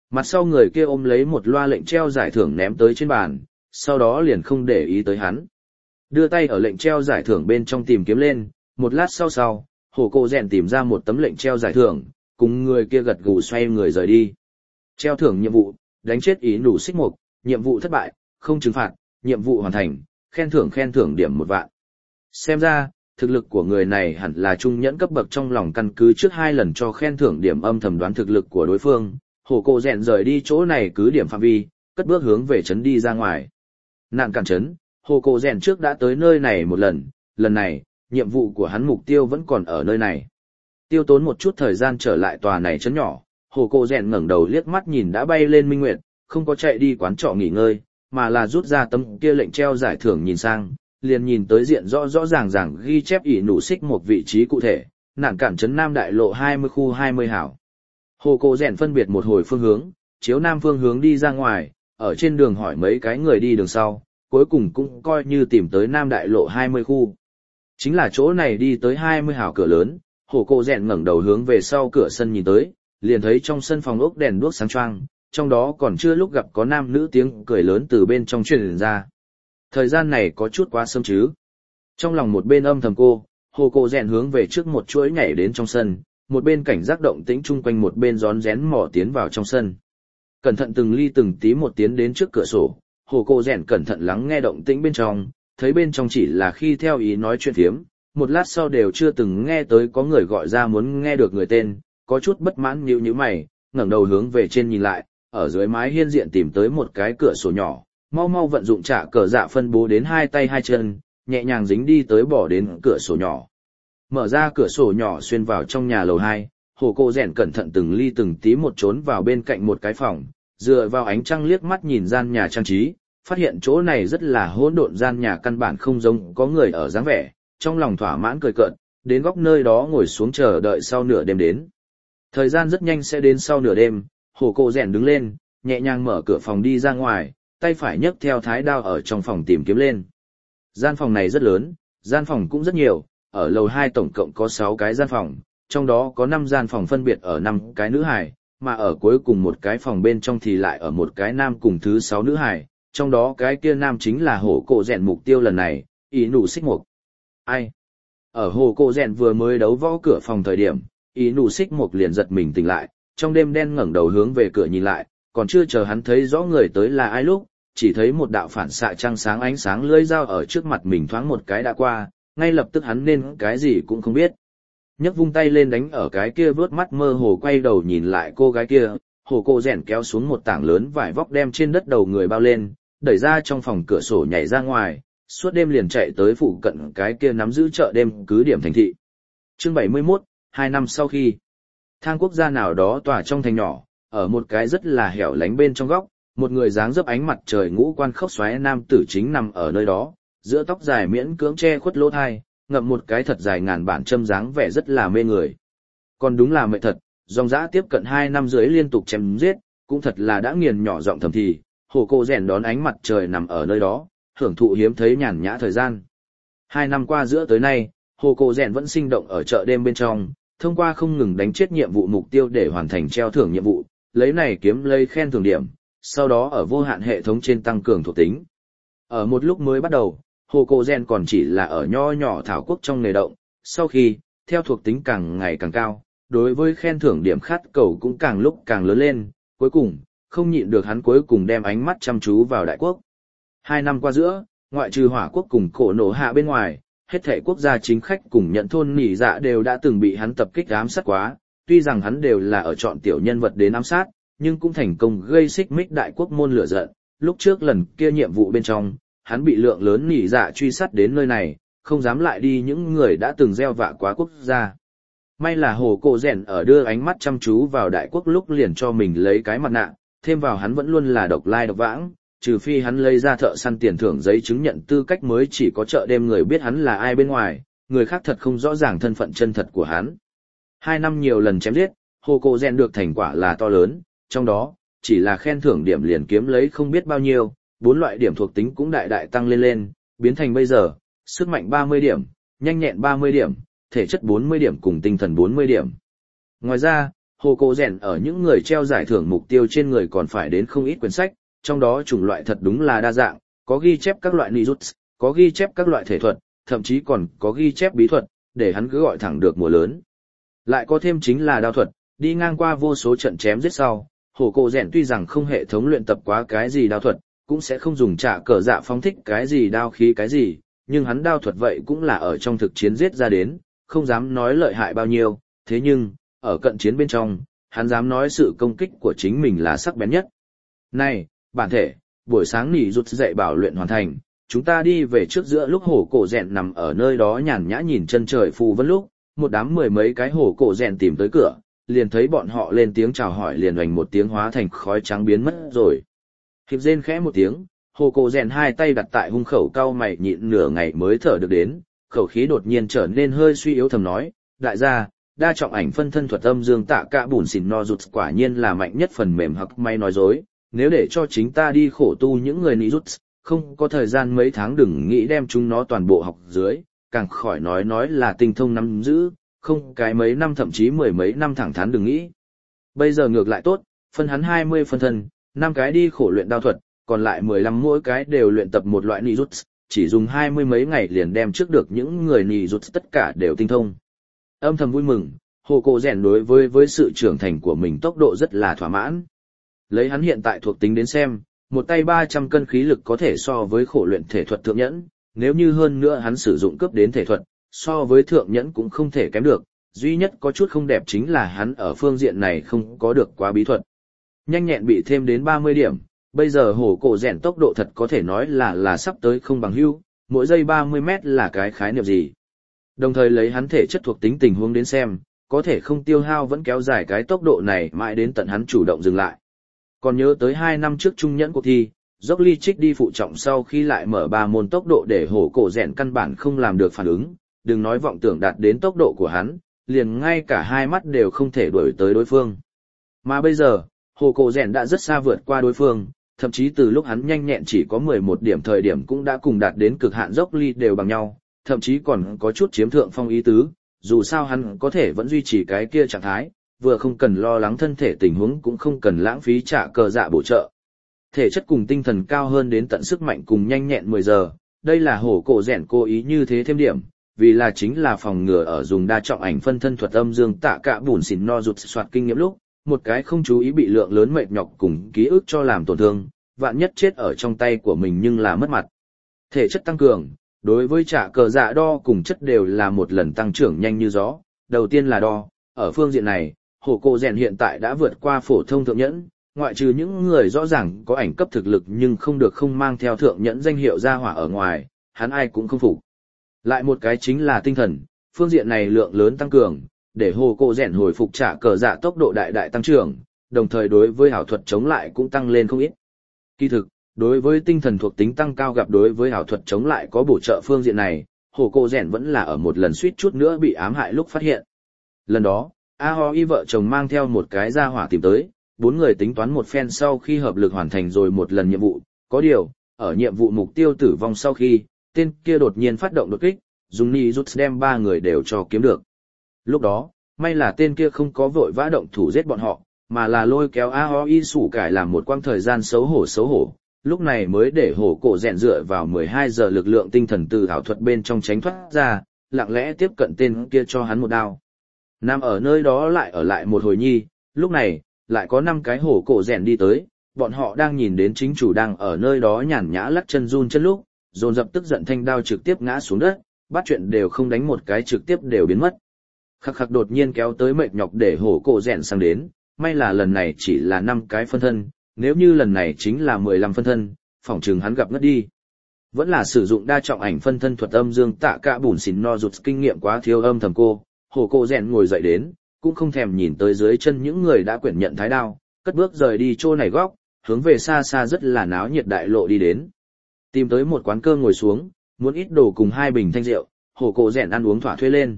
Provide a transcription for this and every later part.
Mặt sau người kia ôm lấy một loa lệnh treo giải thưởng ném tới trên bàn, sau đó liền không để ý tới hắn. Đưa tay ở lệnh treo giải thưởng bên trong tìm kiếm lên, một lát sau, Hồ Cô Rèn tìm ra một tấm lệnh treo giải thưởng, cùng người kia gật gù xoay người rời đi. Treo thưởng nhiệm vụ, đánh chết ý nủ xích mục, nhiệm vụ thất bại, không trừng phạt, nhiệm vụ hoàn thành, khen thưởng điểm 1 vạn. Xem ra, thực lực của người này hẳn là trung nhẫn cấp bậc, trong lòng căn cứ trước 2 lần cho khen thưởng điểm âm thầm đoán thực lực của đối phương. Hồ Cô Rèn rời đi chỗ này cứ điểm phạm vi, cất bước hướng về trấn đi ra ngoài. Nạn cản trấn, Hồ Cô Rèn trước đã tới nơi này một lần này, nhiệm vụ của hắn mục tiêu vẫn còn ở nơi này. Tiêu tốn một chút thời gian trở lại tòa này trấn nhỏ, Hồ Cô Rèn ngẩng đầu liếc mắt nhìn đã bay lên Minh Nguyệt, không có chạy đi quán trọ nghỉ ngơi, mà là rút ra tấm kia lệnh treo giải thưởng nhìn sang, liền nhìn tới diện rõ ràng ghi chép ỷ nụ xích một vị trí cụ thể, nạn cản trấn Nam Đại Lộ 20 khu 20 hảo. Hồ Cô Rèn phân biệt một hồi phương hướng, chiếu nam phương hướng đi ra ngoài, ở trên đường hỏi mấy cái người đi đường sau, cuối cùng cũng coi như tìm tới Nam Đại Lộ 20 khu. Chính là chỗ này đi tới 20 hảo cửa lớn, Hồ Cô Rèn ngẩng đầu hướng về sau cửa sân nhìn tới, liền thấy trong sân phòng ốc đèn đuốc sáng choang, trong đó còn chưa lúc gặp có nam nữ tiếng cười lớn từ bên trong truyền ra. Thời gian này có chút quá sớm chứ. Trong lòng một bên âm thầm Hồ Cô Rèn hướng về trước một chuỗi nhảy đến trong sân, một bên cảnh giác động tĩnh chung quanh, một bên rón rén mò tiến vào trong sân. Cẩn thận từng ly từng tí một tiến đến trước cửa sổ, Hồ Cô Rèn cẩn thận lắng nghe động tĩnh bên trong, thấy bên trong chỉ là khi theo ý nói chuyện phiếm, một lát sau đều chưa từng nghe tới có người gọi ra muốn nghe được người tên, có chút bất mãn nhíu mày, ngẩng đầu hướng về trên nhìn lại, ở dưới mái hiên diện tìm tới một cái cửa sổ nhỏ, mau vận dụng trả cờ dạ phân bố đến 2 tay 2 chân, nhẹ nhàng dính đi tới bỏ đến cửa sổ nhỏ. Mở ra cửa sổ nhỏ xuyên vào trong nhà lầu 2, Hồ Cô Rèn cẩn thận từng ly từng tí một trốn vào bên cạnh một cái phòng, dựa vào ánh trăng liếc mắt nhìn gian nhà trang trí, phát hiện chỗ này rất là hỗn độn, gian nhà căn bản không giống có người ở dáng vẻ, trong lòng thỏa mãn cười cợt, đến góc nơi đó ngồi xuống chờ đợi sau nửa đêm đến. Thời gian rất nhanh sẽ đến sau nửa đêm, Hồ Cô Rèn đứng lên, nhẹ nhàng mở cửa phòng đi ra ngoài, tay phải nhấc theo thái đao ở trong phòng tìm kiếm lên. Gian phòng này rất lớn, gian phòng cũng rất nhiều, ở lầu 2 tổng cộng có 6 cái gian phòng, trong đó có 5 gian phòng phân biệt ở 5 cái nữ hài, mà ở cuối cùng một cái phòng bên trong thì lại ở một cái nam cùng thứ 6 nữ hài, trong đó cái kia nam chính là Hồ Cô Rèn mục tiêu lần này, ý nụ xích mục. Ai? Ở Hồ Cô Rèn vừa mới đấu võ cửa phòng thời điểm, ý nụ xích mục liền giật mình tỉnh lại, trong đêm đen ngẩng đầu hướng về cửa nhìn lại, còn chưa chờ hắn thấy rõ người tới là ai lúc, chỉ thấy một đạo phản xạ trăng sáng ánh sáng lưỡi dao ở trước mặt mình thoáng một cái đã qua, ngay lập tức hắn nên cái gì cũng không biết. Nhấc vung tay lên đánh ở cái kia vớt mắt mơ hồ, quay đầu nhìn lại cô gái kia, Hồ Cô Rèn kéo xuống một tảng lớn vải vóc đem trên đất đầu người bao lên, đẩy ra trong phòng cửa sổ nhảy ra ngoài, suốt đêm liền chạy tới phụ cận cái kia nắm giữ chợ đêm cứ điểm thành thị. Chương 71, 2 năm sau khi, thang quốc gia nào đó tỏa trong thành nhỏ, ở một cái rất là hẻo lánh bên trong góc, một người dáng dấp ánh mặt trời ngũ quan khốc xoáy nam tử chính nằm ở nơi đó, giữa tóc dài miễn cưỡng che khuất lỗ tai, ngậm một cái thật dài ngàn bản châm dáng vẻ rất là mê người. Còn đúng là mệt thật, dòng dã tiếp cận 2 năm dưới liên tục chém giết, cũng thật là đã nghiền nhỏ giọng thầm thì, Hồ Cô Rèn đón ánh mặt trời nằm ở nơi đó, hưởng thụ hiếm thấy nhàn nhã thời gian. 2 năm qua giữa tới nay, Hồ Cô Rèn vẫn sinh động ở chợ đêm bên trong, thông qua không ngừng đánh chết nhiệm vụ mục tiêu để hoàn thành treo thưởng nhiệm vụ, lấy này kiếm lấy khen thưởng điểm, sau đó ở vô hạn hệ thống trên tăng cường thuộc tính. Ở một lúc mới bắt đầu, Hồ Cô Rèn còn chỉ là ở nho nhỏ thảo quốc trong nghề động, sau khi, theo thuộc tính càng ngày càng cao, đối với khen thưởng điểm khát cầu cũng càng lúc càng lớn lên, cuối cùng, không nhịn được hắn cuối cùng đem ánh mắt chăm chú vào đại quốc. 2 năm qua giữa, ngoại trừ Hỏa quốc cùng Cổ Nổ Hạ bên ngoài, hết thảy quốc gia chính khách cùng nhận thôn nỉ dạ đều đã từng bị hắn tập kích ám sát quá, tuy rằng hắn đều là ở chọn tiểu nhân vật đến ám sát, nhưng cũng thành công gây xích mích đại quốc môn lửa giận. Lúc trước lần kia nhiệm vụ bên trong, hắn bị lượng lớn nỉ dạ truy sát đến nơi này, không dám lại đi những người đã từng gieo vạ quá quốc gia. May là Hồ Cô Rèn ở đưa ánh mắt chăm chú vào đại quốc lúc liền cho mình lấy cái mặt nạ, thêm vào hắn vẫn luôn là độc lai độc vãng, trừ phi hắn lấy ra thợ săn tiền thưởng giấy chứng nhận tư cách mới chỉ có chợ đêm người biết hắn là ai bên ngoài, người khác thật không rõ ràng thân phận chân thật của hắn. 2 năm nhiều lần chém giết, Hồ Cô Rèn được thành quả là to lớn, trong đó, chỉ là khen thưởng điểm liền kiếm lấy không biết bao nhiêu, 4 loại điểm thuộc tính cũng đại đại tăng lên, biến thành bây giờ, sức mạnh 30 điểm, nhanh nhẹn 30 điểm, thể chất 40 điểm cùng tinh thần 40 điểm. Ngoài ra, Hồ Cổ Rèn ở những người treo giải thưởng mục tiêu trên người còn phải đến không ít quyển sách, trong đó chủng loại thật đúng là đa dạng, có ghi chép các loại ninjutsu, có ghi chép các loại thể thuật, thậm chí còn có ghi chép bí thuật, để hắn cứ gọi thẳng được mùa lớn. Lại có thêm chính là đao thuật, đi ngang qua vô số trận chém giết sau, Hồ Cổ Rèn tuy rằng không hệ thống luyện tập quá cái gì đao thuật, cũng sẽ không dùng trả cờ dạ phóng thích cái gì đao khí cái gì, nhưng hắn đao thuật vậy cũng là ở trong thực chiến giết ra đến, không dám nói lợi hại bao nhiêu, thế nhưng, ở cận chiến bên trong, hắn dám nói sự công kích của chính mình là sắc bén nhất. Này, bản thể, buổi sáng nỉ rụt dạy bảo luyện hoàn thành, chúng ta đi về trước. Giữa lúc Hồ Cổ Rèn nằm ở nơi đó nhàn nhã nhìn chân trời phù vân lúc, một đám mười mấy cái Hồ Cổ Rèn tìm tới cửa, liền thấy bọn họ lên tiếng chào hỏi, liền oành một tiếng hóa thành khói trắng biến mất rồi. Hiệp rên khẽ một tiếng, Hồ Cổ Rèn hai tay đặt tại hung khẩu, cau mày nhịn nửa ngày mới thở được đến, khẩu khí đột nhiên trở nên hơi suy yếu, thầm nói, đại gia, đa trọng ảnh phân thân thuật âm dương tạ cả bùn xỉn no rụt quả nhiên là mạnh nhất phần mềm hặc may nói dối, nếu để cho chính ta đi khổ tu những người ní rút, không có thời gian mấy tháng đừng nghĩ đem chúng nó toàn bộ học dưới, càng khỏi nói là tinh thông nắm giữ, không cái mấy năm thậm chí mười mấy năm thẳng thắn đừng nghĩ. Bây giờ ngược lại tốt, phân hắn 20 phân thân, 5 cái đi khổ luyện đao thuật, còn lại 15 mỗi cái đều luyện tập một loại nỉ rút, chỉ dùng 20 mấy ngày liền đem trước được những người nỉ rút tất cả đều tinh thông. Âm thầm vui mừng, Hồ Cổ Rèn đối với sự trưởng thành của mình tốc độ rất là thỏa mãn. Lấy hắn hiện tại thuộc tính đến xem, một tay 300 cân khí lực có thể so với khổ luyện thể thuật thượng nhẫn, nếu như hơn nữa hắn sử dụng cướp đến thể thuật, so với thượng nhẫn cũng không thể kém được, duy nhất có chút không đẹp chính là hắn ở phương diện này không có được quá bí thuật. Nhanh nhẹn bị thêm đến 30 điểm, bây giờ Hồ Cổ Rèn tốc độ thật có thể nói là sắp tới không bằng hưu, mỗi giây 30 mét là cái khái niệm gì. Đồng thời lấy hắn thể chất thuộc tính tình huống đến xem, có thể không tiêu hao vẫn kéo dài cái tốc độ này mãi đến tận hắn chủ động dừng lại. Còn nhớ tới 2 năm trước trung nhẫn cuộc thi, dốc ly trích đi phụ trọng sau khi lại mở 3 môn tốc độ để Hồ Cổ Rèn căn bản không làm được phản ứng, đừng nói vọng tưởng đạt đến tốc độ của hắn, liền ngay cả hai mắt đều không thể đuổi tới đối phương. Mà bây giờ, Hồ Cổ Rèn đã rất xa vượt qua đối phương, thậm chí từ lúc hắn nhanh nhẹn chỉ có 11 điểm thời điểm cũng đã cùng đạt đến cực hạn dốc ly đều bằng nhau, thậm chí còn có chút chiếm thượng phong ý tứ, dù sao hắn có thể vẫn duy trì cái kia trạng thái, vừa không cần lo lắng thân thể tình huống cũng không cần lãng phí trả cờ dạ bổ trợ. Thể chất cùng tinh thần cao hơn đến tận sức mạnh cùng nhanh nhẹn 10 giờ, đây là Hồ Cổ Rèn cố ý như thế thêm điểm, vì là chính là phòng ngừa ở dùng đa trọng ảnh phân thân thuật âm dương tạ cả bùn xỉn no rụt soạt kinh nghiệm lúc, một cái không chú ý bị lượng lớn mệt nhọc cùng ký ức cho làm tổn thương, vạn nhất chết ở trong tay của mình nhưng là mất mặt. Thể chất tăng cường, đối với trả cờ dạ đo cùng chất đều là một lần tăng trưởng nhanh như gió. Đầu tiên là đo, ở phương diện này, Hồ Cổ Rèn hiện tại đã vượt qua phổ thông thượng nhẫn, ngoại trừ những người rõ ràng có ảnh cấp thực lực nhưng không được không mang theo thượng nhẫn danh hiệu ra hỏa ở ngoài, hắn ai cũng không phục. Lại một cái chính là tinh thần, phương diện này lượng lớn tăng cường, để Hồ Cổ Rèn hồi phục trả cờ dạ tốc độ đại đại tăng trưởng, đồng thời đối với ảo thuật chống lại cũng tăng lên không ít. Kỳ thực, đối với tinh thần thuộc tính tăng cao gặp đối với ảo thuật chống lại có bổ trợ phương diện này, Hồ Cổ Rèn vẫn là ở một lần suýt chút nữa bị ám hại lúc phát hiện. Lần đó, Aoi vợ chồng mang theo một cái gia hỏa tìm tới, 4 người tính toán một phen sau khi hợp lực hoàn thành rồi một lần nhiệm vụ, có điều, ở nhiệm vụ mục tiêu tử vong sau khi, tên kia đột nhiên phát động đột kích, dùng ni rút đem 3 người đều cho kiếm được. Lúc đó, may là tên kia không có vội vã động thủ giết bọn họ, mà là lôi kéo Aoi sủ cải làm một quãng thời gian xấu hổ, lúc này mới để Hồ Cổ Rèn dựa vào 12 giờ lực lượng tinh thần từ ảo thuật bên trong tránh thoát ra, lặng lẽ tiếp cận tên kia cho hắn một đao. Nằm ở nơi đó lại ở lại một hồi nhi, lúc này, lại có 5 cái Hồ Cổ Rèn đi tới, bọn họ đang nhìn đến chính chủ đang ở nơi đó nhàn nhã lắc chân run chân lúc, dồn dập tức giận thanh đao trực tiếp ngã xuống đất, bắt chuyện đều không đánh một cái trực tiếp đều biến mất. Khắc khắc đột nhiên kéo tới mệt nhọc để Hồ Cổ Rèn sang đến, may là lần này chỉ là 5 cái phân thân, nếu như lần này chính là 15 phân thân, phỏng chừng hắn gặp ngất đi. Vẫn là sử dụng đa trọng ảnh phân thân thuật âm dương tạ cả bùn xỉn no rụt kinh nghiệm quá thiếu âm thầm cô, Hồ Cổ Rèn ngồi dậy đến, cũng không thèm nhìn tới dưới chân những người đã quyển nhận thái đao, cất bước rời đi chỗ này góc, hướng về xa xa rất là náo nhiệt đại lộ đi đến. Tìm tới một quán cơm ngồi xuống, muốn ít đồ cùng 2 bình thanh rượu, Hồ Cổ Rèn ăn uống thỏa thuê lên.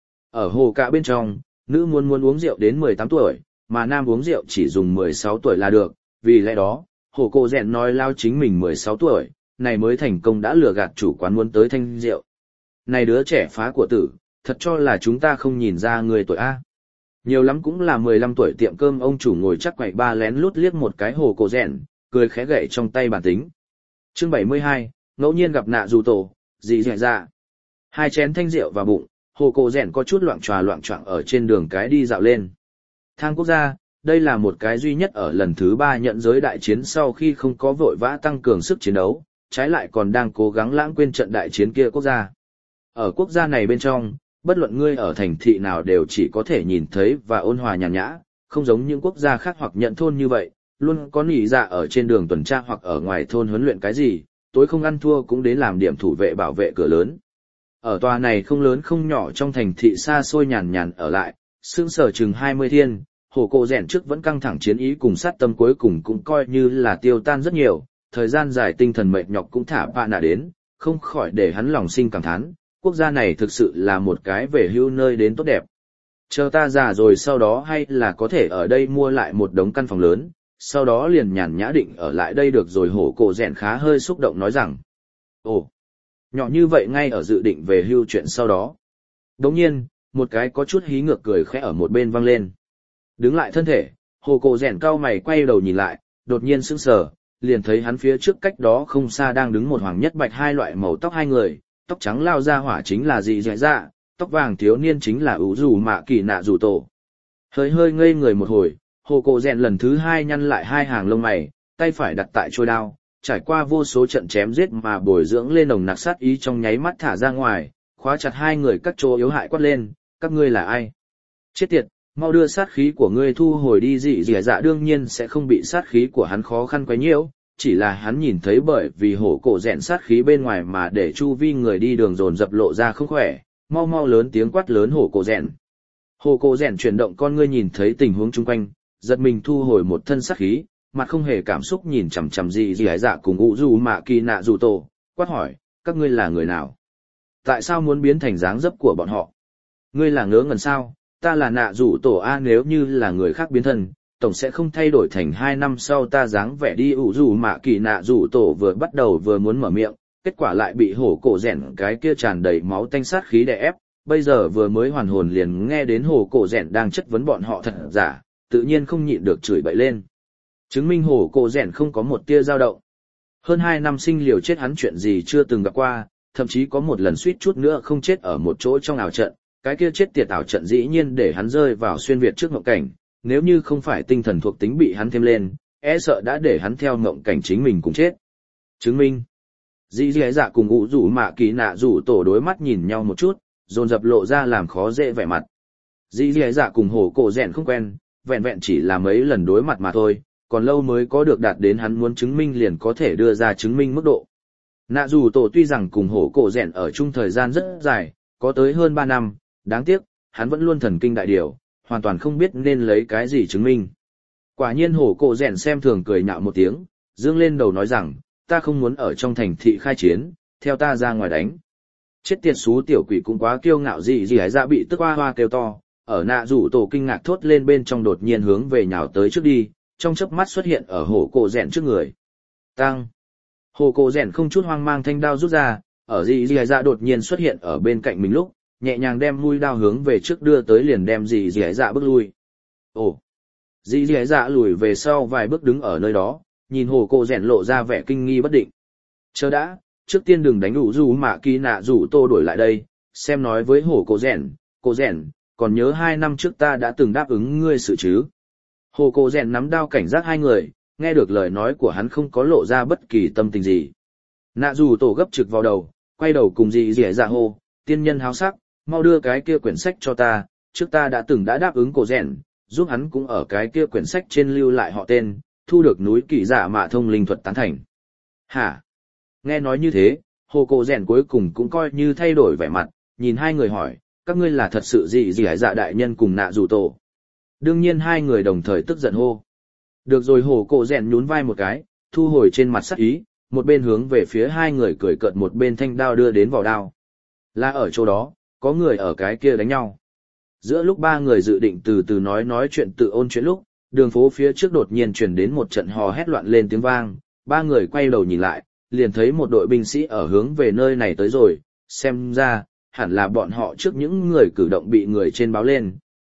Ở hồ cả bên trong, nữ muốn uống rượu đến 18 tuổi, mà nam uống rượu chỉ dùng 16 tuổi là được, vì lẽ đó, Hồ Cổ Rèn nói lao chính mình 16 tuổi, này mới thành công đã lừa gạt chủ quán muốn tới thanh rượu. Này đứa trẻ phá của tử, thật cho là chúng ta không nhìn ra người tuổi A. Nhiều lắm cũng là 15 tuổi tiệm cơm ông chủ ngồi chắc quậy ba lén lút liếc một cái hồ cổ rèn, cười khẽ gậy trong tay bản tính. Chương 72, ngẫu nhiên gặp nạ dù tổ, dị dẻ dạ. Hai chén thanh rượu vào bụng, hồ cổ rèn có chút loạng choạng ở trên đường cái đi dạo lên. Thang quốc gia, đây là một cái duy nhất ở lần thứ 3 nhận giới đại chiến sau khi không có vội vã tăng cường sức chiến đấu, trái lại còn đang cố gắng lãng quên trận đại chiến kia quốc gia. Ở quốc gia này bên trong, bất luận ngươi ở thành thị nào đều chỉ có thể nhìn thấy và ôn hòa nhàn nhã, không giống những quốc gia khác hoặc nhận thôn như vậy, luôn có nỉ dạ ở trên đường tuần tra hoặc ở ngoài thôn huấn luyện cái gì, tối không ăn thua cũng đến làm điểm thủ vệ bảo vệ cửa lớn. Ở tòa này không lớn không nhỏ trong thành thị xa xôi nhàn nhàn ở lại, sương sở chừng 20 thiên, hồ cổ rèn trước vẫn căng thẳng chiến ý cùng sát tâm cuối cùng cũng coi như là tiêu tan rất nhiều, thời gian dài tinh thần mệt nhọc cũng thả bạ nạ đến, không khỏi để hắn lòng sinh cảm thán, quốc gia này thực sự là một cái về hưu nơi đến tốt đẹp. Chờ ta già rồi sau đó hay là có thể ở đây mua lại một đống căn phòng lớn, sau đó liền nhàn nhã định ở lại đây được rồi. Hổ cổ rèn khá hơi xúc động nói rằng, ồ, nhỏ như vậy ngay ở dự định về hưu chuyện sau đó. Đồng nhiên, một cái có chút hí ngược cười khẽ ở một bên vang lên. Đứng lại thân thể, hồ cổ rèn cau mày quay đầu nhìn lại, đột nhiên sững sờ, liền thấy hắn phía trước cách đó không xa đang đứng một hoàng nhất bạch hai loại màu tóc hai người, tóc trắng lao ra hỏa chính là dị dẻ dạ, tóc vàng thiếu niên chính là ủ rủ mạ kỳ nạ rủ tổ. Hơi hơi ngây người một hồi, hồ cổ rèn lần thứ hai nhăn lại hai hàng lông mày, tay phải đặt tại trôi đao, trải qua vô số trận chém giết mà bồi dưỡng lên nồng nặc sát ý trong nháy mắt thả ra ngoài, khóa chặt hai người các chỗ yếu hại quát lên, các ngươi là ai? Chết tiệt, mau đưa sát khí của ngươi thu hồi đi. Dị dẻ dạ đương nhiên sẽ không bị sát khí của hắn khó khăn quấy nhiễu, chỉ là hắn nhìn thấy bởi vì hổ cổ rèn sát khí bên ngoài mà để chu vi người đi đường dồn dập lộ ra không khỏe, mau mau lớn tiếng quát lớn hổ cổ rèn. Hổ cổ rèn chuyển động con ngươi nhìn thấy tình huống chung quanh, giật mình thu hồi một thân sát khí, mặt không hề cảm xúc nhìn chằm chằm dị dạ cùng ủ rủ mạ kỳ nạ rủ tổ, quát hỏi, các ngươi là người nào? Tại sao muốn biến thành dáng dấp của bọn họ? Ngươi là ngớ ngẩn sao? Ta là nạ rủ tổ a, nếu như là người khác biến thân, tổng sẽ không thay đổi thành 2 năm sau ta dáng vẻ đi. Ủ rủ mạ kỳ nạ rủ tổ vừa bắt đầu vừa muốn mở miệng, kết quả lại bị hổ cổ rèn cái kia tràn đầy máu tanh sát khí đè ép, bây giờ vừa mới hoàn hồn liền nghe đến hổ cổ rèn đang chất vấn bọn họ thật giả, tự nhiên không nhịn được chửi bậy lên. Chứng minh hổ cổ rèn không có một tia dao động. Hơn 2 năm sinh liều chết hắn chuyện gì chưa từng gặp qua, thậm chí có một lần suýt chút nữa không chết ở một chỗ trong ảo trận, cái kia chết tiệt ảo trận dĩ nhiên để hắn rơi vào xuyên việt trước mộng cảnh, nếu như không phải tinh thần thuộc tính bị hắn thêm lên, e sợ đã để hắn theo mộng cảnh chính mình cùng chết. Chứng minh. Dĩ dẻ dạ cùng ủ rủ mạ kỳ nạ rủ tổ đối mắt nhìn nhau một chút, dồn dập lộ ra làm khó dễ vẻ mặt. Dĩ dẻ dạ cùng hổ cổ rèn không quen, vẹn vẹn chỉ là mấy lần đối mặt mà thôi, còn lâu mới có được đạt đến hắn muốn chứng minh liền có thể đưa ra chứng minh mức độ. Nạ rủ tổ tuy rằng cùng hổ cổ rèn ở chung thời gian rất dài, có tới hơn 3 năm, đáng tiếc, hắn vẫn luôn thần kinh đại điều, hoàn toàn không biết nên lấy cái gì chứng minh. Quả nhiên hổ cổ rèn xem thường cười nhạo một tiếng, dương lên đầu nói rằng, ta không muốn ở trong thành thị khai chiến, theo ta ra ngoài đánh. Chết tiệt xú tiểu quỷ cũng quá kiêu ngạo. Gì dạ bị tức hoa hoa kêu to, ở nạ rủ tổ kinh ngạc thốt lên bên trong đột nhiên hướng về nhào tới trước đi, trong chớp mắt xuất hiện ở hổ cổ rèn trước người. Tăng. Hổ cổ rèn không chút hoang mang thanh đao rút ra, ở gì dạ đột nhiên xuất hiện ở bên cạnh mình lúc, nhẹ nhàng đem mũi đao hướng về trước đưa tới liền đem gì dạ bước lui. Ồ. Dĩ dạ lùi về sau vài bước đứng ở nơi đó, nhìn hổ cổ rèn lộ ra vẻ kinh nghi bất định. Chờ đã, trước tiên đừng đánh ủ rủ mạ kỳ nạ rủ tô đuổi lại đây, xem nói với hổ cổ rèn, còn nhớ 2 năm trước ta đã từng đáp ứng ngươi sự chứ. Hổ cổ rèn nắm đao cảnh giác hai người, nghe được lời nói của hắn không có lộ ra bất kỳ tâm tình gì. Nạ rủ tổ gấp trực vào đầu, quay đầu cùng dĩ dạ hô, tiên nhân háo sắc, mau đưa cái kia quyển sách cho ta, trước ta đã đáp ứng cổ rèn, giúp hắn cũng ở cái kia quyển sách trên lưu lại họ tên, thu được núi kỳ giả mạ thông linh thuật tán thành. Hả? Nghe nói như thế, hồ cổ rèn cuối cùng cũng coi như thay đổi vẻ mặt, nhìn hai người hỏi, các ngươi là thật sự gì dạ đại nhân cùng nạ rủ tổ. Đương nhiên hai người đồng thời tức giận hô. Được rồi, hồ cổ rèn nhún vai một cái, thu hồi trên mặt sắc ý, một bên hướng về phía hai người cười cợt một bên thanh đao đưa đến vỏ đao. Là ở chỗ đó, có người ở cái kia đánh nhau. Giữa lúc ba người dự định từ từ nói chuyện tự ôn chuyện lúc, đường phố phía trước đột nhiên truyền đến một trận hò hét loạn lên tiếng vang, ba người quay đầu nhìn lại, liền thấy một đội binh sĩ ở hướng về nơi này tới rồi, xem ra, hẳn là bọn họ trước những người cử động bị người trên báo lên,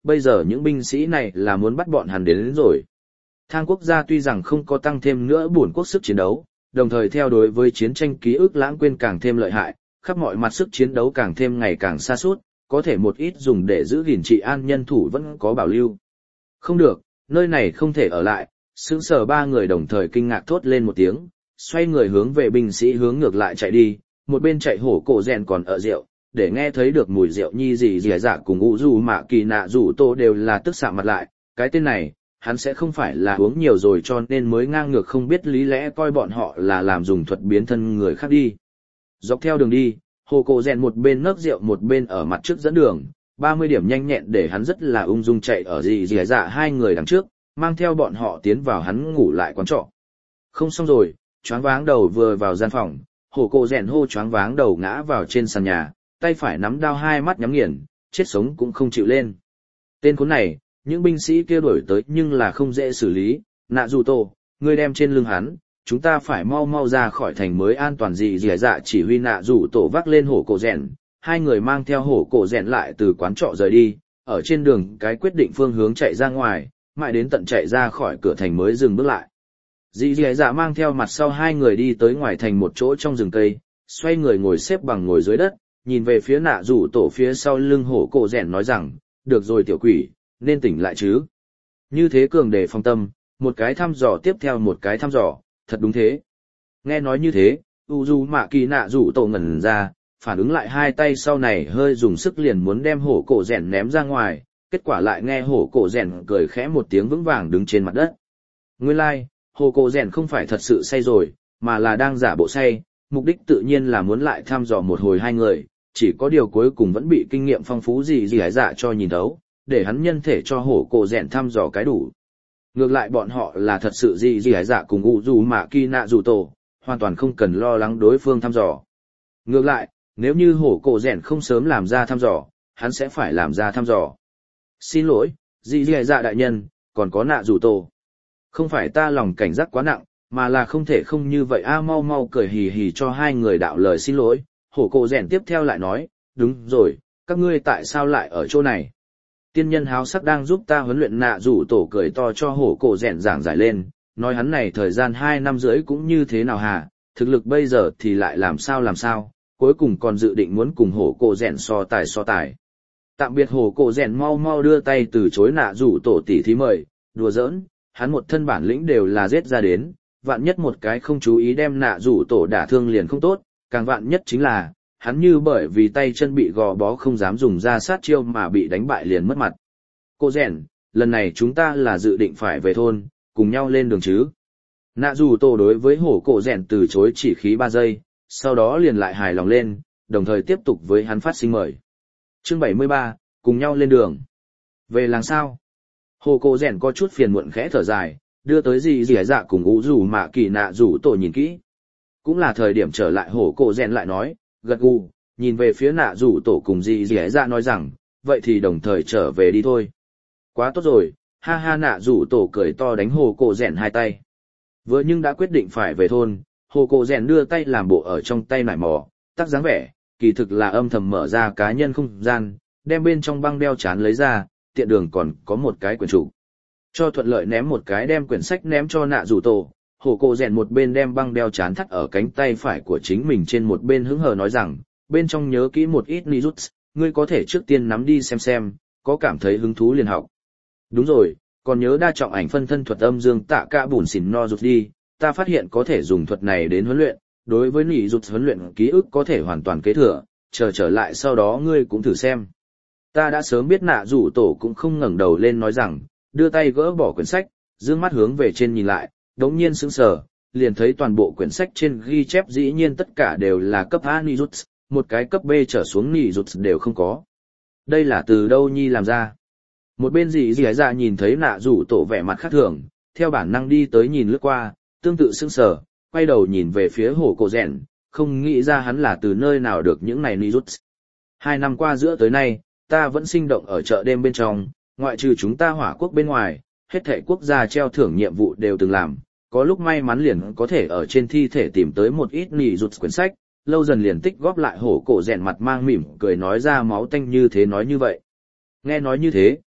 bây giờ những binh sĩ này là muốn bắt bọn hắn đến rồi. Thang quốc gia tuy rằng không có tăng thêm nữa bổn quốc sức chiến đấu, đồng thời theo đối với chiến tranh ký ức lãng quên càng thêm lợi hại, khắp mọi mặt sức chiến đấu càng thêm ngày càng xa suốt, có thể một ít dùng để giữ gìn trị an nhân thủ vẫn có bảo lưu. Không được, nơi này không thể ở lại, sững sờ ba người đồng thời kinh ngạc thốt lên một tiếng, xoay người hướng về binh sĩ hướng ngược lại chạy đi, một bên chạy hổ cổ rèn còn ở rượu, để nghe thấy được mùi rượu nhi gì dì dạ cùng ủ dù mạ kỳ nạ rủ tô đều là tức xạ mặt lại, cái tên này, hắn sẽ không phải là uống nhiều rồi cho nên mới ngang ngược không biết lý lẽ coi bọn họ là làm dùng thuật biến thân người khác đi. Dọc theo đường đi, hồ cổ rèn một bên nấc rượu một bên ở mặt trước dẫn đường, 30 điểm nhanh nhẹn để hắn rất là ung dung chạy ở dì dì dạ hai người đằng trước, mang theo bọn họ tiến vào hắn ngủ lại quán trọ. Không xong rồi, choáng váng đầu vừa vào gian phòng, hổ cổ rèn hô choáng váng đầu ngã vào trên sàn nhà, tay phải nắm đao hai mắt nhắm nghiền, chết sống cũng không chịu lên. Tên khốn này, những binh sĩ kia đuổi tới nhưng là không dễ xử lý, nạ dù tổ, ngươi đem trên lưng hắn, chúng ta phải mau mau ra khỏi thành mới an toàn gì dì dạ chỉ huy nạ dù tổ vác lên hổ cổ rèn, hai người mang theo hổ cổ rèn lại từ quán trọ rời đi, ở trên đường cái quyết định phương hướng chạy ra ngoài, mãi đến tận chạy ra khỏi cửa thành mới dừng bước lại. Dì dì dạ mang theo mặt sau hai người đi tới ngoài thành một chỗ trong rừng cây, xoay người ngồi xếp bằng ngồi dưới đất, nhìn về phía nạ rủ tổ phía sau lưng hổ cổ rèn nói rằng, được rồi tiểu quỷ, nên tỉnh lại chứ. Như thế cường đề phong tâm, một cái thăm dò tiếp theo một cái thăm dò, thật đúng thế. Nghe nói như thế, Uju Mạ Kỳ nạ rủ tổ ngẩn ra, phản ứng lại hai tay sau này hơi dùng sức liền muốn đem hổ cổ rèn ném ra ngoài, kết quả lại nghe hổ cổ rèn cười khẽ một tiếng vững vàng đứng trên mặt đất. Nguyên lai, hổ cổ rèn không phải thật sự say rồi, mà là đang giả bộ say, mục đích tự nhiên là muốn lại thăm dò một hồi hai người, chỉ có điều cuối cùng vẫn bị kinh nghiệm phong phú gì hải dạ cho nhìn thấu, để hắn nhân thể cho hổ cổ rèn thăm dò cái đủ. Ngược lại bọn họ là thật sự gì hải dạ cùng Uju Mạ Kỳ nạ rủ tổ, hoàn toàn không cần lo lắng đối phương thăm dò. Ngược lại, nếu như hổ cổ rèn không sớm làm ra thăm dò, hắn sẽ phải làm ra thăm dò. Xin lỗi, dị dạ đại nhân, còn có nạ rủ tổ. Không phải ta lòng cảnh giác quá nặng, mà là không thể không như vậy mau mau cười hì hì cho hai người đạo lời xin lỗi. Hổ cổ rèn tiếp theo lại nói, đúng rồi, các ngươi tại sao lại ở chỗ này? Tiên nhân háo sắc đang giúp ta huấn luyện nạ rủ tổ cười to cho hổ cổ rèn giảng giải lên, nói hắn này thời gian 2 năm rưỡi cũng như thế nào hả, thực lực bây giờ thì lại làm sao, cuối cùng còn dự định muốn cùng hổ cổ rèn so tài. Tạm biệt hổ cổ rèn mau mau đưa tay từ chối nạ rủ tổ tỷ thí mời, đùa giỡn, hắn một thân bản lĩnh đều là giết ra đến, vạn nhất một cái không chú ý đem nạ rủ tổ đả thương liền không tốt, càng vạn nhất chính là, hắn như bởi vì tay chân bị gò bó không dám dùng ra sát chiêu mà bị đánh bại liền mất mặt. Cô rèn, lần này chúng ta là dự định phải về thôn, cùng nhau lên đường chứ. Nạ rủ tổ đối với hổ cổ rèn từ chối chỉ khí 3 giây, sau đó liền lại hài lòng lên, đồng thời tiếp tục với hắn phát sinh mời. Chương 73, cùng nhau lên đường. Về làng sao? Hồ cổ rèn có chút phiền muộn khẽ thở dài, đưa tới gì dì dạ cùng Uju Mạ Kỳ nạ rủ tổ nhìn kỹ. Cũng là thời điểm trở lại hổ cổ rèn lại nói, gật gù, nhìn về phía nạ rủ tổ cùng gì dì dạ nói rằng, vậy thì đồng thời trở về đi thôi. Quá tốt rồi, ha ha nạ rủ tổ cười to đánh hồ cổ rèn hai tay. Vừa nhưng đã quyết định phải về thôn, hồ cổ rèn đưa tay làm bộ ở trong tay nải mò, tác dáng vẻ, kỳ thực là âm thầm mở ra cá nhân không gian, đem bên trong băng đeo chán lấy ra, tiện đường còn có một cái quyển trục. Cho thuận lợi ném một cái đem quyển sách ném cho nạ rủ tổ, hồ cổ rèn một bên đem băng đeo chán thắt ở cánh tay phải của chính mình trên một bên hứng hờ nói rằng, bên trong nhớ kỹ một ít nijutsu, ngươi có thể trước tiên nắm đi xem, có cảm thấy hứng thú liền học. Đúng rồi, còn nhớ đa trọng ảnh phân thân thuật âm dương tạ cả bùn xỉn no rụt đi, ta phát hiện có thể dùng thuật này đến huấn luyện, đối với nỉ rụt huấn luyện ký ức có thể hoàn toàn kế thừa, trở lại sau đó ngươi cũng thử xem. Ta đã sớm biết nạ rủ tổ cũng không ngẩng đầu lên nói rằng, đưa tay gỡ bỏ quyển sách, dương mắt hướng về trên nhìn lại, đống nhiên sững sờ, liền thấy toàn bộ quyển sách trên ghi chép dĩ nhiên tất cả đều là cấp A nijutsu, một cái cấp B trở xuống nijutsu đều không có. Đây là từ đâu nhi làm ra? Một bên dì dạ nhìn thấy nạ rủ tổ vẻ mặt khác thường, theo bản năng đi tới nhìn lướt qua, tương tự sững sờ, quay đầu nhìn về phía hổ cổ rèn, không nghĩ ra hắn là từ nơi nào được những này nijutsu. 2 năm qua giữa tới nay, ta vẫn sinh động ở chợ đêm bên trong, ngoại trừ chúng ta hỏa quốc bên ngoài, hết thảy quốc gia treo thưởng nhiệm vụ đều từng làm, có lúc may mắn liền có thể ở trên thi thể tìm tới một ít nijutsu quyển sách, lâu dần liền tích góp lại hổ cổ rèn mặt mang mỉm cười nói ra máu tanh như thế nói như vậy. Nghe nói như thế,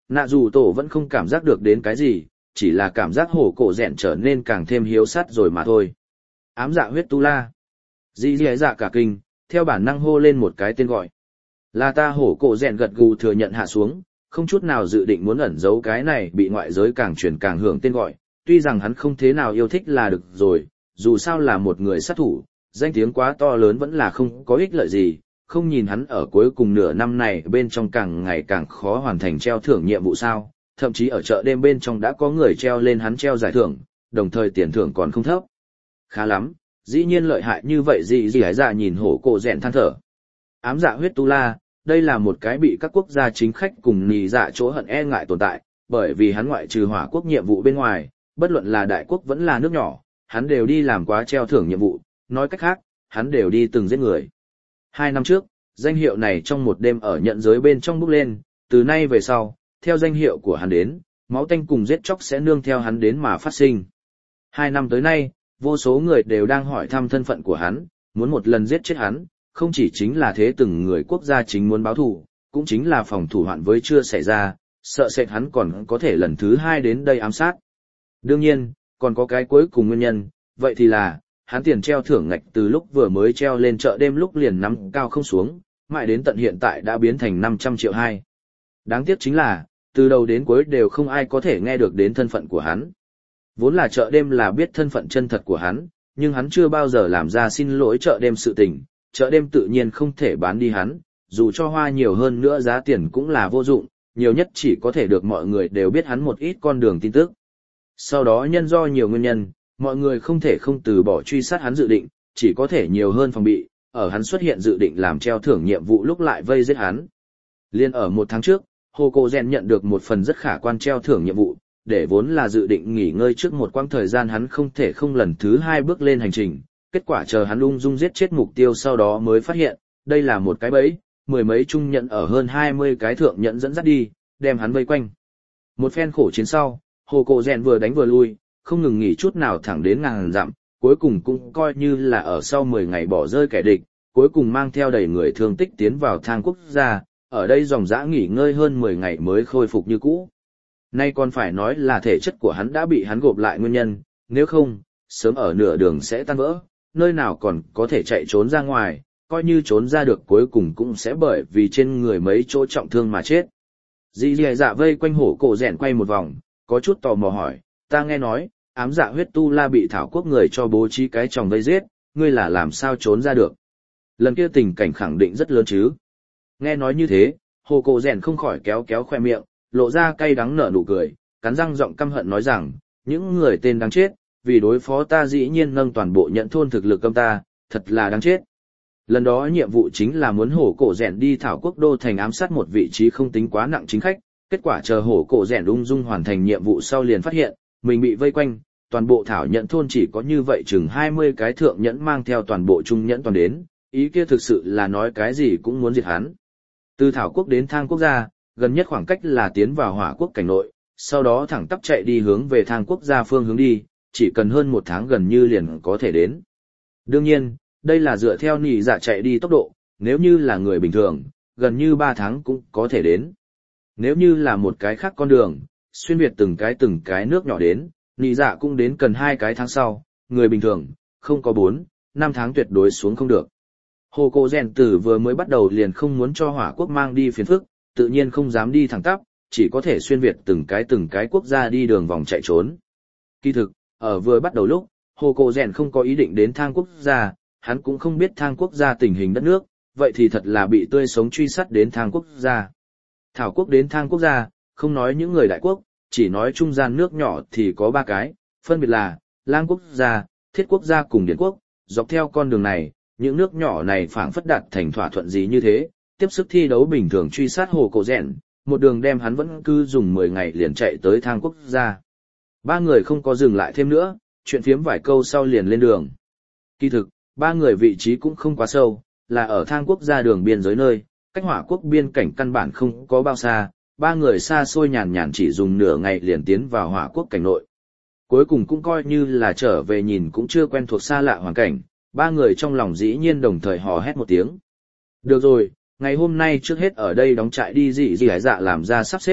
nạ dù tổ vẫn không cảm giác được đến cái gì, chỉ là cảm giác hổ cổ rèn trở nên càng thêm hiếu sát rồi mà thôi. Ám dạ huyết tu la. Dì dì dạ cả kinh, theo bản năng hô lên một cái tên gọi. Là ta hổ cổ rèn gật gù thừa nhận hạ xuống, không chút nào dự định muốn ẩn giấu cái này bị ngoại giới càng truyền càng hưởng tên gọi, tuy rằng hắn không thế nào yêu thích là được rồi, dù sao là một người sát thủ, danh tiếng quá to lớn vẫn là không có ích lợi gì, không nhìn hắn ở cuối cùng nửa năm này bên trong càng ngày càng khó hoàn thành treo thưởng nhiệm vụ sao, thậm chí ở chợ đêm bên trong đã có người treo lên hắn treo giải thưởng, đồng thời tiền thưởng còn không thấp. Khá lắm, dĩ nhiên lợi hại như vậy gì gì hái dạ nhìn hổ cổ rèn than thở. Ám dạ huyết tu la, đây là một cái bị các quốc gia chính khách cùng nì dạ chỗ hận e ngại tồn tại, bởi vì hắn ngoại trừ hỏa quốc nhiệm vụ bên ngoài, bất luận là đại quốc vẫn là nước nhỏ, hắn đều đi làm quá treo thưởng nhiệm vụ, nói cách khác, hắn đều đi từng giết người. 2 năm trước, danh hiệu này trong một đêm ở nhận giới bên trong bốc lên, từ nay về sau, theo danh hiệu của hắn đến, máu tanh cùng giết chóc sẽ nương theo hắn đến mà phát sinh. 2 năm tới nay, vô số người đều đang hỏi thăm thân phận của hắn, muốn một lần giết chết hắn, không chỉ chính là thế từng người quốc gia chính muốn báo thù, cũng chính là phòng thủ hoạn với chưa xảy ra, sợ sệt hắn còn có thể lần thứ 2 đến đây ám sát. Đương nhiên, còn có cái cuối cùng nguyên nhân, vậy thì là, hắn tiền treo thưởng ngạch từ lúc vừa mới treo lên chợ đêm lúc liền nắm cao không xuống, mãi đến tận hiện tại đã biến thành 500 triệu hai. Đáng tiếc chính là, từ đầu đến cuối đều không ai có thể nghe được đến thân phận của hắn. Vốn là chợ đêm là biết thân phận chân thật của hắn, nhưng hắn chưa bao giờ làm ra xin lỗi chợ đêm sự tình, chợ đêm tự nhiên không thể bán đi hắn, dù cho hoa nhiều hơn nữa giá tiền cũng là vô dụng, nhiều nhất chỉ có thể được mọi người đều biết hắn một ít con đường tin tức. Sau đó nhân do nhiều nguyên nhân, mọi người không thể không từ bỏ truy sát hắn dự định, chỉ có thể nhiều hơn phòng bị, ở hắn xuất hiện dự định làm treo thưởng nhiệm vụ lúc lại vây giết hắn. Liên ở 1 tháng trước, Hồ Cô Gen nhận được một phần rất khả quan treo thưởng nhiệm vụ, để vốn là dự định nghỉ ngơi trước một quãng thời gian hắn không thể không lần thứ 2 bước lên hành trình, kết quả chờ hắn ung dung giết chết mục tiêu sau đó mới phát hiện, đây là một cái bẫy, 10 mấy trung nhận ở hơn 20 cái thượng nhận dẫn dắt đi, đem hắn vây quanh. Một phen khổ chiến sau, Hồ Cô Gen vừa đánh vừa lui, không ngừng nghỉ chút nào thẳng đến ngàn dặm, cuối cùng cũng coi như là ở sau 10 ngày bỏ rơi kẻ địch, cuối cùng mang theo đầy người thương tích tiến vào thang quốc gia, ở đây dòng dã nghỉ ngơi hơn 10 ngày mới khôi phục như cũ. Nay còn phải nói là thể chất của hắn đã bị hắn gộp lại nguyên nhân, nếu không, sớm ở nửa đường sẽ tan vỡ, nơi nào còn có thể chạy trốn ra ngoài, coi như trốn ra được cuối cùng cũng sẽ bởi vì trên người mấy chỗ trọng thương mà chết. Dì dì dạ vây quanh hổ cổ rèn quay một vòng, có chút tò mò hỏi, ta nghe nói, ám dạ huyết tu la bị thảo quốc người cho bố trí cái tròng vây giết, ngươi là làm sao trốn ra được. Lần kia tình cảnh khẳng định rất lớn chứ. Nghe nói như thế, hồ cổ rèn không khỏi kéo kéo khoe miệng, lộ ra cay đắng nở nụ cười, cắn răng giọng căm hận nói rằng, những người tên đáng chết, vì đối phó ta dĩ nhiên nâng toàn bộ nhận thôn thực lực công ta, thật là đáng chết. Lần đó nhiệm vụ chính là muốn hổ cổ rèn đi thảo quốc đô thành ám sát một vị trí không tính quá nặng chính khách, kết quả chờ hổ cổ rèn ung dung hoàn thành nhiệm vụ sau liền phát hiện, mình bị vây quanh, toàn bộ thảo nhận thôn chỉ có như vậy chừng 20 cái thượng nhẫn mang theo toàn bộ trung nhẫn toàn đến, ý kia thực sự là nói cái gì cũng muốn diệt hắn. Từ thảo quốc đến thang quốc gia, gần nhất khoảng cách là tiến vào hỏa quốc cảnh nội, sau đó thẳng tắp chạy đi hướng về thang quốc gia phương hướng đi, chỉ cần hơn 1 tháng gần như liền có thể đến. Đương nhiên, đây là dựa theo nỉ dạ chạy đi tốc độ, nếu như là người bình thường, gần như 3 tháng cũng có thể đến. Nếu như là một cái khác con đường, xuyên việt từng cái nước nhỏ đến, nỉ dạ cũng đến cần 2 cái tháng sau, người bình thường, không có 4, 5 tháng tuyệt đối xuống không được. Hồ Cô Rèn Tử vừa mới bắt đầu liền không muốn cho hỏa quốc mang đi phiền phức, tự nhiên không dám đi thẳng tắp, chỉ có thể xuyên việt từng cái quốc gia đi đường vòng chạy trốn. Kỳ thực, ở vừa bắt đầu lúc, Hồ Cô Rèn không có ý định đến thang quốc gia, hắn cũng không biết thang quốc gia tình hình đất nước, vậy thì thật là bị tươi sống truy sát đến thang quốc gia. Thảo quốc đến thang quốc gia, không nói những người đại quốc, chỉ nói trung gian nước nhỏ thì có 3 cái, phân biệt là Lang quốc gia, Thiết quốc gia cùng Điển quốc, dọc theo con đường này, những nước nhỏ này phảng phất đạt thành thỏa thuận gì như thế, tiếp sức thi đấu bình thường truy sát Hồ Cổ Rèn, một đường đem hắn vẫn cứ dùng 10 ngày liền chạy tới thang quốc gia. 3 người không có dừng lại thêm nữa, chuyện phiếm vài câu sau liền lên đường. Kỳ thực, 3 người vị trí cũng không quá sâu, là ở thang quốc gia đường biên giới nơi, cách hỏa quốc biên cảnh căn bản không có bao xa, 3 người xa xôi nhàn nhàn chỉ dùng nửa ngày liền tiến vào hỏa quốc cảnh nội. Cuối cùng cũng coi như là trở về nhìn cũng chưa quen thuộc xa lạ hoàn cảnh, 3 người trong lòng dĩ nhiên đồng thời hò hét một tiếng. Được rồi, ngày hôm nay trước hết ở đây đóng trại đi dị dị hải dạ làm ra sắp xếp,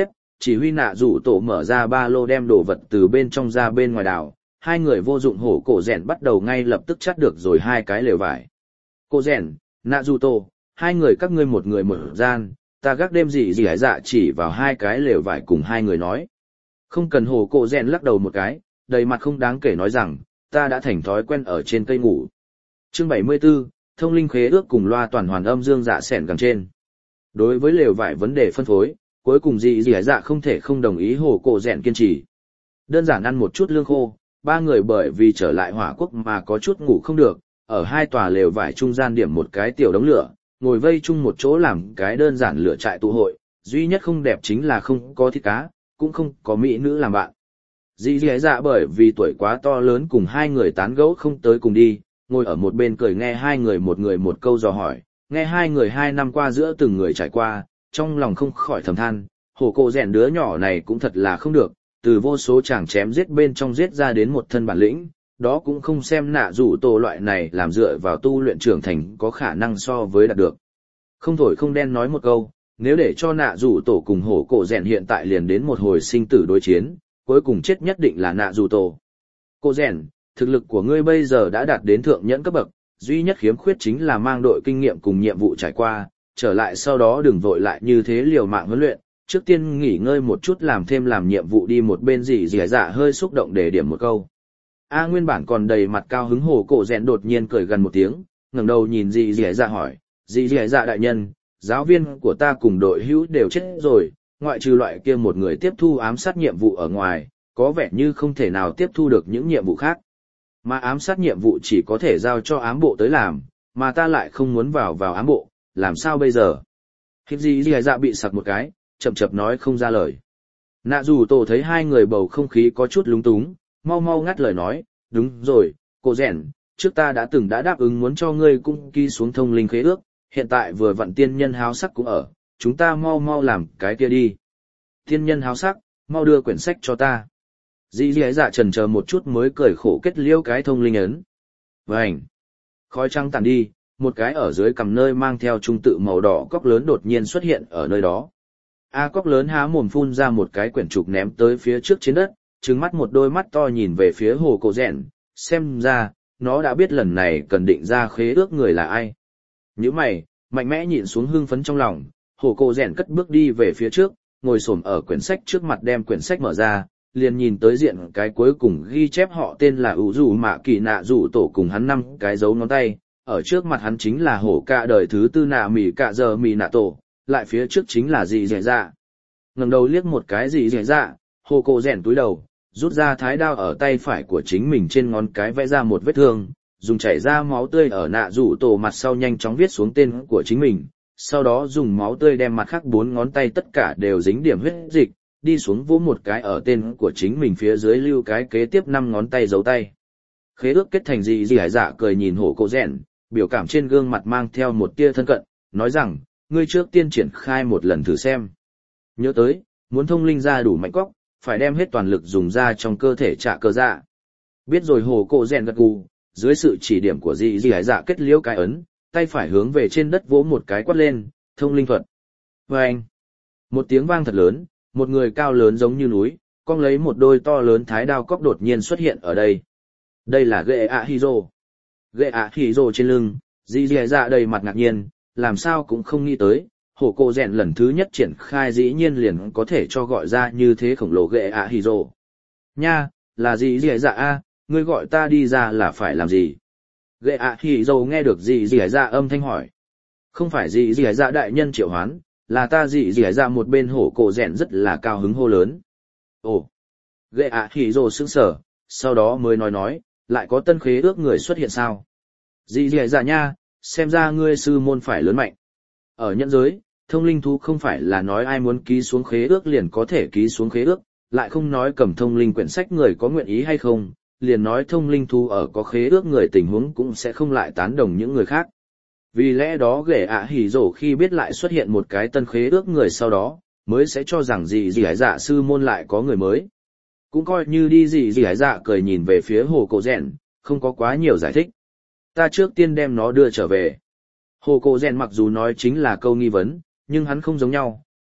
chỉ huy nạ rủ tổ mở ra ba lô đem đồ vật từ bên trong ra bên ngoài đảo, hai người vô dụng hổ cổ rèn bắt đầu ngay lập tức chắt được rồi hai cái lều vải. Cô rèn, nạ rủ tổ, hai người các ngươi một người một gian, ta gác đêm gì hải dạ chỉ vào hai cái lều vải cùng hai người nói. Không cần hổ cổ rèn lắc đầu một cái, đầy mặt không đáng kể nói rằng, ta đã thành thói quen ở trên cây ngủ. Chương 74, thông linh khế ước cùng loa toàn hoàn âm dương dạ sẻn càng trên. Đối với lều vải vấn đề phân phối, cuối cùng dị dạ không thể không đồng ý hổ cổ rèn kiên trì. Đơn giản ăn một chút lương khô, ba người bởi vì trở lại hỏa quốc mà có chút ngủ không được, ở hai tòa lều vải trung gian điểm một cái tiểu đống lửa, ngồi vây chung một chỗ làm cái đơn giản lửa trại tụ hội, duy nhất không đẹp chính là không có thịt cá, cũng không có mỹ nữ làm bạn. Dị dạ bởi vì tuổi quá to lớn cùng hai người tán gẫu không tới cùng đi, ngồi ở một bên cười nghe hai người một câu dò hỏi, nghe hai người 2 năm qua giữa từng người trải qua, trong lòng không khỏi thầm than, hổ cổ rèn đứa nhỏ này cũng thật là không được, từ vô số chàng chém giết bên trong giết ra đến một thân bản lĩnh, đó cũng không xem nạ rủ tổ loại này làm dựa vào tu luyện trưởng thành có khả năng so với đạt được. Không thổi không đen nói một câu, nếu để cho nạ rủ tổ cùng hổ cổ rèn hiện tại liền đến một hồi sinh tử đối chiến, cuối cùng chết nhất định là nạ rủ tổ. Cô rèn, thực lực của ngươi bây giờ đã đạt đến thượng nhẫn cấp bậc, duy nhất khiếm khuyết chính là mang đội kinh nghiệm cùng nhiệm vụ trải qua, trở lại sau đó đừng vội lại như thế liều mạng huấn luyện, trước tiên nghỉ ngơi một chút làm thêm làm nhiệm vụ đi một bên gì dạ hơi xúc động để điểm một câu. A nguyên bản còn đầy mặt cao hứng hổ cổ rèn đột nhiên cười gần một tiếng, ngẩng đầu nhìn gì dạ hỏi, gì dạ đại nhân, giáo viên của ta cùng đội hữu đều chết rồi, ngoại trừ loại kia một người tiếp thu ám sát nhiệm vụ ở ngoài, có vẻ như không thể nào tiếp thu được những nhiệm vụ khác. Mà ám sát nhiệm vụ chỉ có thể giao cho ám bộ tới làm, mà ta lại không muốn vào ám bộ, làm sao bây giờ? Hít gì dạ bị sặc một cái, chậm chậm nói không ra lời. Nạ dù tổ thấy hai người bầu không khí có chút lúng túng, mau mau ngắt lời nói, đúng rồi, cô rèn, trước ta đã đáp ứng muốn cho ngươi cũng ký xuống thông linh khế ước, hiện tại vừa vặn tiên nhân háo sắc cũng ở, chúng ta mau làm cái kia đi. Tiên nhân háo sắc, mau đưa quyển sách cho ta. Dĩ dạ chần chờ một chút mới cười khổ kết liễu cái thông linh ấn. Vành. Khói trắng tàn đi, một cái ở dưới cằm nơi mang theo trung tự màu đỏ cóc lớn đột nhiên xuất hiện ở nơi đó. Cóc lớn há mồm phun ra một cái quyển trục ném tới phía trước trên đất, trừng mắt một đôi mắt to nhìn về phía hồ cổ rèn, xem ra, nó đã biết lần này cần định ra khế ước người là ai. Nhíu mày, mạnh mẽ nhịn xuống hưng phấn trong lòng, hồ cổ rèn cất bước đi về phía trước, ngồi xổm ở quyển sách trước mặt đem quyển sách mở ra, liền nhìn tới diện cái cuối cùng ghi chép họ tên là ủ rủ mạ kỳ nạ rủ tổ cùng hắn 5 cái dấu ngón tay, ở trước mặt hắn chính là hổ cạ đời thứ 4 nạ mỉ cạ giờ mỉ nạ tổ, lại phía trước chính là dị dạ. Ngẩng đầu liếc một cái dị dạ, hồ cổ rèn túi đầu, rút ra thái đao ở tay phải của chính mình trên ngón cái vẽ ra một vết thương, dùng chảy ra máu tươi ở nạ rủ tổ mặt sau nhanh chóng viết xuống tên của chính mình, sau đó dùng máu tươi đem mặt khác 4 ngón tay tất cả đều dính điểm huyết dịch, đi xuống vỗ một cái ở tên của chính mình phía dưới lưu cái kế tiếp 5 ngón tay dấu tay. Khế ước kết thành dị dạ cười nhìn hổ cổ rèn, biểu cảm trên gương mặt mang theo một tia thân cận, nói rằng, ngươi trước tiên triển khai một lần thử xem. Nhớ tới, muốn thông linh ra đủ mạnh quóc, phải đem hết toàn lực dùng ra trong cơ thể trả cơ dạ. Biết rồi hổ cổ rèn gật gù, dưới sự chỉ điểm của dị dạ kết liễu cái ấn, tay phải hướng về trên đất vỗ một cái quát lên, thông linh thuật. Vâng! Một tiếng vang thật lớn, một người cao lớn giống như núi, cong lấy một đôi to lớn thái đao cóc đột nhiên xuất hiện ở đây. Đây là Ghệ ạ Hiro. Ghệ ạ Hiro trên lưng, dị dạ đầy mặt ngạc nhiên, làm sao cũng không nghĩ tới, hổ cổ rèn lần thứ nhất triển khai dĩ nhiên liền có thể cho gọi ra như thế khổng lồ Ghệ ạ Hiro. Nha, là dị dạ a, ngươi gọi ta đi ra là phải làm gì? Ghệ ạ Hiro nghe được dị dạ âm thanh hỏi. Không phải dị dạ đại nhân triệu hoán, là ta dị dạ một bên hổ cổ rèn rất là cao hứng hô lớn. Ồ, Ghệ ạ Hiro sững sờ, sau đó mới nói, lại có tân khế ước người xuất hiện sao? Dị dạ nha, xem ra ngươi sư môn phải lớn mạnh. Ở nhân giới, thông linh thú không phải là nói ai muốn ký xuống khế ước liền có thể ký xuống khế ước, lại không nói cầm thông linh quyển sách người có nguyện ý hay không, liền nói thông linh thú ở có khế ước người tình huống cũng sẽ không lại tán đồng những người khác. Vì lẽ đó Ghệ ạ hỉ rổ khi biết lại xuất hiện một cái tân khế ước người sau đó, mới sẽ cho rằng dị dạ sư môn lại có người mới. Cũng coi như đi dị dạ cười nhìn về phía hồ cổ rèn, không có quá nhiều giải thích. Ta trước tiên đem nó đưa trở về. Hồ cổ rèn mặc dù nói chính là câu nghi vấn, nhưng hắn không giống nhau,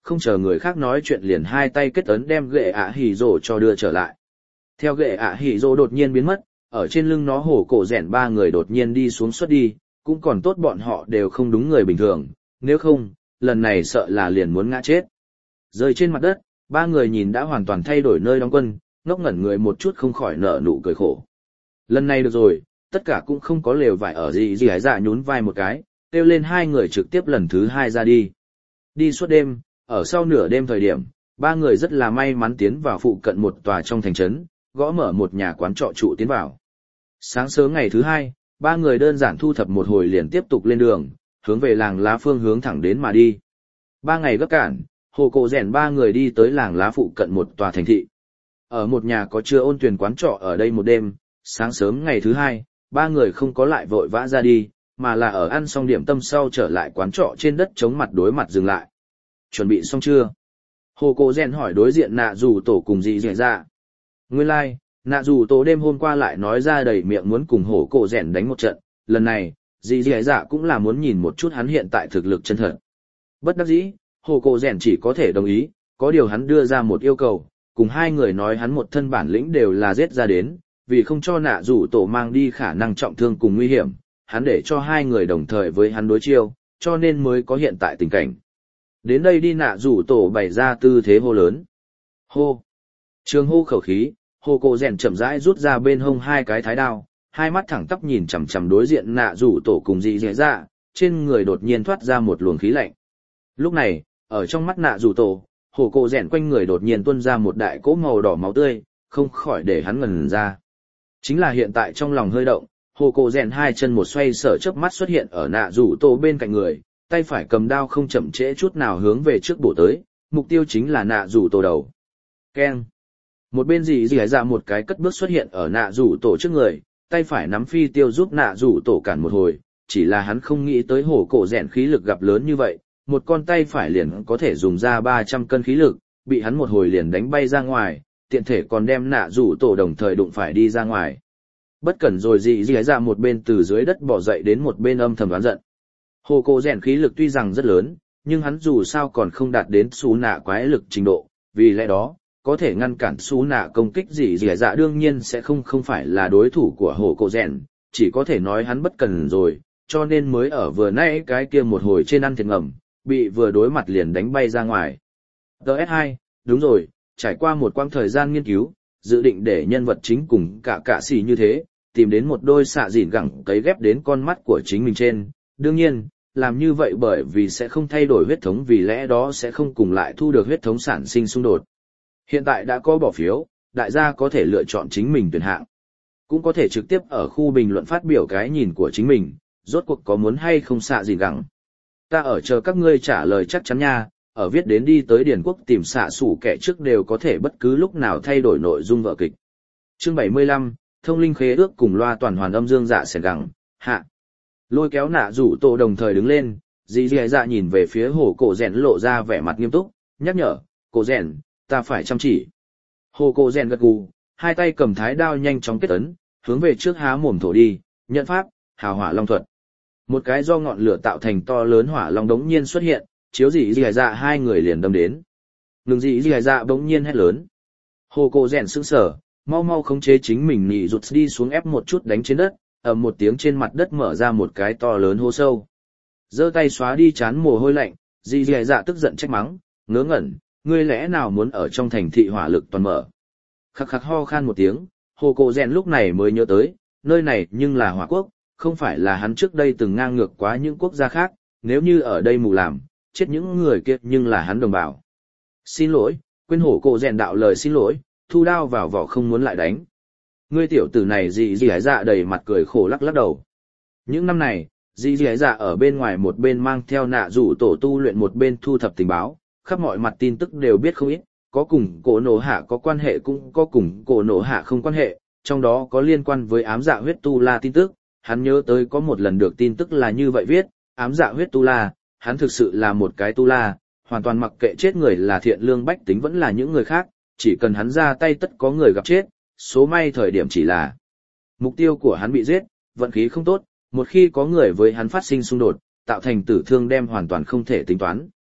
không chờ người khác nói chuyện liền hai tay kết ấn đem ghệ ạ hỉ rồ cho đưa trở lại. Theo ghệ ạ hỉ rồ đột nhiên biến mất, ở trên lưng nó hổ cổ rèn ba người đột nhiên đi xuống xuất đi, cũng còn tốt bọn họ đều không đúng người bình thường, nếu không, lần này sợ là liền muốn ngã chết. Rơi trên mặt đất, ba người nhìn đã hoàn toàn thay đổi nơi đóng quân, ngốc ngẩn người một chút không khỏi nở nụ cười khổ. Lần này được rồi, tất cả cũng không có lều vải ở gì gì hải dạ nhún vai một cái, kêu lên hai người trực tiếp lần thứ hai ra đi. Đi suốt đêm, ở sau nửa đêm thời điểm, ba người rất là may mắn tiến vào phụ cận một tòa trong thành trấn, gõ mở một nhà quán trọ trụ tiến vào. Sáng sớm ngày thứ hai, ba người đơn giản thu thập một hồi liền tiếp tục lên đường, hướng về làng lá phương hướng thẳng đến mà đi. 3 ngày gấp cản, hồ cổ rèn ba người đi tới làng lá phụ cận một tòa thành thị. Ở một nhà có chứa ôn tuyển quán trọ ở đây một đêm, sáng sớm ngày thứ hai, ba người không có lại vội vã ra đi, mà là ở ăn xong điểm tâm sau trở lại quán trọ trên đất chống mặt đối mặt dừng lại. Chuẩn bị xong chưa? Hồ cổ rèn hỏi đối diện nạ dù tổ cùng dị dẻ ra. Nguyên lai, nạ dù tổ đêm hôm qua lại nói ra đầy miệng muốn cùng hổ cổ rèn đánh một trận, lần này, dị dẻ dạ cũng là muốn nhìn một chút hắn hiện tại thực lực chân thật. Bất đắc dĩ, hổ cổ rèn chỉ có thể đồng ý, có điều hắn đưa ra một yêu cầu, cùng hai người nói hắn một thân bản lĩnh đều là giết ra đến, vì không cho nạ dù tổ mang đi khả năng trọng thương cùng nguy hiểm, hắn để cho hai người đồng thời với hắn đối chiêu, cho nên mới có hiện tại tình cảnh. Đến đây đi nạ dù tổ bày ra tư thế hô lớn. Hô! Trường hô khẩu khí, hồ cổ rèn chậm rãi rút ra bên hông hai cái thái đao, hai mắt thẳng tắp nhìn chằm chằm đối diện nạ rủ tổ cùng dị dẻ dạ, trên người đột nhiên thoát ra một luồng khí lạnh. Lúc này, ở trong mắt nạ rủ tổ, hồ cổ rèn quanh người đột nhiên tuôn ra một đại cỗ màu đỏ máu tươi, không khỏi để hắn ngẩn ra. Chính là hiện tại trong lòng hơi động, hồ cổ rèn hai chân một xoay sở chớp mắt xuất hiện ở nạ rủ tổ bên cạnh người, tay phải cầm đao không chậm trễ chút nào hướng về trước bổ tới, mục tiêu chính là nạ rủ tổ đầu. Keng! Một bên dị dẻ dạ một cái cất bước xuất hiện ở nạ rủ tổ trước người, tay phải nắm phi tiêu giúp nạ rủ tổ cản một hồi, chỉ là hắn không nghĩ tới hổ cổ rèn khí lực gặp lớn như vậy, một con tay phải liền có thể dùng ra 300 cân khí lực, bị hắn một hồi liền đánh bay ra ngoài, tiện thể còn đem nạ rủ tổ đồng thời đụng phải đi ra ngoài. Bất cẩn rồi dị dẻ dạ một bên từ dưới đất bỏ dậy đến một bên âm thầm oán giận. Hổ cổ rèn khí lực tuy rằng rất lớn, nhưng hắn dù sao còn không đạt đến xú nạ quái lực trình độ, vì lẽ đó có thể ngăn cản xú nạ công kích gì dẻ dạ đương nhiên sẽ không phải là đối thủ của hổ cổ rèn, chỉ có thể nói hắn bất cần rồi, cho nên mới ở vừa nãy cái kia một hồi trên ăn thiệt ngầm, bị vừa đối mặt liền đánh bay ra ngoài. DS2, đúng rồi, trải qua một quãng thời gian nghiên cứu, dự định để nhân vật chính cùng cả xì như thế, tìm đến một đôi xạ dỉn gẳng cấy ghép đến con mắt của chính mình trên, đương nhiên, làm như vậy bởi vì sẽ không thay đổi huyết thống vì lẽ đó sẽ không cùng lại thu được huyết thống sản sinh xung đột. Hiện tại đã có bỏ phiếu, đại gia có thể lựa chọn chính mình tuyển hạng. Cũng có thể trực tiếp ở khu bình luận phát biểu cái nhìn của chính mình, rốt cuộc có muốn hay không xạ gì gắng. Ta ở chờ các ngươi trả lời chắc chắn nha, ở viết đến đi tới Điển Quốc tìm xạ sủ kẻ trước đều có thể bất cứ lúc nào thay đổi nội dung vở kịch. Chương 75, Thông linh khế ước cùng loa toàn hoàn âm dương dạ sẻn gắng, hạ. Lôi kéo nạ rủ tổ đồng thời đứng lên, dì dì dạ nhìn về phía hồ cổ rèn lộ ra vẻ mặt nghiêm túc, nhắc nhở, cổ rèn, ta phải chăm chỉ. Hồ cổ rèn gật gù, hai tay cầm thái đao nhanh chóng kết ấn, hướng về trước há mồm thổ đi, nhận pháp, hào hỏa long thuật. Một cái do ngọn lửa tạo thành to lớn hỏa long đống nhiên xuất hiện, chiếu dì dì dạ hai người liền đâm đến. Ngừng dì dì dạ đống nhiên hét lớn. Hồ cổ rèn sững sờ, mau mau khống chế chính mình nhị rụt đi xuống ép một chút đánh trên đất, ầm một tiếng trên mặt đất mở ra một cái to lớn hố sâu. Giơ tay xóa đi chán mồ hôi lạnh, dì dì dạ tức giận trách mắng, ngớ ngẩn, ngươi lẽ nào muốn ở trong thành thị hỏa lực toàn mở. Khắc khắc ho khan một tiếng, hồ cổ rèn lúc này mới nhớ tới, nơi này nhưng là hỏa quốc, không phải là hắn trước đây từng ngang ngược quá những quốc gia khác, nếu như ở đây mù làm, chết những người kia nhưng là hắn đồng bào. Xin lỗi, quên hổ cổ rèn đạo lời xin lỗi, thu đao vào vỏ không muốn lại đánh. Ngươi tiểu tử này dì dì dạ đầy mặt cười khổ lắc lắc đầu. Những năm này, dì dì dạ ở bên ngoài một bên mang theo nạ rủ tổ tu luyện một bên thu thập tình báo, khắp mọi mặt tin tức đều biết không ít, có cùng cổ nổ hạ có quan hệ cũng có cùng cổ nổ hạ không quan hệ, trong đó có liên quan với ám dạ huyết tu la tin tức, hắn nhớ tới có một lần được tin tức là như vậy viết, ám dạ huyết tu la, hắn thực sự là một cái tu la, hoàn toàn mặc kệ chết người là thiện lương bách tính vẫn là những người khác, chỉ cần hắn ra tay tất có người gặp chết, số may thời điểm chỉ là mục tiêu của hắn bị giết, vận khí không tốt, một khi có người với hắn phát sinh xung đột, tạo thành tử thương đem hoàn toàn không thể tính toán.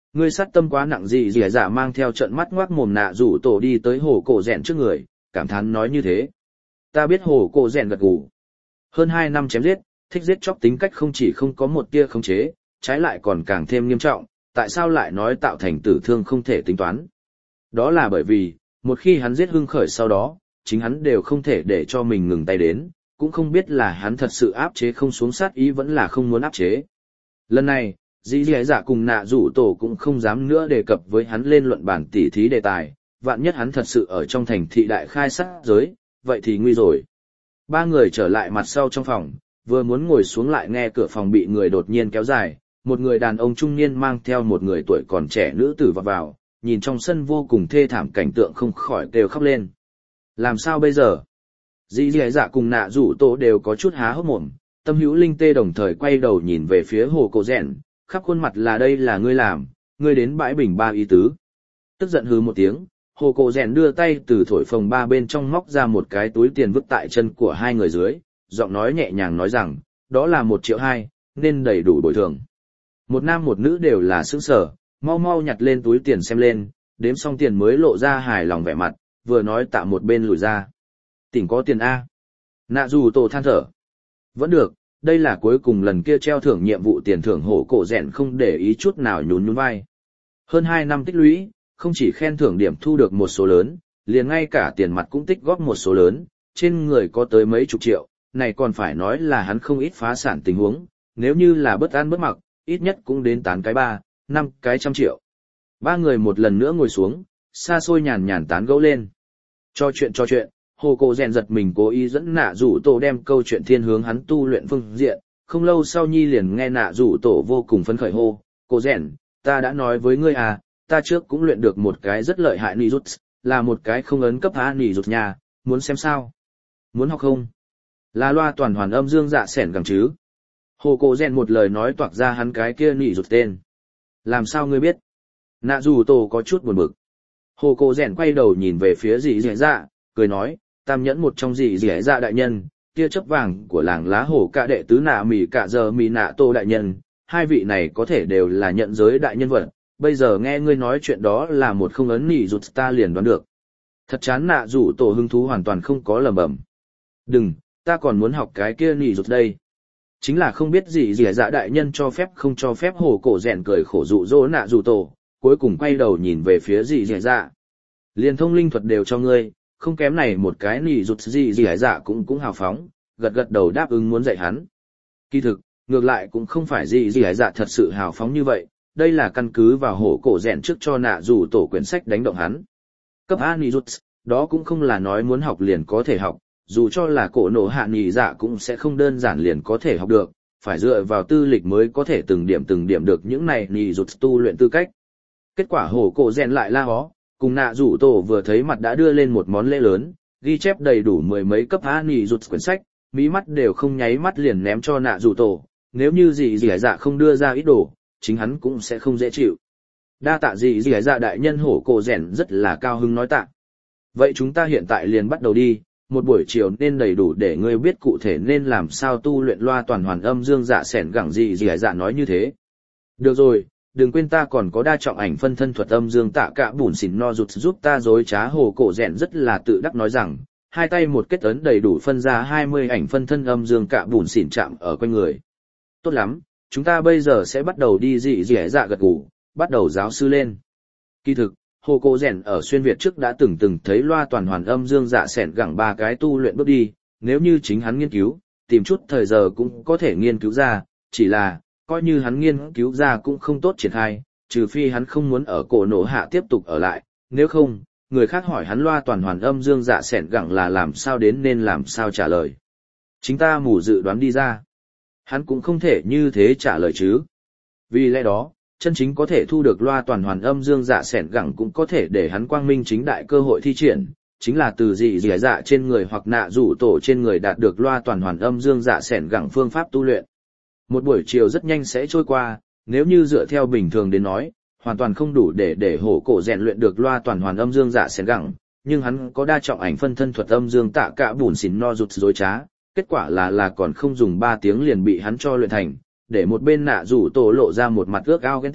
Ngươi sát tâm quá nặng gì dì dạ mang theo trận mắt ngoác mồm nạ rủ tổ đi tới hồ cổ rèn trước người, cảm thán nói như thế. Ta biết hồ cổ rèn gật gù. Hơn 2 năm chém giết, thích giết chóc tính cách không chỉ không có một tia khống chế, trái lại còn càng thêm nghiêm trọng, tại sao lại nói tạo thành tử thương không thể tính toán. Đó là bởi vì, một khi hắn giết hưng khởi sau đó, chính hắn đều không thể để cho mình ngừng tay đến, cũng không biết là hắn thật sự áp chế không xuống sát ý vẫn là không muốn áp chế. Lần này, dì dì dạ cùng nạ rủ tổ cũng không dám nữa đề cập với hắn lên luận bản tỉ thí đề tài, vạn nhất hắn thật sự ở trong thành thị đại khai sát giới, vậy thì nguy rồi. Ba người trở lại mặt sau trong phòng, vừa muốn ngồi xuống lại nghe cửa phòng bị người đột nhiên kéo dài, một người đàn ông trung niên mang theo một người tuổi còn trẻ nữ tử vào, nhìn trong sân vô cùng thê thảm cảnh tượng không khỏi kêu khóc lên. Làm sao bây giờ? Dì dì dạ cùng nạ rủ tổ đều có chút há hốc mồm, tâm hữu linh tê đồng thời quay đầu nhìn về phía hồ cổ rèn, khắp khuôn mặt là đây là ngươi làm, ngươi đến bãi bình ba ý tứ. Tức giận hứ một tiếng, hồ cổ rèn đưa tay từ thổi phồng ba bên trong móc ra một cái túi tiền vứt tại chân của hai người dưới, giọng nói nhẹ nhàng nói rằng, đó là 1,2 triệu, nên đầy đủ bồi thường. Một nam một nữ đều là sững sờ, mau mau nhặt lên túi tiền xem lên, đếm xong tiền mới lộ ra hài lòng vẻ mặt, vừa nói tạ một bên lùi ra. Tỉnh có tiền A. Nạ dù tổ than thở. Vẫn được, đây là cuối cùng lần kia treo thưởng nhiệm vụ tiền thưởng hổ cổ rèn không để ý chút nào nhún nhún vai. Hơn 2 năm tích lũy, không chỉ khen thưởng điểm thu được một số lớn, liền ngay cả tiền mặt cũng tích góp một số lớn, trên người có tới mấy chục triệu, này còn phải nói là hắn không ít phá sản tình huống, nếu như là bất ăn bất mặc, ít nhất cũng đến 8 cái 5 cái trăm triệu. Ba người một lần nữa ngồi xuống, xa xôi nhàn nhàn tán gẫu lên. Cho chuyện, hồ cổ rèn giật mình cố ý dẫn nạ rủ tổ đem câu chuyện thiên hướng hắn tu luyện phương diện, không lâu sau nhi liền nghe nạ rủ tổ vô cùng phấn khởi hô, cổ rèn, ta đã nói với ngươi à, ta trước cũng luyện được một cái rất lợi hại nỉ rút, là một cái không ấn cấp A nỉ rút nhà, muốn xem sao? Muốn học không? Là loa toàn hoàn âm dương dạ sẻn gẳng chứ? Hồ cổ rèn một lời nói toạc ra hắn cái kia nỉ rút tên. Làm sao ngươi biết? Nạ rủ tổ có chút buồn bực. Hồ cổ rèn quay đầu nhìn về phía dì dì dạ, cười nói, tam nhẫn một trong dì dì dạ đại nhân, tia chớp vàng của làng lá hổ cả đệ tứ nạ mỉ cả giờ mỉ nạ tô đại nhân, hai vị này có thể đều là nhận giới đại nhân vật, bây giờ nghe ngươi nói chuyện đó là một không ấn nỉ rụt ta liền đoán được. Thật chán nạ rủ tổ hứng thú hoàn toàn không có lầm bầm. Đừng, ta còn muốn học cái kia nỉ rụt đây. Chính là không biết gì dì dạ đại nhân cho phép không cho phép hồ cổ rèn cười khổ dụ dỗ nạ rủ tổ, cuối cùng quay đầu nhìn về phía dì dì dạ. Liền thông linh thuật đều cho ngươi, không kém này một cái nỉ rụt dì dì dạ cũng hào phóng, gật gật đầu đáp ứng muốn dạy hắn. Kỳ thực, ngược lại cũng không phải dì dì dạ thật sự hào phóng như vậy, đây là căn cứ vào hổ cổ rèn trước cho nạ rủ tổ quyển sách đánh động hắn. Cấp A nỉ rụt, đó cũng không là nói muốn học liền có thể học, dù cho là cổ nổ hạ nỉ dạ cũng sẽ không đơn giản liền có thể học được, phải dựa vào tư lịch mới có thể từng điểm được những này nỉ rụt tu luyện tư cách. Kết quả hổ cổ rèn lại la hó, cùng nạ rủ tổ vừa thấy mặt đã đưa lên một món lễ lớn, ghi chép đầy đủ 10 mấy cấp A nỉ rụt quyển sách, mí mắt đều không nháy mắt liền ném cho nạ rủ tổ, nếu như dì dì dạ không đưa ra ít đồ, chính hắn cũng sẽ không dễ chịu. Đa tạ dì dì dạ đại nhân hổ cổ rèn rất là cao hứng nói tạ. Vậy chúng ta hiện tại liền bắt đầu đi, một buổi chiều nên đầy đủ để ngươi biết cụ thể nên làm sao tu luyện loa toàn hoàn âm dương dạ sẻn gẳng dì dì dạ nói như thế. Được rồi, đừng quên ta còn có đa trọng ảnh phân thân thuật âm dương tạ cả bùn xỉn no rụt giúp ta dối trá hồ cổ rèn rất là tự đắc nói rằng, hai tay một kết ấn đầy đủ phân ra 20 ảnh phân thân âm dương cả bùn xỉn chạm ở quanh người. Tốt lắm, chúng ta bây giờ sẽ bắt đầu đi dị dẻ dạ gật gù, bắt đầu giáo sư lên. Kỳ thực, hồ cổ rèn ở xuyên Việt trước đã từng thấy loa toàn hoàn âm dương dạ sẻn gẳng 3 cái tu luyện bước đi, nếu như chính hắn nghiên cứu, tìm chút thời giờ cũng có thể nghiên cứu ra, chỉ là, coi như hắn nghiên cứu ra cũng không tốt triển khai, trừ phi hắn không muốn ở cổ nổ hạ tiếp tục ở lại, nếu không, người khác hỏi hắn loa toàn hoàn âm dương dạ sẻn gẳng là làm sao đến nên làm sao trả lời. Chính ta mù dự đoán đi ra. Hắn cũng không thể như thế trả lời chứ. Vì lẽ đó, chân chính có thể thu được loa toàn hoàn âm dương dạ sẻn gẳng cũng có thể để hắn quang minh chính đại cơ hội thi triển, chính là từ dị dẻ dạ trên người hoặc nạ rủ tổ trên người đạt được loa toàn hoàn âm dương dạ sẻn gẳng phương pháp tu luyện. Một buổi chiều rất nhanh sẽ trôi qua, nếu như dựa theo bình thường đến nói, hoàn toàn không đủ để hổ cổ rèn luyện được loa toàn hoàn âm dương dạ sẻn gẳng, nhưng hắn có đa trọng ảnh phân thân thuật âm dương tạ cả bùn xỉn no rụt dối trá, kết quả là còn không dùng 3 tiếng liền bị hắn cho luyện thành, để một bên nạ rủ tổ lộ ra một mặt ước ao ghen tị,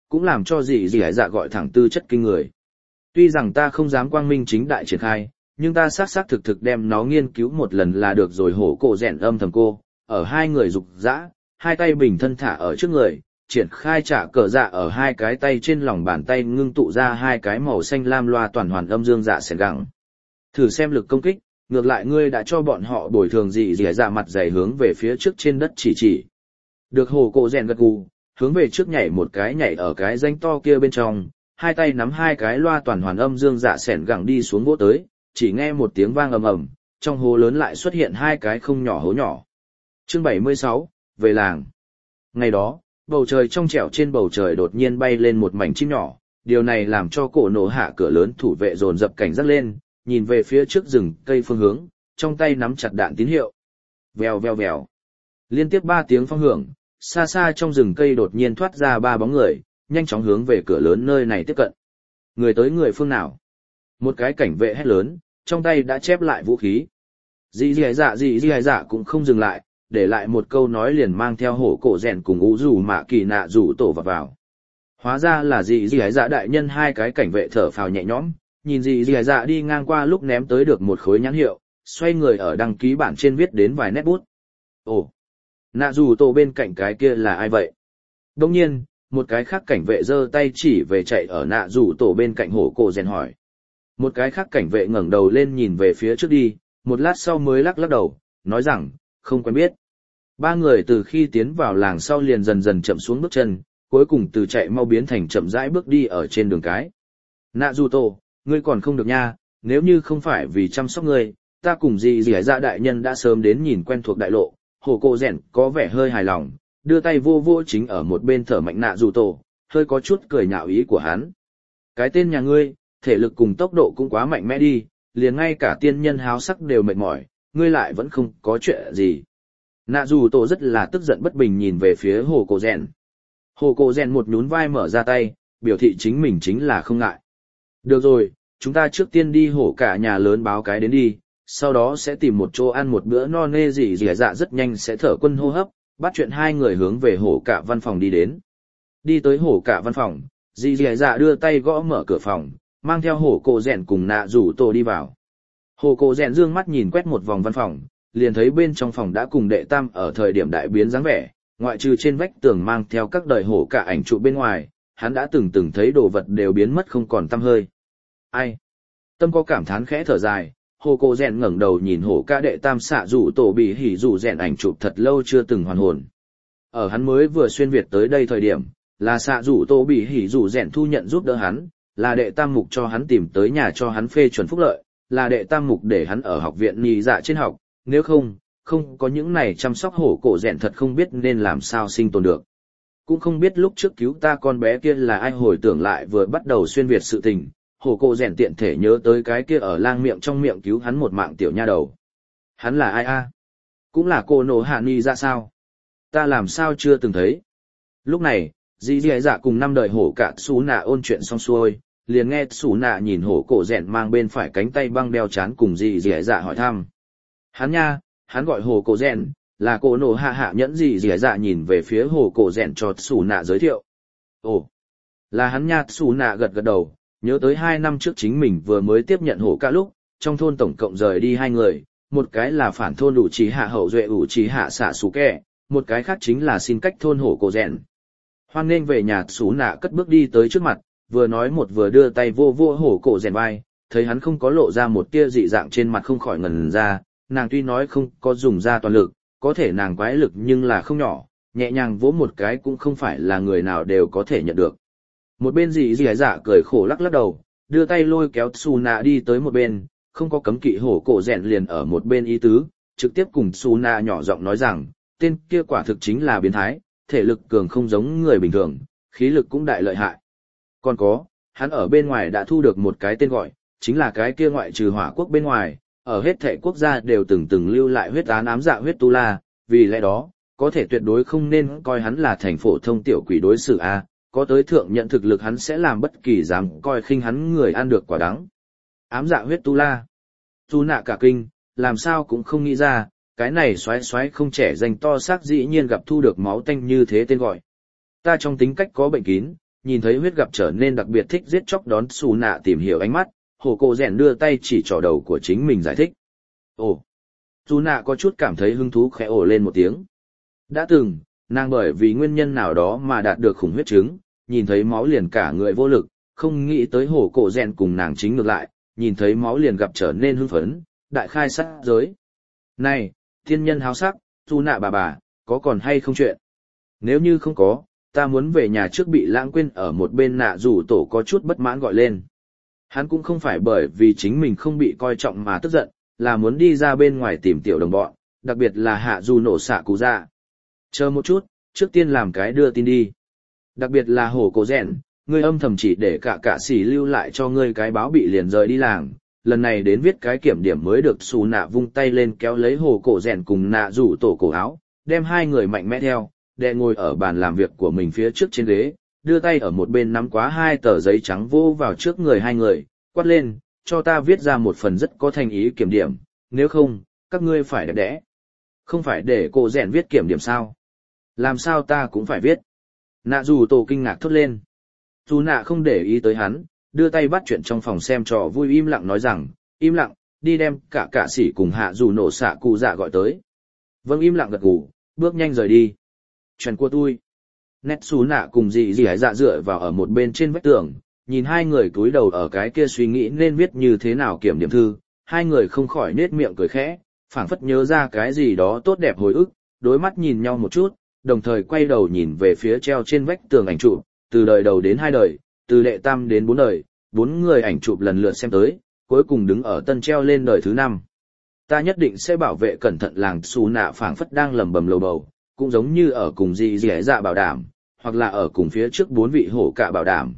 cũng làm cho dị dị dạ gọi thẳng tư chất kinh người. Tuy rằng ta không dám quang minh chính đại triển khai, nhưng ta xác thực thực đem nó nghiên cứu một lần là được rồi. Hổ cổ rèn âm thầm cô, ở hai người rục dã, hai tay bình thân thả ở trước người, triển khai trả cờ dạ ở hai cái tay trên lòng bàn tay ngưng tụ ra hai cái màu xanh lam loa toàn hoàn âm dương dạ sẻn gẳng. Thử xem lực công kích, ngược lại ngươi đã cho bọn họ bồi thường dị dị dạ mặt dày hướng về phía trước trên đất chỉ. Được hổ cổ rèn gật gù, hướng về trước nhảy một cái nhảy ở cái danh to kia bên trong, hai tay nắm hai cái loa toàn hoàn âm dương dạ sẻn gẳng đi xuống vỗ tới, chỉ nghe một tiếng vang ầm ầm, trong hố lớn lại xuất hiện hai cái không nhỏ hố nhỏ. Chương 76, về làng. Ngày đó, bầu trời trong trẻo trên bầu trời đột nhiên bay lên một mảnh chim nhỏ, điều này làm cho cổ nổ hạ cửa lớn thủ vệ dồn dập cảnh giác lên, nhìn về phía trước rừng cây phương hướng, trong tay nắm chặt đạn tín hiệu. Vèo vèo vèo. Liên tiếp 3 tiếng phong hưởng, xa xa trong rừng cây đột nhiên thoát ra 3 bóng người, nhanh chóng hướng về cửa lớn nơi này tiếp cận. Người tới người phương nào? Một cái cảnh vệ hét lớn, trong tay đã chép lại vũ khí. Dị dị dạ cũng không dừng lại, để lại một câu nói liền mang theo hổ cổ rèn cùng ú rủ mạ kỳ nạ rủ tổ vào. Hóa ra là dị dị dạ đại nhân. Hai cái cảnh vệ thở phào nhẹ nhõm, nhìn dị dị dạ đi ngang qua lúc ném tới được một khối nhãn hiệu, xoay người ở đăng ký bản trên viết đến vài nét bút. Ồ, nạ rủ tổ bên cạnh cái kia là ai vậy? Đông nhiên, một cái khác cảnh vệ giơ tay chỉ về chạy ở nạ rủ tổ bên cạnh hổ cổ rèn hỏi. Một cái khác cảnh vệ ngẩng đầu lên nhìn về phía trước đi, một lát sau mới lắc đầu, nói rằng, không quen biết. 3 người từ khi tiến vào làng sau liền dần dần chậm xuống bước chân, cuối cùng từ chạy mau biến thành chậm rãi bước đi ở trên đường cái. Nạ dù tổ, ngươi còn không được nha, nếu như không phải vì chăm sóc ngươi, ta cùng dị dị dạ đại nhân đã sớm đến nhìn quen thuộc đại lộ. Hổ cổ rèn có vẻ hơi hài lòng, đưa tay vô vô chính ở một bên thở mạnh nạ dù tổ, hơi có chút cười nhạo ý của hắn. Cái tên nhà ngươi, thể lực cùng tốc độ cũng quá mạnh mẽ đi, liền ngay cả tiên nhân háo sắc đều mệt mỏi, ngươi lại vẫn không có chuyện gì. Nạ dù tổ rất là tức giận bất bình nhìn về phía hổ cổ rèn. Hổ cổ rèn một nhún vai mở ra tay, biểu thị chính mình chính là không ngại. Được rồi, chúng ta trước tiên đi hổ cả nhà lớn báo cái đến đi, sau đó sẽ tìm một chỗ ăn một bữa no nê. Dị dị dạ rất nhanh sẽ thở quân hô hấp, bắt chuyện hai người hướng về hổ cả văn phòng đi đến. Đi tới hổ cả văn phòng, dị dị dạ đưa tay gõ mở cửa phòng, mang theo hổ cổ rèn cùng nạ rủ tổ đi vào. Hổ cổ rèn dương mắt nhìn quét một vòng văn phòng, liền thấy bên trong phòng đã cùng đệ tam ở thời điểm đại biến dáng vẻ, ngoại trừ trên vách tường mang theo các đời hổ cả ảnh trụ bên ngoài, hắn đã từng thấy đồ vật đều biến mất không còn tăm hơi. Ai? Tâm có cảm thán khẽ thở dài, hổ cổ rèn ngẩng đầu nhìn hổ cả đệ tam xạ rủ tổ bị hỉ rủ rèn ảnh chụp thật lâu chưa từng hoàn hồn. Ở hắn mới vừa xuyên việt tới đây thời điểm, là xạ rủ tổ bị hỉ rủ rèn thu nhận giúp đỡ hắn, là đệ tam mục cho hắn tìm tới nhà cho hắn phê chuẩn phúc lợi, là đệ tam mục để hắn ở học viện nhị dạ trên học, nếu không có những này chăm sóc hổ cổ rèn thật không biết nên làm sao sinh tồn được. Cũng không biết lúc trước cứu ta con bé kia là ai. Hồi tưởng lại vừa bắt đầu xuyên việt sự tình, hổ cổ rèn tiện thể nhớ tới cái kia ở lang miệng trong miệng cứu hắn một mạng tiểu nha đầu. Hắn là ai a? Cũng là cô nổ hạ ni ra sao? Ta làm sao chưa từng thấy? Lúc này, dị dị dạ cùng 5 đời hổ cả Sú Nạ ôn chuyện xong xuôi, liền nghe Sú Nạ nhìn hổ cổ rèn mang bên phải cánh tay băng đeo chán cùng dị dị dạ hỏi thăm. Hắn nha, hắn gọi hổ cổ rèn, là cô nổ hạ nhẫn. Dị dị dạ nhìn về phía hổ cổ rèn cho Sú Nạ giới thiệu. Ồ, là hắn nha. Sú Nạ gật đầu, nhớ tới 2 năm trước chính mình vừa mới tiếp nhận hổ cả lúc, trong thôn tổng cộng rời đi 2 người, một cái là phản thôn ủ trí hạ hậu duệ ủ trí hạ xạ xú kẹ, một cái khác chính là xin cách thôn hổ cổ rèn. Hoan nghênh về nhà. Sú Nạ cất bước đi tới trước mặt, vừa nói một vừa đưa tay vô hổ cổ rèn vai, thấy hắn không có lộ ra một tia dị dạng trên mặt không khỏi ngẩn ra. Nàng tuy nói không có dùng ra toàn lực, có thể nàng quái lực nhưng là không nhỏ, nhẹ nhàng vỗ một cái cũng không phải là người nào đều có thể nhận được. Một bên dị dị dạ cười khổ lắc đầu, đưa tay lôi kéo Sú Nạ đi tới một bên, không có cấm kỵ hổ cổ rèn liền ở một bên ý tứ, trực tiếp cùng Sú Nạ nhỏ giọng nói rằng, tên kia quả thực chính là biến thái, thể lực cường không giống người bình thường, khí lực cũng đại lợi hại. Còn có, hắn ở bên ngoài đã thu được một cái tên gọi, chính là cái kia ngoại trừ Hỏa Quốc bên ngoài, ở hết thảy quốc gia đều từng lưu lại huyết án ám dạ huyết tu la, vì lẽ đó, có thể tuyệt đối không nên coi hắn là thành phổ thông tiểu quỷ đối xử a, có tới thượng nhận thực lực hắn sẽ làm bất kỳ dám coi khinh hắn người ăn được quả đắng. Ám dạ huyết tu la. Sú Nạ cả kinh, làm sao cũng không nghĩ ra, cái này xoáy không trẻ danh to xác dĩ nhiên gặp thu được máu tanh như thế tên gọi. Ta trong tính cách có bệnh kín, nhìn thấy huyết gặp trở nên đặc biệt thích giết chóc đón xù nạ tìm hiểu ánh mắt, hồ cổ rèn đưa tay chỉ trỏ đầu của chính mình giải thích. Ồ, xù nạ có chút cảm thấy hứng thú khẽ ồ lên một tiếng. Đã từng, nàng bởi vì nguyên nhân nào đó mà đạt được khủng huyết chứng, nhìn thấy máu liền cả người vô lực, không nghĩ tới hồ cổ rèn cùng nàng chính ngược lại, nhìn thấy máu liền gặp trở nên hưng phấn, đại khai sát giới. Này, thiên nhân háo sắc, xù nạ bà, có còn hay không chuyện? Nếu như không có, ta muốn về nhà trước bị lãng quên ở một bên nạ rủ tổ có chút bất mãn gọi lên. Hắn cũng không phải bởi vì chính mình không bị coi trọng mà tức giận, là muốn đi ra bên ngoài tìm tiểu đồng bọn, đặc biệt là hạ dù nổ xạ cụ dạ. Chờ một chút, trước tiên làm cái đưa tin đi. Đặc biệt là hổ cổ rèn, ngươi âm thầm chỉ để cả xỉ lưu lại cho ngươi cái báo bị liền rời đi làng. Lần này đến viết cái kiểm điểm mới được xù nạ vung tay lên kéo lấy hổ cổ rèn cùng nạ rủ tổ cổ áo, đem hai người mạnh mẽ theo, đè ngồi ở bàn làm việc của mình phía trước trên ghế, đưa tay ở một bên nắm quá hai tờ giấy trắng vô vào trước người hai người, quát lên, cho ta viết ra một phần rất có thành ý kiểm điểm, nếu không, các ngươi phải đẹp đẽ. Không phải để cô rèn viết kiểm điểm sao? Làm sao ta cũng phải viết? Nạ dù tổ kinh ngạc thốt lên. Dù nạ không để ý tới hắn, đưa tay bắt chuyện trong phòng xem trò vui im lặng nói rằng, im lặng, đi đem cả sỉ cùng hạ dù nổ xạ cụ dạ gọi tới. Vâng im lặng gật gù, bước nhanh rời đi. Chuyện của tôi. Nét xú nạ cùng dì hải dạ dựa vào ở một bên trên vách tường, nhìn hai người cúi đầu ở cái kia suy nghĩ nên viết như thế nào kiểm điểm thư, hai người không khỏi nết miệng cười khẽ, phảng phất nhớ ra cái gì đó tốt đẹp hồi ức, đối mắt nhìn nhau một chút, đồng thời quay đầu nhìn về phía treo trên vách tường ảnh chụp, từ đời đầu đến hai đời, từ đệ tam đến bốn đời, bốn người ảnh chụp lần lượt xem tới, cuối cùng đứng ở tân treo lên đời thứ 5. Ta nhất định sẽ bảo vệ cẩn thận làng xù nạ phảng phất đang lầm bầm lầu bầu, cũng giống như ở cùng dì dạ bảo đảm, hoặc là ở cùng phía trước 4 vị hổ cạ bảo đảm.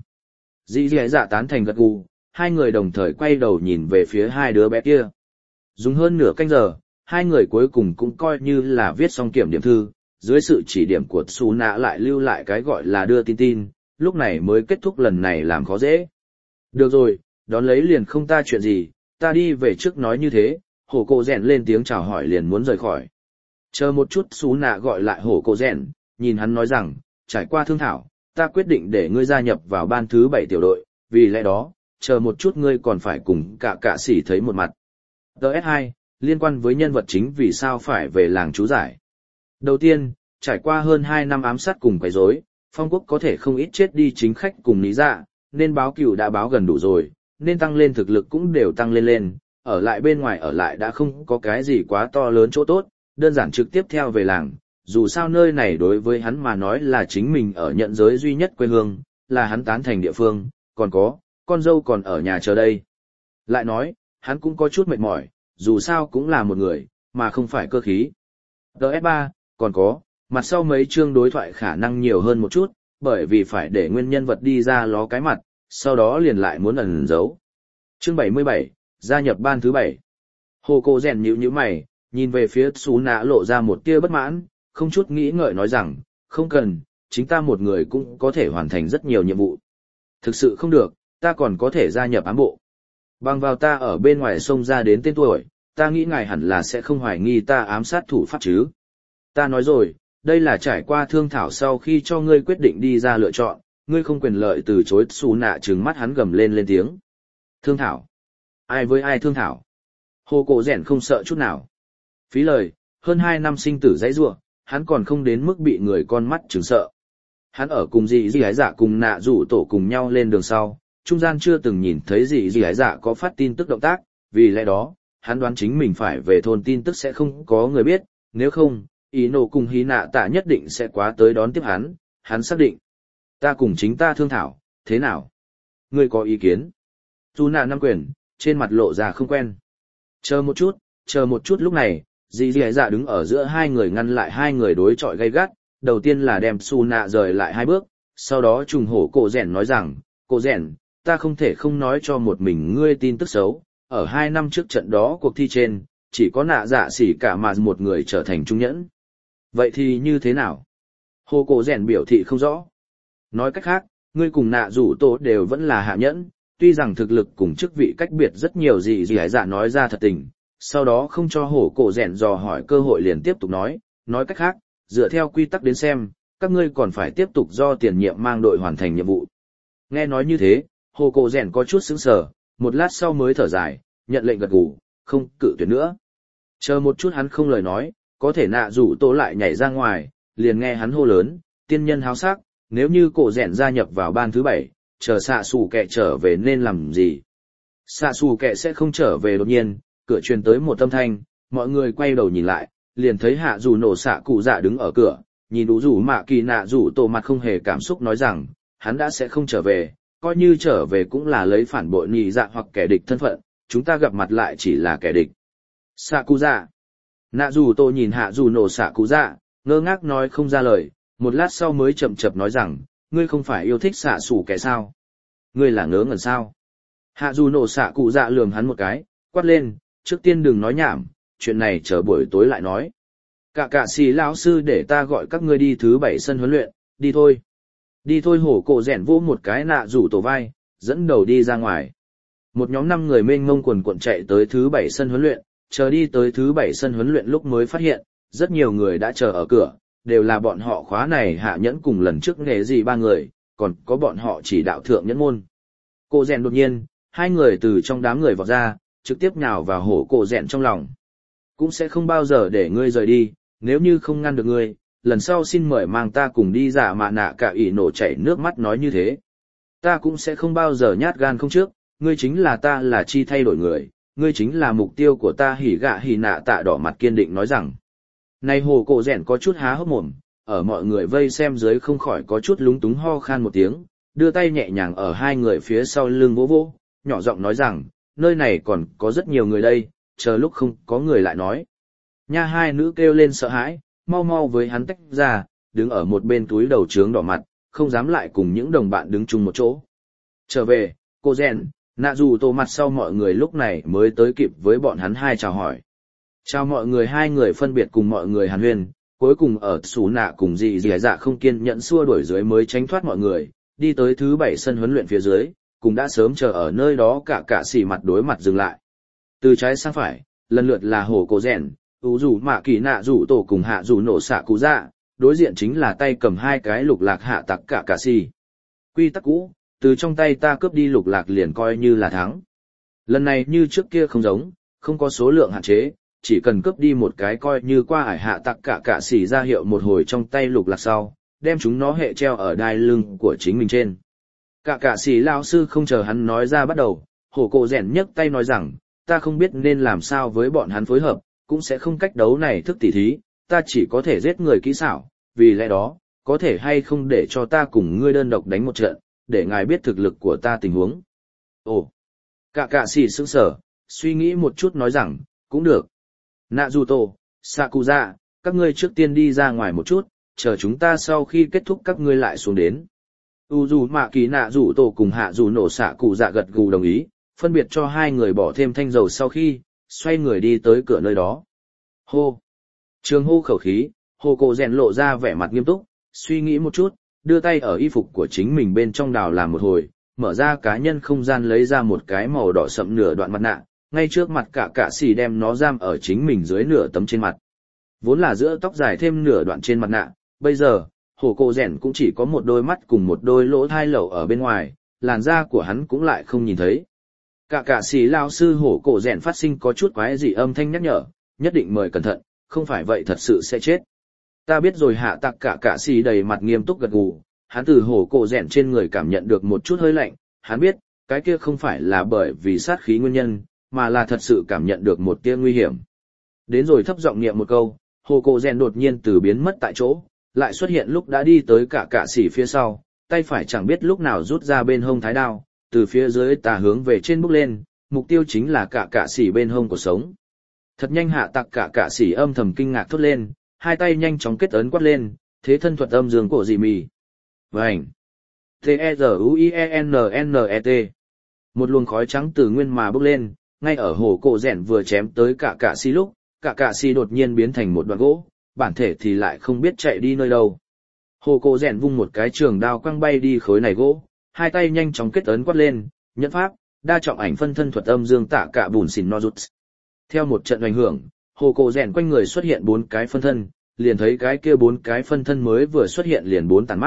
Dì dạ tán thành gật gù, hai người đồng thời quay đầu nhìn về phía hai đứa bé kia. Dùng hơn nửa canh giờ, hai người cuối cùng cũng coi như là viết xong kiểm điểm thư, dưới sự chỉ điểm của xù nạ lại lưu lại cái gọi là đưa tin, lúc này mới kết thúc lần này làm khó dễ. Được rồi, đón lấy liền không ta chuyện gì, ta đi về trước nói như thế, hổ cổ rèn lên tiếng chào hỏi liền muốn rời khỏi. Chờ một chút xú nạ gọi lại hổ cổ rèn, nhìn hắn nói rằng, trải qua thương thảo, ta quyết định để ngươi gia nhập vào ban thứ 7 tiểu đội, vì lẽ đó, chờ một chút ngươi còn phải cùng cả sỉ thấy một mặt. DS2, liên quan với nhân vật chính vì sao phải về làng chú giải. Đầu tiên, trải qua hơn 2 năm ám sát cùng quấy rối, phong quốc có thể không ít chết đi chính khách cùng lý dạ, nên báo cửu đã báo gần đủ rồi, nên tăng lên thực lực cũng đều tăng lên, ở lại bên ngoài ở lại đã không có cái gì quá to lớn chỗ tốt, đơn giản trực tiếp theo về làng, dù sao nơi này đối với hắn mà nói là chính mình ở nhận giới duy nhất quê hương, là hắn tán thành địa phương, còn có, con dâu còn ở nhà chờ đây. Lại nói, hắn cũng có chút mệt mỏi, dù sao cũng là một người, mà không phải cơ khí. DS3, còn có, mặt sau mấy chương đối thoại khả năng nhiều hơn một chút, bởi vì phải để nguyên nhân vật đi ra ló cái mặt, sau đó liền lại muốn ẩn giấu. Chương 77, gia nhập ban thứ 7. Hồ cô rèn nhíu mày, nhìn về phía xú nạ lộ ra một tia bất mãn, không chút nghĩ ngợi nói rằng, không cần, chính ta một người cũng có thể hoàn thành rất nhiều nhiệm vụ. Thực sự không được, ta còn có thể gia nhập ám bộ. Bằng vào ta ở bên ngoài sông ra đến tên tuổi, ta nghĩ ngài hẳn là sẽ không hoài nghi ta ám sát thủ pháp chứ. Ta nói rồi, đây là trải qua thương thảo sau khi cho ngươi quyết định đi ra lựa chọn, ngươi không quyền lợi từ chối. Xù nạ trừng mắt hắn gầm lên tiếng. Thương thảo? Ai với ai thương thảo? Hồ cổ rèn không sợ chút nào. Phí lời, hơn 2 năm sinh tử dãy rủa, hắn còn không đến mức bị người con mắt trừng sợ. Hắn ở cùng dì ái dạ cùng nạ rủ tổ cùng nhau lên đường sau, trung gian chưa từng nhìn thấy dì ái dạ có phát tin tức động tác, vì lẽ đó, hắn đoán chính mình phải về thôn tin tức sẽ không có người biết, nếu không, ý nổ cùng hí nạ tạ nhất định sẽ quá tới đón tiếp hắn xác định. Ta cùng chính ta thương thảo, thế nào? Ngươi có ý kiến? Dù nạ năm quyền, trên mặt lộ ra không quen. Chờ một chút lúc này, dì dạ đứng ở giữa hai người ngăn lại hai người đối chọi gay gắt, đầu tiên là đem Su nạ rời lại 2 bước, sau đó trùng hổ cổ rèn nói rằng, cổ rèn, ta không thể không nói cho một mình ngươi tin tức xấu, ở 2 năm trước trận đó cuộc thi trên, chỉ có nạ dạ xỉ cả mà một người trở thành trung nhẫn. Vậy thì như thế nào? Hồ cổ rèn biểu thị không rõ. Nói cách khác, ngươi cùng nạ rủ tổ đều vẫn là hạ nhẫn, tuy rằng thực lực cùng chức vị cách biệt rất nhiều gì hải dạ nói ra thật tình, sau đó không cho hổ cổ rèn dò hỏi cơ hội liền tiếp tục nói cách khác, dựa theo quy tắc đến xem, các ngươi còn phải tiếp tục do tiền nhiệm mang đội hoàn thành nhiệm vụ, Nghe nói như thế, hồ cổ rèn có chút sững sờ, một lát sau mới thở dài, nhận lệnh gật gù, không cự tuyệt nữa. Chờ một chút hắn không lời nói, có thể nạ rủ tổ lại nhảy ra ngoài, liền nghe hắn hô lớn, tiên nhân háo sắc, nếu như cổ rèn gia nhập vào ban thứ 7, chờ xạ xù kẹ trở về nên làm gì? Xạ xù kẹ sẽ không trở về đột nhiên, cửa truyền tới một âm thanh, mọi người quay đầu nhìn lại, liền thấy hạ dù nổ xạ cụ dạ đứng ở cửa, nhìn đủ rủ mạ kỳ nạ rủ tổ mặt không hề cảm xúc nói rằng, hắn đã sẽ không trở về, coi như trở về cũng là lấy phản bội nhị dạ hoặc kẻ địch thân phận, chúng ta gặp mặt lại chỉ là kẻ địch. Xạ cụ dạ. Nạ dù tổ nhìn hạ dù nổ xạ cụ dạ, ngơ ngác nói không ra lời, một lát sau mới chậm chậm nói rằng, ngươi không phải yêu thích xạ xủ kẻ sao? Ngươi là ngớ ngẩn sao? Hạ dù nổ xạ cụ dạ lườm hắn một cái, quát lên, trước tiên đừng nói nhảm, chuyện này chờ buổi tối lại nói. Cả xì lão sư để ta gọi các ngươi đi thứ 7 sân huấn luyện, đi thôi. Đi thôi hổ cổ rèn vô một cái nạ rủ tổ vai, dẫn đầu đi ra ngoài. Một nhóm 5 người mênh mông quần cuộn chạy tới thứ 7 sân huấn luyện, chờ đi tới thứ 7 sân huấn luyện lúc mới phát hiện, rất nhiều người đã chờ ở cửa, đều là bọn họ khóa này hạ nhẫn cùng lần trước nghề gì 3 người, còn có bọn họ chỉ đạo thượng nhẫn môn. Cổ rèn đột nhiên, 2 người từ trong đám người vọt ra, trực tiếp nhào vào hổ cổ rèn trong lòng. Cũng sẽ không bao giờ để ngươi rời đi, nếu như không ngăn được ngươi, lần sau xin mời mang ta cùng đi giả mạ nạ cả ỉ nổ chảy nước mắt nói như thế. Ta cũng sẽ không bao giờ nhát gan không trước, ngươi chính là ta là chi thay đổi người, ngươi chính là mục tiêu của ta hỉ gạ hỉ nạ tạ đỏ mặt kiên định nói rằng. Này hồ cổ rèn có chút há hốc mồm, ở mọi người vây xem dưới không khỏi có chút lúng túng ho khan một tiếng, đưa tay nhẹ nhàng ở 2 người phía sau lưng vỗ vỗ, nhỏ giọng nói rằng, nơi này còn có rất nhiều người đây, chờ lúc không có người lại nói. Nha 2 nữ kêu lên sợ hãi, mau mau với hắn tách ra, đứng ở một bên túi đầu trướng đỏ mặt, không dám lại cùng những đồng bạn đứng chung một chỗ. Trở về, cô rèn, nạ dù tổ mặt sau mọi người lúc này mới tới kịp với bọn hắn 2 chào hỏi. Chào mọi người, 2 người phân biệt cùng mọi người hàn huyên, cuối cùng ở xú nạ cùng dì dạ không kiên nhẫn xua đuổi dưới mới tránh thoát mọi người, đi tới thứ 7 sân huấn luyện phía dưới, cùng đã sớm chờ ở nơi đó cả xỉ mặt đối mặt dừng lại. Từ trái sang phải, lần lượt là hổ cổ rèn, ủ rủ mạ kỳ nạ rủ tổ cùng hạ rủ nổ xạ cụ dạ, đối diện chính là tay cầm 2 cái lục lạc hạ tặc cả xỉ. Quy tắc cũ, từ trong tay ta cướp đi lục lạc liền coi như là thắng. Lần này như trước kia không giống, không có số lượng hạn chế, chỉ cần cướp đi một cái coi như qua ải hạ tặc cả xỉ ra hiệu một hồi trong tay lục lạc sau, đem chúng nó hệ treo ở đai lưng của chính mình trên. Cả xỉ lao sư không chờ hắn nói ra bắt đầu, hổ cổ rèn nhấc tay nói rằng, ta không biết nên làm sao với bọn hắn phối hợp, cũng sẽ không cách đấu này thức tỉ thí, ta chỉ có thể giết người kỹ xảo, vì lẽ đó, có thể hay không để cho ta cùng ngươi đơn độc đánh một trận, để ngài biết thực lực của ta tình huống. Ồ, cả xỉ sững sờ, suy nghĩ một chút nói rằng, cũng được. Naruto, Sakuza, các ngươi trước tiên đi ra ngoài một chút, chờ chúng ta sau khi kết thúc các ngươi lại xuống đến. Uzumaki Naruto cùng hạ dù nổ xạ cụ dạ gật gù đồng ý, phân biệt cho 2 người bỏ thêm thanh dầu sau khi, xoay người đi tới cửa nơi đó. Hô! Trường hô khẩu khí, hồ cổ rèn lộ ra vẻ mặt nghiêm túc, suy nghĩ một chút, đưa tay ở y phục của chính mình bên trong đào làm một hồi, mở ra cá nhân không gian lấy ra một cái màu đỏ sậm nửa đoạn mặt nạ, ngay trước mặt cả xỉ đem nó giam ở chính mình dưới nửa tấm trên mặt. Vốn là giữa tóc dài thêm nửa đoạn trên mặt nạ, bây giờ, hồ cổ rèn cũng chỉ có một đôi mắt cùng một đôi lỗ thai lẩu ở bên ngoài, làn da của hắn cũng lại không nhìn thấy. Cả xỉ lao sư hổ cổ rèn phát sinh có chút quái dị âm thanh nhắc nhở, nhất định mời cẩn thận, không phải vậy thật sự sẽ chết. Ta biết rồi. Hạ tặc cả xỉ đầy mặt nghiêm túc gật gù, hắn từ hổ cổ rèn trên người cảm nhận được một chút hơi lạnh, hắn biết, cái kia không phải là bởi vì sát khí nguyên nhân, mà là thật sự cảm nhận được một tia nguy hiểm. Đến rồi thấp giọng niệm một câu, hổ cổ rèn đột nhiên từ biến mất tại chỗ, lại xuất hiện lúc đã đi tới cả xỉ phía sau, tay phải chẳng biết lúc nào rút ra bên hông thái đao, từ phía dưới tà hướng về trên bước lên, mục tiêu chính là cả xỉ bên hông của sống. Thật nhanh. Hạ tặc cả xỉ âm thầm kinh ngạc thốt lên, 2 tay nhanh chóng kết ấn quát lên, thế thân thuật âm dương cổ dị mì. Vành. T-E-Z-U-I-E-N-N-E-T. Một luồng khói trắng từ nguyên mà bốc lên, ngay ở hồ cổ rèn vừa chém tới cả xỉ lúc, cả xỉ đột nhiên biến thành một đoạn gỗ, bản thể thì lại không biết chạy đi nơi đâu. Hồ cổ rèn vung một cái trường đao quăng bay đi khối này gỗ, 2 tay nhanh chóng kết ấn quát lên, nhẫn pháp, đa trọng ảnh phân thân thuật âm dương tạ cả bùn xỉn no rút. Theo một trận ảnh hưởng, hồ cổ rèn quanh người xuất hiện 4 cái phân thân, liền thấy cái kia 4 cái phân thân mới vừa xuất hiện liền 4 tàn mát,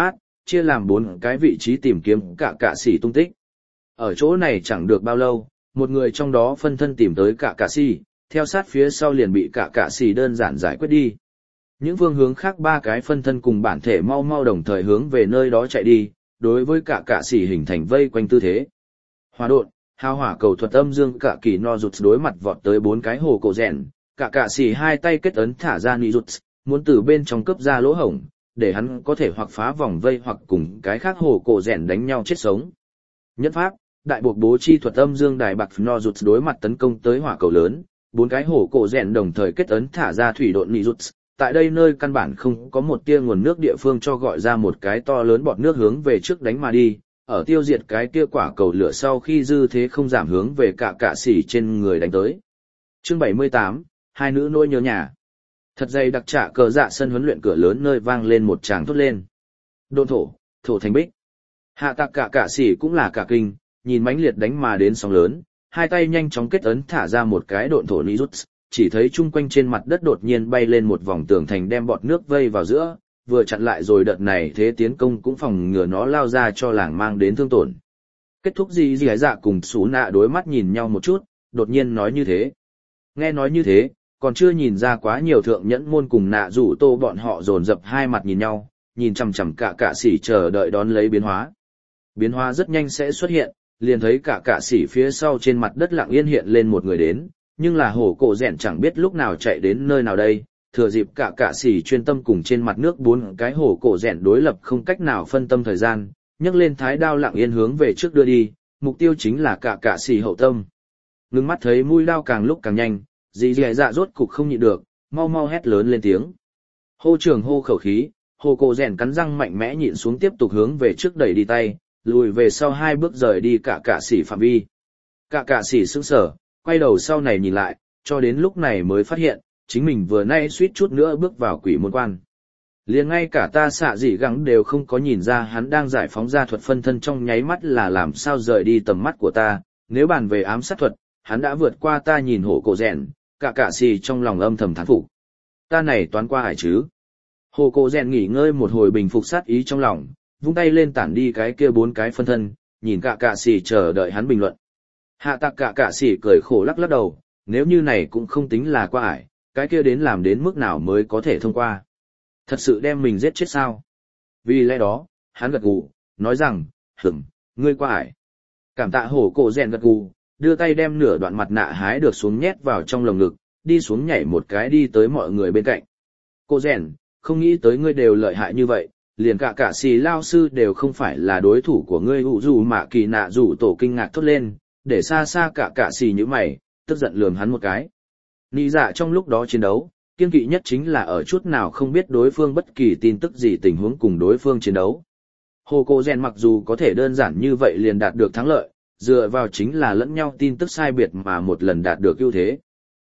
chia làm 4 cái vị trí tìm kiếm cả sĩ tung tích. Ở chỗ này chẳng được bao lâu, một người trong đó phân thân tìm tới cả sĩ, theo sát phía sau liền bị cả sĩ đơn giản giải quyết đi. Những phương hướng khác 3 cái phân thân cùng bản thể mau mau đồng thời hướng về nơi đó chạy đi, đối với cả sĩ hình thành vây quanh tư thế. Hỏa độn, hào hỏa cầu thuật âm dương cả kỳ no rụt đối mặt vọt tới 4 cái hồ cổ rèn, cả sĩ hai tay kết ấn thả ra nị rụt, muốn từ bên trong cướp ra lỗ hổng, để hắn có thể hoặc phá vòng vây hoặc cùng cái khác hồ cổ rèn đánh nhau chết sống. Nhất pháp, đại buộc bố chi thuật âm dương đài bạc no rụt đối mặt tấn công tới hỏa cầu lớn, 4 cái hồ cổ rèn đồng thời kết ấn thả ra thủy độn nị rụt. Tại đây nơi căn bản không có một tia nguồn nước địa phương cho gọi ra một cái to lớn bọt nước hướng về trước đánh mà đi, ở tiêu diệt cái kia quả cầu lửa sau khi dư thế không giảm hướng về cả sĩ trên người đánh tới. Chương 78, hai nữ nỗi nhớ nhà. Thật dày đặc trả cờ dạ sân huấn luyện cửa lớn nơi vang lên một tràng thốt lên. Độn thổ thành bích. Hạ tạc cả sĩ cũng là cả kinh, nhìn mãnh liệt đánh mà đến sóng lớn, hai tay nhanh chóng kết ấn thả ra một cái độn thổ ní rút, chỉ thấy chung quanh trên mặt đất đột nhiên bay lên một vòng tường thành đem bọt nước vây vào giữa, vừa chặn lại rồi đợt này thế tiến công cũng phòng ngừa nó lao ra cho làng mang đến thương tổn. Kết thúc gì dạ cùng Sú Nạ đối mắt nhìn nhau một chút, đột nhiên nói như thế. Nghe nói như thế, còn chưa nhìn ra quá nhiều thượng nhẫn môn cùng Nạ Rủ Tô bọn họ dồn dập hai mặt nhìn nhau, nhìn chằm chằm cả sĩ chờ đợi đón lấy biến hóa. Biến hóa rất nhanh sẽ xuất hiện, liền thấy cả sĩ phía sau trên mặt đất lặng yên hiện lên một người đến, nhưng là hổ cổ rèn chẳng biết lúc nào chạy đến nơi nào đây, thừa dịp cả sĩ chuyên tâm cùng trên mặt nước 4 cái hổ cổ rèn đối lập không cách nào phân tâm thời gian, nhấc lên thái đao lặng yên hướng về trước đưa đi, mục tiêu chính là cả sĩ hậu tâm. Ngưng mắt thấy mũi đao càng lúc càng nhanh, dì dạ rốt cục không nhịn được, mau mau hét lớn lên tiếng. Hô trường hô khẩu khí, hổ cổ rèn cắn răng mạnh mẽ nhịn xuống tiếp tục hướng về trước đẩy đi tay, lùi về sau 2 bước rời đi cả sĩ phạm vi. Cả sĩ sững sờ, quay đầu sau này nhìn lại, cho đến lúc này mới phát hiện, chính mình vừa nay suýt chút nữa bước vào quỷ môn quan. Liền ngay cả ta xạ dị gắng đều không có nhìn ra hắn đang giải phóng ra thuật phân thân trong nháy mắt là làm sao rời đi tầm mắt của ta, nếu bàn về ám sát thuật, hắn đã vượt qua ta nhìn hổ cổ rèn, cả sĩ trong lòng âm thầm thán phục. Ta này toán qua hải chứ. Hổ cổ rèn nghỉ ngơi một hồi bình phục sát ý trong lòng, vung tay lên tản đi cái kia 4 cái phân thân, nhìn cả sĩ chờ đợi hắn bình luận. Hạ tạc cả sĩ cười khổ lắc lắc đầu, nếu như này cũng không tính là qua ải, cái kia đến làm đến mức nào mới có thể thông qua. Thật sự đem mình giết chết sao? Vì lẽ đó, hắn gật gù, nói rằng, ngươi qua ải. Cảm tạ hổ cổ rèn gật gù, đưa tay đem nửa đoạn mặt nạ hái được xuống nhét vào trong lồng ngực, đi xuống nhảy một cái đi tới mọi người bên cạnh. Cô rèn, không nghĩ tới ngươi đều lợi hại như vậy, liền cả sĩ lao sư đều không phải là đối thủ của ngươi hụ dù mà kỳ nạ rủ tổ kinh ngạc thốt lên, để xa xa cả sĩ như mày, tức giận lườm hắn một cái. Nị dạ trong lúc đó chiến đấu, kiên kỵ nhất chính là ở chút nào không biết đối phương bất kỳ tin tức gì tình huống cùng đối phương chiến đấu. Hồ Cổ Rèn mặc dù có thể đơn giản như vậy liền đạt được thắng lợi, dựa vào chính là lẫn nhau tin tức sai biệt mà một lần đạt được ưu thế.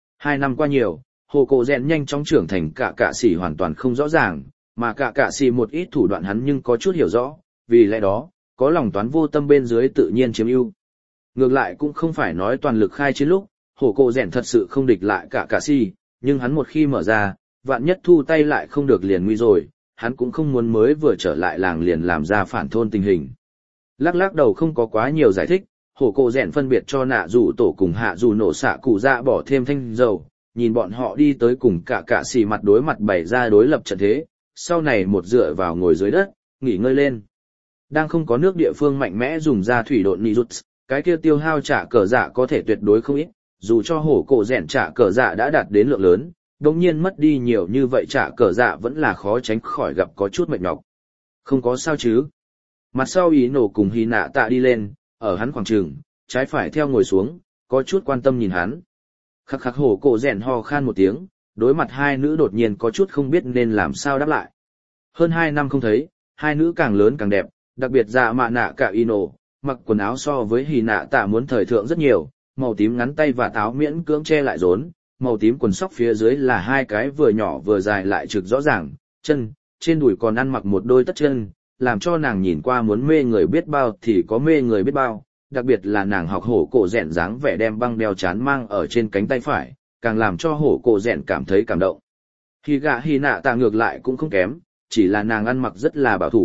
2 năm qua nhiều, Hồ Cổ Rèn nhanh chóng trưởng thành cả sĩ hoàn toàn không rõ ràng, mà cả sĩ một ít thủ đoạn hắn nhưng có chút hiểu rõ, vì lẽ đó, có lòng toán vô tâm bên dưới tự nhiên chiếm ưu. Ngược lại cũng không phải nói toàn lực khai chiến lúc, hổ cổ rèn thật sự không địch lại cả sĩ, nhưng hắn một khi mở ra, vạn nhất thu tay lại không được liền nguy rồi, hắn cũng không muốn mới vừa trở lại làng liền làm ra phản thôn tình hình. Lắc đầu không có quá nhiều giải thích, hổ cổ rèn phân biệt cho nạ dù tổ cùng hạ dù nổ xạ cụ dạ bỏ thêm thanh dầu, nhìn bọn họ đi tới cùng cả sĩ mặt đối mặt bày ra đối lập trận thế, sau này một dựa vào ngồi dưới đất, nghỉ ngơi lên. Đang không có nước địa phương mạnh mẽ dùng ra thủy độn nị rút, cái kia tiêu hao trả cờ dạ có thể tuyệt đối không ít, dù cho hổ cổ rèn trả cờ dạ đã đạt đến lượng lớn, đồng nhiên mất đi nhiều như vậy trả cờ dạ vẫn là khó tránh khỏi gặp có chút mệt nhọc. Không có sao chứ. Mặt sau ý nổ cùng hy nạ tạ đi lên, ở hắn khoảng trường, trái phải theo ngồi xuống, có chút quan tâm nhìn hắn. Khắc hổ cổ rèn ho khan một tiếng, đối mặt hai nữ đột nhiên có chút không biết nên làm sao đáp lại. Hơn 2 năm không thấy, hai nữ càng lớn càng đẹp, đặc biệt dạ mạ nạ cả y nổ, mặc quần áo so với hì nạ tạ muốn thời thượng rất nhiều, màu tím ngắn tay và áo miễn cưỡng che lại rốn, màu tím quần sóc phía dưới là 2 cái vừa nhỏ vừa dài lại trực rõ ràng, chân, trên đùi còn ăn mặc một đôi tất chân, làm cho nàng nhìn qua muốn mê người biết bao thì có mê người biết bao, đặc biệt là nàng học hổ cổ rèn dáng vẻ đem băng đeo chán mang ở trên cánh tay phải, càng làm cho hổ cổ rèn cảm thấy cảm động. Hì nạ tạ ngược lại cũng không kém, chỉ là nàng ăn mặc rất là bảo thủ,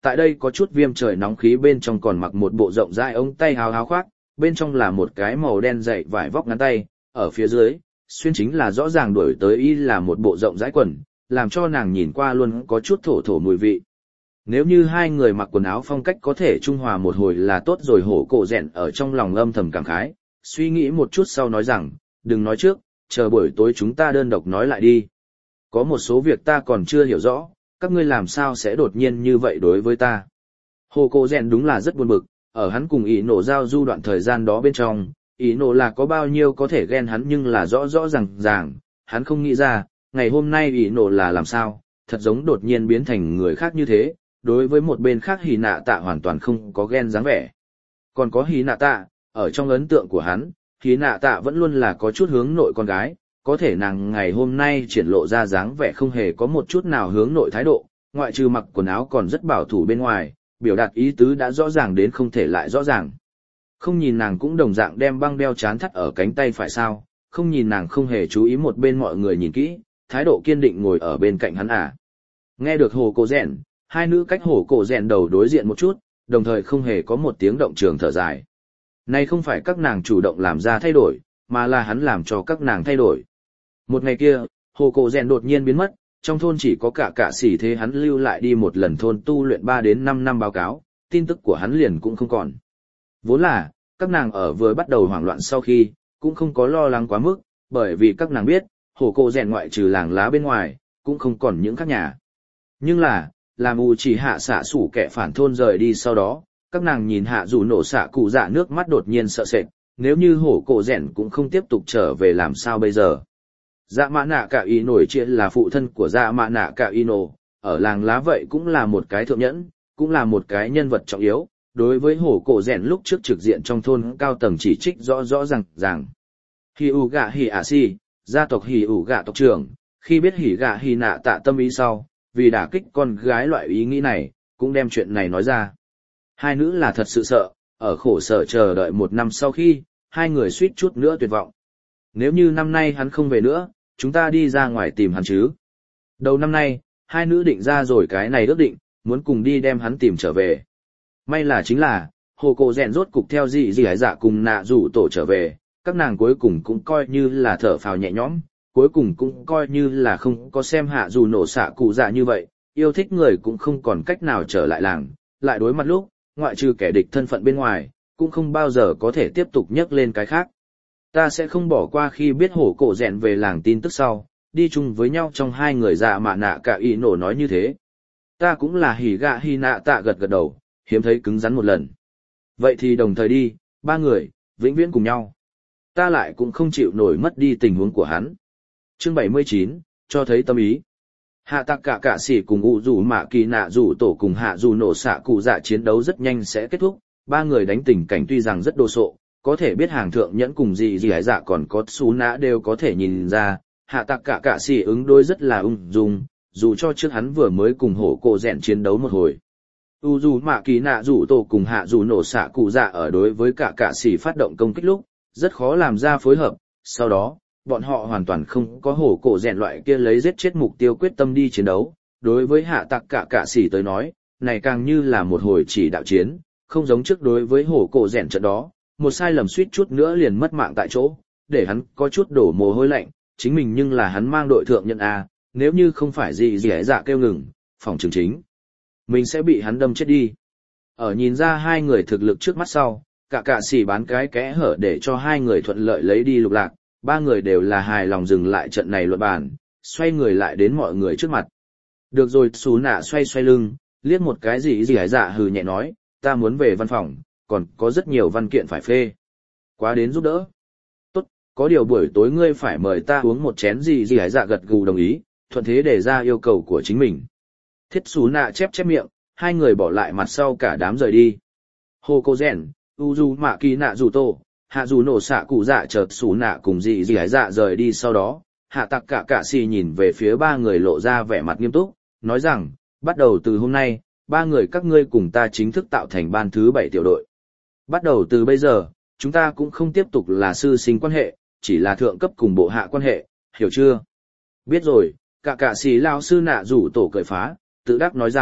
tại đây có chút viêm trời nóng khí bên trong còn mặc một bộ rộng rãi ống tay áo khoác, bên trong là một cái màu đen dày vải vóc ngắn tay, ở phía dưới, xuyên chính là rõ ràng đuổi tới y là một bộ rộng rãi quần, làm cho nàng nhìn qua luôn có chút thổ thổ mùi vị. Nếu như hai người mặc quần áo phong cách có thể trung hòa một hồi là tốt rồi. Hổ cổ rèn ở trong lòng âm thầm cảm khái, suy nghĩ một chút sau nói rằng, đừng nói trước, chờ buổi tối chúng ta đơn độc nói lại đi. Có một số việc ta còn chưa hiểu rõ, các ngươi làm sao sẽ đột nhiên như vậy đối với ta. Hổ cổ rèn đúng là rất buồn bực, ở hắn cùng ý nổ giao du đoạn thời gian đó bên trong, ý nổ là có bao nhiêu có thể ghen hắn nhưng là rõ rõ ràng, hắn không nghĩ ra, ngày hôm nay ý nổ là làm sao, thật giống đột nhiên biến thành người khác như thế, đối với một bên khác Hỉ Nạ Tạ hoàn toàn không có ghen dáng vẻ. Còn có Hỉ Nạ Tạ, ở trong ấn tượng của hắn, Hỉ Nạ Tạ vẫn luôn là có chút hướng nội con gái, có thể nàng ngày hôm nay triển lộ ra dáng vẻ không hề có một chút nào hướng nội thái độ, ngoại trừ mặc quần áo còn rất bảo thủ bên ngoài, biểu đạt ý tứ đã rõ ràng đến không thể lại rõ ràng. Không nhìn nàng cũng đồng dạng đem băng đeo chán thắt ở cánh tay phải sao, không nhìn nàng không hề chú ý một bên mọi người nhìn kỹ, thái độ kiên định ngồi ở bên cạnh hắn à. Nghe được Hồ Cổ Rèn, hai nữ cách Hổ Cổ Rèn đầu đối diện một chút, đồng thời không hề có một tiếng động trường thở dài. Này không phải các nàng chủ động làm ra thay đổi, mà là hắn làm cho các nàng thay đổi. Một ngày kia, Hổ Cổ Rèn đột nhiên biến mất, trong thôn chỉ có cả xỉ thế hắn lưu lại đi một lần thôn tu luyện 3 đến 5 năm báo cáo, tin tức của hắn liền cũng không còn. Vốn là, các nàng ở vừa bắt đầu hoảng loạn sau khi, cũng không có lo lắng quá mức, bởi vì các nàng biết, Hổ Cổ Rèn ngoại trừ làng lá bên ngoài, cũng không còn những các nhà. Nhưng là, làm u chỉ hạ xạ sủ kẻ phản thôn rời đi sau đó, các nàng nhìn hạ dù nổ xạ cụ dạ nước mắt đột nhiên sợ sệt, nếu như Hổ Cổ Rèn cũng không tiếp tục trở về làm sao bây giờ. Dạ mã nạ cả y nổi chuyện là phụ thân của dạ mã nạ cả y nổ, ở làng lá vậy cũng là một cái thượng nhẫn, cũng là một cái nhân vật trọng yếu, đối với Hổ Cổ Rèn lúc trước trực diện trong thôn cao tầng chỉ trích rõ rõ ràng. Hỉ ủ gạ hỉ ả si, gia tộc hỉ ủ gạ tộc trưởng, khi biết hỉ gạ hỉ nạ tạ tâm ý sau, vì đả kích con gái loại ý nghĩ này, cũng đem chuyện này nói ra. Hai nữ là thật sự sợ, ở khổ sở chờ đợi 1 năm sau khi, hai người suýt chút nữa tuyệt vọng. Nếu như năm nay hắn không về nữa, chúng ta đi ra ngoài tìm hắn chứ. Đầu năm nay, hai nữ định ra rồi cái này ước định, muốn cùng đi đem hắn tìm trở về. May là chính là, Hồ Cổ Rèn rốt cục theo dị hải dạ cùng nạ rủ tổ trở về, các nàng cuối cùng cũng coi như là thở phào nhẹ nhõm, cuối cùng cũng coi như là không có xem hạ dù nổ xạ cụ dạ như vậy, yêu thích người cũng không còn cách nào trở lại làng, lại đối mặt lúc, ngoại trừ kẻ địch thân phận bên ngoài, cũng không bao giờ có thể tiếp tục nhắc lên cái khác. Ta sẽ không bỏ qua khi biết Hổ Cổ Rèn về làng tin tức sau, đi chung với nhau trong hai người dạ mạ nạ cả y nổ nói như thế. Ta cũng là hỉ gạ hỉ nạ tạ gật gật đầu, hiếm thấy cứng rắn một lần. Vậy thì đồng thời đi, 3 người, vĩnh viễn cùng nhau. Ta lại cũng không chịu nổi mất đi tình huống của hắn. Chương 79, cho thấy tâm ý. Hạ tạc cả sĩ cùng ủ rủ mạ kỳ nạ rủ tổ cùng hạ dù nổ xạ cụ dạ chiến đấu rất nhanh sẽ kết thúc, 3 người đánh tình cảnh tuy rằng rất đồ sộ, có thể biết hàng thượng nhẫn cùng gì hải dạ còn có xú nã đều có thể nhìn ra, hạ tạc cả sĩ ứng đối rất là ung dung, dù cho trước hắn vừa mới cùng Hổ Cổ Rèn chiến đấu một hồi. U dù mạ kỳ nạ rủ tổ cùng hạ dù nổ xạ cụ dạ ở đối với cả sĩ phát động công kích lúc, rất khó làm ra phối hợp, sau đó, bọn họ hoàn toàn không có Hổ Cổ Rèn loại kia lấy giết chết mục tiêu quyết tâm đi chiến đấu. Đối với hạ tạc cả sĩ tới nói, này càng như là một hồi chỉ đạo chiến, không giống trước đối với Hổ Cổ Rèn trận đó, một sai lầm suýt chút nữa liền mất mạng tại chỗ, để hắn có chút đổ mồ hôi lạnh, chính mình nhưng là hắn mang đội thượng nhận A, nếu như không phải gì ấy dạ kêu ngừng, phòng trường chính. Mình sẽ bị hắn đâm chết đi. Ở nhìn ra hai người thực lực trước mắt sau, cả sĩ bán cái kẽ hở để cho hai người thuận lợi lấy đi lục lạc, 3 người đều là hài lòng dừng lại trận này luận bàn, xoay người lại đến mọi người trước mặt. Được rồi, xú nạ xoay lưng, liếc một cái gì ấy dạ hừ nhẹ nói, ta muốn về văn phòng, còn có rất nhiều văn kiện phải phê. Quá đến giúp đỡ. Tốt, có điều buổi tối ngươi phải mời ta uống một chén gì ấy dạ gật gù đồng ý, thuận thế đề ra yêu cầu của chính mình. Thiết xú nạ chép miệng, hai người bỏ lại mặt sau cả đám rời đi. Hồ Cổ Rèn, Uzu Mạ Kỳ nạ rủ tổ, hạ dù nổ xạ cụ dạ chợt xú nạ cùng gì ấy dạ rời đi sau đó, hạ tạc cả sĩ nhìn về phía 3 người lộ ra vẻ mặt nghiêm túc, nói rằng, bắt đầu từ hôm nay, 3 người các ngươi cùng ta chính thức tạo thành ban thứ 7 tiểu đội. Bắt đầu từ bây giờ, chúng ta cũng không tiếp tục là sư sinh quan hệ, chỉ là thượng cấp cùng bộ hạ quan hệ, hiểu chưa? Biết rồi, cả sĩ lao sư nạ rủ tổ cười phá, tự đắc nói rằng,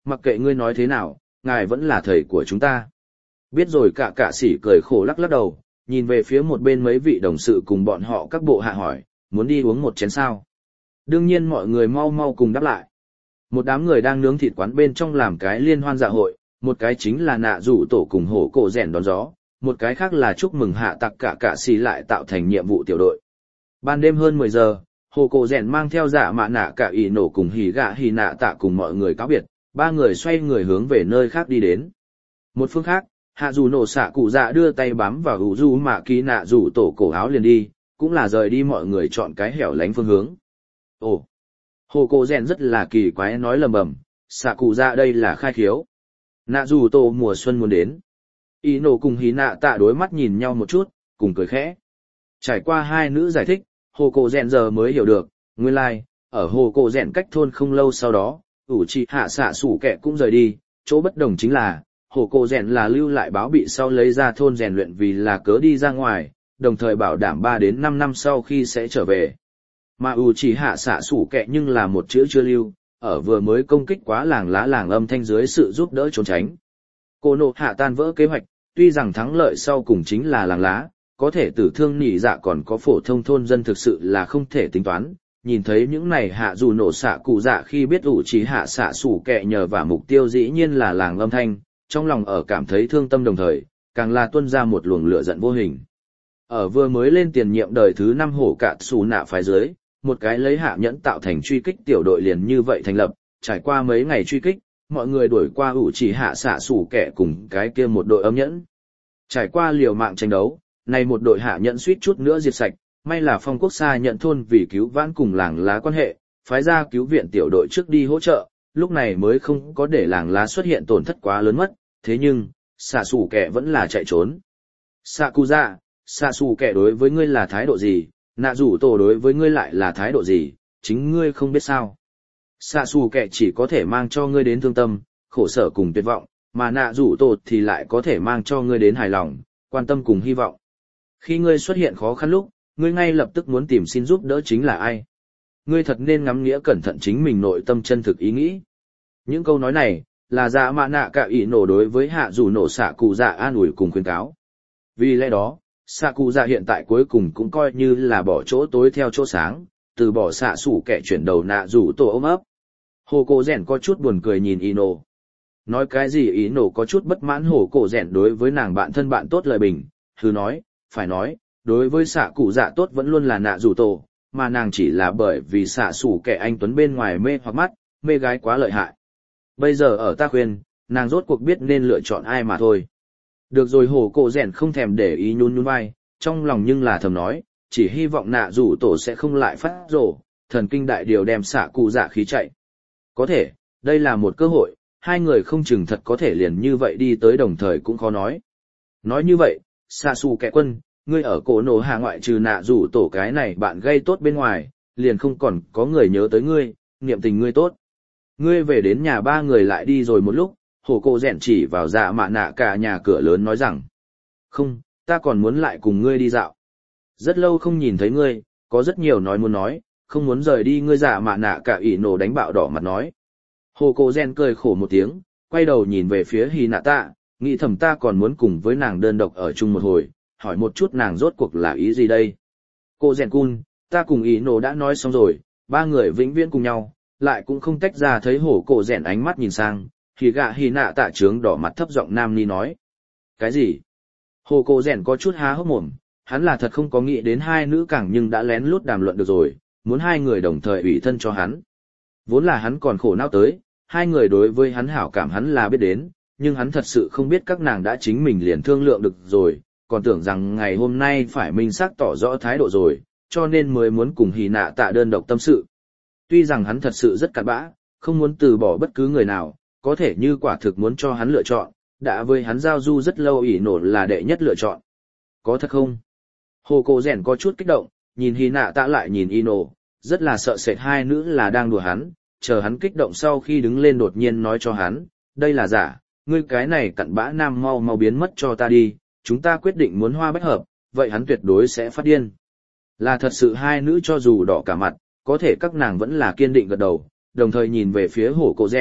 mặc kệ ngươi nói thế nào, ngài vẫn là thầy của chúng ta. Biết rồi cả cạ sĩ cười khổ lắc lắc đầu, nhìn về phía một bên mấy vị đồng sự cùng bọn họ các bộ hạ hỏi, muốn đi uống một chén sao? Đương nhiên mọi người mau mau cùng đáp lại. Một đám người đang nướng thịt quán bên trong làm cái liên hoan dạ hội, một cái chính là nạ rủ tổ cùng hổ cổ rèn đón gió, một cái khác là chúc mừng hạ tặc cả cạ sĩ lại tạo thành nhiệm vụ tiểu đội. Ban đêm hơn 10 giờ, hổ cổ rèn mang theo dạ mạ nạ cả ỷ nổ cùng hỉ gạ hỉ nạ tạ cùng mọi người cáo biệt, ba người xoay người hướng về nơi khác đi đến. Một phương khác, hạ dù nổ xạ cụ dạ đưa tay bám vào hữu du mạ kỳ nạ rủ tổ cổ áo liền đi, cũng là rời đi mọi người chọn cái hẻo lánh phương hướng. Ồ, hồ cổ rèn rất là kỳ quái nói lầm bầm, xạ cụ dạ đây là khai khiếu. Nạ rủ tổ mùa xuân muốn đến. Ý nổ cùng hí nạ tạ đối mắt nhìn nhau một chút, cùng cười khẽ. Trải qua hai nữ giải thích, hồ cổ rèn giờ mới hiểu được, nguyên lai, ở hồ cổ rèn cách thôn không lâu sau đó, ủ trì hạ xạ sủ kẹ cũng rời đi, chỗ bất đồng chính là, hồ cổ rèn là lưu lại báo bị sau lấy ra thôn rèn luyện vì là cớ đi ra ngoài, đồng thời bảo đảm 3 đến 5 năm sau khi sẽ trở về. Mà ủ trì hạ xạ sủ kẹ nhưng là một chữ chưa lưu, ở vừa mới công kích quá làng lá làng âm thanh dưới sự giúp đỡ trốn tránh. Cô nộ hạ tan vỡ kế hoạch, tuy rằng thắng lợi sau cùng chính là làng lá, có thể tử thương nỉ dạ còn có phổ thông thôn dân thực sự là không thể tính toán. Nhìn thấy những này hạ dù nổ xạ cụ dạ khi biết ủ trí hạ xạ sủ kẹ nhờ và mục tiêu dĩ nhiên là làng âm thanh, trong lòng ở cảm thấy thương tâm đồng thời, càng là tuôn ra một luồng lửa giận vô hình. Ở vừa mới lên tiền nhiệm đời thứ 5 hổ cạn xù nạ phái dưới, một cái lấy hạ nhẫn tạo thành truy kích tiểu đội liền như vậy thành lập, trải qua mấy ngày truy kích, mọi người đuổi qua ủ trí hạ xạ sủ kẹ cùng cái kia một đội âm nhẫn. Trải qua liều mạng tranh đấu, này một đội hạ nhẫn suýt chút nữa diệt sạch, may là phong quốc xa nhận thôn vì cứu vãn cùng làng lá quan hệ, phái ra cứu viện tiểu đội trước đi hỗ trợ, lúc này mới không có để làng lá xuất hiện tổn thất quá lớn mất, thế nhưng, xạ xù kẻ vẫn là chạy trốn. Xạ cụ dạ, xạ xù kẻ đối với ngươi là thái độ gì, nạ rủ tổ đối với ngươi lại là thái độ gì, chính ngươi không biết sao. Xạ xù kẻ chỉ có thể mang cho ngươi đến thương tâm, khổ sở cùng tuyệt vọng, mà nạ rủ tổ thì lại có thể mang cho ngươi đến hài lòng, quan tâm cùng hy vọng. Khi ngươi xuất hiện khó khăn lúc, ngươi ngay lập tức muốn tìm xin giúp đỡ chính là ai. Ngươi thật nên ngắm nghĩa cẩn thận chính mình nội tâm chân thực ý nghĩ. Những câu nói này, là dạ mạ nạ cả ỷ nổ đối với hạ dù nổ xạ cụ dạ an ủi cùng khuyên cáo. Vì lẽ đó, xạ cụ dạ hiện tại cuối cùng cũng coi như là bỏ chỗ tối theo chỗ sáng, từ bỏ xạ sủ kẻ chuyển đầu nạ rủ tổ ôm ấp. Hồ cổ rèn có chút buồn cười nhìn ỷ nổ. Nói cái gì ỷ nổ có chút bất mãn hồ cổ rèn đối với nàng bạn thân bạn tốt lời bình, hừ nói, phải nói, đối với xạ cụ dạ tốt vẫn luôn là nạ rủ tổ, mà nàng chỉ là bởi vì xạ sủ kẻ anh tuấn bên ngoài mê hoặc mắt, mê gái quá lợi hại. Bây giờ ở ta khuyên, nàng rốt cuộc biết nên lựa chọn ai mà thôi. Được rồi hổ cổ rèn không thèm để ý nhún nhún vai, trong lòng nhưng là thầm nói, chỉ hy vọng nạ rủ tổ sẽ không lại phát rổ, thần kinh đại điều đem xạ cụ dạ khí chạy. Có thể, đây là một cơ hội, hai người không chừng thật có thể liền như vậy đi tới đồng thời cũng khó nói. Nói như vậy, xạ xù kẻ quân, ngươi ở cổ nổ hạ ngoại trừ nạ rủ tổ cái này bạn gây tốt bên ngoài, liền không còn có người nhớ tới ngươi, niệm tình ngươi tốt. Ngươi về đến nhà ba người lại đi rồi một lúc, hổ cổ rèn chỉ vào dạ mạ nạ cả nhà cửa lớn nói rằng, không, ta còn muốn lại cùng ngươi đi dạo. Rất lâu không nhìn thấy ngươi, có rất nhiều nói muốn nói, không muốn rời đi ngươi dạ mạ nạ cả ỷ nổ đánh bạo đỏ mặt nói. Hổ cổ rèn cười khổ một tiếng, quay đầu nhìn về phía Hy Nạ Tạ, nghĩ thầm ta còn muốn cùng với nàng đơn độc ở chung một hồi, hỏi một chút nàng rốt cuộc là ý gì đây. Cô rèn cun, ta cùng ỷ nổ đã nói xong rồi, ba người vĩnh viễn cùng nhau, lại cũng không tách ra thấy hổ cổ rèn ánh mắt nhìn sang, thì gạ Hy Nạ Tạ trướng đỏ mặt thấp giọng nam ni nói. Cái gì? Hổ cổ rèn có chút há hốc mồm, hắn là thật không có nghĩ đến hai nữ càng nhưng đã lén lút đàm luận được rồi, muốn hai người đồng thời ủy thân cho hắn. Vốn là hắn còn khổ não tới, hai người đối với hắn hảo cảm hắn là biết đến, nhưng hắn thật sự không biết các nàng đã chính mình liền thương lượng được rồi, còn tưởng rằng ngày hôm nay phải minh xác tỏ rõ thái độ rồi, cho nên mới muốn cùng Hy Nạ Tạ đơn độc tâm sự. Tuy rằng hắn thật sự rất cặn bã, không muốn từ bỏ bất cứ người nào, có thể như quả thực muốn cho hắn lựa chọn, đã với hắn giao du rất lâu ỷ nổ là đệ nhất lựa chọn. Có thật không? Hồ cổ rèn có chút kích động, nhìn Hy Nạ Tạ lại nhìn ỷ nổ, rất là sợ sệt hai nữ là đang đùa hắn, chờ hắn kích động sau khi đứng lên đột nhiên nói cho hắn, đây là giả, ngươi cái này cặn bã nam mau mau biến mất cho ta đi, chúng ta quyết định muốn hoa bách hợp, vậy hắn tuyệt đối sẽ phát điên. Là thật sự hai nữ cho dù đỏ cả mặt, có thể các nàng vẫn là kiên định gật đầu, đồng thời nhìn về phía hổ cổ rèn,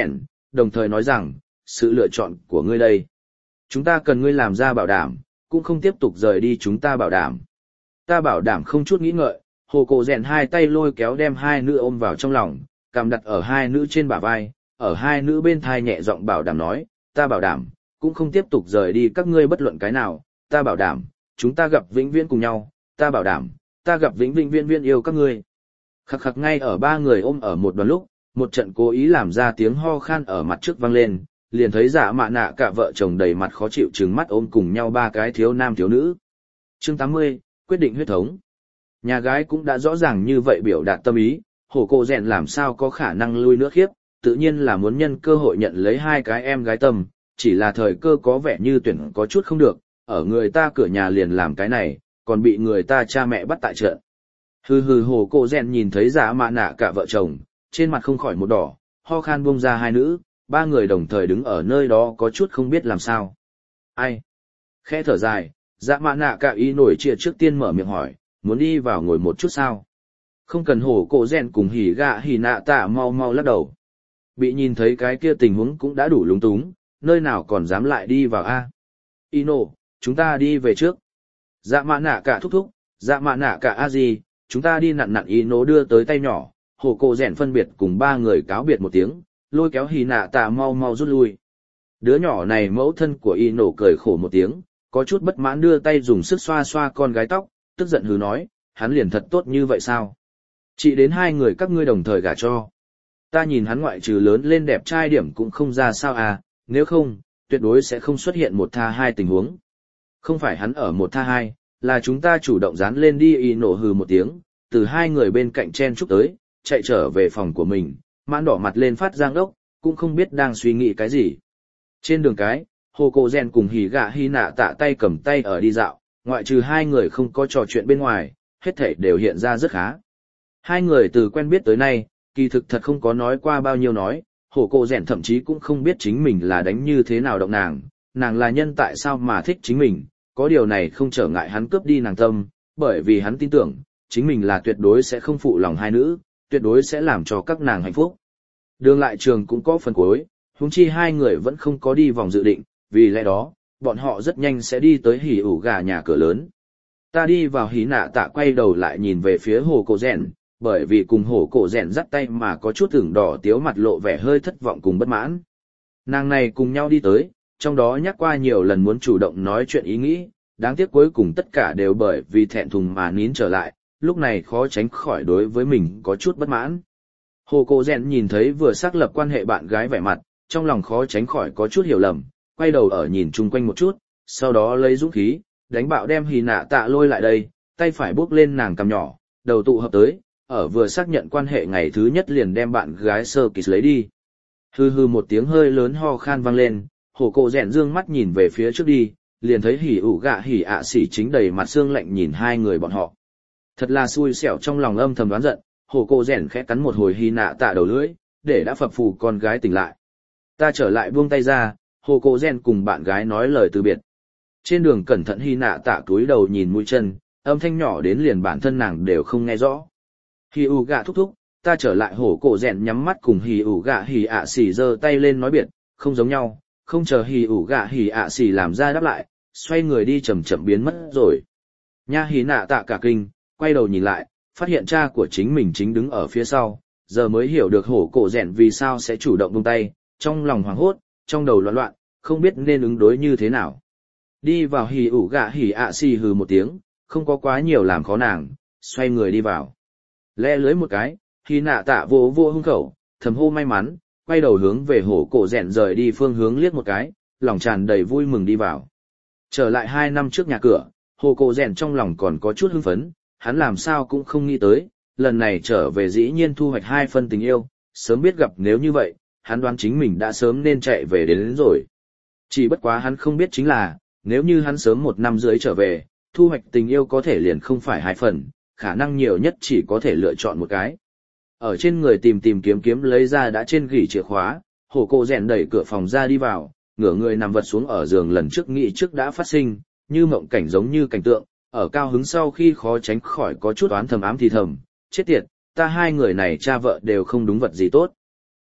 đồng thời nói rằng, sự lựa chọn của ngươi đây. Chúng ta cần ngươi làm ra bảo đảm, cũng không tiếp tục rời đi chúng ta bảo đảm. Ta bảo đảm không chút nghĩ ngợi, hồ cổ rèn hai tay lôi kéo đem hai nữ ôm vào trong lòng, cằm đặt ở hai nữ trên bả vai, ở hai nữ bên thai nhẹ giọng bảo đảm nói, ta bảo đảm, cũng không tiếp tục rời đi các ngươi bất luận cái nào, ta bảo đảm, chúng ta gặp vĩnh viễn cùng nhau, ta bảo đảm, ta gặp vĩnh vĩnh viễn viễn yêu các ngươi. Khắc khắc ngay ở ba người ôm ở một đoàn lúc, một trận cố ý làm ra tiếng ho khan ở mặt trước vang lên, liền thấy Dạ Mạ Nạ cả vợ chồng đầy mặt khó chịu trừng mắt ôm cùng nhau ba cái thiếu nam thiếu nữ. Chương 80, quyết định huyết thống. Nhà gái cũng đã rõ ràng như vậy biểu đạt tâm ý, hổ cổ rèn làm sao có khả năng lui nữa khiếp, tự nhiên là muốn nhân cơ hội nhận lấy hai cái em gái tâm, chỉ là thời cơ có vẻ như tuyển có chút không được, ở người ta cửa nhà liền làm cái này, còn bị người ta cha mẹ bắt tại trận. Hừ hừ, hổ cổ rèn nhìn thấy Dạ Mạ Nạ cả vợ chồng, trên mặt không khỏi một đỏ, ho khan buông ra hai nữ, ba người đồng thời đứng ở nơi đó có chút không biết làm sao. Ai? Khẽ thở dài, Dạ Mạ Nạ cả ý nổi chia trước tiên mở miệng hỏi, muốn đi vào ngồi một chút sao? Không cần, hổ cổ rèn cùng hỉ gạ hỉ nạ tạ mau mau lắc đầu. Bị nhìn thấy cái kia tình huống cũng đã đủ lúng túng, nơi nào còn dám lại đi vào a? Ino, chúng ta đi về trước. Dạ Mạ Nạ cả thúc thúc, Dạ Mạ Nạ cả a gì, chúng ta đi nặn nặn. Ino đưa tới tay nhỏ, hổ cổ rèn phân biệt cùng ba người cáo biệt một tiếng, lôi kéo hỉ nạ tạ mau mau rút lui. Đứa nhỏ này mẫu thân của Ino cười khổ một tiếng, có chút bất mãn đưa tay dùng sức xoa xoa con gái tóc, tức giận hừ nói, hắn liền thật tốt như vậy sao? Chỉ đến hai người các ngươi đồng thời gả cho. Ta nhìn hắn ngoại trừ lớn lên đẹp trai điểm cũng không ra sao à, nếu không, tuyệt đối sẽ không xuất hiện một tha hai tình huống. Không phải hắn ở một tha hai, là chúng ta chủ động dán lên đi. Y nổ hừ một tiếng, từ hai người bên cạnh chen chúc tới, chạy trở về phòng của mình, mãn đỏ mặt lên phát giang đốc, cũng không biết đang suy nghĩ cái gì. Trên đường cái, hồ cổ rèn cùng hỉ gạ hỉ nạ tạ tay cầm tay ở đi dạo, ngoại trừ hai người không có trò chuyện bên ngoài, hết thảy đều hiện ra rất khá. Hai người từ quen biết tới nay, kỳ thực thật không có nói qua bao nhiêu nói, hổ cổ rèn thậm chí cũng không biết chính mình là đánh như thế nào động nàng là nhân tại sao mà thích chính mình, có điều này không trở ngại hắn cướp đi nàng tâm, bởi vì hắn tin tưởng, chính mình là tuyệt đối sẽ không phụ lòng hai nữ, tuyệt đối sẽ làm cho các nàng hạnh phúc. Đường lại trường cũng có phần cuối, huống chi hai người vẫn không có đi vòng dự định, vì lẽ đó, bọn họ rất nhanh sẽ đi tới hỉ ủ gà nhà cửa lớn. Ta đi vào. Hỉ nạ tạ quay đầu lại nhìn về phía hồ cổ rèn, bởi vì cùng hổ cổ rèn dắt tay mà có chút ửng đỏ tiếu mặt lộ vẻ hơi thất vọng cùng bất mãn. Nàng này cùng nhau đi tới, trong đó nhắc qua nhiều lần muốn chủ động nói chuyện ý nghĩ, đáng tiếc cuối cùng tất cả đều bởi vì thẹn thùng mà nín trở lại, lúc này khó tránh khỏi đối với mình có chút bất mãn. Hồ cổ rèn nhìn thấy vừa xác lập quan hệ bạn gái vẻ mặt, trong lòng khó tránh khỏi có chút hiểu lầm, quay đầu ở nhìn chung quanh một chút, sau đó lấy dũng khí, đánh bạo đem hỉ nạ tạ lôi lại đây, tay phải bước lên nàng cằm nhỏ, đầu tụ hợp tới, ở vừa xác nhận quan hệ ngày thứ nhất liền đem bạn gái sơ kýt lấy đi. Hừ hừ một tiếng hơi lớn ho khan vang lên, hổ cổ rèn dương mắt nhìn về phía trước đi, liền thấy hỉ ủ gạ hỉ ạ xỉ chính đầy mặt xương lạnh nhìn hai người bọn họ. Thật là xui xẻo, trong lòng âm thầm đoán giận, hổ cổ rèn khẽ cắn một hồi hỉ nạ tạ đầu lưỡi, để đã phập phù con gái tỉnh lại. Ta trở lại buông tay ra, hổ cổ rèn cùng bạn gái nói lời từ biệt. Trên đường cẩn thận hỉ nạ tạ cúi đầu nhìn mũi chân, âm thanh nhỏ đến liền bản thân nàng đều không nghe rõ. Hỉ ủ gạ thúc thúc, ta trở lại. Hổ cổ rèn nhắm mắt cùng hỉ ủ gạ hỉ ạ xỉ giơ tay lên nói biệt, không giống nhau, không chờ hỉ ủ gạ hỉ ạ xỉ làm ra đáp lại, xoay người đi chậm chậm biến mất rồi. Nha hỉ nạ tạ cả kinh, quay đầu nhìn lại, phát hiện cha của chính mình chính đứng ở phía sau, giờ mới hiểu được hổ cổ rèn vì sao sẽ chủ động buông tay, trong lòng hoảng hốt, trong đầu loạn loạn, không biết nên ứng đối như thế nào. Đi vào. Hỉ ủ gạ hỉ ạ xỉ hừ một tiếng, không có quá nhiều làm khó nàng, xoay người đi vào. Le lưới một cái, hỉ nạ tạ vô vô hung khẩu, thầm hô may mắn, quay đầu hướng về hổ cổ rèn rời đi phương hướng liếc một cái, lòng tràn đầy vui mừng đi vào. Trở lại 2 năm trước nhà cửa, hổ cổ rèn trong lòng còn có chút hưng phấn, hắn làm sao cũng không nghĩ tới, lần này trở về dĩ nhiên thu hoạch 2 phân tình yêu, sớm biết gặp nếu như vậy, hắn đoán chính mình đã sớm nên chạy về đến rồi. Chỉ bất quá hắn không biết chính là, nếu như hắn sớm 1 năm rưỡi trở về, thu hoạch tình yêu có thể liền không phải 2 phần, khả năng nhiều nhất chỉ có thể lựa chọn một cái. Ở trên người tìm kiếm lấy ra đã trên gỉ chìa khóa, hổ cổ rèn đẩy cửa phòng ra đi vào, ngửa người nằm vật xuống ở giường lần trước nghĩ trước đã phát sinh, như mộng cảnh giống như cảnh tượng, ở cao hứng sau khi khó tránh khỏi có chút oán thầm ám thì thầm, chết tiệt, ta hai người này cha vợ đều không đúng vật gì tốt.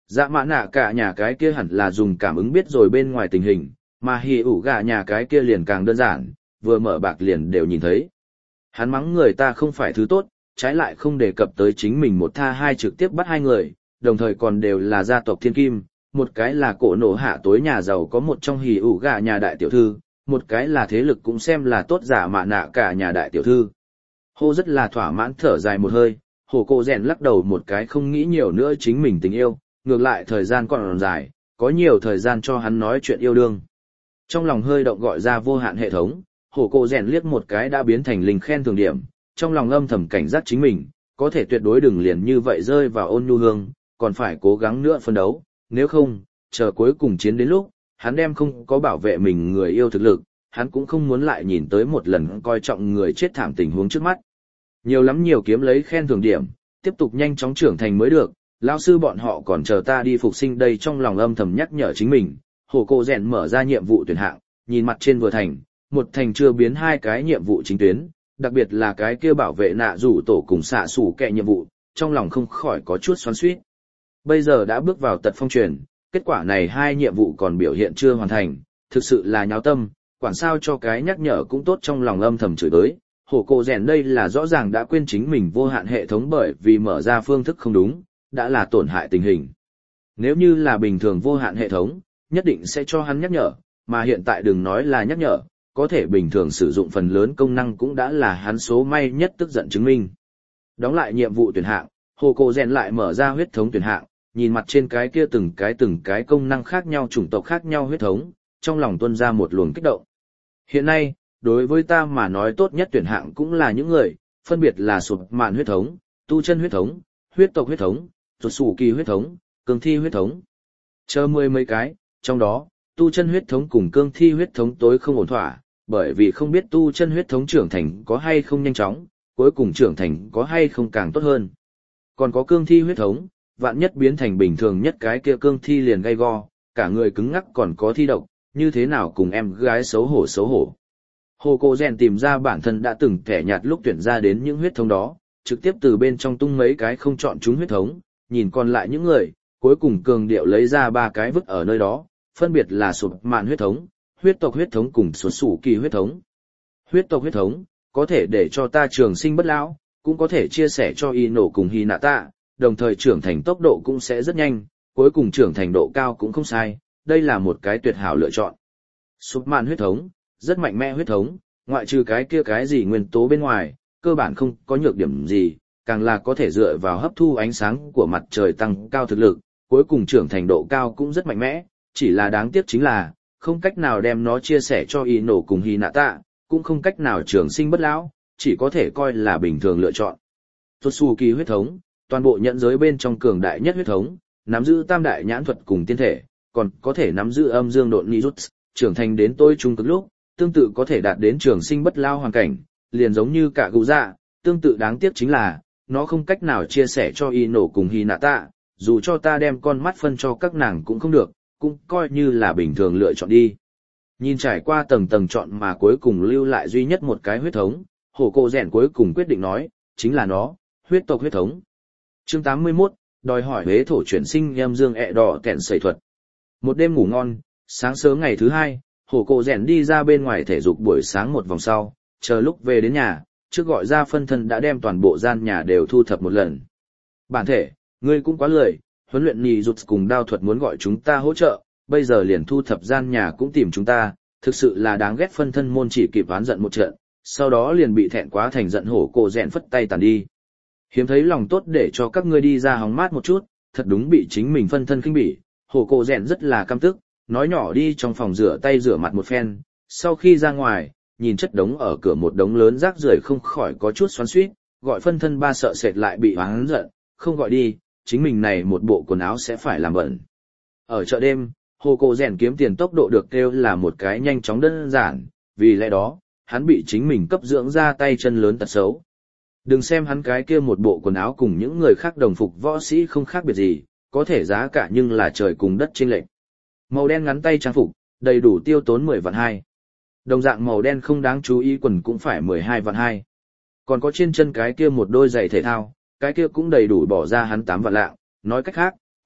Dạ mã nạ cả nhà cái kia hẳn là dùng cảm ứng biết rồi bên ngoài tình hình, mà hì ủ gà nhà cái kia liền càng đơn giản, vừa mở bạc liền đều nhìn thấy. Hắn mắng người ta không phải thứ tốt, trái lại không đề cập tới chính mình một tha hai trực tiếp bắt hai người, đồng thời còn đều là gia tộc thiên kim, một cái là cổ nổ hạ tối nhà giàu có một trong hì ủ gà nhà đại tiểu thư, một cái là thế lực cũng xem là tốt giả mạ nạ cả nhà đại tiểu thư. Hô rất là thỏa mãn thở dài một hơi, hồ cô rèn lắc đầu một cái không nghĩ nhiều nữa chính mình tình yêu, ngược lại thời gian còn dài, có nhiều thời gian cho hắn nói chuyện yêu đương. Trong lòng hơi động gọi ra vô hạn hệ thống, hồ cô rèn liếc một cái đã biến thành linh khen thường điểm, trong lòng âm thầm cảnh giác chính mình, có thể tuyệt đối đừng liền như vậy rơi vào ôn nhu hương, còn phải cố gắng nữa phân đấu, nếu không, chờ cuối cùng chiến đến lúc, hắn đem không có bảo vệ mình người yêu thực lực, hắn cũng không muốn lại nhìn tới một lần coi trọng người chết thảm tình huống trước mắt. Nhiều lắm nhiều kiếm lấy khen thưởng điểm, tiếp tục nhanh chóng trưởng thành mới được, lão sư bọn họ còn chờ ta đi phục sinh đây trong lòng âm thầm nhắc nhở chính mình. Hồ cô rèn mở ra nhiệm vụ tuyển hạng, nhìn mặt trên vừa thành, một thành chưa biến hai cái nhiệm vụ chính tuyến, đặc biệt là cái kia bảo vệ nạ rủ tổ cùng xạ sủ kẹ nhiệm vụ, trong lòng không khỏi có chút xoắn xuýt. Bây giờ đã bước vào tật phong truyền, kết quả này hai nhiệm vụ còn biểu hiện chưa hoàn thành, thực sự là nháo tâm, quản sao cho cái nhắc nhở cũng tốt trong lòng âm thầm chửi tới. Hổ cô rèn đây là rõ ràng đã quên chính mình vô hạn hệ thống bởi vì mở ra phương thức không đúng, đã là tổn hại tình hình. Nếu như là bình thường vô hạn hệ thống, nhất định sẽ cho hắn nhắc nhở, mà hiện tại đừng nói là nhắc nhở, có thể bình thường sử dụng phần lớn công năng cũng đã là hắn số may nhất tức giận chứng minh. Đóng lại nhiệm vụ tuyển hạng, hồ cô rèn lại mở ra huyết thống tuyển hạng, nhìn mặt trên cái kia từng cái công năng khác nhau chủng tộc khác nhau huyết thống, trong lòng tuôn ra một luồng kích động. Hiện nay, đối với ta mà nói tốt nhất tuyển hạng cũng là những người, phân biệt là sụp mạn huyết thống, tu chân huyết thống, huyết tộc huyết thống, tuột sủ kỳ huyết thống, cương thi huyết thống. Chờ 10 mấy cái, trong đó, tu chân huyết thống cùng cương thi huyết thống tối không ổn thỏa, bởi vì không biết tu chân huyết thống trưởng thành có hay không nhanh chóng, cuối cùng trưởng thành có hay không càng tốt hơn. Còn có cương thi huyết thống, vạn nhất biến thành bình thường nhất cái kia cương thi liền gay go, cả người cứng ngắc còn có thi độc, như thế nào cùng em gái xấu hổ xấu hổ. Hồ cô rèn tìm ra bản thân đã từng thẻ nhạt lúc tuyển ra đến những huyết thống đó, trực tiếp từ bên trong tung mấy cái không chọn chúng huyết thống, nhìn còn lại những người, cuối cùng cường điệu lấy ra 3 cái vứt ở nơi đó, phân biệt là sụp mạn huyết thống, huyết tộc huyết thống cùng xuất sủ kỳ huyết thống. Huyết tộc huyết thống, có thể để cho ta trường sinh bất lão, cũng có thể chia sẻ cho y nổ cùng hy nạ tạ, đồng thời trưởng thành tốc độ cũng sẽ rất nhanh, cuối cùng trưởng thành độ cao cũng không sai, đây là một cái tuyệt hảo lựa chọn. Sụp mạn huyết thống, rất mạnh mẽ huyết thống, ngoại trừ cái kia cái gì nguyên tố bên ngoài, cơ bản không có nhược điểm gì, càng là có thể dựa vào hấp thu ánh sáng của mặt trời tăng cao thực lực, cuối cùng trưởng thành độ cao cũng rất mạnh mẽ, chỉ là đáng tiếc chính là, không cách nào đem nó chia sẻ cho y nổ cùng hy nạ tạ, cũng không cách nào trường sinh bất lão, chỉ có thể coi là bình thường lựa chọn. Tuột sủ kỳ huyết thống, toàn bộ nhận giới bên trong cường đại nhất huyết thống, nắm giữ tam đại nhãn thuật cùng tiên thể, còn có thể nắm giữ âm dương độn ni rút, trưởng thành đến tôi trung cực lúc, tương tự có thể đạt đến trường sinh bất lao hoàn cảnh, liền giống như cả gù dạ, tương tự đáng tiếc chính là, nó không cách nào chia sẻ cho y nổ cùng hy nạ tạ, dù cho ta đem con mắt phân cho các nàng cũng không được, cũng coi như là bình thường lựa chọn đi. Nhìn trải qua tầng chọn mà cuối cùng lưu lại duy nhất một cái huyết thống, hổ cô rèn cuối cùng quyết định nói, chính là nó, huyết tộc huyết thống. Chương 81, đòi hỏi huế thổ chuyển sinh em dương đỏ kẹn sẩy thuật. Một đêm ngủ ngon, sáng sớm ngày thứ 2, hổ cô rèn đi ra bên ngoài thể dục buổi sáng một vòng sau, chờ lúc về đến nhà, trước gọi ra phân thân đã đem toàn bộ gian nhà đều thu thập một lần. Bản thể, ngươi cũng quá lười, huấn luyện nhì rụt cùng đao thuật muốn gọi chúng ta hỗ trợ, bây giờ liền thu thập gian nhà cũng tìm chúng ta, thực sự là đáng ghét phân thân môn chỉ kịp oán giận một trận, sau đó liền bị thẹn quá thành giận hổ cô rèn phất tay tàn đi. Hiếm thấy lòng tốt để cho các ngươi đi ra hóng mát một chút, thật đúng bị chính mình phân thân khinh bỉ, hổ cô rèn rất là căm tức, nói nhỏ đi trong phòng rửa tay rửa mặt một phen, sau khi ra ngoài, nhìn chất đống ở cửa một đống lớn rác rưởi không khỏi có chút xoắn xuýt, gọi phân thân ba sợ sệt lại bị oán giận, không gọi đi, chính mình này một bộ quần áo sẽ phải làm bẩn. Ở chợ đêm, hồ cô rèn kiếm tiền tốc độ được kêu là một cái nhanh chóng đơn giản, vì lẽ đó, hắn bị chính mình cấp dưỡng ra tay chân lớn tật xấu. Đừng xem hắn cái kia một bộ quần áo cùng những người khác đồng phục võ sĩ không khác biệt gì, có thể giá cả nhưng là trời cùng đất chênh lệch. Màu đen ngắn tay trang phục, đầy đủ tiêu tốn 10 vạn 2. Đồng dạng màu đen không đáng chú ý quần cũng phải 12 vạn 2. Còn có trên chân cái kia một đôi giày thể thao, cái kia cũng đầy đủ bỏ ra hắn 8 vạn lạng, nói cách khác,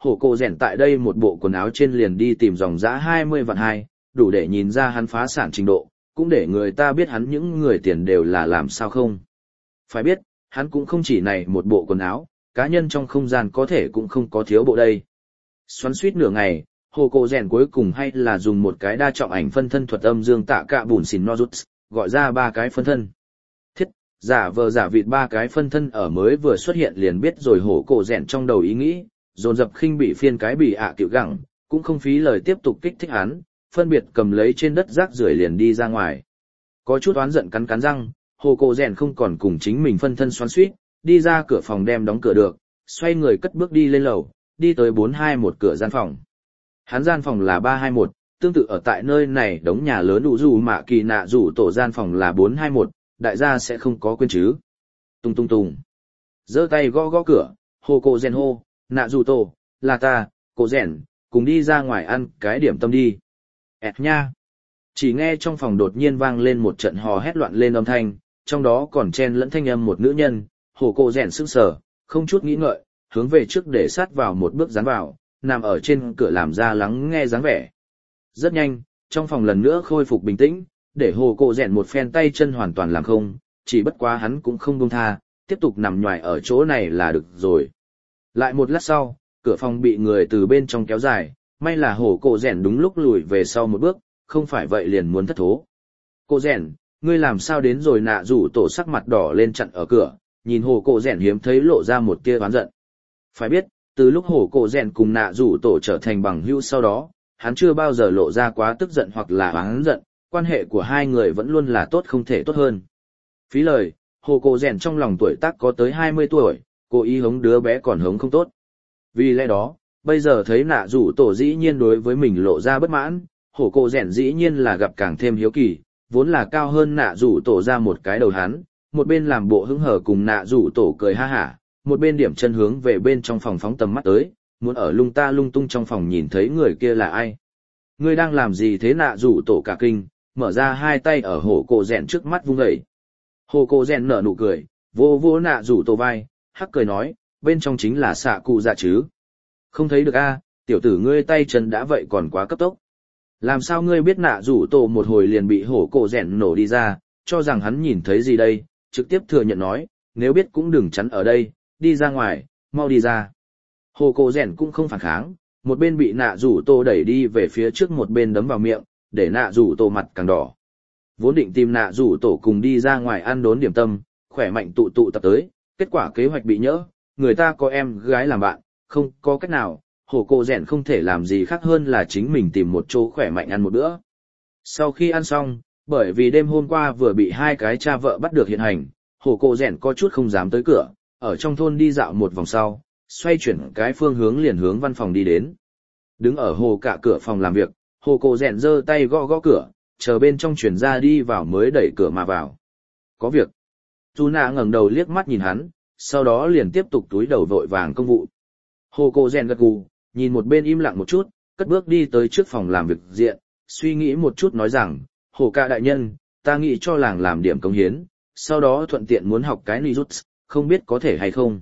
hổ cổ rèn tại đây một bộ quần áo trên liền đi tìm dòng dã 20 vạn hai, đủ để nhìn ra hắn phá sản trình độ, cũng để người ta biết hắn những người tiền đều là làm sao không. Phải biết, hắn cũng không chỉ này một bộ quần áo, cá nhân trong không gian có thể cũng không có thiếu bộ đây. Xoắn suýt nửa ngày, hồ cổ rèn cuối cùng hay là dùng một cái đa trọng ảnh phân thân thuật âm dương tạ cạ bùn xìn no rút, gọi ra 3 cái phân thân. Thiết, giả vờ giả vịt 3 cái phân thân ở mới vừa xuất hiện liền biết rồi hổ cổ rèn trong đầu ý nghĩ, dồn dập khinh bị phiên cái bị cựu gẳng, cũng không phí lời tiếp tục kích thích hắn, phân biệt cầm lấy trên đất rác rưởi liền đi ra ngoài. Có chút oán giận cắn răng, hồ cổ rèn không còn cùng chính mình phân thân xoắn suýt, đi ra cửa phòng đem đóng cửa được, xoay người cất bước đi lên lầu, đi tới 421 cửa gian phòng. Hắn gian phòng là 321, tương tự ở tại nơi này đống nhà lớn đủ dù mà kỳ nạ rủ tổ gian phòng là 421, đại gia sẽ không có quên chứ. Tung tung tung. Giơ tay gõ gõ cửa, hồ cổ rèn hô, nạ rủ tổ, là ta, cổ rèn, cùng đi ra ngoài ăn cái điểm tâm đi. Ẹt nha. Chỉ nghe trong phòng đột nhiên vang lên một trận hò hét loạn lên âm thanh, trong đó còn chen lẫn thanh âm một nữ nhân, hồ cổ rèn sững sờ, không chút nghĩ ngợi, hướng về trước để sát vào một bước dán vào, nằm ở trên cửa làm ra lắng nghe dáng vẻ. Rất nhanh, trong phòng lần nữa khôi phục bình tĩnh, để hồ cổ rèn một phen tay chân hoàn toàn làm không, chỉ bất quá hắn cũng không buông tha, tiếp tục nằm nhoài ở chỗ này là được rồi. Lại một lát sau, cửa phòng bị người từ bên trong kéo dài, may là hồ cổ rèn đúng lúc lùi về sau một bước, không phải vậy liền muốn thất thố. Cô rèn, ngươi làm sao đến rồi nạ rủ tổ sắc mặt đỏ lên chặn ở cửa, nhìn hồ cổ rèn hiếm thấy lộ ra một tia oán giận. Phải biết, từ lúc hồ cổ rèn cùng nạ rủ tổ trở thành bằng hữu sau đó, hắn chưa bao giờ lộ ra quá tức giận hoặc là oán giận, quan hệ của hai người vẫn luôn là tốt không thể tốt hơn. Phí lời, hồ cổ rèn trong lòng tuổi tác có tới 20 tuổi, cố ý hống đứa bé còn hống không tốt. Vì lẽ đó, bây giờ thấy nạ rủ tổ dĩ nhiên đối với mình lộ ra bất mãn, hồ cổ rèn dĩ nhiên là gặp càng thêm hiếu kỳ, vốn là cao hơn nạ rủ tổ ra một cái đầu hắn, một bên làm bộ hứng hở cùng nạ rủ tổ cười ha hả, một bên điểm chân hướng về bên trong phòng phóng tầm mắt tới, muốn ở lung ta lung tung trong phòng nhìn thấy người kia là ai. Ngươi đang làm gì thế? Nạ rủ tổ cả kinh, mở ra hai tay ở hồ cổ rèn trước mắt vung dậy. Hồ cổ rèn nở nụ cười, vô vô nạ rủ tổ vai, hắc cười nói, bên trong chính là xạ cụ dạ chứ. Không thấy được a, tiểu tử ngươi tay chân đã vậy còn quá cấp tốc. Làm sao ngươi biết? Nạ rủ tổ một hồi liền bị hổ cổ rèn nổ đi ra, cho rằng hắn nhìn thấy gì đây, trực tiếp thừa nhận nói, nếu biết cũng đừng chắn ở đây, đi ra ngoài, mau đi ra. Hổ cổ rèn cũng không phản kháng, một bên bị nạ rủ tổ đẩy đi về phía trước, một bên đấm vào miệng, để nạ rủ tổ mặt càng đỏ. Vốn định tìm nạ rủ tổ cùng đi ra ngoài ăn đốn điểm tâm, khỏe mạnh tụ tập tới, kết quả kế hoạch bị nhỡ, người ta có em gái làm bạn, không có cách nào. Hổ cổ rèn không thể làm gì khác hơn là chính mình tìm một chỗ khỏe mạnh ăn một bữa. Sau khi ăn xong, bởi vì đêm hôm qua vừa bị hai cái cha vợ bắt được hiện hành, hổ cổ rèn có chút không dám tới cửa, ở trong thôn đi dạo một vòng sau, xoay chuyển cái phương hướng liền hướng văn phòng đi đến. Đứng ở hồ cả cửa phòng làm việc, hổ cổ rèn giơ tay gõ gõ cửa, chờ bên trong chuyển ra đi vào mới đẩy cửa mà vào. Có việc. Yuna ngẩng đầu liếc mắt nhìn hắn, sau đó liền tiếp tục túi đầu vội vàng công vụ. Hồ cổ rèn gật gù, nhìn một bên im lặng một chút, cất bước đi tới trước phòng làm việc diện, suy nghĩ một chút nói rằng, hồ ca đại nhân, ta nghĩ cho làng làm điểm công hiến, sau đó thuận tiện muốn học cái Nijutsu, không biết có thể hay không.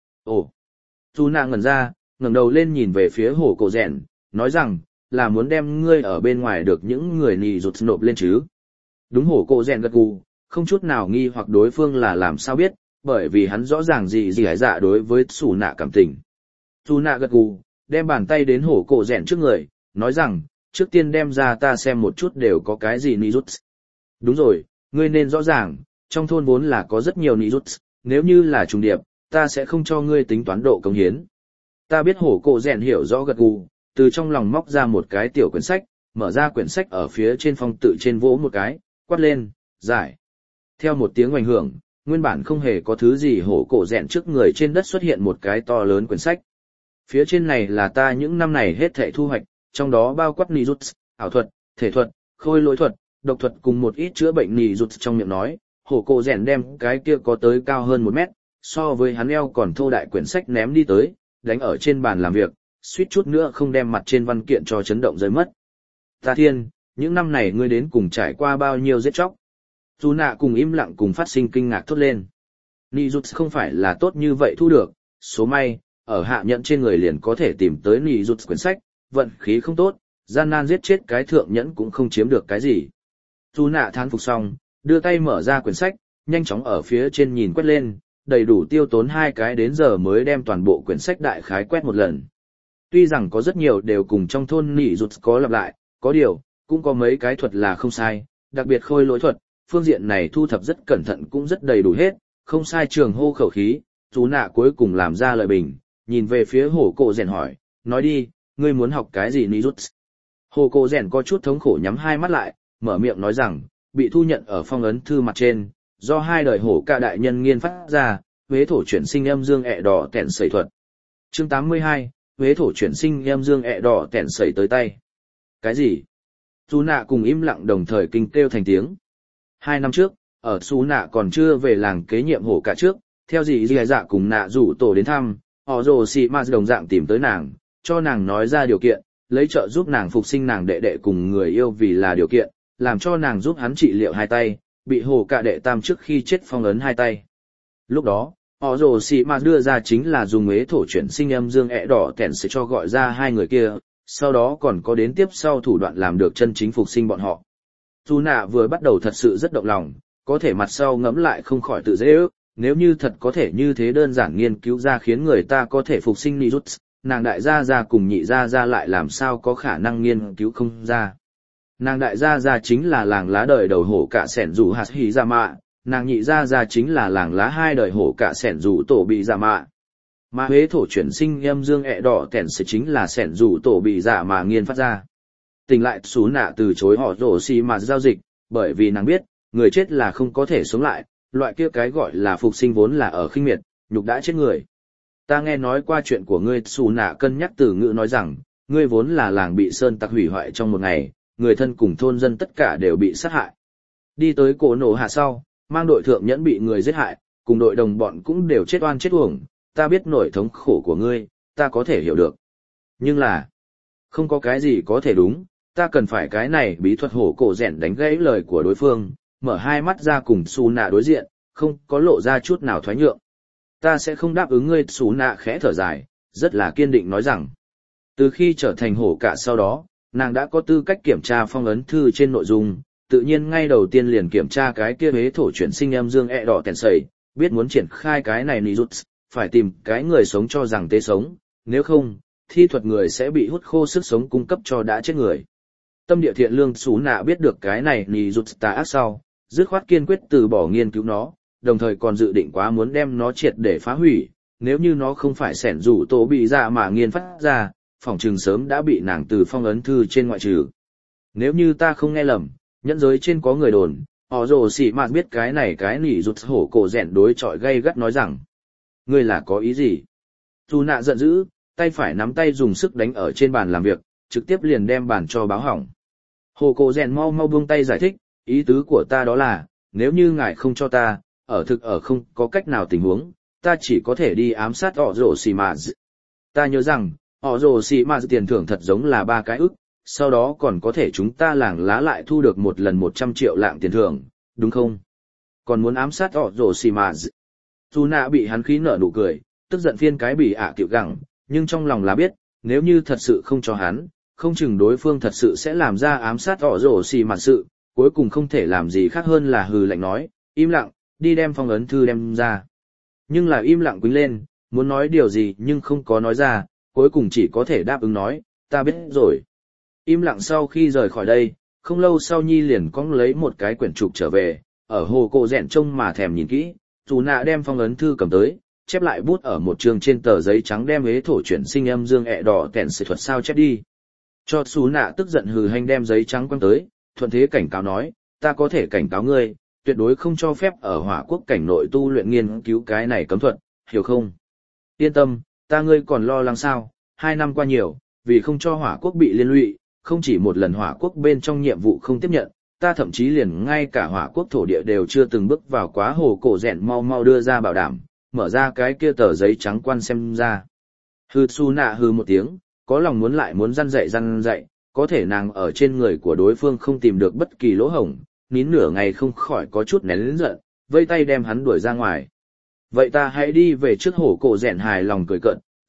Ồ, Yuna ngẩn ra, ngẩng đầu lên nhìn về phía hồ cổ rèn, nói rằng, là muốn đem ngươi ở bên ngoài được những người Nijutsu nộp lên chứ. Đúng, hồ cổ rèn gật gù, không chút nào nghi hoặc đối phương là làm sao biết, bởi vì hắn rõ ràng gì hải dạ đối với Yuna cảm tình. Yuna gật gù, đem bàn tay đến hổ cổ rèn trước người, nói rằng, trước tiên đem ra ta xem một chút đều có cái gì Nijutsu. Đúng rồi, ngươi nên rõ ràng, trong thôn vốn là có rất nhiều Nijutsu, nếu như là trùng điệp, ta sẽ không cho ngươi tính toán độ công hiến. Ta biết hổ cổ rèn hiểu rõ gật gù, từ trong lòng móc ra một cái tiểu quyển sách, mở ra quyển sách ở phía trên phong tự trên vỗ một cái, quát lên, giải. Theo một tiếng oanh hưởng, nguyên bản không hề có thứ gì hổ cổ rèn trước người trên đất xuất hiện một cái to lớn quyển sách. Phía trên này là ta những năm này hết thảy thu hoạch, trong đó bao quát Nijutsu, ảo thuật, thể thuật, khôi lỗi thuật, độc thuật cùng một ít chữa bệnh Nijutsu. Trong miệng nói, hổ cổ rèn đem cái kia có tới cao hơn 1 mét, so với hắn eo còn thô đại quyển sách ném đi tới, đánh ở trên bàn làm việc, suýt chút nữa không đem mặt trên văn kiện cho chấn động rơi mất. Ta thiên, những năm này ngươi đến cùng trải qua bao nhiêu giết chóc. Yuna cùng im lặng cùng phát sinh kinh ngạc thốt lên. Nijutsu không phải là tốt như vậy thu được, số may, ở hạ nhẫn trên người liền có thể tìm tới nỉ rụt quyển sách, vận khí không tốt, gian nan giết chết cái thượng nhẫn cũng không chiếm được cái gì. Dù nạ thán phục xong, đưa tay mở ra quyển sách, nhanh chóng ở phía trên nhìn quét lên, đầy đủ tiêu tốn 2 cái đến giờ mới đem toàn bộ quyển sách đại khái quét một lần. Tuy rằng có rất nhiều đều cùng trong thôn nỉ rụt có lặp lại, có điều, cũng có mấy cái thuật là không sai, đặc biệt khôi lỗi thuật, phương diện này thu thập rất cẩn thận cũng rất đầy đủ hết, không sai trường hô khẩu khí, chú nạ cuối cùng làm ra lời bình, nhìn về phía hổ cổ rèn hỏi, nói đi, ngươi muốn học cái gì nỉ rụt? Hổ cổ rèn có chút thống khổ nhắm 2 mắt lại, mở miệng nói rằng, bị thu nhận ở phong ấn thư mặt trên, do 2 đời hổ ca đại nhân nghiên phát ra, huế thổ chuyển sinh âm dương ẹ đỏ tẹn sẩy thuật. Chương 82, huế thổ chuyển sinh âm dương ẹ đỏ tẹn sẩy tới tay. Cái gì? Su nạ cùng im lặng đồng thời kinh kêu thành tiếng. 2 năm trước, ở Su nạ còn chưa về làng kế nhiệm hổ cả trước, theo dì dì dạ cùng nạ rủ tổ đến thăm, họ rồ xì ma đồng dạng tìm tới nàng, cho nàng nói ra điều kiện, lấy trợ giúp nàng phục sinh nàng đệ đệ cùng người yêu vì là điều kiện, làm cho nàng giúp hắn trị liệu 2 tay, bị hổ cả đệ tam trước khi chết phong ấn 2 tay. Lúc đó, họ rồ xì ma đưa ra chính là dùng ế thổ chuyển sinh âm dương ẹ đỏ tẻn sẽ cho gọi ra 2 người kia, sau đó còn có đến tiếp sau thủ đoạn làm được chân chính phục sinh bọn họ. Dù nạ vừa bắt đầu thật sự rất động lòng, có thể mặt sau ngẫm lại không khỏi tự dễ ước, nếu như thật có thể như thế đơn giản nghiên cứu ra khiến người ta có thể phục sinh Nirut, nàng đại gia gia cùng nhị gia gia lại làm sao có khả năng nghiên cứu không ra. Nàng đại gia gia chính là làng lá đời đầu hổ cả sẻn rủ hạt hỉ ra mạ, nàng nhị gia gia chính là làng lá 2 đời hổ cả sẻn rủ tổ bị ra mạ. Mà huế thổ chuyển sinh âm dương ẹ đỏ tẻn sẽ chính là sẻn rủ tổ bị giả mà nghiên phát ra. Tỉnh lại xú nạ từ chối họ rổ xì mà giao dịch, bởi vì nàng biết, người chết là không có thể sống lại, loại kia cái gọi là phục sinh vốn là ở khinh miệt, nhục đã chết người. Ta nghe nói qua chuyện của ngươi, xú nạ cân nhắc từ ngữ nói rằng, ngươi vốn là làng bị sơn tặc hủy hoại trong một ngày, người thân cùng thôn dân tất cả đều bị sát hại. Đi tới cổ nổ hạ sau, mang đội thượng nhẫn bị người giết hại, cùng đội đồng bọn cũng đều chết oan chết uổng, ta biết nỗi thống khổ của ngươi, ta có thể hiểu được. Nhưng là, không có cái gì có thể đúng, ta cần phải cái này bí thuật hổ cổ rèn đánh gãy lời của đối phương, mở 2 mắt ra cùng xù nạ đối diện, không có lộ ra chút nào thoái nhượng. Ta sẽ không đáp ứng ngươi, xù nạ khẽ thở dài, rất là kiên định nói rằng. Từ khi trở thành hổ cả sau đó, nàng đã có tư cách kiểm tra phong ấn thư trên nội dung, tự nhiên ngay đầu tiên liền kiểm tra cái kia hế thổ chuyển sinh âm dương ẹ đỏ tèn sầy, biết muốn triển khai cái này nỉ rút, phải tìm cái người sống cho rằng tế sống, nếu không, thi thuật người sẽ bị hút khô sức sống cung cấp cho đã chết người. Tâm địa thiện lương xú nạ biết được cái này nỉ rút tà ác sau, dứt khoát kiên quyết từ bỏ nghiên cứu nó, đồng thời còn dự định quá muốn đem nó triệt để phá hủy, nếu như nó không phải sẻn rủ tổ bị dạ mà nghiên phát ra, phỏng chừng sớm đã bị nàng từ phong ấn thư trên ngoại trừ. Nếu như ta không nghe lầm, nhẫn giới trên có người đồn, họ rồ xỉ mạt biết cái này cái nỉ rụt hổ cổ rèn đối chọi gay gắt nói rằng, ngươi là có ý gì? Dù nạ giận dữ, tay phải nắm tay dùng sức đánh ở trên bàn làm việc, trực tiếp liền đem bàn cho báo hỏng. Hổ cổ rèn mau mau buông tay giải thích, ý tứ của ta đó là, nếu như ngài không cho ta, ở không có cách nào tình huống, ta chỉ có thể đi ám sát họ rồ xỉ mạt. Ta nhớ rằng, họ rồ xỉ mạt tiền thưởng thật giống là 3 cái ức, sau đó còn có thể chúng ta làng lá lại thu được một lần 100 triệu lạng tiền thưởng, đúng không? Còn muốn ám sát họ rồ xì mà dù nạ bị hắn khí nở nụ cười, tức giận phiên cái bị cựu gẳng, nhưng trong lòng là biết, nếu như thật sự không cho hắn, không chừng đối phương thật sự sẽ làm ra ám sát họ rồ xì mà sự, cuối cùng không thể làm gì khác hơn là hừ lạnh nói, im lặng, đi đem phong ấn thư đem ra. Nhưng là im lặng quýnh lên, muốn nói điều gì nhưng không có nói ra, cuối cùng chỉ có thể đáp ứng nói, ta biết rồi. Im lặng sau khi rời khỏi đây, không lâu sau Nhi liền cong lấy một cái quyển trục trở về, ở hồ cổ rèn trông mà thèm nhìn kỹ, dù nạ đem phong ấn thư cầm tới, chép lại bút ở một trường trên tờ giấy trắng đem ế thổ chuyển sinh âm dương ẹ đỏ tèn sự thuật sao chép đi. Cho xú nạ tức giận hừ hành đem giấy trắng quăng tới, thuận thế cảnh cáo nói, ta có thể cảnh cáo ngươi, tuyệt đối không cho phép ở hỏa quốc cảnh nội tu luyện nghiên cứu cái này cấm thuật, hiểu không? Yên tâm, ta ngươi còn lo lắng sao, 2 năm qua nhiều, vì không cho hỏa quốc bị liên lụy, không chỉ một lần hỏa quốc bên trong nhiệm vụ không tiếp nhận, ta thậm chí liền ngay cả hỏa quốc thổ địa đều chưa từng bước vào quá hồ cổ rèn mau mau đưa ra bảo đảm, mở ra cái kia tờ giấy trắng quan xem ra. Hư su nạ hư một tiếng, có lòng muốn lại muốn răn dạy, có thể nàng ở trên người của đối phương không tìm được bất kỳ lỗ hổng, nín nửa ngày không khỏi có chút nén lớn giận, vây tay đem hắn đuổi ra ngoài. Vậy ta hãy đi về trước hồ cổ rèn hài lòng cười cợt,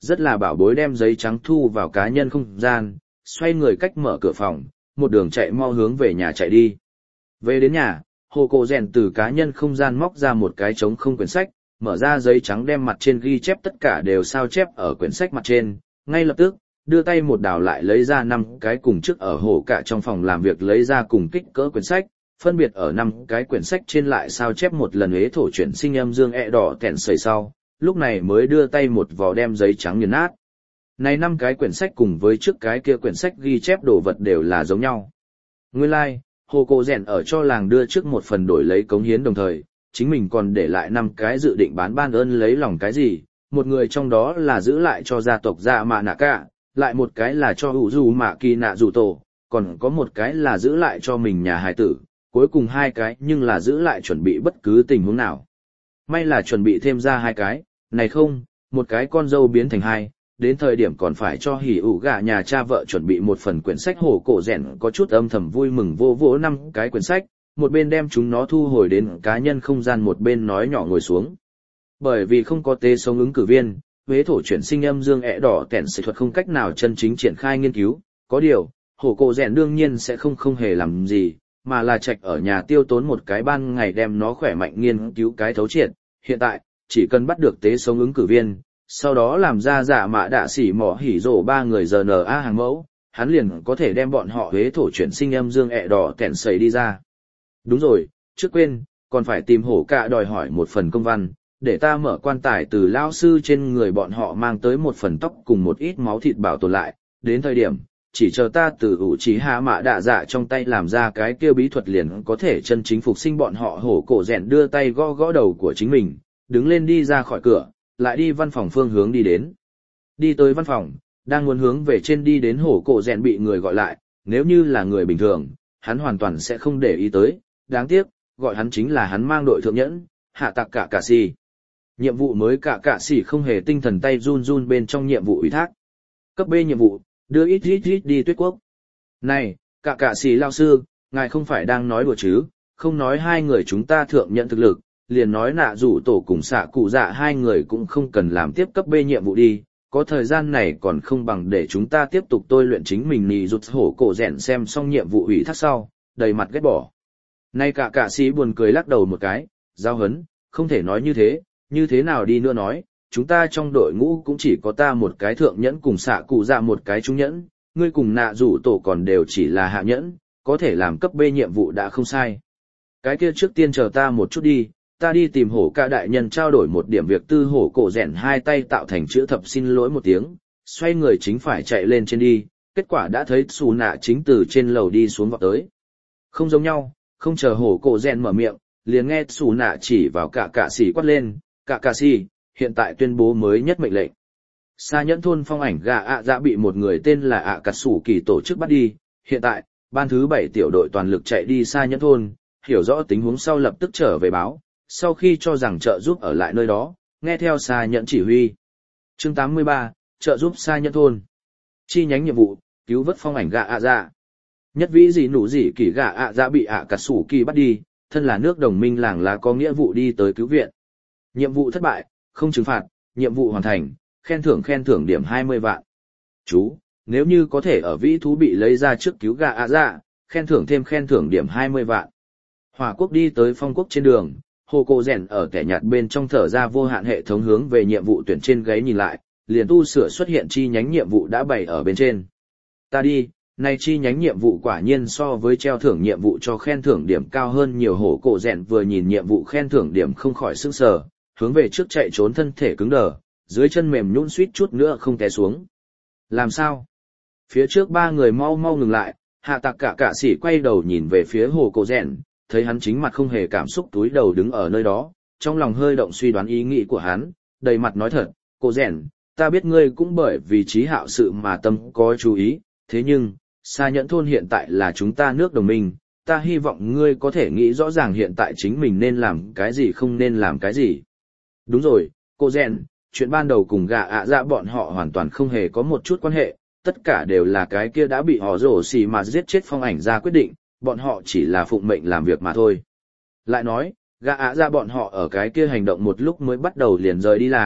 rất là bảo bối đem giấy trắng thu vào cá nhân không gian, xoay người cách mở cửa phòng, một đường chạy mau hướng về nhà chạy đi. Về đến nhà, Hồ Cổ Rèn từ cá nhân không gian móc ra một cái trống không quyển sách, mở ra giấy trắng đem mặt trên ghi chép tất cả đều sao chép ở quyển sách mặt trên, ngay lập tức, đưa tay một đảo lại lấy ra 5 cái cùng trước ở hổ cả trong phòng làm việc lấy ra cùng kích cỡ quyển sách, phân biệt ở 5 cái quyển sách trên lại sao chép một lần ế thổ chuyển sinh âm dương đỏ kẹn sầy sau, lúc này mới đưa tay một vò đem giấy trắng nghiền nát. Này 5 cái quyển sách cùng với trước cái kia quyển sách ghi chép đồ vật đều là giống nhau. Nguyên lai, Hồ Cổ Rèn ở cho làng đưa trước một phần đổi lấy cống hiến đồng thời, chính mình còn để lại 5 cái dự định bán ban ơn lấy lòng cái gì, một người trong đó là giữ lại cho gia tộc Dạ Mạ Nạ Cả, lại một cái là cho Hữu Dù Mạ Kỳ Nạ Dù Tổ, còn có một cái là giữ lại cho mình nhà hài tử, cuối cùng 2 cái nhưng là giữ lại chuẩn bị bất cứ tình huống nào. May là chuẩn bị thêm ra 2 cái, này không, một cái con dâu biến thành 2, đến thời điểm còn phải cho hỉ ủ gà nhà cha vợ chuẩn bị một phần quyển sách. Hồ Cổ Rèn có chút âm thầm vui mừng vô vỗ 5 cái quyển sách, một bên đem chúng nó thu hồi đến cá nhân không gian một bên nói nhỏ ngồi xuống. Bởi vì không có tế sống ứng cử viên, huế thổ chuyển sinh âm dương đỏ kẹn sĩ thuật không cách nào chân chính triển khai nghiên cứu, có điều, Hồ Cổ Rèn đương nhiên sẽ không hề làm gì, mà là trạch ở nhà tiêu tốn một cái ban ngày đem nó khỏe mạnh nghiên cứu cái thấu triệt. Hiện tại, chỉ cần bắt được tế sống ứng cử viên, sau đó làm ra Dạ Mạ Đạ Sỉ Mỏ Hỉ Rồ 3 người RNA hàng mẫu, hắn liền có thể đem bọn họ huế thổ chuyển sinh âm dương đỏ kẹn sầy đi ra. Đúng rồi, trước quên, còn phải tìm hổ cả đòi hỏi một phần công văn, để ta mở quan tài từ lao sư trên người bọn họ mang tới một phần tóc cùng một ít máu thịt bảo tồn lại, đến thời điểm, chỉ chờ ta từ ủ trí hạ mạ đạ dạ trong tay làm ra cái kia bí thuật liền có thể chân chính phục sinh bọn họ. Hổ Cổ Rèn đưa tay gõ gõ đầu của chính mình, đứng lên đi ra khỏi cửa, lại đi văn phòng phương hướng đi đến. Đi tới văn phòng, đang muốn hướng về trên đi đến Hổ Cổ Rèn bị người gọi lại, nếu như là người bình thường, hắn hoàn toàn sẽ không để ý tới, đáng tiếc, gọi hắn chính là hắn mang đội thượng nhẫn, hạ tặc cả cạ xì. Nhiệm vụ mới cả cạ xì không hề tinh thần tay run run bên trong nhiệm vụ ủy thác. Cấp B nhiệm vụ, đưa ít đi Tuyết Quốc. Này, cả cạ xì lao sư, ngài không phải đang nói đùa chứ, không nói 2 người chúng ta thượng nhận thực lực, liền nói nạ rủ tổ cùng xạ cụ dạ 2 người cũng không cần làm tiếp cấp B nhiệm vụ đi, có thời gian này còn không bằng để chúng ta tiếp tục tôi luyện chính mình. Nì rụt Hổ Cổ Rèn xem xong nhiệm vụ ủy thác sau, đầy mặt ghét bỏ. Nay cả cạ sĩ buồn cười lắc đầu một cái, giao hấn, không thể nói như thế nào đi nữa nói, chúng ta trong đội ngũ cũng chỉ có ta một cái thượng nhẫn cùng xạ cụ dạ một cái trung nhẫn, ngươi cùng nạ rủ tổ còn đều chỉ là hạ nhẫn, có thể làm cấp B nhiệm vụ đã không sai. Cái kia trước tiên chờ ta một chút đi, ta đi tìm hổ ca đại nhân trao đổi một điểm việc tư. Hổ Cổ Rèn 2 tay tạo thành chữ thập xin lỗi một tiếng, xoay người chính phải chạy lên trên đi, kết quả đã thấy xù nạ chính từ trên lầu đi xuống vọt tới. Không giống nhau, không chờ Hổ Cổ Rèn mở miệng, liền nghe xù nạ chỉ vào cả cạ sĩ quát lên, cả cạ sĩ, hiện tại tuyên bố mới nhất mệnh lệnh. Sa Nhẫn thôn phong ảnh gà ạ dạ bị một người tên là ạ cà sủ kỳ tổ chức bắt đi, hiện tại, ban thứ 7 tiểu đội toàn lực chạy đi Sa Nhẫn thôn, hiểu rõ tình huống sau lập tức trở về báo, sau khi cho rằng trợ giúp ở lại nơi đó, nghe theo Sa Nhẫn chỉ huy. Chương 83, trợ giúp Sa Nhẫn thôn. Chi nhánh nhiệm vụ, cứu vớt phong ảnh gà ạ dạ. Nhất vĩ gì nụ gì kỳ gà ạ dạ bị ạ cà sủ kỳ bắt đi, thân là nước đồng minh làng là có nghĩa vụ đi tới cứu viện. Nhiệm vụ thất bại, không trừng phạt, nhiệm vụ hoàn thành, khen thưởng điểm 20 vạn. Chú, nếu như có thể ở vĩ thú bị lấy ra trước cứu gà ạ dạ, khen thưởng điểm 20 vạn. Hỏa quốc đi tới phong quốc trên đường, Hồ Cổ Rèn ở kẻ nhạt bên trong thở ra vô hạn hệ thống hướng về nhiệm vụ tuyển trên gáy nhìn lại, liền tu sửa xuất hiện chi nhánh nhiệm vụ đã bày ở bên trên. Ta đi, nay chi nhánh nhiệm vụ quả nhiên so với treo thưởng nhiệm vụ cho khen thưởng điểm cao hơn nhiều. Hổ Cổ Rèn vừa nhìn nhiệm vụ khen thưởng điểm không khỏi sửng sờ, hướng về trước chạy trốn thân thể cứng đờ, dưới chân mềm nhũn suýt chút nữa không té xuống. Làm sao? Phía trước 3 người mau ngừng lại, hạ tặc cả cạ sĩ quay đầu nhìn về phía Hồ Cổ Rèn, thấy hắn chính mặt không hề cảm xúc túi đầu đứng ở nơi đó, trong lòng hơi động suy đoán ý nghĩ của hắn, đầy mặt nói thật, Cổ Rèn, ta biết ngươi cũng bởi vì trí hạo sự mà tâm có chú ý, thế nhưng, Sa Nhẫn thôn hiện tại là chúng ta nước đồng minh, ta hy vọng ngươi có thể nghĩ rõ ràng hiện tại chính mình nên làm cái gì không nên làm cái gì. Đúng rồi, Cổ Rèn, chuyện ban đầu cùng gà ạ dạ bọn họ hoàn toàn không hề có một chút quan hệ, tất cả đều là cái kia đã bị họ rổ xì mà giết chết phong ảnh ra quyết định, bọn họ chỉ là phụng mệnh làm việc mà thôi. Lại nói, gà ạ dạ bọn họ ở cái kia hành động một lúc mới bắt đầu liền rời đi làng,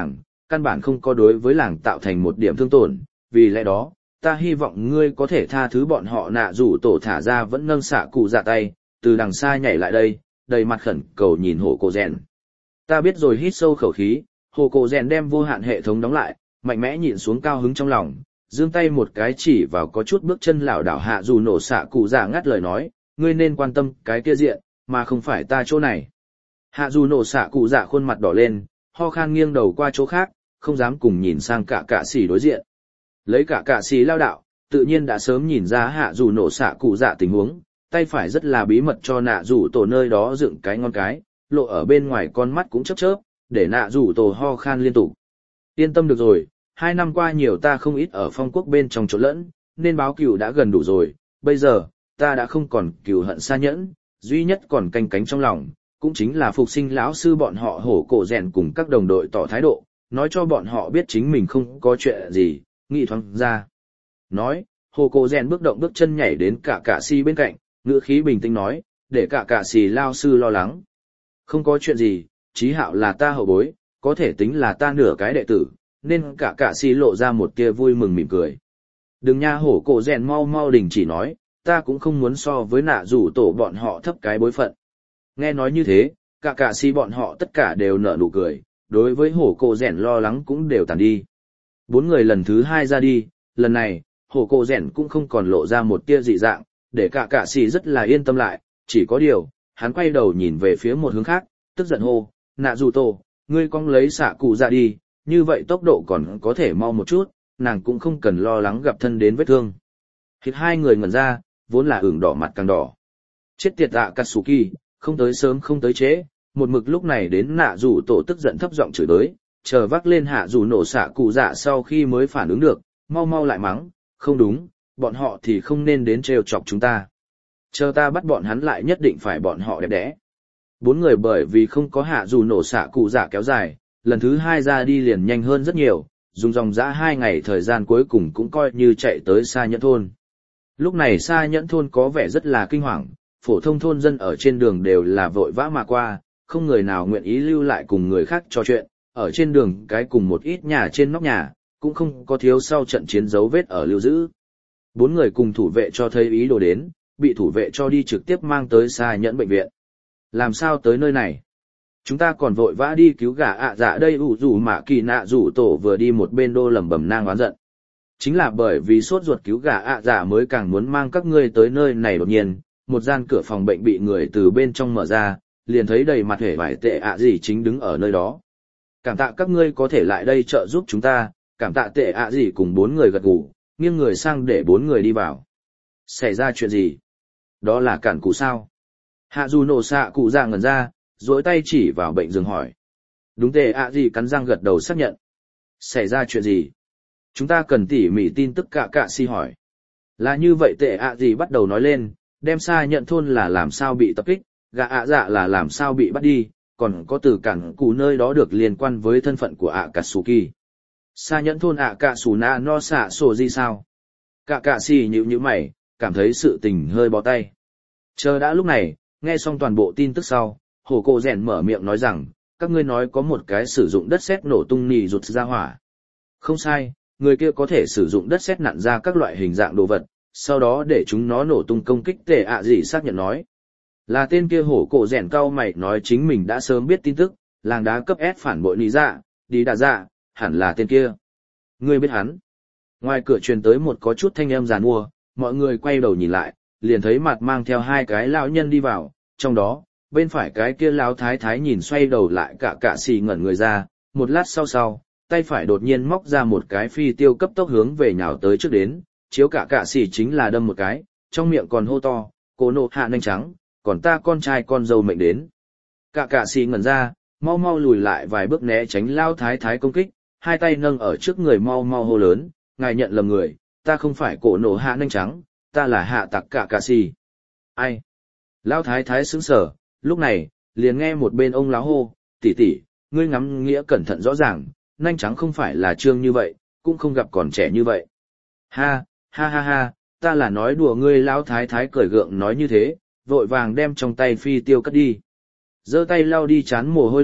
căn bản không có đối với làng tạo thành một điểm thương tổn, vì lẽ đó, ta hy vọng ngươi có thể tha thứ bọn họ. Nạ rủ tổ thả ra vẫn nâng xạ cụ dạ tay, từ đằng xa nhảy lại đây, đầy mặt khẩn cầu nhìn Hổ Cổ Rèn. Ta biết rồi. Hít sâu khẩu khí, Hổ Cổ Rèn đem vô hạn hệ thống đóng lại, mạnh mẽ nhịn xuống cao hứng trong lòng, giương tay một cái chỉ vào có chút bước chân lảo đảo Hạ Dù Nổ xạ cụ dạ ngắt lời nói, ngươi nên quan tâm cái kia diện, mà không phải ta chỗ này. Hạ Dù Nổ xạ cụ dạ khuôn mặt đỏ lên, ho khan nghiêng đầu qua chỗ khác, không dám cùng nhìn sang cả cạ xỉ đối diện. Lấy cả cạ xỉ lao đạo, tự nhiên đã sớm nhìn ra Hạ Dù Nổ xạ cụ dạ tình huống, tay phải rất là bí mật cho Nạ Dù tổ nơi đó dựng cái ngón cái, lộ ở bên ngoài con mắt cũng chớp chớp, để Nạ Dù tổ ho khan liên tục. Yên tâm được rồi, 2 năm qua nhiều ta không ít ở phong quốc bên trong trộn lẫn, nên báo cừu đã gần đủ rồi, bây giờ, ta đã không còn cừu hận xa nhẫn, duy nhất còn canh cánh trong lòng, cũng chính là phục sinh lão sư bọn họ Hổ Cổ Rèn cùng các đồng đội tỏ thái độ, nói cho bọn họ biết chính mình không có chuyện gì, nghĩ thoáng ra. Nói, Hổ Cổ Rèn bước động bước chân nhảy đến cả cạ xì bên cạnh, ngữ khí bình tĩnh nói, để cả cạ xì lao sư lo lắng. Không có chuyện gì, Chí Hạo là ta hậu bối, có thể tính là ta nửa cái đệ tử, nên cả cạ xì lộ ra một tia vui mừng mỉm cười. Đừng nha. Hổ Cổ Rèn mau mau đình chỉ nói, ta cũng không muốn so với Nạ rủ tổ bọn họ thấp cái bối phận. Nghe nói như thế, cả cạ xì bọn họ tất cả đều nở nụ cười, đối với Hổ Cổ Rèn lo lắng cũng đều tàn đi. 4 người lần thứ 2 ra đi, lần này, Hổ Cổ Rèn cũng không còn lộ ra một tia dị dạng, để cả cạ xì rất là yên tâm lại, chỉ có điều, hắn quay đầu nhìn về phía một hướng khác, tức giận hô, Nạ rủ tổ, ngươi cong lấy xạ cụ ra đi, như vậy tốc độ còn có thể mau một chút, nàng cũng không cần lo lắng gặp thân đến vết thương. Hít 2 người ngẩn ra, vốn là ửng đỏ mặt càng đỏ. Chết tiệt Akatsuki, không tới sớm không tới trễ, một mực lúc này đến Nạ rủ tổ tức giận thấp giọng chửi đới, chờ vác lên Hạ Dù Nổ xạ cụ dạ sau khi mới phản ứng được, mau mau lại mắng, không đúng, bọn họ thì không nên đến trêu chọc chúng ta. Chờ ta bắt bọn hắn lại nhất định phải bọn họ đẹp đẽ. 4 người bởi vì không có Hạ Dù Nổ xạ cụ dạ kéo dài, lần thứ 2 ra đi liền nhanh hơn rất nhiều, dùng dòng dã 2 ngày thời gian cuối cùng cũng coi như chạy tới Sa Nhẫn thôn. Lúc này Sa Nhẫn thôn có vẻ rất là kinh hoàng, phổ thông thôn dân ở trên đường đều là vội vã mà qua, không người nào nguyện ý lưu lại cùng người khác trò chuyện, ở trên đường cái cùng một ít nhà trên nóc nhà, cũng không có thiếu sau trận chiến dấu vết ở lưu giữ. 4 người cùng thủ vệ cho thấy ý đồ đến, bị thủ vệ cho đi trực tiếp mang tới Sa Nhẫn bệnh viện. Làm sao tới nơi này? Chúng ta còn vội vã đi cứu gà dạ đây. Ủ rủ Mạ Kỳ Nạ rủ tổ vừa đi một bên đô lẩm bẩm nang oán giận. Chính là bởi vì sốt ruột cứu gà dạ mới càng muốn mang các ngươi tới nơi này. Đột nhiên, một gian cửa phòng bệnh bị người từ bên trong mở ra, liền thấy đầy mặt hể vải tệ gì chính đứng ở nơi đó. Cảm tạ các ngươi có thể lại đây trợ giúp chúng ta, cảm tạ tệ gì cùng 4 người gật gù, nghiêng người sang để 4 người đi vào. Xảy ra chuyện gì? Đó là cản cụ sao? Hạ Dù Nổ xạ cụ dạ ngẩn ra, duỗi tay chỉ vào bệnh giường hỏi. Đúng. Tệ gì cắn răng gật đầu xác nhận. Xảy ra chuyện gì? Chúng ta cần tỉ mỉ tin tức. Cả cạ si hỏi. Là như vậy. Tệ gì bắt đầu nói lên, đem Sa Nhẫn thôn là làm sao bị tập kích, gà dạ là làm sao bị bắt đi, còn có từ cản cụ nơi đó được liên quan với thân phận của Akatsuki. Sa Nhẫn thôn Akasuna no xạ sổ gì sao? Cả cạ si nhíu mày, cảm thấy sự tình hơi bó tay. Chờ đã lúc này, nghe xong toàn bộ tin tức sau, Hổ Cổ Rèn mở miệng nói rằng, các ngươi nói có một cái sử dụng đất sét nổ tung nỉ rụt ra hỏa. Không sai, người kia có thể sử dụng đất sét nặn ra các loại hình dạng đồ vật, sau đó để chúng nó nổ tung công kích. Tệ gì xác nhận nói. Là tên kia. Hổ Cổ Rèn cau mày nói chính mình đã sớm biết tin tức, làng đá cấp S phản bội nỉ dạ, đi đà dạ, hẳn là tên kia. Ngươi biết hắn? Ngoài cửa truyền tới một có chút thanh âm giàn mua, mọi người quay đầu nhìn lại, liền thấy mặt mang theo 2 cái lão nhân đi vào, trong đó, bên phải cái kia lão thái thái nhìn xoay đầu lại cả cạ xì ngẩn người ra, một lát sau, tay phải đột nhiên móc ra một cái phi tiêu cấp tốc hướng về nhào tới trước đến, chiếu cả cạ xì chính là đâm một cái, trong miệng còn hô to, Cổ Nộ Hạ nhanh trắng, còn ta con trai con dâu mệnh đến. Cả cạ xì ngẩn ra, mau mau lùi lại vài bước né tránh lão thái thái công kích, 2 tay nâng ở trước người mau mau hô lớn, ngài nhận lầm người, ta không phải Cổ Nộ Hạ nhanh trắng, ta là hạ tặc cả cạ xì. Ai? Lão thái thái sững sờ, lúc này, liền nghe một bên ông lão hô, tỷ tỷ, ngươi ngắm nghĩa cẩn thận rõ ràng, nhanh trắng không phải là trương như vậy, cũng không gặp còn trẻ như vậy. Ha, ha ha ha, ta là nói đùa ngươi. Lão thái thái cười gượng nói như thế, vội vàng đem trong tay phi tiêu cất đi. Giơ tay lau đi chán mồ hôi lạnh,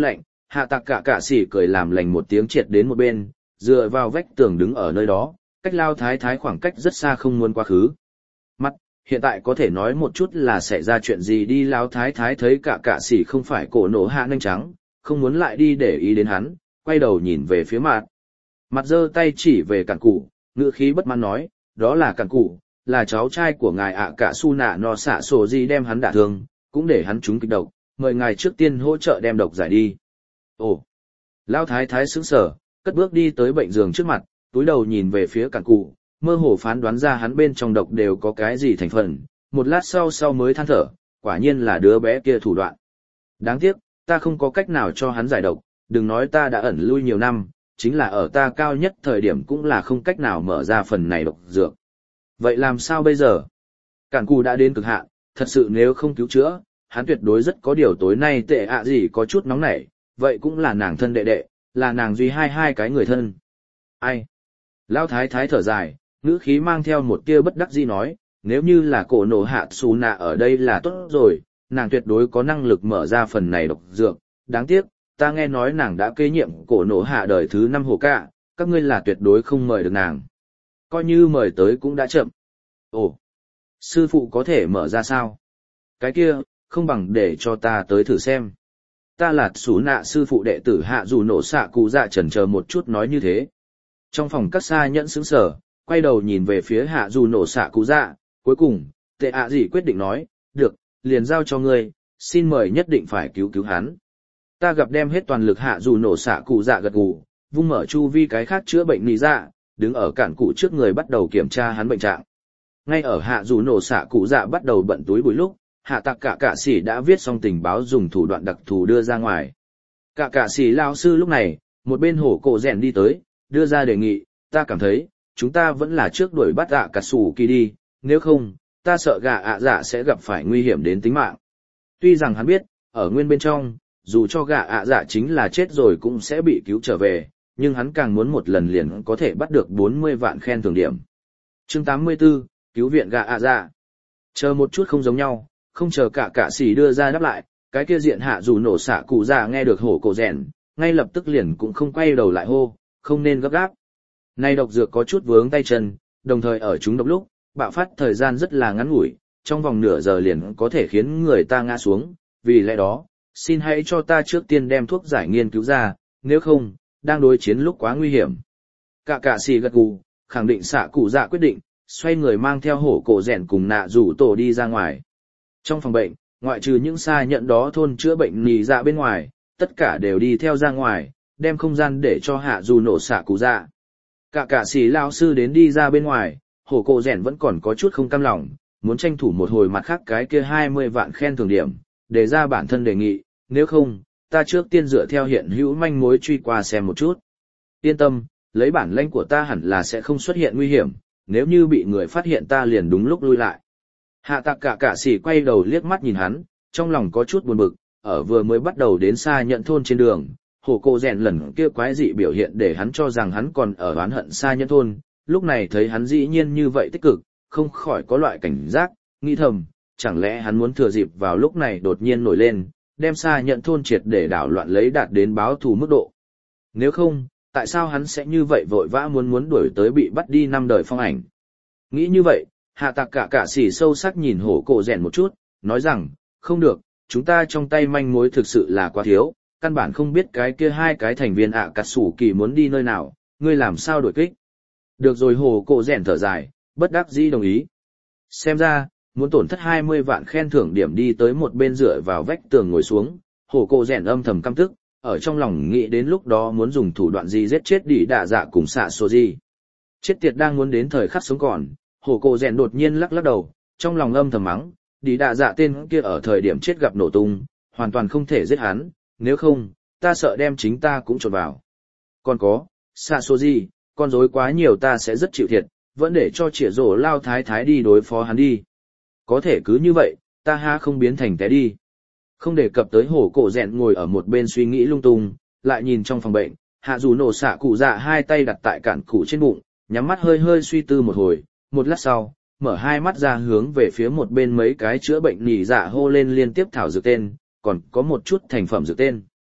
Hạ tạc cả cạ sĩ cười làm lành một tiếng triệt đến một bên, dựa vào vách tường đứng ở nơi đó, cách lao thái thái khoảng cách rất xa không muốn quá khứ. Mắt, hiện tại có thể nói một chút là sẽ ra chuyện gì đi. Lao thái thái thấy cả cạ sĩ không phải cổ nổ hạ nhanh trắng, không muốn lại đi để ý đến hắn, quay đầu nhìn về phía mặt. Mặt giơ tay chỉ về cản cụ, ngữ khí bất mãn nói, đó là cản cụ, là cháu trai của ngài ạ cả su nạ no xạ sổ gì đem hắn đả thương, cũng để hắn trúng kịch độc, mời ngài trước tiên hỗ trợ đem độc giải đi. Ồ! Lao thái thái sững sờ, cất bước đi tới bệnh giường trước mặt, túi đầu nhìn về phía cản cụ, mơ hồ phán đoán ra hắn bên trong độc đều có cái gì thành phần, một lát sau mới than thở, quả nhiên là đứa bé kia thủ đoạn. Đáng tiếc, ta không có cách nào cho hắn giải độc, đừng nói ta đã ẩn lui nhiều năm, chính là ở ta cao nhất thời điểm cũng là không cách nào mở ra phần này độc dược. Vậy làm sao bây giờ? Cản cụ đã đến cực hạn, thật sự nếu không cứu chữa, hắn tuyệt đối rất có điều tối nay tệ ạ gì có chút nóng nảy, vậy cũng là nàng thân đệ đệ, là nàng duy hai cái người thân. Ai? Lão thái thái thở dài, ngữ khí mang theo một tia bất đắc dĩ nói, nếu như là cổ nổ hạ xù nạ ở đây là tốt rồi, nàng tuyệt đối có năng lực mở ra phần này độc dược, đáng tiếc, ta nghe nói nàng đã kế nhiệm cổ nổ hạ đời thứ 5 hồ cạ, các ngươi là tuyệt đối không mời được nàng. Coi như mời tới cũng đã chậm. Ồ, sư phụ có thể mở ra sao? Cái kia, không bằng để cho ta tới thử xem. Ta là xú nạ sư phụ đệ tử hạ dù nổ xạ cụ dạ chần chờ một chút nói như thế. Trong phòng các xa nhẫn sững sờ, quay đầu nhìn về phía hạ dù nổ xạ cụ dạ, cuối cùng, tệ ạ gì quyết định nói, được, liền giao cho ngươi, xin mời nhất định phải cứu hắn. Ta gặp đem hết toàn lực hạ dù nổ xạ cụ dạ gật gù, vung mở chu vi cái khác chữa bệnh nì dạ, đứng ở cản cụ trước người bắt đầu kiểm tra hắn bệnh trạng. Ngay ở hạ dù nổ xạ cụ dạ bắt đầu bận túi bụi lúc, hạ tạc cả cạ sĩ đã viết xong tình báo dùng thủ đoạn đặc thù đưa ra ngoài. Cả cạ sĩ lao sư lúc này, một bên hổ cổ rèn đi tới, đưa ra đề nghị, ta cảm thấy, chúng ta vẫn là trước đuổi bắt ạ cả sủ kỳ đi, nếu không, ta sợ gà ạ dạ sẽ gặp phải nguy hiểm đến tính mạng. Tuy rằng hắn biết, ở nguyên bên trong, dù cho gà ạ dạ chính là chết rồi cũng sẽ bị cứu trở về, nhưng hắn càng muốn một lần liền có thể bắt được 40 vạn khen thưởng điểm. Chương 84, cứu viện gà ạ dạ. Chờ một chút không giống nhau, không chờ cả cạ sĩ đưa ra đáp lại, cái kia diện hạ dù nổ xạ cụ dạ nghe được hổ cổ rèn, ngay lập tức liền cũng không quay đầu lại hô, không nên gấp gáp. Nay độc dược có chút vướng tay chân, đồng thời ở chúng độc lúc, bạo phát thời gian rất là ngắn ngủi, trong vòng nửa giờ liền có thể khiến người ta ngã xuống, vì lẽ đó, xin hãy cho ta trước tiên đem thuốc giải nghiên cứu ra, nếu không, đang đối chiến lúc quá nguy hiểm. Cả cạ sĩ gật gù, khẳng định xạ cụ dạ quyết định, xoay người mang theo hổ cổ rèn cùng nạ rủ tổ đi ra ngoài. Trong phòng bệnh, ngoại trừ những xa nhận đó thôn chữa bệnh nì dạ bên ngoài, tất cả đều đi theo ra ngoài, đem không gian để cho hạ dù nổ xạ cụ dạ. Cả cạ sĩ lao sư đến đi ra bên ngoài, hổ cổ rèn vẫn còn có chút không cam lòng, muốn tranh thủ một hồi mặt khác cái kia 20 vạn khen thưởng điểm, để ra bản thân đề nghị, nếu không, ta trước tiên dựa theo hiện hữu manh mối truy qua xem một chút. Yên tâm, lấy bản lãnh của ta hẳn là sẽ không xuất hiện nguy hiểm, nếu như bị người phát hiện ta liền đúng lúc lui lại. Hạ tạc cả cạ sĩ quay đầu liếc mắt nhìn hắn, trong lòng có chút buồn bực, ở vừa mới bắt đầu đến xa nhận thôn trên đường, hổ cổ rèn lần kia quái dị biểu hiện để hắn cho rằng hắn còn ở oán hận xa nhận thôn, lúc này thấy hắn dĩ nhiên như vậy tích cực, không khỏi có loại cảnh giác, nghĩ thầm, chẳng lẽ hắn muốn thừa dịp vào lúc này đột nhiên nổi lên, đem xa nhận thôn triệt để đảo loạn lấy đạt đến báo thù mức độ. Nếu không, tại sao hắn sẽ như vậy vội vã muốn đuổi tới bị bắt đi 5 đời phong ảnh? Nghĩ như vậy, hạ tạc cả cạ sĩ sâu sắc nhìn hổ cổ rèn một chút, nói rằng, không được, chúng ta trong tay manh mối thực sự là quá thiếu, căn bản không biết cái kia hai cái thành viên ạ cà sủ kỳ muốn đi nơi nào, ngươi làm sao đuổi kích. Được rồi, hổ cổ rèn thở dài, bất đắc dĩ đồng ý. Xem ra, muốn tổn thất 20 vạn khen thưởng điểm đi tới một bên dựa vào vách tường ngồi xuống, hổ cổ rèn âm thầm căm tức, ở trong lòng nghĩ đến lúc đó muốn dùng thủ đoạn gì giết chết đi đạ dạ cùng xạ số gì. Chết tiệt đang muốn đến thời khắc sống còn, hổ cổ rèn đột nhiên lắc lắc đầu, trong lòng âm thầm mắng, đi đạ dạ tên kia ở thời điểm chết gặp nổ tung, hoàn toàn không thể giết hắn, nếu không, ta sợ đem chính ta cũng trộn vào. Còn có, xạ số gì, con rối quá nhiều ta sẽ rất chịu thiệt, vẫn để cho chĩa rổ lao thái thái đi đối phó hắn đi. Có thể cứ như vậy, ta ha không biến thành té đi. Không đề cập tới hổ cổ rèn ngồi ở một bên suy nghĩ lung tung, lại nhìn trong phòng bệnh, hạ dù nổ xạ cụ dạ hai tay đặt tại cản cụ trên bụng, nhắm mắt hơi hơi suy tư một hồi, một lát sau, mở hai mắt ra hướng về phía một bên mấy cái chữa bệnh nhỉ dạ hô lên liên tiếp thảo dược tên, còn có một chút thành phẩm dược tên.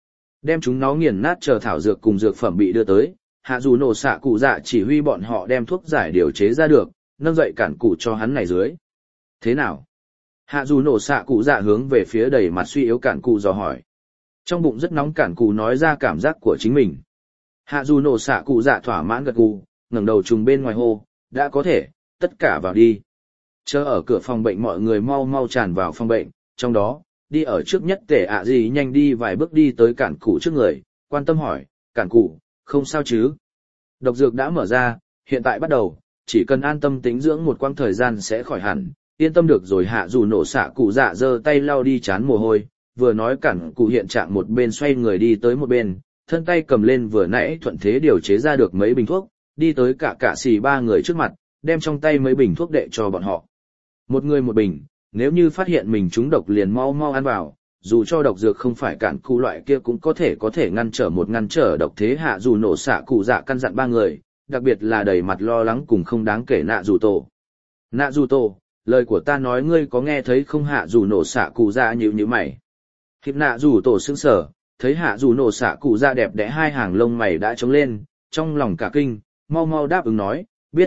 Đem chúng nó nghiền nát chờ thảo dược cùng dược phẩm bị đưa tới, hạ dù nổ xạ cụ dạ chỉ huy bọn họ đem thuốc giải điều chế ra được, nâng dậy cản cụ cho hắn này dưới. Thế nào? Hạ dù nổ xạ cụ dạ hướng về phía đầy mặt suy yếu cản cụ dò hỏi. Trong bụng rất nóng cản cụ nói ra cảm giác của chính mình. Hạ dù nổ xạ cụ dạ thỏa mãn gật gù, ngẩng đầu trùng bên ngoài hô, đã có thể, tất cả vào đi. Chờ ở cửa phòng bệnh mọi người mau mau tràn vào phòng bệnh, trong đó, đi ở trước nhất tể ạ gì nhanh đi vài bước đi tới cản cụ trước người, quan tâm hỏi, cản cụ, không sao chứ? Độc dược đã mở ra, hiện tại bắt đầu, chỉ cần an tâm tĩnh dưỡng một quãng thời gian sẽ khỏi hẳn, yên tâm được rồi. Hạ dù nổ xạ cụ dạ giơ tay lau đi chán mồ hôi, vừa nói cản cụ hiện trạng một bên xoay người đi tới một bên, thân tay cầm lên vừa nãy thuận thế điều chế ra được mấy bình thuốc, đi tới cả xì ba người trước mặt, đem trong tay mấy bình thuốc đệ cho bọn họ. Một người một bình, nếu như phát hiện mình trúng độc liền mau mau ăn vào, dù cho độc dược không phải cản cụ loại kia cũng có thể ngăn trở độc thế. Hạ dù nổ xạ cụ dạ căn dặn ba người, đặc biệt là đầy mặt lo lắng cùng không đáng kể nạ dù tổ. Nạ dù tổ, lời của ta nói ngươi có nghe thấy không? Hạ dù nổ xạ cụ dạ nhíu nhíu mày. Hiệp nạ dù tổ sững sờ, thấy hạ dù nổ xạ cụ dạ đẹp đẽ hai hàng lông mày đã trống lên, trong lòng cả kinh, mau mau đáp ứng nói, biết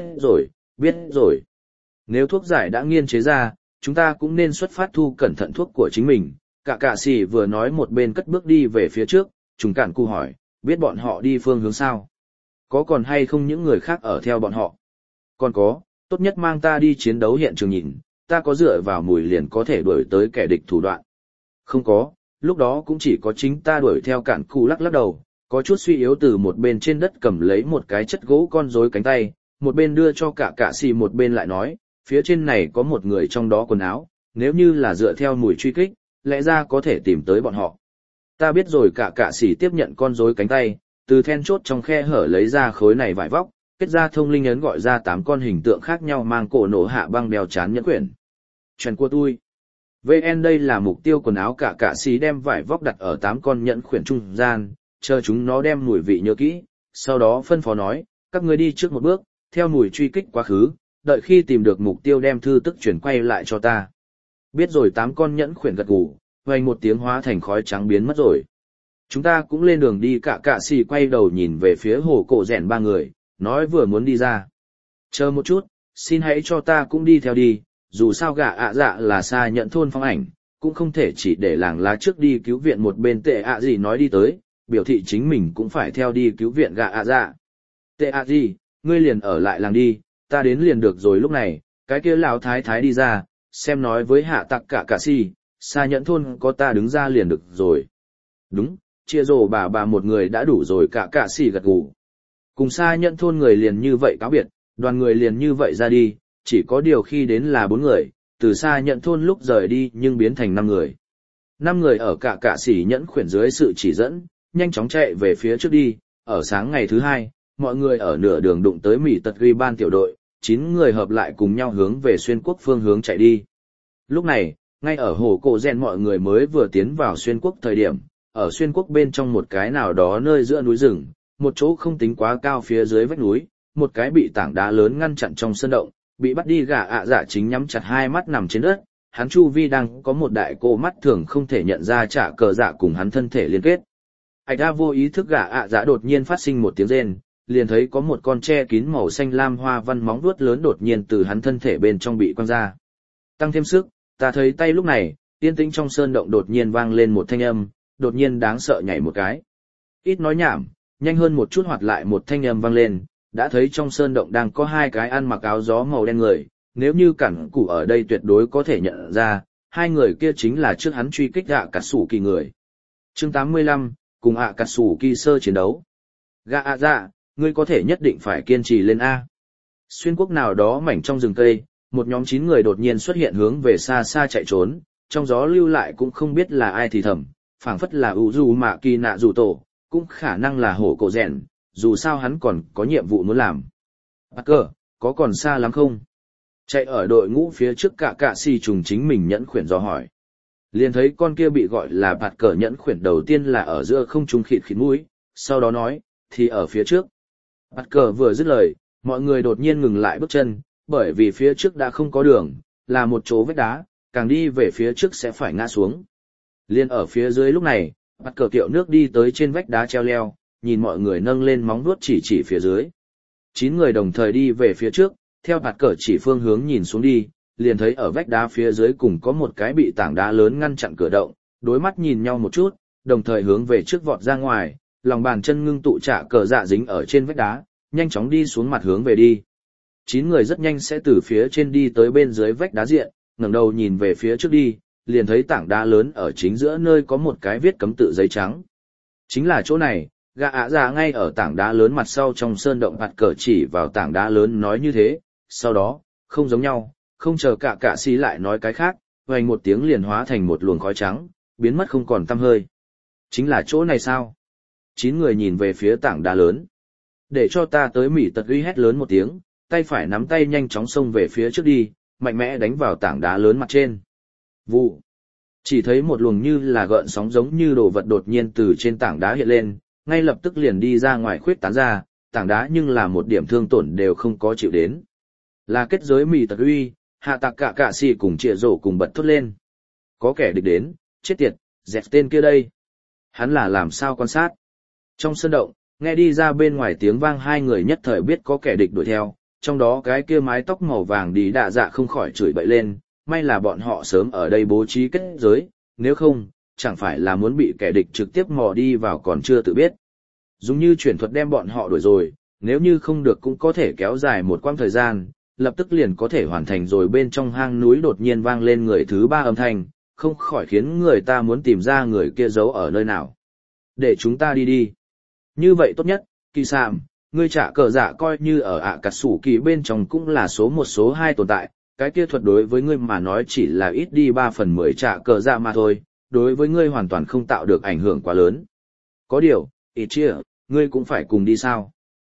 rồi. Nếu thuốc giải đã nghiên chế ra, chúng ta cũng nên xuất phát thu cẩn thận thuốc của chính mình. Cả xì vừa nói một bên cất bước đi về phía trước, chúng cản cụ hỏi, biết bọn họ đi phương hướng sao? Có còn hay không những người khác ở theo bọn họ? Còn có, tốt nhất mang ta đi chiến đấu hiện trường nhìn, ta có dựa vào mùi liền có thể đuổi tới kẻ địch thủ đoạn. Không có, lúc đó cũng chỉ có chính ta đuổi theo. Cản cụ lắc đầu, có chút suy yếu từ một bên trên đất cầm lấy một cái chất gỗ con rối cánh tay, một bên đưa cho cả xì một bên lại nói, phía trên này có một người trong đó quần áo, nếu như là dựa theo mùi truy kích, lẽ ra có thể tìm tới bọn họ. Ta biết rồi. Cả xì tiếp nhận con rối cánh tay, từ then chốt trong khe hở lấy ra khối này vải vóc, kết ra thông linh ấn gọi ra 8 con hình tượng khác nhau mang cổ nổ hạ băng đeo chán nhẫn quyển. Chuyện của tôi. VN đây là mục tiêu quần áo. Cả xì đem vải vóc đặt ở 8 con nhẫn quyển trung gian, chờ chúng nó đem mùi vị nhớ kỹ, sau đó phân phó nói, các ngươi đi trước một bước, theo mùi truy kích quá khứ, đợi khi tìm được mục tiêu đem thư tức chuyển quay lại cho ta. Biết rồi. 8 con nhẫn quyển gật gù, vang một tiếng hóa thành khói trắng biến mất rồi. Chúng ta cũng lên đường đi. Cả xì quay đầu nhìn về phía hồ cổ rèn ba người, nói vừa muốn đi ra. Chờ một chút, xin hãy cho ta cũng đi theo đi, dù sao gạ ạ dạ là xa nhận thôn phong ảnh, cũng không thể chỉ để làng lá trước đi cứu viện một bên. Tệ ạ gì nói đi tới, biểu thị chính mình cũng phải theo đi cứu viện gạ ạ dạ. Tệ ạ gì, ngươi liền ở lại làng đi, ta đến liền được rồi. Lúc này, cái kia lão thái thái đi ra, xem nói với hạ tặc cả xì, xa nhận thôn có ta đứng ra liền được rồi. Đúng, chia rổ bà một người đã đủ rồi. Cả xì gật gù. Cùng xa nhận thôn người liền như vậy cáo biệt, đoàn người liền như vậy ra đi, chỉ có điều khi đến là 4 người, từ xa nhận thôn lúc rời đi nhưng biến thành 5 người. 5 người ở cả xỉ nhẫn khuyển dưới sự chỉ dẫn, nhanh chóng chạy về phía trước đi. Ở sáng ngày thứ 2, mọi người ở nửa đường đụng tới Mỹ tật ghi ban tiểu đội, 9 người hợp lại cùng nhau hướng về xuyên quốc phương hướng chạy đi. Lúc này, ngay ở hồ cổ rèn mọi người mới vừa tiến vào xuyên quốc thời điểm, ở xuyên quốc bên trong một cái nào đó nơi giữa núi rừng, một chỗ không tính quá cao phía dưới vách núi, một cái bị tảng đá lớn ngăn chặn trong sơn động, bị bắt đi gã ạ dạ chính nhắm chặt hai mắt nằm trên đất, hắn chu vi đang có một đại cô mắt thường không thể nhận ra trả cờ dạ cùng hắn thân thể liên kết. Ảch đã vô ý thức gã ạ dạ đột nhiên phát sinh một tiếng rên, liền thấy có một con tre kín màu xanh lam hoa văn móng vuốt lớn đột nhiên từ hắn thân thể bên trong bị quăng ra. Tăng thêm sức, ta thấy tay lúc này, yên tĩnh trong sơn động đột nhiên vang lên một thanh âm, đột nhiên đáng sợ nhảy một cái. Ít nói nhảm, nhanh hơn một chút hoạt lại một thanh âm vang lên, đã thấy trong sơn động đang có 2 cái ăn mặc áo gió màu đen người, nếu như cẩn củ ở đây tuyệt đối có thể nhận ra, 2 người kia chính là trước hắn truy kích gạ cà sủ kỳ người. Chương 85, cùng ạ cà sủ kỳ sơ chiến đấu. Gạ ạ dạ, ngươi có thể nhất định phải kiên trì lên A. Xuyên quốc nào đó mảnh trong rừng cây, một nhóm 9 người đột nhiên xuất hiện hướng về xa xa chạy trốn, trong gió lưu lại cũng không biết là ai thì thầm, phảng phất là Uzu Mạ Kỳ Nạ Dù Tổ, cũng khả năng là hổ cổ rèn, dù sao hắn còn có nhiệm vụ muốn làm. Parker, có còn xa lắm không? Chạy ở đội ngũ phía trước cả xì trùng chính mình nhẫn khuyển dò hỏi. Liền thấy con kia bị gọi là Parker nhẫn khuyển đầu tiên là ở giữa không trung khịt mũi, sau đó nói, thì ở phía trước. Parker vừa dứt lời, mọi người đột nhiên ngừng lại bước chân, bởi vì phía trước đã không có đường, là một chỗ vách đá, càng đi về phía trước sẽ phải ngã xuống. Liên ở phía dưới lúc này, Bắt cờ kiệu nước đi tới trên vách đá treo leo, nhìn mọi người nâng lên móng vuốt chỉ phía dưới. 9 người đồng thời đi về phía trước, theo bạt cờ chỉ phương hướng nhìn xuống đi, liền thấy ở vách đá phía dưới cùng có một cái bị tảng đá lớn ngăn chặn cửa động, đối mắt nhìn nhau một chút, đồng thời hướng về trước vọt ra ngoài, lòng bàn chân ngưng tụ trả cờ dạ dính ở trên vách đá, nhanh chóng đi xuống mặt hướng về đi. 9 người rất nhanh sẽ từ phía trên đi tới bên dưới vách đá diện, ngẩng đầu nhìn về phía trước đi, liền thấy tảng đá lớn ở chính giữa nơi có một cái viết cấm tự giấy trắng. Chính là chỗ này, gã ạ già ngay ở tảng đá lớn mặt sau trong sơn động bạt cờ chỉ vào tảng đá lớn nói như thế, sau đó, không giống nhau, không chờ cả sĩ lại nói cái khác, vành một tiếng liền hóa thành một luồng khói trắng, biến mất không còn tăm hơi. Chính là chỗ này sao? 9 người nhìn về phía tảng đá lớn. Để cho ta tới mỉ tật uy hét lớn một tiếng, tay phải nắm tay nhanh chóng xông về phía trước đi, mạnh mẽ đánh vào tảng đá lớn mặt trên. Vụ. Chỉ thấy một luồng như là gợn sóng giống như đồ vật đột nhiên từ trên tảng đá hiện lên, ngay lập tức liền đi ra ngoài khuyết tán ra, tảng đá nhưng là một điểm thương tổn đều không có chịu đến. Là kết giới mì tật uy, hạ tạc cả xì cùng trịa rổ cùng bật thốt lên. Có kẻ địch đến, chết tiệt, dẹp tên kia đây. Hắn là làm sao quan sát. Trong sân động, nghe đi ra bên ngoài tiếng vang hai người nhất thời biết có kẻ địch đuổi theo, trong đó cái kia mái tóc màu vàng đi đạ dạ không khỏi chửi bậy lên, may là bọn họ sớm ở đây bố trí kết giới, nếu không, chẳng phải là muốn bị kẻ địch trực tiếp mò đi vào còn chưa tự biết. Dùng như chuyển thuật đem bọn họ đuổi rồi, nếu như không được cũng có thể kéo dài một quãng thời gian, lập tức liền có thể hoàn thành rồi. Bên trong hang núi đột nhiên vang lên người thứ ba âm thanh, không khỏi khiến người ta muốn tìm ra người kia giấu ở nơi nào. Để chúng ta đi. Như vậy tốt nhất, Kỳ Sạm, ngươi trả cờ dạ coi như ở ạ cà sủ kỳ bên trong cũng là số 1 số 2 tồn tại, cái kia thuật đối với ngươi mà nói chỉ là ít đi 3/10 trả cờ dạ mà thôi, đối với ngươi hoàn toàn không tạo được ảnh hưởng quá lớn. Có điều, ít chia, ngươi cũng phải cùng đi sao?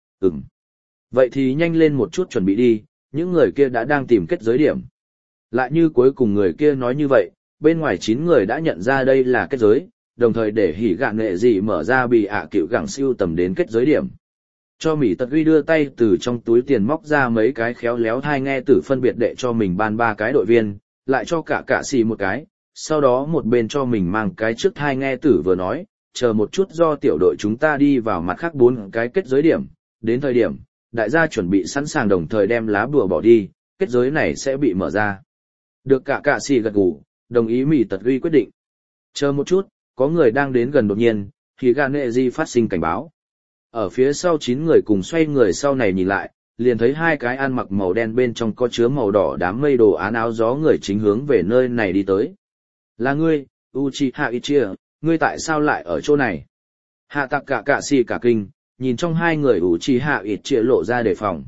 Vậy thì nhanh lên một chút chuẩn bị đi, những người kia đã đang tìm kết giới điểm. Lại như cuối cùng người kia nói như vậy, bên ngoài 9 người đã nhận ra đây là kết giới, đồng thời để hỉ gạn nghệ gì mở ra bị cựu gẳng siêu tầm đến kết giới điểm. Cho Mỹ Tật Uy đưa tay từ trong túi tiền móc ra mấy cái khéo léo thai nghe tử phân biệt đệ cho mình ban 3 cái đội viên, lại cho cả xì một cái, sau đó một bên cho mình mang cái trước thai nghe tử vừa nói, chờ một chút do tiểu đội chúng ta đi vào mặt khác 4 cái kết giới điểm, đến thời điểm, đại gia chuẩn bị sẵn sàng đồng thời đem lá bùa bỏ đi, kết giới này sẽ bị mở ra. Được cả xì gật gù, đồng ý Mỹ Tật Uy quyết định. Chờ một chút, có người đang đến gần đột nhiên, thì gà nệ di phát sinh cảnh báo. Ở phía sau 9 người cùng xoay người sau này nhìn lại, liền thấy 2 cái ăn mặc màu đen bên trong có chứa màu đỏ đám mây đồ án áo gió người chính hướng về nơi này đi tới. Là ngươi, Uchiha Itachi, ngươi tại sao lại ở chỗ này? Hạ tạc cả xì cả kinh, nhìn trong 2 người Uchiha Itachi lộ ra đề phòng.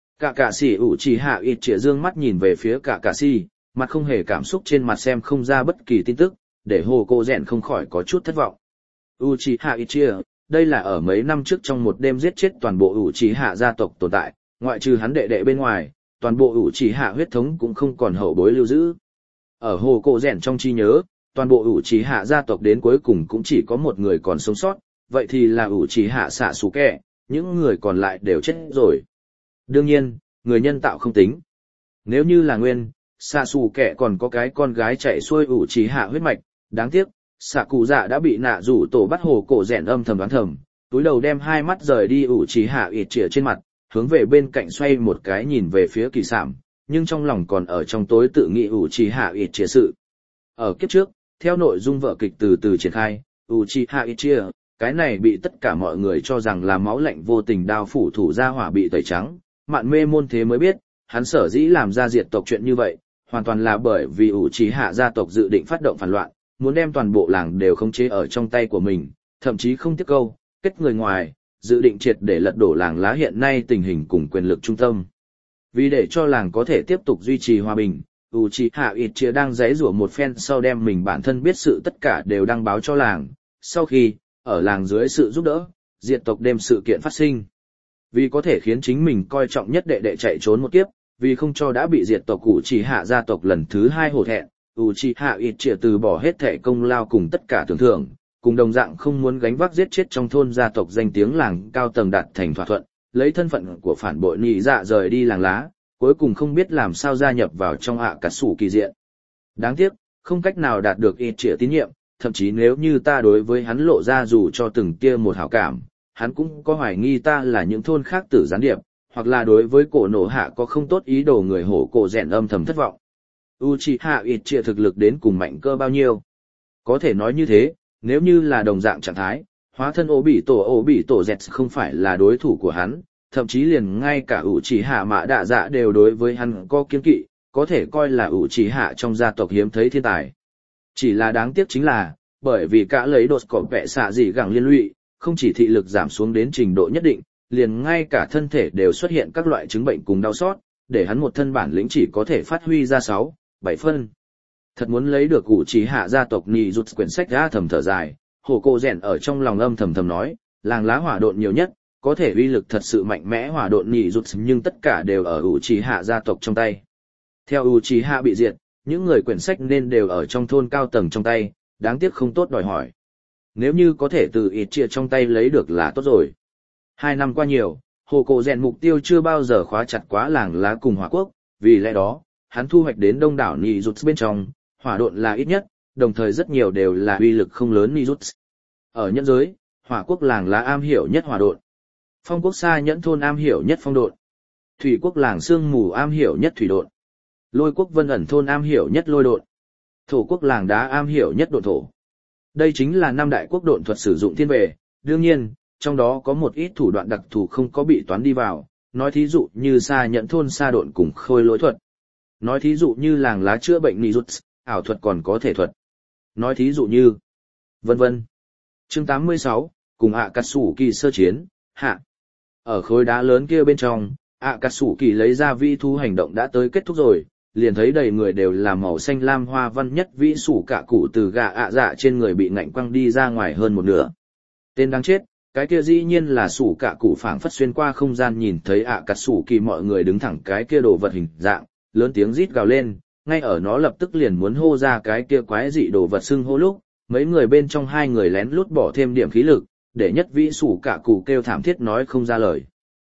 Cả xì Uchiha Itachi dương mắt nhìn về phía cả xì, mặt không hề cảm xúc trên mặt xem không ra bất kỳ tin tức, để hồ cô rèn không khỏi có chút thất vọng. Uchiha Itachi, đây là ở mấy năm trước trong một đêm giết chết toàn bộ Uchiha gia tộc tồn tại, ngoại trừ hắn đệ đệ bên ngoài, toàn bộ Uchiha huyết thống cũng không còn hậu bối lưu giữ. Ở hồ cô rèn trong trí nhớ, toàn bộ Uchiha gia tộc đến cuối cùng cũng chỉ có một người còn sống sót, vậy thì là Uchiha Sasuke, những người còn lại đều chết rồi. Đương nhiên, người nhân tạo không tính. Nếu như là nguyên, Sasuke còn có cái con gái chạy xuôi Uchiha huyết mạch, đáng tiếc, xạ cụ dạ đã bị nạ rủ tổ bắt hồ cổ rèn âm thầm đoán thầm, túi đầu đem 2 mắt rời đi Uchiha Itachi trên mặt, hướng về bên cạnh xoay một cái nhìn về phía Kỳ Sạm, nhưng trong lòng còn ở trong tối tự nghĩ Uchiha Itachi sự. Ở kiếp trước, theo nội dung vở kịch từ từ triển khai, Uchiha Itachi, cái này bị tất cả mọi người cho rằng là máu lạnh vô tình đao phủ thủ ra hỏa bị tẩy trắng, mạn mê môn thế mới biết, hắn sở dĩ làm ra diệt tộc chuyện như vậy, hoàn toàn là bởi vì Uchiha gia tộc dự định phát động phản loạn, muốn đem toàn bộ làng đều khống chế ở trong tay của mình, thậm chí không tiếc câu, kết người ngoài, dự định triệt để lật đổ làng lá hiện nay tình hình cùng quyền lực trung tâm. Vì để cho làng có thể tiếp tục duy trì hòa bình, Uchiha Itachi đang giãy giụa một phen sau đem mình bản thân biết sự tất cả đều đăng báo cho làng, sau khi, ở làng dưới sự giúp đỡ, diệt tộc đêm sự kiện phát sinh. Vì có thể khiến chính mình coi trọng nhất đệ đệ chạy trốn một kiếp, vì không cho đã bị diệt tộc Uchiha gia tộc lần thứ 2 hổ thẹn, Uchiha Itachi từ bỏ hết thảy công lao cùng tất cả tưởng thưởng, cùng đồng dạng không muốn gánh vác giết chết trong thôn gia tộc danh tiếng làng cao tầng đạt thành thỏa thuận, lấy thân phận của phản bội nị dạ rời đi làng lá, cuối cùng không biết làm sao gia nhập vào trong ạ cà sủ kỳ diện. Đáng tiếc, không cách nào đạt được Itachi tín nhiệm, thậm chí nếu như ta đối với hắn lộ ra dù cho từng tia một hảo cảm, hắn cũng có hoài nghi ta là những thôn khác tử gián điệp, hoặc là đối với cổ nổ hạ có không tốt ý đồ người hổ cổ rèn âm thầm thất vọng. Uchiha Itachi thực lực đến cùng mạnh cơ bao nhiêu? Có thể nói như thế, nếu như là đồng dạng trạng thái, hóa thân ổ bị tổ dẹt không phải là đối thủ của hắn, thậm chí liền ngay cả Uchiha Mã Đạ Dạ đều đối với hắn có kiêng kỵ, có thể coi là Uchiha trong gia tộc hiếm thấy thiên tài. Chỉ là đáng tiếc chính là, bởi vì cả lấy đột cỏ vẽ xạ gì gẳng liên lụy, không chỉ thị lực giảm xuống đến trình độ nhất định, liền ngay cả thân thể đều xuất hiện các loại chứng bệnh cùng đau xót, để hắn một thân bản lĩnh chỉ có thể phát huy ra 6, 7 phân. Thật muốn lấy được Uchiha gia tộc nì rụt quyển sách ra thầm thở dài, hổ cổ rèn ở trong lòng âm thầm thầm nói, làng lá hỏa độn nhiều nhất, có thể uy lực thật sự mạnh mẽ hỏa độn nì rụt nhưng tất cả đều ở Uchiha gia tộc trong tay. Theo Uchiha bị diệt, những người quyển sách nên đều ở trong thôn cao tầng trong tay, đáng tiếc không tốt đòi hỏi. Nếu như có thể từ ít chia trong tay lấy được là tốt rồi. 2 năm qua nhiều, hồ cổ rèn mục tiêu chưa bao giờ khóa chặt quá làng lá cùng hỏa quốc, vì lẽ đó, hắn thu hoạch đến đông đảo nì rụt bên trong, hỏa độn là ít nhất, đồng thời rất nhiều đều là uy lực không lớn nì rụt. Ở nhân giới, hỏa quốc làng lá am hiểu nhất hỏa độn. Phong quốc xa nhẫn thôn am hiểu nhất phong độn. Thủy quốc làng sương mù am hiểu nhất thủy độn. Lôi quốc vân ẩn thôn am hiểu nhất lôi độn. Thổ quốc làng đá am hiểu nhất độn thổ. Đây chính là 5 đại quốc độn thuật sử dụng thiên về, đương nhiên, trong đó có một ít thủ đoạn đặc thù không có bị toán đi vào, nói thí dụ như xa nhẫn thôn xa độn cùng khôi lỗi thuật. Nói thí dụ như làng lá chữa bệnh nì rút, ảo thuật còn có thể thuật. Nói thí dụ như, vân vân. Chương 86, cùng Akatsuki sơ chiến, hạ. Ở khối đá lớn kia bên trong, Akatsuki lấy ra vĩ thú hành động đã tới kết thúc rồi, liền thấy đầy người đều là màu xanh lam hoa văn nhất vĩ sủ cả cụ từ gà dạ trên người bị ngạnh quăng đi ra ngoài hơn một nửa. Tên đáng chết, cái kia dĩ nhiên là sủ cả cụ phảng phất xuyên qua không gian nhìn thấy Akatsuki mọi người đứng thẳng cái kia đồ vật hình dạng, lớn tiếng rít gào lên, ngay ở nó lập tức liền muốn hô ra cái kia quái dị đồ vật xưng hô lúc, mấy người bên trong 2 người lén lút bỏ thêm điểm khí lực, để nhất vĩ sủ cả cụ kêu thảm thiết nói không ra lời.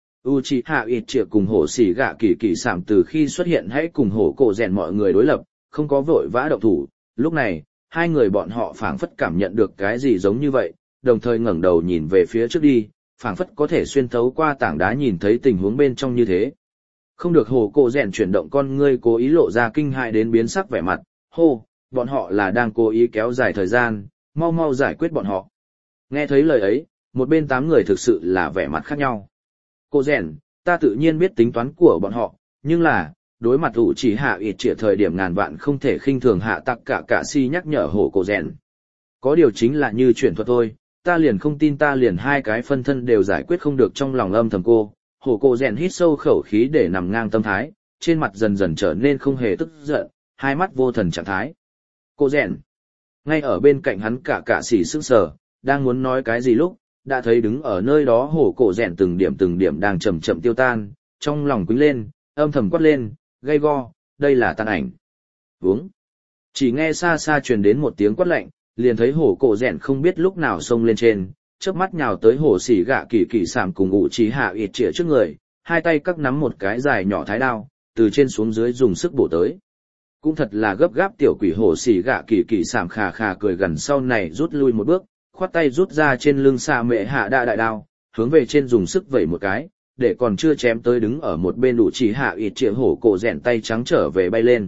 Uchiha Itachi cùng hổ xỉ gạ kỳ kỳ sảm từ khi xuất hiện hãy cùng hổ cổ rèn mọi người đối lập, không có vội vã động thủ, lúc này, 2 người bọn họ phảng phất cảm nhận được cái gì giống như vậy, đồng thời ngẩng đầu nhìn về phía trước đi, phảng phất có thể xuyên thấu qua tảng đá nhìn thấy tình huống bên trong như thế. Không được hổ cổ rèn chuyển động con ngươi cố ý lộ ra kinh hại đến biến sắc vẻ mặt, hô, bọn họ là đang cố ý kéo dài thời gian, mau mau giải quyết bọn họ. Nghe thấy lời ấy, một bên 8 người thực sự là vẻ mặt khác nhau. Cô rèn, ta tự nhiên biết tính toán của bọn họ, nhưng là, đối mặt Uchiha Itachi thời điểm ngàn vạn không thể khinh thường hạ tặc cả si nhắc nhở hổ cổ rèn. Có điều chính là như chuyển thuật thôi, ta liền không tin ta liền 2 cái phân thân đều giải quyết không được trong lòng âm thầm cô. Hổ cổ rèn hít sâu khẩu khí để nằm ngang tâm thái, trên mặt dần dần trở nên không hề tức giận, 2 mắt vô thần trạng thái. Cô rèn. Ngay ở bên cạnh hắn cả sỉ sững sờ, đang muốn nói cái gì lúc, đã thấy đứng ở nơi đó hổ cổ rèn từng điểm đang chậm chậm tiêu tan, trong lòng quýnh lên, âm thầm quát lên, gay go, đây là tàn ảnh. Vướng. Chỉ nghe xa xa truyền đến một tiếng quát lạnh, liền thấy hổ cổ rèn không biết lúc nào xông lên trên, chớp mắt nhào tới hổ xỉ gạ kỳ kỳ sảm cùng Uchiha Itachi trước người, 2 tay các nắm một cái dài nhỏ thái đao, từ trên xuống dưới dùng sức bổ tới. Cũng thật là gấp gáp tiểu quỷ hổ xỉ gạ kỳ kỳ sảm khà khà cười gần sau này rút lui một bước, khoát tay rút ra trên lưng xạ mệ hạ đại đao, hướng về trên dùng sức vẩy một cái, để còn chưa chém tới đứng ở một bên Uchiha Itachi hổ cổ rèn tay trắng trở về bay lên.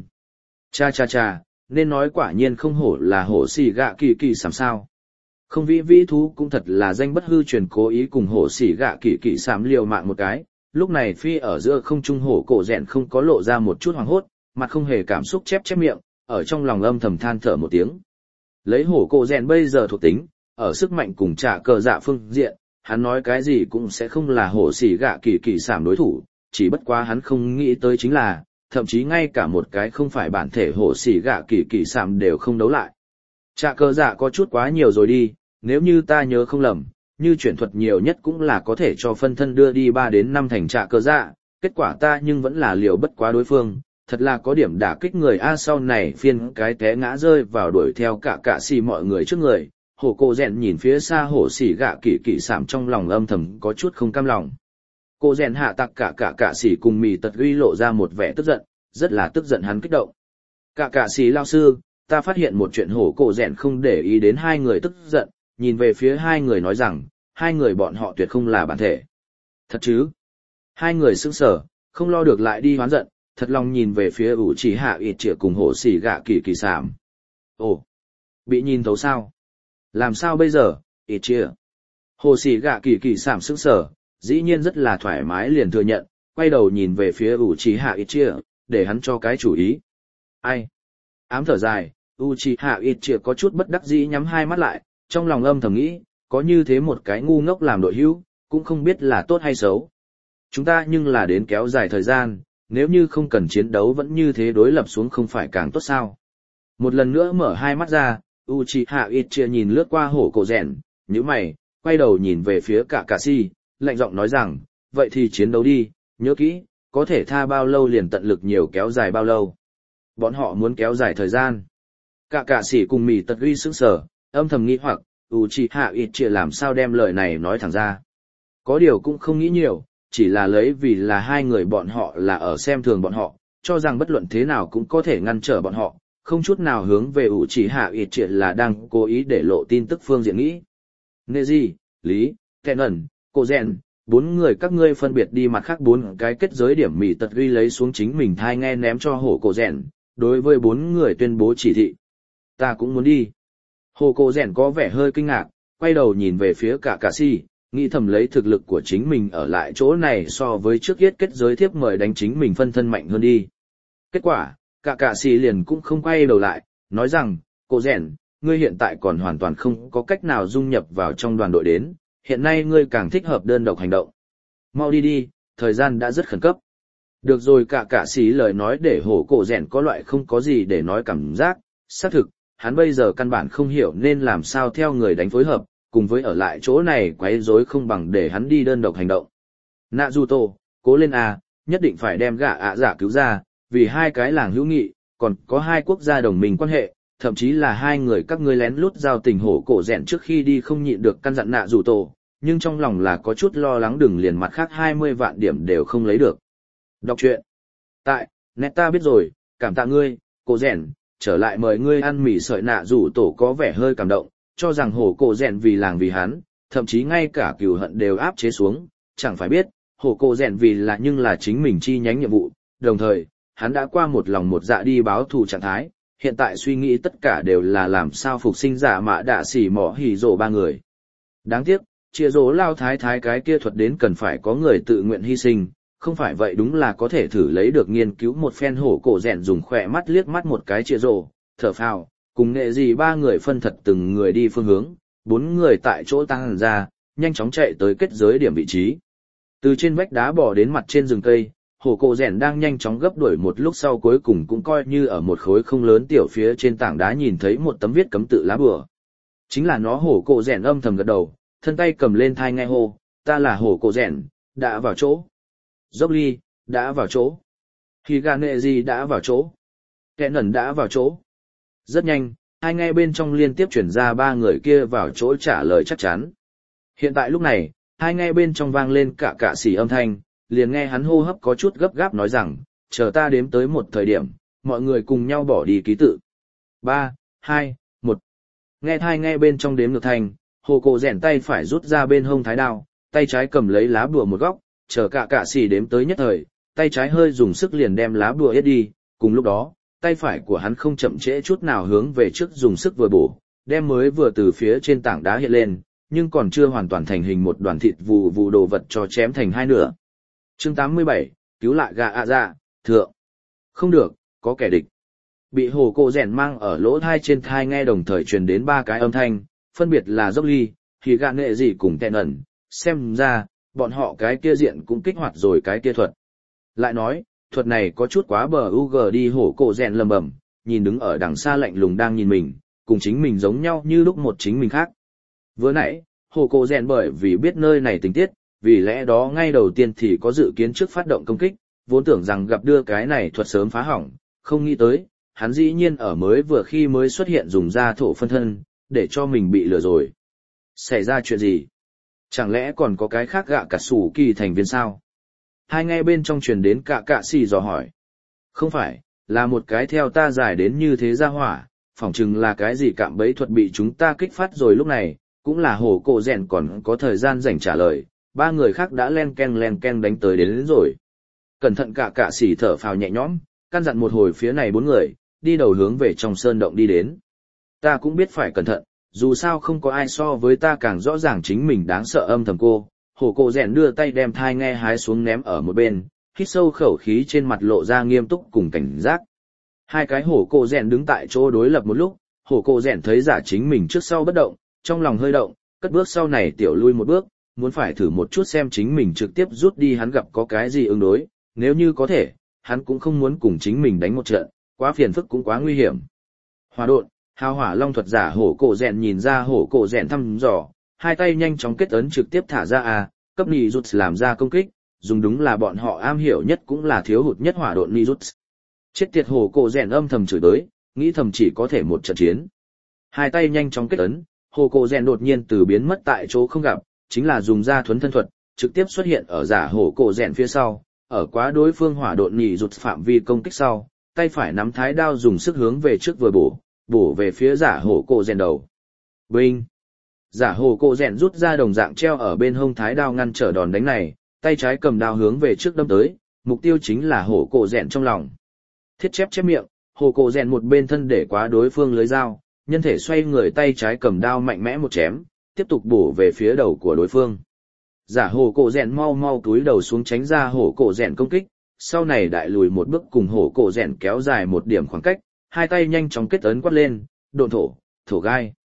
Cha, nên nói quả nhiên không hổ là hổ xỉ gạ kỳ kỳ sảm sao. Không vĩ thú cũng thật là danh bất hư truyền cố ý cùng hổ xỉ gạ kỳ kỳ sảm liều mạng một cái, lúc này phi ở giữa không trung hổ cổ rèn không có lộ ra một chút hoảng hốt, mặt không hề cảm xúc chép miệng, ở trong lòng âm thầm than thở một tiếng. Lấy hổ cổ rèn bây giờ thuộc tính, ở sức mạnh cùng trả cờ dạ phương diện, hắn nói cái gì cũng sẽ không là hổ xỉ gạ kỳ kỳ sảm đối thủ, chỉ bất quá hắn không nghĩ tới chính là, thậm chí ngay cả một cái không phải bản thể hổ xỉ gạ kỳ kỳ sảm đều không đấu lại. Trả cờ dạ có chút quá nhiều rồi đi, nếu như ta nhớ không lầm, như chuyển thuật nhiều nhất cũng là có thể cho phân thân đưa đi 3 đến 5 thành trả cờ dạ, kết quả ta nhưng vẫn là liều bất quá đối phương, thật là có điểm đả kích người A sau này phiên cái té ngã rơi vào đuổi theo cả xì mọi người trước người, hổ cổ rèn nhìn phía xa hổ xỉ gạ kỳ kỳ sảm trong lòng âm thầm có chút không cam lòng. Cô rèn hạ tặc cả xỉ cùng mì tật uy lộ ra một vẻ tức giận, rất là tức giận hắn kích động. Cả xỉ lao sư, ta phát hiện một chuyện hổ cổ rèn không để ý đến hai người tức giận, nhìn về phía hai người nói rằng, hai người bọn họ tuyệt không là bản thể. Thật chứ? Hai người sững sờ, không lo được lại đi hoán giận, thật lòng nhìn về phía ủ chỉ hạ ít trịa cùng hổ xỉ gạ kỳ kỳ sảm. Ồ, bị nhìn thấu sao? Làm sao bây giờ, ít trịa? Hồ xỉ gạ kỳ kỳ sảm sững sờ, dĩ nhiên rất là thoải mái liền thừa nhận, quay đầu nhìn về phía ủ chỉ hạ ít trịa, để hắn cho cái chủ ý. Ai? Ám thở dài, Uchiha Itchia có chút bất đắc dĩ nhắm hai mắt lại, trong lòng âm thầm nghĩ, có như thế một cái ngu ngốc làm đội hữu, cũng không biết là tốt hay xấu. Chúng ta nhưng là đến kéo dài thời gian, nếu như không cần chiến đấu vẫn như thế đối lập xuống không phải càng tốt sao. Một lần nữa mở hai mắt ra, Uchiha Itchia nhìn lướt qua hổ cổ rèn, nhíu mày, quay đầu nhìn về phía Kakashi, lạnh giọng nói rằng, vậy thì chiến đấu đi, nhớ kỹ, có thể tha bao lâu liền tận lực nhiều kéo dài bao lâu. Bọn họ muốn kéo dài thời gian. Kakashi cùng Mị Tật Uy sững sờ, âm thầm nghĩ hoặc, Uchiha Itchia làm sao đem lời này nói thẳng ra. Có điều cũng không nghĩ nhiều, chỉ là lấy vì là hai người bọn họ là ở xem thường bọn họ, cho rằng bất luận thế nào cũng có thể ngăn trở bọn họ, không chút nào hướng về Uchiha Itchia là đang cố ý để lộ tin tức phương diện nghĩ. Neji, Lý, Kennen, Cô Gen, bốn người các ngươi phân biệt đi mặt khác bốn cái kết giới điểm. Mị Tật Uy lấy xuống chính mình thai nghe ném cho hổ cổ rèn, đối với bốn người tuyên bố chỉ thị. Ta cũng muốn đi. Hồ cổ rèn có vẻ hơi kinh ngạc, quay đầu nhìn về phía Kakashi, nghĩ thầm lấy thực lực của chính mình ở lại chỗ này so với trước yết kết giới thiếp mời đánh chính mình phân thân mạnh hơn đi. Kết quả, Kakashi liền cũng không quay đầu lại, nói rằng, cổ rèn, ngươi hiện tại còn hoàn toàn không có cách nào dung nhập vào trong đoàn đội đến, hiện nay ngươi càng thích hợp đơn độc hành động. Mau đi đi, thời gian đã rất khẩn cấp. Được rồi, Kakashi lời nói để hổ cổ rèn có loại không có gì để nói cảm giác, xác thực, hắn bây giờ căn bản không hiểu nên làm sao theo người đánh phối hợp, cùng với ở lại chỗ này quấy rối không bằng để hắn đi đơn độc hành động. Naruto, cố lên à, nhất định phải đem gã ạ giả cứu ra, vì hai cái làng hữu nghị, còn có hai quốc gia đồng minh quan hệ, thậm chí là hai người các ngươi lén lút giao tình hổ cổ rèn trước khi đi không nhịn được căn dặn Naruto, nhưng trong lòng là có chút lo lắng đừng liền mặt khác 20 vạn điểm đều không lấy được. Đọc truyện. Tại, Neta biết rồi, cảm tạ ngươi, cổ rèn, trở lại mời ngươi ăn mì sợi. Naruto có vẻ hơi cảm động, cho rằng hổ cổ rèn vì làng vì hắn, thậm chí ngay cả cừu hận đều áp chế xuống, chẳng phải biết, hổ cổ rèn vì là nhưng là chính mình chi nhánh nhiệm vụ, đồng thời, hắn đã qua một lòng một dạ đi báo thù trạng thái, hiện tại suy nghĩ tất cả đều là làm sao phục sinh giả mạ đạ xỉ mỏ hỉ rổ ba người. Đáng tiếc, chia rổ lao thái thái cái kia thuật đến cần phải có người tự nguyện hy sinh, không phải vậy đúng là có thể thử lấy được nghiên cứu một phen. Hổ cổ rèn dùng khỏe mắt liếc mắt một cái chia rổ, thở phào, cùng nghệ gì ba người phân thật từng người đi phương hướng, bốn người tại chỗ tăng ra, nhanh chóng chạy tới kết giới điểm vị trí. Từ trên vách đá bỏ đến mặt trên rừng cây, hổ cổ rèn đang nhanh chóng gấp đuổi một lúc sau cuối cùng cũng coi như ở một khối không lớn tiểu phía trên tảng đá nhìn thấy một tấm viết cấm tự lá bùa. Chính là nó. Hổ cổ rèn âm thầm gật đầu, thân tay cầm lên thai nghe hô, ta là hổ cổ rèn, đã vào chỗ. Dốc ly, đã vào chỗ. Higanezi đã vào chỗ. Kennen đã vào chỗ. Rất nhanh, hai nghe bên trong liên tiếp chuyển ra ba người kia vào chỗ trả lời chắc chắn. Hiện tại lúc này, hai nghe bên trong vang lên cả xỉ âm thanh, liền nghe hắn hô hấp có chút gấp gáp nói rằng, chờ ta đếm tới một thời điểm, mọi người cùng nhau bỏ đi ký tự. 3, 2, 1. Nghe hai nghe bên trong đếm ngược thành, hồ cổ rèn tay phải rút ra bên hông thái đao, tay trái cầm lấy lá bùa một góc, chờ cả xỉ đếm tới nhất thời, tay trái hơi dùng sức liền đem lá bùa yết đi, cùng lúc đó, tay phải của hắn không chậm trễ chút nào hướng về trước dùng sức vừa bổ, đem mới vừa từ phía trên tảng đá hiện lên, nhưng còn chưa hoàn toàn thành hình một đoàn thịt vù vù đồ vật cho chém thành hai nửa. Chương 87, cứu lại gã ạ dạ, thượng. Không được, có kẻ địch. Bị hồ cổ rèn mang ở lỗ thai trên thai nghe đồng thời truyền đến ba cái âm thanh, phân biệt là dốc ly, thì gã nghệ gì cùng tẹn ẩn, xem ra, bọn họ cái kia diện cũng kích hoạt rồi cái kia thuật. Lại nói, thuật này có chút quá bờ UG đi. Hổ cổ rèn lầm bầm, nhìn đứng ở đằng xa lạnh lùng đang nhìn mình, cùng chính mình giống nhau như lúc một chính mình khác. Vừa nãy, hổ cổ rèn bởi vì biết nơi này tình tiết, vì lẽ đó ngay đầu tiên thì có dự kiến trước phát động công kích, vốn tưởng rằng gặp đưa cái này thuật sớm phá hỏng, không nghĩ tới, hắn dĩ nhiên ở vừa khi mới xuất hiện dùng ra thổ phân thân, để cho mình bị lừa rồi. Xảy ra chuyện gì? Chẳng lẽ còn có cái khác gạ cả sủ kỳ thành viên sao? Hai nghe bên trong truyền đến cả xì dò hỏi. Không phải, là một cái theo ta giải đến như thế ra hỏa, phỏng chừng là cái gì cạm bẫy thuật bị chúng ta kích phát rồi. Lúc này cũng là hổ cổ rèn còn có thời gian dành trả lời, ba người khác đã len ken đánh tới đến rồi. Cẩn thận cả xỉ thở phào nhẹ nhõm, căn dặn một hồi phía này bốn người, đi đầu hướng về trong sơn động đi đến. Ta cũng biết phải cẩn thận, dù sao không có ai so với ta càng rõ ràng chính mình đáng sợ âm thầm cô. Hổ cổ rèn đưa tay đem thai nghe hái xuống ném ở một bên, hít sâu khẩu khí trên mặt lộ ra nghiêm túc cùng cảnh giác. Hai cái hổ cổ rèn đứng tại chỗ đối lập một lúc, hổ cổ rèn thấy giả chính mình trước sau bất động, trong lòng hơi động, cất bước sau này tiểu lui một bước, muốn phải thử một chút xem chính mình trực tiếp rút đi hắn gặp có cái gì ứng đối, nếu như có thể, hắn cũng không muốn cùng chính mình đánh một trận, quá phiền phức cũng quá nguy hiểm. Hỏa độn, hào hỏa long thuật giả hổ cổ rèn nhìn ra hổ cổ rèn thăm dò, hai tay nhanh chóng kết ấn trực tiếp thả ra cấp nì rút làm ra công kích, dùng đúng là bọn họ am hiểu nhất cũng là thiếu hụt nhất hỏa độn nì rút. Chết tiệt hổ cổ rèn âm thầm chửi tới, nghĩ thầm chỉ có thể một trận chiến. Hai tay nhanh chóng kết ấn, hổ cổ rèn đột nhiên từ biến mất tại chỗ không gặp, chính là dùng ra thuấn thân thuật, trực tiếp xuất hiện ở giả hổ cổ rèn phía sau, ở quá đối phương hỏa độn nhị rụt phạm vi công kích sau, tay phải nắm thái đao dùng sức hướng về trước vừa bổ về phía giả hổ cổ rèn đầu. Binh! Giả hổ cổ rèn rút ra đồng dạng treo ở bên hông thái đao ngăn trở đòn đánh này, tay trái cầm đao hướng về trước đâm tới, mục tiêu chính là hổ cổ rèn trong lòng. Thiết chép miệng, hổ cổ rèn một bên thân để quá đối phương lưới dao, nhân thể xoay người tay trái cầm đao mạnh mẽ một chém, tiếp tục bổ về phía đầu của đối phương. Giả hổ cổ rèn mau túi đầu xuống tránh ra hổ cổ rèn công kích, sau này đại lùi một bước cùng hổ cổ rèn kéo dài một điểm khoảng cách, hai tay nhanh chóng kết ấn quát lên, độn thổ gai.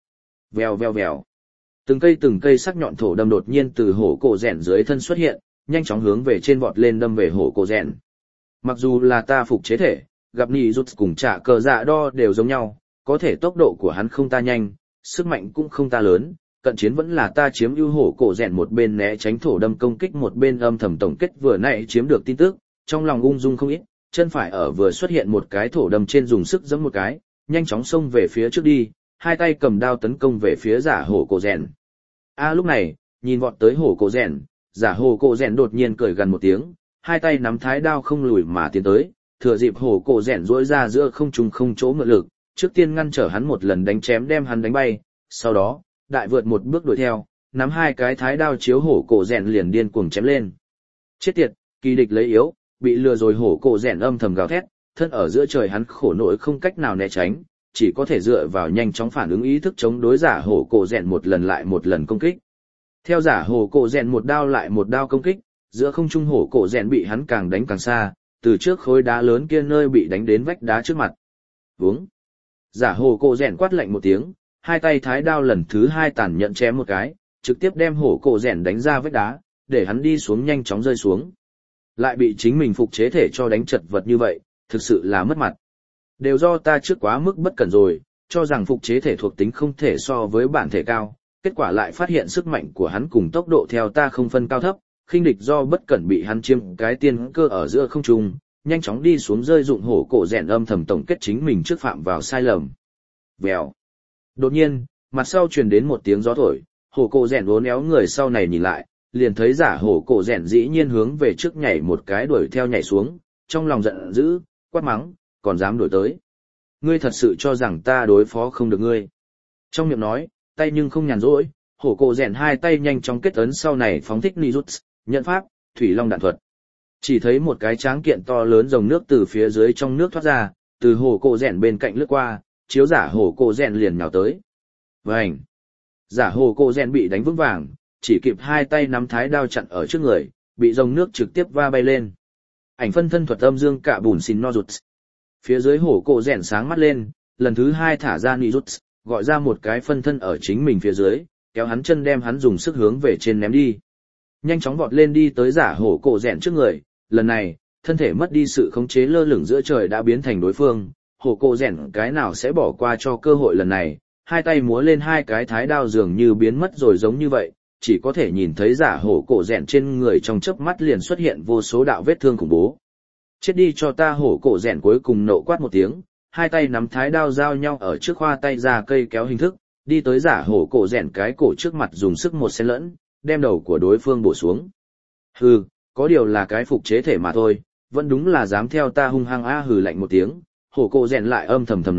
Vèo. Từng cây sắc nhọn thổ đâm đột nhiên từ hổ cổ rèn dưới thân xuất hiện, nhanh chóng hướng về trên vọt lên đâm về hổ cổ rèn. Mặc dù là ta phục chế thể, gặp nỉ rút cùng trả cờ dạ đo đều giống nhau, có thể tốc độ của hắn không ta nhanh, sức mạnh cũng không ta lớn, cận chiến vẫn là ta chiếm ưu. Hổ cổ rèn một bên né tránh thổ đâm công kích một bên âm thầm tổng kết vừa nãy chiếm được tin tức, trong lòng ung dung không ít, chân phải ở vừa xuất hiện một cái thổ đâm trên dùng sức giẫm một cái, nhanh chóng xông về phía trước đi, hai tay cầm đao tấn công về phía giả hổ cổ rèn. Lúc này, nhìn vọt tới hổ cổ rèn, giả hổ cổ rèn đột nhiên cười gần một tiếng, hai tay nắm thái đao không lùi mà tiến tới, thừa dịp hổ cổ rèn duỗi ra giữa không trung không chỗ mượn lực, trước tiên ngăn trở hắn một lần đánh chém đem hắn đánh bay, sau đó, đại vượt một bước đuổi theo, nắm hai cái thái đao chiếu hổ cổ rèn liền điên cuồng chém lên. Chết tiệt, kỳ địch lấy yếu, bị lừa rồi. Hổ cổ rèn âm thầm gào thét, thân ở giữa trời hắn khổ nỗi không cách nào né tránh, chỉ có thể dựa vào nhanh chóng phản ứng ý thức chống đối giả hổ cổ rèn một lần lại một lần công kích. Theo giả hổ cổ rèn một đao lại một đao công kích, giữa không trung hổ cổ rèn bị hắn càng đánh càng xa, từ trước khối đá lớn kia nơi bị đánh đến vách đá trước mặt. Vướng. Giả hổ cổ rèn quát lạnh một tiếng, hai tay thái đao lần thứ hai tàn nhẫn chém một cái, trực tiếp đem hổ cổ rèn đánh ra vách đá, để hắn đi xuống nhanh chóng rơi xuống. Lại bị chính mình phục chế thể cho đánh chật vật như vậy, thực sự là mất mặt. Đều do ta trước quá mức bất cẩn rồi, cho rằng phục chế thể thuộc tính không thể so với bản thể cao, kết quả lại phát hiện sức mạnh của hắn cùng tốc độ theo ta không phân cao thấp, khinh địch do bất cẩn bị hắn chiếm cái tiên cơ ở giữa không trung, nhanh chóng đi xuống rơi dụng hổ cổ rèn âm thầm tổng kết chính mình trước phạm vào sai lầm. Vèo. Đột nhiên, mặt sau truyền đến một tiếng gió thổi, hổ cổ rèn uốn éo người sau này nhìn lại, liền thấy giả hổ cổ rèn dĩ nhiên hướng về trước nhảy một cái đuổi theo nhảy xuống, trong lòng giận dữ, quát mắng, còn dám đuổi tới. Ngươi thật sự cho rằng ta đối phó không được ngươi. Trong miệng nói, tay nhưng không nhàn rỗi, hổ cổ rèn hai tay nhanh chóng kết ấn sau này phóng thích ni rút, nhận pháp, thủy long đạn thuật. Chỉ thấy một cái tráng kiện to lớn dòng nước từ phía dưới trong nước thoát ra, từ hổ cổ rèn bên cạnh lướt qua, chiếu giả hổ cổ rèn liền nhào tới. Vành! Giả hổ cổ rèn bị đánh vững vàng, chỉ kịp hai tay nắm thái đao chặn ở trước người, bị dòng nước trực tiếp va bay lên. Ảnh phân thân thuật âm dương cả bùn xin no rụt. Phía dưới hổ cổ rèn sáng mắt lên, lần thứ hai thả ra ni rút, gọi ra một cái phân thân ở chính mình phía dưới, kéo hắn chân đem hắn dùng sức hướng về trên ném đi. Nhanh chóng vọt lên đi tới giả hổ cổ rèn trước người, lần này, thân thể mất đi sự khống chế lơ lửng giữa trời đã biến thành đối phương, hổ cổ rèn cái nào sẽ bỏ qua cho cơ hội lần này, hai tay múa lên hai cái thái đao dường như biến mất rồi giống như vậy, chỉ có thể nhìn thấy giả hổ cổ rèn trên người trong chớp mắt liền xuất hiện vô số đạo vết thương khủng bố. Chết đi cho ta. Hổ cổ rèn cuối cùng nộ quát một tiếng, hai tay nắm thái đao giao nhau ở trước khoa tay ra cây kéo hình thức, đi tới giả hổ cổ rèn cái cổ trước mặt dùng sức một xen lẫn, đem đầu của đối phương bổ xuống. Hừ, có điều là cái phục chế thể mà thôi, vẫn đúng là dám theo ta hung hăng hừ lạnh một tiếng, hổ cổ rèn lại âm thầm nói,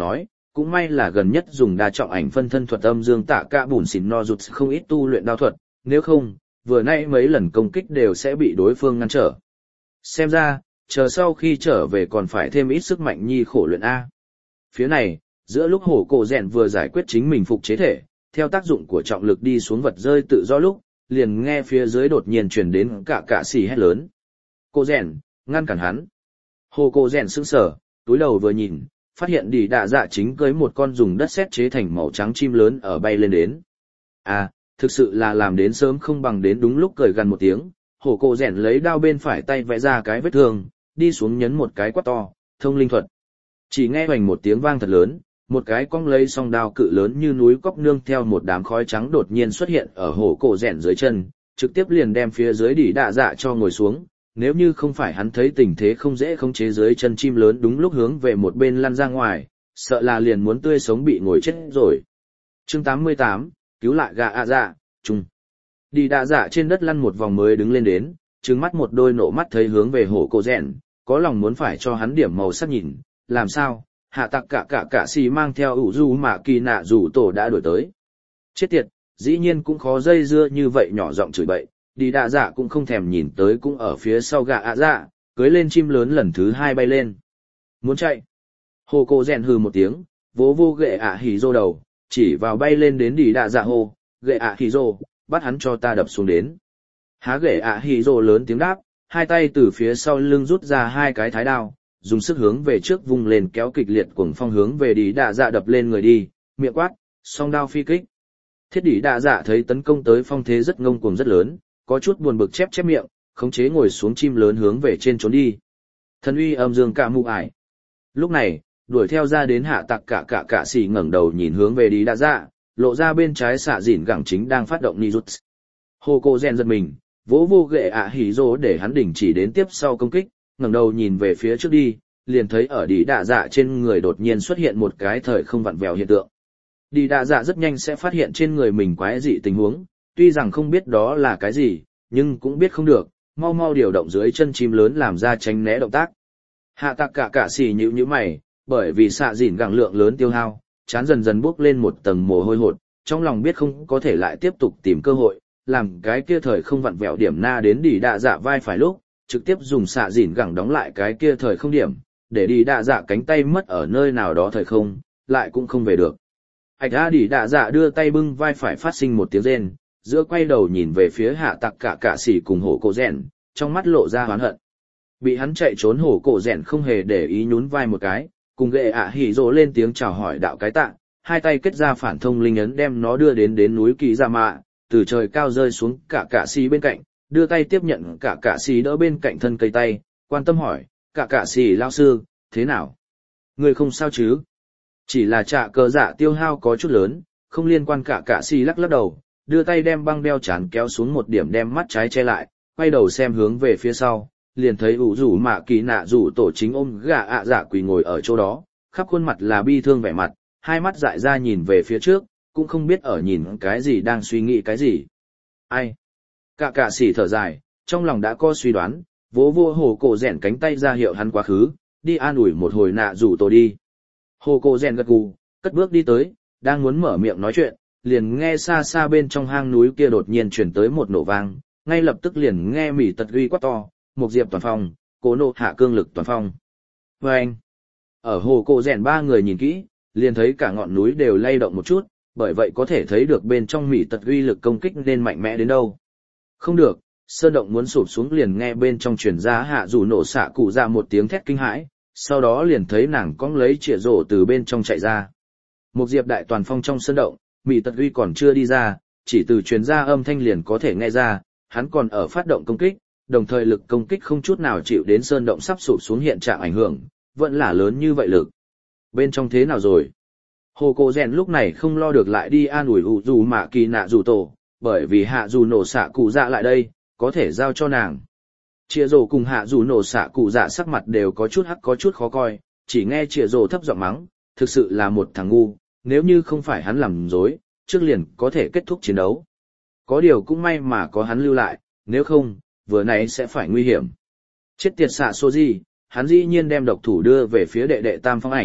cũng may là gần nhất dùng đa trọng ảnh phân thân thuật âm dương tạ cả bùn xỉn no rụt không ít tu luyện đao thuật, nếu không, vừa nãy mấy lần công kích đều sẽ bị đối phương ngăn trở. Xem ra, chờ sau khi trở về còn phải thêm ít sức mạnh nhi khổ luyện A. Phía này, giữa lúc hổ cổ rèn vừa giải quyết chính mình phục chế thể, theo tác dụng của trọng lực đi xuống vật rơi tự do lúc, liền nghe phía dưới đột nhiên truyền đến cả xì hét lớn. Cô rèn, ngăn cản hắn. Hổ cổ rèn sững sờ, túi đầu vừa nhìn, phát hiện đi đạ dạ chính cưới một con dùng đất sét chế thành màu trắng chim lớn ở bay lên đến. À, thực sự là làm đến sớm không bằng đến đúng lúc cười gần một tiếng, hổ cổ rèn lấy đao bên phải tay vẽ ra cái vết thương, đi xuống nhấn một cái quát to, thông linh thuật. Chỉ nghe hoành một tiếng vang thật lớn, một cái cong lấy song đao cự lớn như núi cóc nương theo một đám khói trắng đột nhiên xuất hiện ở hổ cổ rèn dưới chân, trực tiếp liền đem phía dưới đỉ đạ dạ cho ngồi xuống. Nếu như không phải hắn thấy tình thế không dễ khống chế dưới chân chim lớn đúng lúc hướng về một bên lăn ra ngoài, sợ là liền muốn tươi sống bị ngồi chết rồi. Chương 88, cứu lại gà ạ dạ, chung. Đi đạ dạ trên đất lăn một vòng mới đứng lên đến, trừng mắt một đôi nộ mắt thấy hướng về hổ cổ rèn, có lòng muốn phải cho hắn điểm màu sắc nhìn, làm sao, hạ tặc cả xì mang theo ủ du mà kỳ nạ rủ tổ đã đuổi tới. Chết tiệt, dĩ nhiên cũng khó dây dưa như vậy nhỏ giọng chửi bậy, đi đạ dạ cũng không thèm nhìn tới cũng ở phía sau gà ạ dạ, cưới lên chim lớn lần thứ hai bay lên. Muốn chạy. Hổ cổ rèn hừ một tiếng, vỗ vô ghệ ạ hỉ rô đầu, chỉ vào bay lên đến đi đạ dạ hô, ghệ ạ hỉ rô, bắt hắn cho ta đập xuống đến. Há ghệ ạ hỉ rô lớn tiếng đáp, hai tay từ phía sau lưng rút ra hai cái thái đao, dùng sức hướng về trước vung lên kéo kịch liệt cuồng phong hướng về đi đạ dạ đập lên người đi, miệng quát, song đao phi kích. Thiết đỉ đạ dạ thấy tấn công tới phong thế rất ngông cuồng rất lớn, có chút buồn bực chép miệng, khống chế ngồi xuống chim lớn hướng về trên trốn đi. Thần uy âm dương cả mụ ải. Lúc này, đuổi theo ra đến hạ tặc cả xì ngẩng đầu nhìn hướng về đi đạ dạ, lộ ra bên trái xạ dỉn gẳng chính đang phát động Nijutsu. Hồ cô rèn giật mình, vỗ vô ghệ ạ hỉ rô để hắn đình chỉ đến tiếp sau công kích, ngẩng đầu nhìn về phía trước đi, liền thấy ở đi đạ dạ trên người đột nhiên xuất hiện một cái thời không vặn vẹo hiện tượng. Đi đạ dạ rất nhanh sẽ phát hiện trên người mình quái dị tình huống, tuy rằng không biết đó là cái gì, nhưng cũng biết không được, mau mau điều động dưới chân chim lớn làm ra tránh né động tác. Hạ tặc cả xì nhíu mày, bởi vì xạ dỉn gẳng lượng lớn tiêu hao, chán dần dần bốc lên một tầng mồ hôi hột, trong lòng biết không có thể lại tiếp tục tìm cơ hội, làm cái kia thời không vặn vẹo điểm na đến đi đạ dạ vai phải lúc, trực tiếp dùng xạ dỉn gẳng đóng lại cái kia thời không điểm, để đi đạ dạ cánh tay mất ở nơi nào đó thời không, lại cũng không về được. Ảch á đi đạ dạ đưa tay bưng vai phải phát sinh một tiếng rên, giữa quay đầu nhìn về phía hạ tặc cả xỉ cùng hổ cổ rèn, trong mắt lộ ra oán hận. Bị hắn chạy trốn hổ cổ rèn không hề để ý nhún vai một cái, cùng ghệ ạ hỉ rồ lên tiếng chào hỏi đạo cái tạ, hai tay kết ra phản thông linh ấn đem nó đưa đến núi kỳ ra mạ, từ trời cao rơi xuống cả xỉ bên cạnh, đưa tay tiếp nhận cả xỉ đỡ bên cạnh thân cây tay, quan tâm hỏi, cả xỉ lao sư, thế nào? Người không sao chứ? Chỉ là trạ cờ dạ tiêu hao có chút lớn, không liên quan cả xỉ lắc lắc đầu, đưa tay đem băng đeo chán kéo xuống một điểm đem mắt trái che lại, quay đầu xem hướng về phía sau, liền thấy ủ rủ mạ kỳ nạ rủ tổ chính ôm gà ạ dạ quỳ ngồi ở chỗ đó, khắp khuôn mặt là bi thương vẻ mặt, hai mắt dại ra nhìn về phía trước, cũng không biết ở nhìn cái gì đang suy nghĩ cái gì. Ai? Cả xỉ thở dài, trong lòng đã có suy đoán, vỗ vô hồ cổ rèn cánh tay ra hiệu hắn quá khứ, đi an ủi một hồi nạ rủ tổ đi. Hồ cổ rèn gật gù, cất bước đi tới, đang muốn mở miệng nói chuyện, liền nghe xa xa bên trong hang núi kia đột nhiên truyền tới một nổ vang, ngay lập tức liền nghe mỉ tật uy quát to, một diệp toàn phong, cố nộ hạ cương lực toàn phong. Và anh, ở hồ cổ rèn ba người nhìn kỹ, liền thấy cả ngọn núi đều lay động một chút, bởi vậy có thể thấy được bên trong mỉ tật uy lực công kích nên mạnh mẽ đến đâu. Không được, sơn động muốn sụp xuống liền nghe bên trong truyền ra hạ dù nổ xạ cụ ra một tiếng thét kinh hãi, sau đó liền thấy nàng cong lấy chĩa rổ từ bên trong chạy ra. Một diệp đại toàn phong trong sơn động, mỉ tật uy còn chưa đi ra, chỉ từ truyền ra âm thanh liền có thể nghe ra, hắn còn ở phát động công kích, đồng thời lực công kích không chút nào chịu đến sơn động sắp sụp xuống hiện trạng ảnh hưởng, vẫn là lớn như vậy lực. Bên trong thế nào rồi? Hồ cổ rèn lúc này không lo được lại đi an ủi ủ dù mạ kỳ nạ dù tổ, bởi vì hạ dù nổ xạ cụ dạ lại đây, có thể giao cho nàng. Chĩa rổ cùng hạ dù nổ xạ cụ dạ sắc mặt đều có chút hắc có chút khó coi, chỉ nghe chĩa rổ thấp giọng mắng, thực sự là một thằng ngu, nếu như không phải hắn làm dối, trước liền có thể kết thúc chiến đấu. Có điều cũng may mà có hắn lưu lại, nếu không, vừa nãy sẽ phải nguy hiểm. Chết tiệt xạ số gì, hắn dĩ nhiên đem độc thủ đưa về phía đệ đệ tam phong ảnh,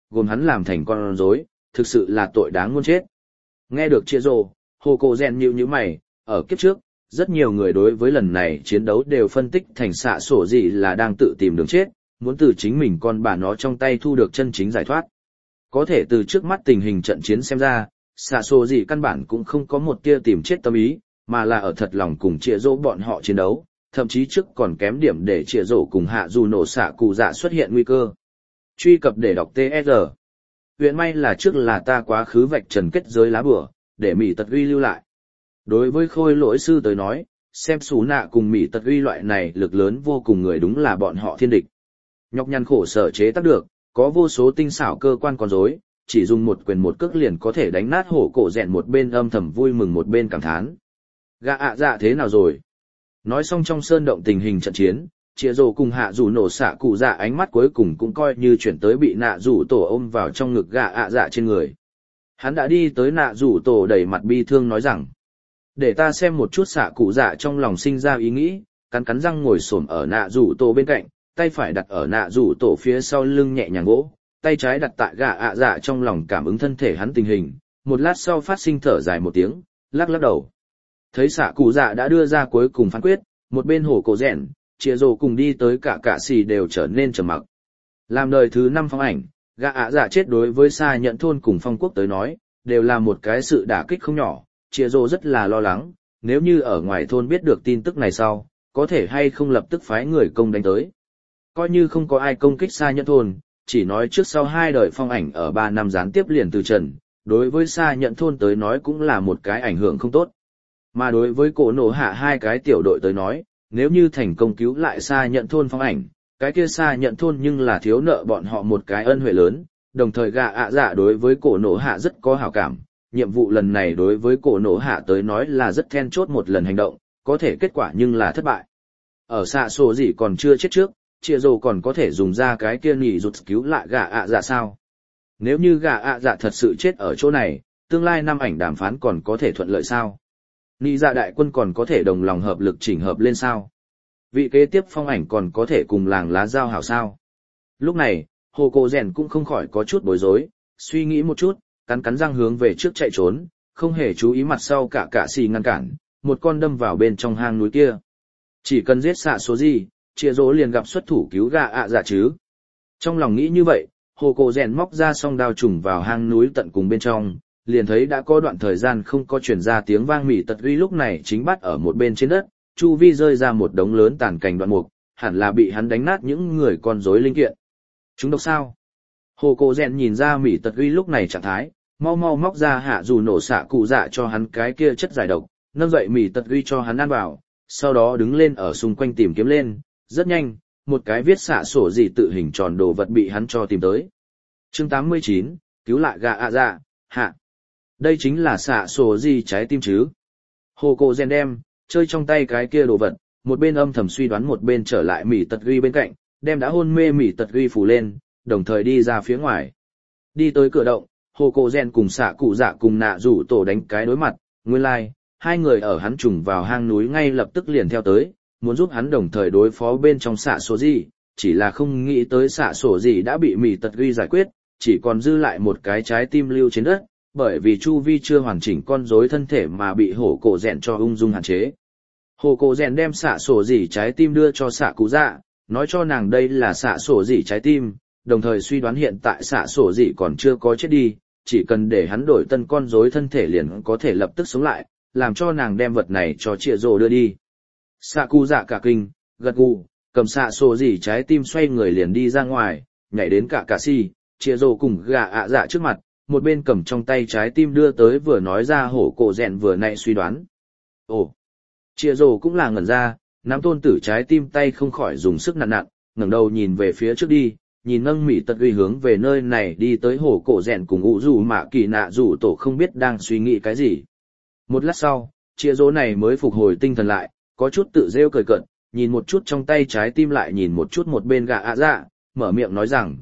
gồm hắn làm thành con rối, thực sự là tội đáng muôn chết. Nghe được chia rồ, hồ cổ rèn nhíu mày, ở kiếp trước, rất nhiều người đối với lần này chiến đấu đều phân tích thành xạ sổ gì là đang tự tìm đường chết, muốn từ chính mình con bà nó trong tay thu được chân chính giải thoát. Có thể từ trước mắt tình hình trận chiến xem ra, xạ sổ gì căn bản cũng không có một tia tìm chết tâm ý, mà là ở thật lòng cùng chia rỗ bọn họ chiến đấu, thậm chí trước còn kém điểm để chia rỗ cùng hạ dù nổ xạ cụ dạ xuất hiện nguy cơ. Truy cập để đọc TSR. Huyện may là trước là ta quá khứ vạch trần kết giới lá bửa, để Mỹ Tật Uy lưu lại. Đối với khôi lỗi sư tới nói, xem xú nạ cùng Mỹ Tật Uy loại này lực lớn vô cùng người đúng là bọn họ thiên địch. Nhọc nhằn khổ sở chế tác được, có vô số tinh xảo cơ quan con rối, chỉ dùng một quyền một cước liền có thể đánh nát hổ cổ rèn, một bên âm thầm vui mừng một bên cảm thán. Gạ ạ dạ thế nào rồi? Nói xong trong sơn động tình hình trận chiến, chia rồ cùng hạ dù nổ xạ cụ dạ ánh mắt cuối cùng cũng coi như chuyển tới bị nạ rủ tổ ôm vào trong ngực gạ ạ dạ trên người. Hắn đã đi tới nạ rủ tổ đẩy mặt bi thương nói rằng, để ta xem một chút. Xạ cụ dạ trong lòng sinh ra ý nghĩ, cắn cắn răng ngồi xổm ở nạ rủ tổ bên cạnh, tay phải đặt ở nạ rủ tổ phía sau lưng nhẹ nhàng gỗ, tay trái đặt tại gạ ạ dạ trong lòng cảm ứng thân thể hắn tình hình, một lát sau phát sinh thở dài một tiếng, lắc lắc đầu. Thấy xạ cụ dạ đã đưa ra cuối cùng phán quyết, một bên hổ cổ rèn, chia rồ cùng đi tới cả xì đều trở nên trầm mặc. Làm đời thứ 5 phong ảnh, gạ ạ dạ chết đối với xa nhận thôn cùng phong quốc tới nói, đều là một cái sự đả kích không nhỏ. Chia rồ rất là lo lắng, nếu như ở ngoài thôn biết được tin tức này sau, có thể hay không lập tức phái người công đánh tới. Coi như không có ai công kích xa nhận thôn, chỉ nói trước sau 2 đời phong ảnh ở 3 năm gián tiếp liền từ trần, đối với xa nhận thôn tới nói cũng là một cái ảnh hưởng không tốt. Mà đối với cổ nổ hạ 2 cái tiểu đội tới nói, nếu như thành công cứu lại xa nhận thôn phong ảnh, cái kia xa nhận thôn nhưng là thiếu nợ bọn họ một cái ân huệ lớn, đồng thời gạ ạ dạ đối với cổ nổ hạ rất có hảo cảm. Nhiệm vụ lần này đối với cổ nổ hạ tới nói là rất then chốt một lần hành động, có thể kết quả nhưng là thất bại. Ở xạ sổ gì còn chưa chết trước, chia rồ còn có thể dùng ra cái kia nhỉ rụt cứu lại gạ ạ dạ sao? Nếu như gạ ạ dạ thật sự chết ở chỗ này, tương lai 5 ảnh đàm phán còn có thể thuận lợi sao? Nị dạ đại quân còn có thể đồng lòng hợp lực chỉnh hợp lên sao? Vị kế tiếp phong ảnh còn có thể cùng làng lá giao hảo sao? Lúc này, hồ cổ rèn cũng không khỏi có chút bối rối, suy nghĩ một chút, cắn cắn răng hướng về trước chạy trốn, không hề chú ý mặt sau cả xì ngăn cản, một con đâm vào bên trong hang núi kia. Chỉ cần giết xạ số gì, chia rỗ liền gặp xuất thủ cứu gạ ạ dạ chứ. Trong lòng nghĩ như vậy, hồ cổ rèn móc ra song đao trùng vào hang núi tận cùng bên trong, liền thấy đã có đoạn thời gian không có truyền ra tiếng vang. Mỹ Tật Uy lúc này chính bắt ở một bên trên đất, chu vi rơi ra một đống lớn tàn cành đoạn mục, hẳn là bị hắn đánh nát những người con rối linh kiện. Chúng độc sao? Hồ cổ rèn nhìn ra Mỹ Tật Uy lúc này trạng thái, mau móc ra hạ dù nổ xạ cụ dạ cho hắn cái kia chất giải độc, nâng dậy Mỹ Tật Uy cho hắn ăn vào, sau đó đứng lên ở xung quanh tìm kiếm lên. Rất nhanh, một cái viết xạ sổ gì tự hình tròn đồ vật bị hắn cho tìm tới. Chương 89, cứu lại gạ ạ dạ, hạ. Đây chính là xạ sổ gì trái tim chứ? Hồ cổ rèn đem chơi trong tay cái kia đồ vật, một bên âm thầm suy đoán một bên trở lại Mỹ Tật Uy bên cạnh, đem đã hôn mê Mỹ Tật Uy phủ lên, đồng thời đi ra phía ngoài. Đi tới cửa động, hồ cổ rèn cùng xạ cụ dạ cùng nạ rủ tổ đánh cái đối mặt, nguyên lai, like, 2 người ở hắn trùng vào hang núi ngay lập tức liền theo tới, muốn giúp hắn đồng thời đối phó bên trong xạ số gì, chỉ là không nghĩ tới xạ sổ gì đã bị Mỹ Tật Uy giải quyết, chỉ còn dư lại một cái trái tim lưu trên đất, bởi vì chu vi chưa hoàn chỉnh con rối thân thể mà bị hổ cổ rèn cho ung dung hạn chế. Hổ cổ rèn đem xạ sổ gì trái tim đưa cho xạ cụ dạ, nói cho nàng đây là xạ sổ gì trái tim, đồng thời suy đoán hiện tại xạ sổ gì còn chưa có chết đi, chỉ cần để hắn đổi tân con rối thân thể liền có thể lập tức sống lại, làm cho nàng đem vật này cho Triệu Dồ đưa đi. Xạ cụ dạ cả kinh, gật gù, cầm xạ sổ gì trái tim xoay người liền đi ra ngoài, nhảy đến cả si, Triệu Dồ cùng gà ạ dạ trước mặt, một bên cầm trong tay trái tim đưa tới vừa nói ra hổ cổ rèn vừa nãy suy đoán. Ồ, Triệu Dồ cũng là ngẩn ra, nắm tôn tử trái tim tay không khỏi dùng sức nặng, ngẩng đầu nhìn về phía trước đi, nhìn nâng Mỹ Tật Uy hướng về nơi này đi tới hổ cổ rèn cùng ủ rủ mạ kỳ nạ rủ tổ không biết đang suy nghĩ cái gì. Một lát sau, Triệu Dồ này mới phục hồi tinh thần lại, có chút tự rêu cười cợt, nhìn một chút trong tay trái tim lại nhìn một chút một bên gà ạ dạ, mở miệng nói rằng,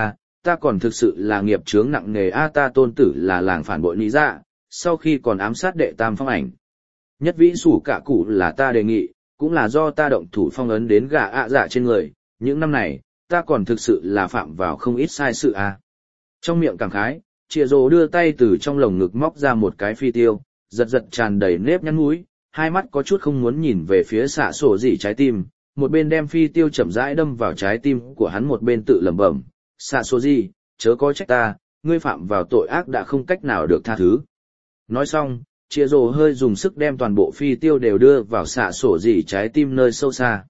ta còn thực sự là nghiệp chướng nặng nề ta tôn tử là làng phản bội lý dạ, sau khi còn ám sát đệ tam phong ảnh. Nhất vĩ sủ cả cụ là ta đề nghị, cũng là do ta động thủ phong ấn đến gà ạ dạ trên người, những năm này, ta còn thực sự là phạm vào không ít sai sự Trong miệng cảm khái, Chĩa Rồ đưa tay từ trong lồng ngực móc ra một cái phi tiêu, giật giật tràn đầy nếp nhăn mũi, hai mắt có chút không muốn nhìn về phía xạ sổ dị trái tim, một bên đem phi tiêu chậm rãi đâm vào trái tim của hắn, một bên tự lẩm bẩm, xạ sổ dị, chớ có trách ta, ngươi phạm vào tội ác đã không cách nào được tha thứ. Nói xong, Chĩa Rồ hơi dùng sức đem toàn bộ phi tiêu đều đưa vào xạ sổ dị trái tim nơi sâu xa.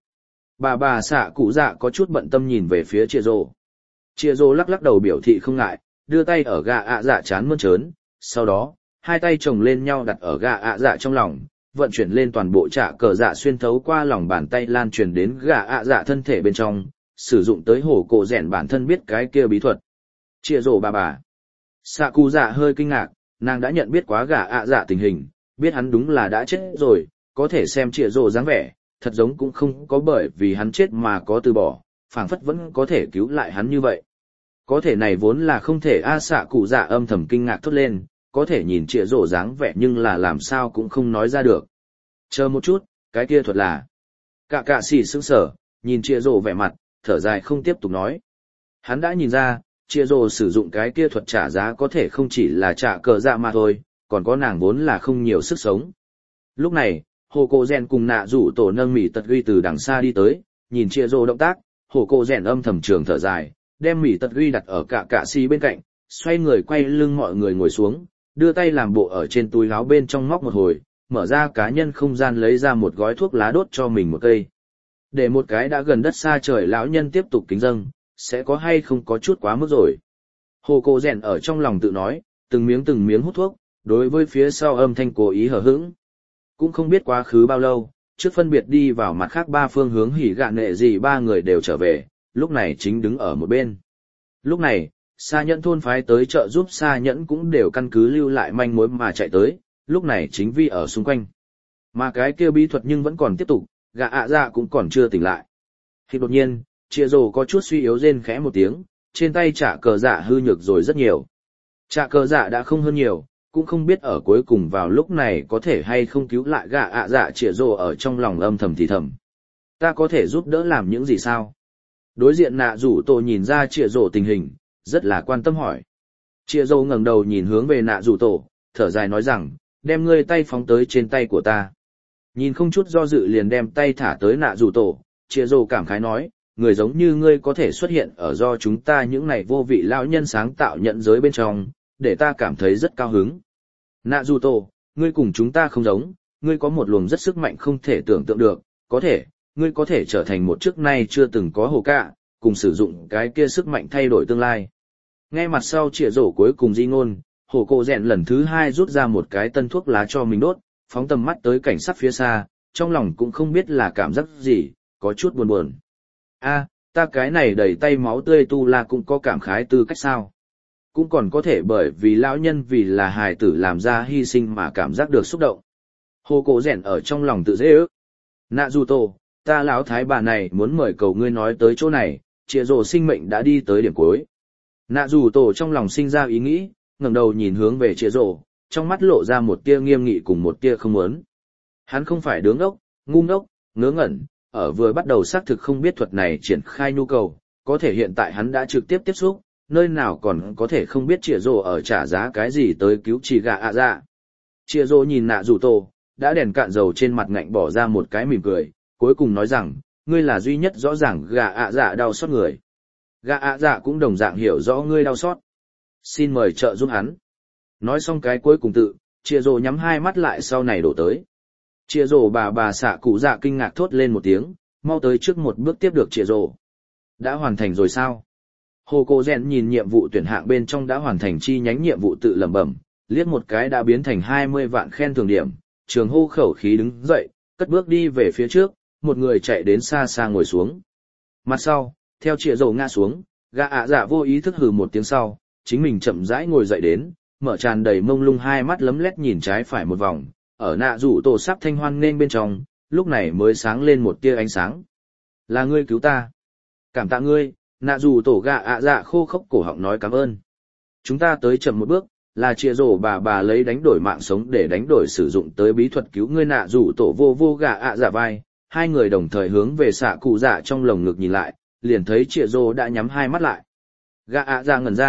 Bà xạ cụ dạ có chút bận tâm nhìn về phía Chĩa Rồ. Chĩa Rồ lắc lắc đầu biểu thị không ngại, đưa tay ở gà ạ dạ chán mơn trớn, sau đó, hai tay chồng lên nhau đặt ở gà ạ dạ trong lòng, vận chuyển lên toàn bộ trả cờ dạ xuyên thấu qua lòng bàn tay lan truyền đến gà ạ dạ thân thể bên trong, sử dụng tới hổ cổ rèn bản thân biết cái kia bí thuật. Chĩa Rồ bà. Xạ cụ dạ hơi kinh ngạc, nàng đã nhận biết quá gà ạ dạ tình hình, biết hắn đúng là đã chết rồi, có thể xem Chĩa Rồ dáng vẻ, thật giống cũng không có bởi vì hắn chết mà có từ bỏ, phảng phất vẫn có thể cứu lại hắn như vậy. Có thể này vốn là không thể xạ cụ dạ âm thầm kinh ngạc thốt lên, có thể nhìn Chĩa Rồ dáng vẻ nhưng là làm sao cũng không nói ra được. Chờ một chút, cái kia thuật là. Cả xỉ sững sờ, nhìn Chĩa Rồ vẻ mặt, thở dài không tiếp tục nói. Hắn đã nhìn ra, Chĩa Rồ sử dụng cái kia thuật trả giá có thể không chỉ là trả cờ dạ mà thôi, còn có nàng vốn là không nhiều sức sống. Lúc này, hồ cổ rèn cùng nạ rủ tổ nâng mỉ tật ghi từ đằng xa đi tới, nhìn Chĩa Rồ động tác, hồ cổ rèn âm thầm trường thở dài, đem mỉ tật ghi đặt ở cả xỉ bên cạnh, xoay người quay lưng mọi người ngồi xuống, đưa tay làm bộ ở trên túi áo bên trong móc một hồi, mở ra cá nhân không gian lấy ra một gói thuốc lá đốt cho mình một cây. Để một cái đã gần đất xa trời lão nhân tiếp tục kính dâng, sẽ có hay không có chút quá mức rồi. Hồ cổ rèn ở trong lòng tự nói, từng miếng hút thuốc, đối với phía sau âm thanh cố ý hờ hững. Cũng không biết quá khứ bao lâu, trước phân biệt đi vào mặt khác ba phương hướng hỉ gạ nệ gì ba người đều trở về, lúc này chính đứng ở một bên. Lúc này, Sa Nhẫn thôn phái tới trợ giúp Sa Nhẫn cũng đều căn cứ lưu lại manh mối mà chạy tới, lúc này chính vi ở xung quanh. Mà cái kia bí thuật nhưng vẫn còn tiếp tục, gã ạ dạ cũng còn chưa tỉnh lại. Thì đột nhiên, Chĩa Rồ có chút suy yếu rên khẽ một tiếng, trên tay trả cờ dạ hư nhược rồi rất nhiều. Trả cờ dạ đã không hơn nhiều, cũng không biết ở cuối cùng vào lúc này có thể hay không cứu lại gã ạ dạ. Chĩa Rồ ở trong lòng âm thầm thì thầm. Ta có thể giúp đỡ làm những gì sao? Đối diện nạ rủ tổ nhìn ra Chĩa Rồ tình hình, rất là quan tâm hỏi. Chĩa Rồ ngẩng đầu nhìn hướng về nạ rủ tổ, thở dài nói rằng, đem ngươi tay phóng tới trên tay của ta. Nhìn không chút do dự liền đem tay thả tới nạ rủ tổ, Chĩa Rồ cảm khái nói, người giống như ngươi có thể xuất hiện ở do chúng ta những này vô vị lão nhân sáng tạo nhận giới bên trong, để ta cảm thấy rất cao hứng. Nạ rủ tổ, ngươi cùng chúng ta không giống, ngươi có một luồng rất sức mạnh không thể tưởng tượng được, có thể, ngươi có thể trở thành một trước nay chưa từng có hồ cạ, cùng sử dụng cái kia sức mạnh thay đổi tương lai. Nghe mặt sau Chĩa Rồ cuối cùng di ngôn, hồ cổ rèn lần thứ hai rút ra một cái tân thuốc lá cho mình đốt, phóng tầm mắt tới cảnh sát phía xa, trong lòng cũng không biết là cảm giác gì, có chút buồn buồn. Ta cái này đầy tay máu tươi tu la cũng có cảm khái tư cách sao? Cũng còn có thể bởi vì lão nhân vì là hài tử làm ra hy sinh mà cảm giác được xúc động. Hồ cổ rèn ở trong lòng tự dễ ước. Nạ dù tổ, ta lão thái bà này muốn mời cầu ngươi nói tới chỗ này, Chĩa Rồ sinh mệnh đã đi tới điểm cuối. Nạ dù tổ trong lòng sinh ra ý nghĩ, ngẩng đầu nhìn hướng về Chĩa Rồ, trong mắt lộ ra một tia nghiêm nghị cùng một tia không muốn. Hắn không phải đứng ốc, ngu ngốc, ngớ ngẩn, ở vừa bắt đầu xác thực không biết thuật này triển khai nhu cầu, có thể hiện tại hắn đã trực tiếp tiếp xúc, nơi nào còn có thể không biết Chĩa Rồ ở trả giá cái gì tới cứu chỉ gạ ạ dạ. Chĩa Rồ nhìn nạ dù tổ, đã đèn cạn dầu trên mặt ngạnh bỏ ra một cái mỉm cười, cuối cùng nói rằng, ngươi là duy nhất rõ ràng gạ ạ dạ đau xót người. Gạ ạ dạ cũng đồng dạng hiểu rõ ngươi đau xót. Xin mời trợ giúp hắn. Nói xong cái cuối cùng tự, Chĩa Rồ nhắm hai mắt lại sau này đổ tới. Chĩa Rồ bà xạ cụ dạ kinh ngạc thốt lên một tiếng, mau tới trước một bước tiếp được Chĩa Rồ. Đã hoàn thành rồi sao? Hồ cổ rèn nhìn nhiệm vụ tuyển hạng bên trong đã hoàn thành chi nhánh nhiệm vụ tự lẩm bẩm, liếc một cái đã biến thành 20 vạn khen thưởng điểm, trường hô khẩu khí đứng dậy, cất bước đi về phía trước, một người chạy đến xa xa ngồi xuống. Mặt sau, theo Chĩa Rồ ngã xuống, gã ạ dạ vô ý thức hừ một tiếng sau, chính mình chậm rãi ngồi dậy đến, mở tràn đầy mông lung hai mắt lấm lét nhìn trái phải một vòng, ở nạ rủ tổ sắp thanh hoan nên bên trong, lúc này mới sáng lên một tia ánh sáng. Là ngươi cứu ta. Cảm tạ ngươi, nạ rủ tổ gạ ạ dạ khô khốc cổ họng nói cảm ơn. Chúng ta tới chậm một bước, là Chĩa Rồ bà lấy đánh đổi mạng sống để đánh đổi sử dụng tới bí thuật cứu ngươi. Nạ rủ tổ vô gạ ạ dạ vai, hai người đồng thời hướng về xạ cụ dạ trong lồng ngực nhìn lại, liền thấy Chĩa Rồ đã nhắm hai mắt lại. Gạ ạ dạ ngẩn ra,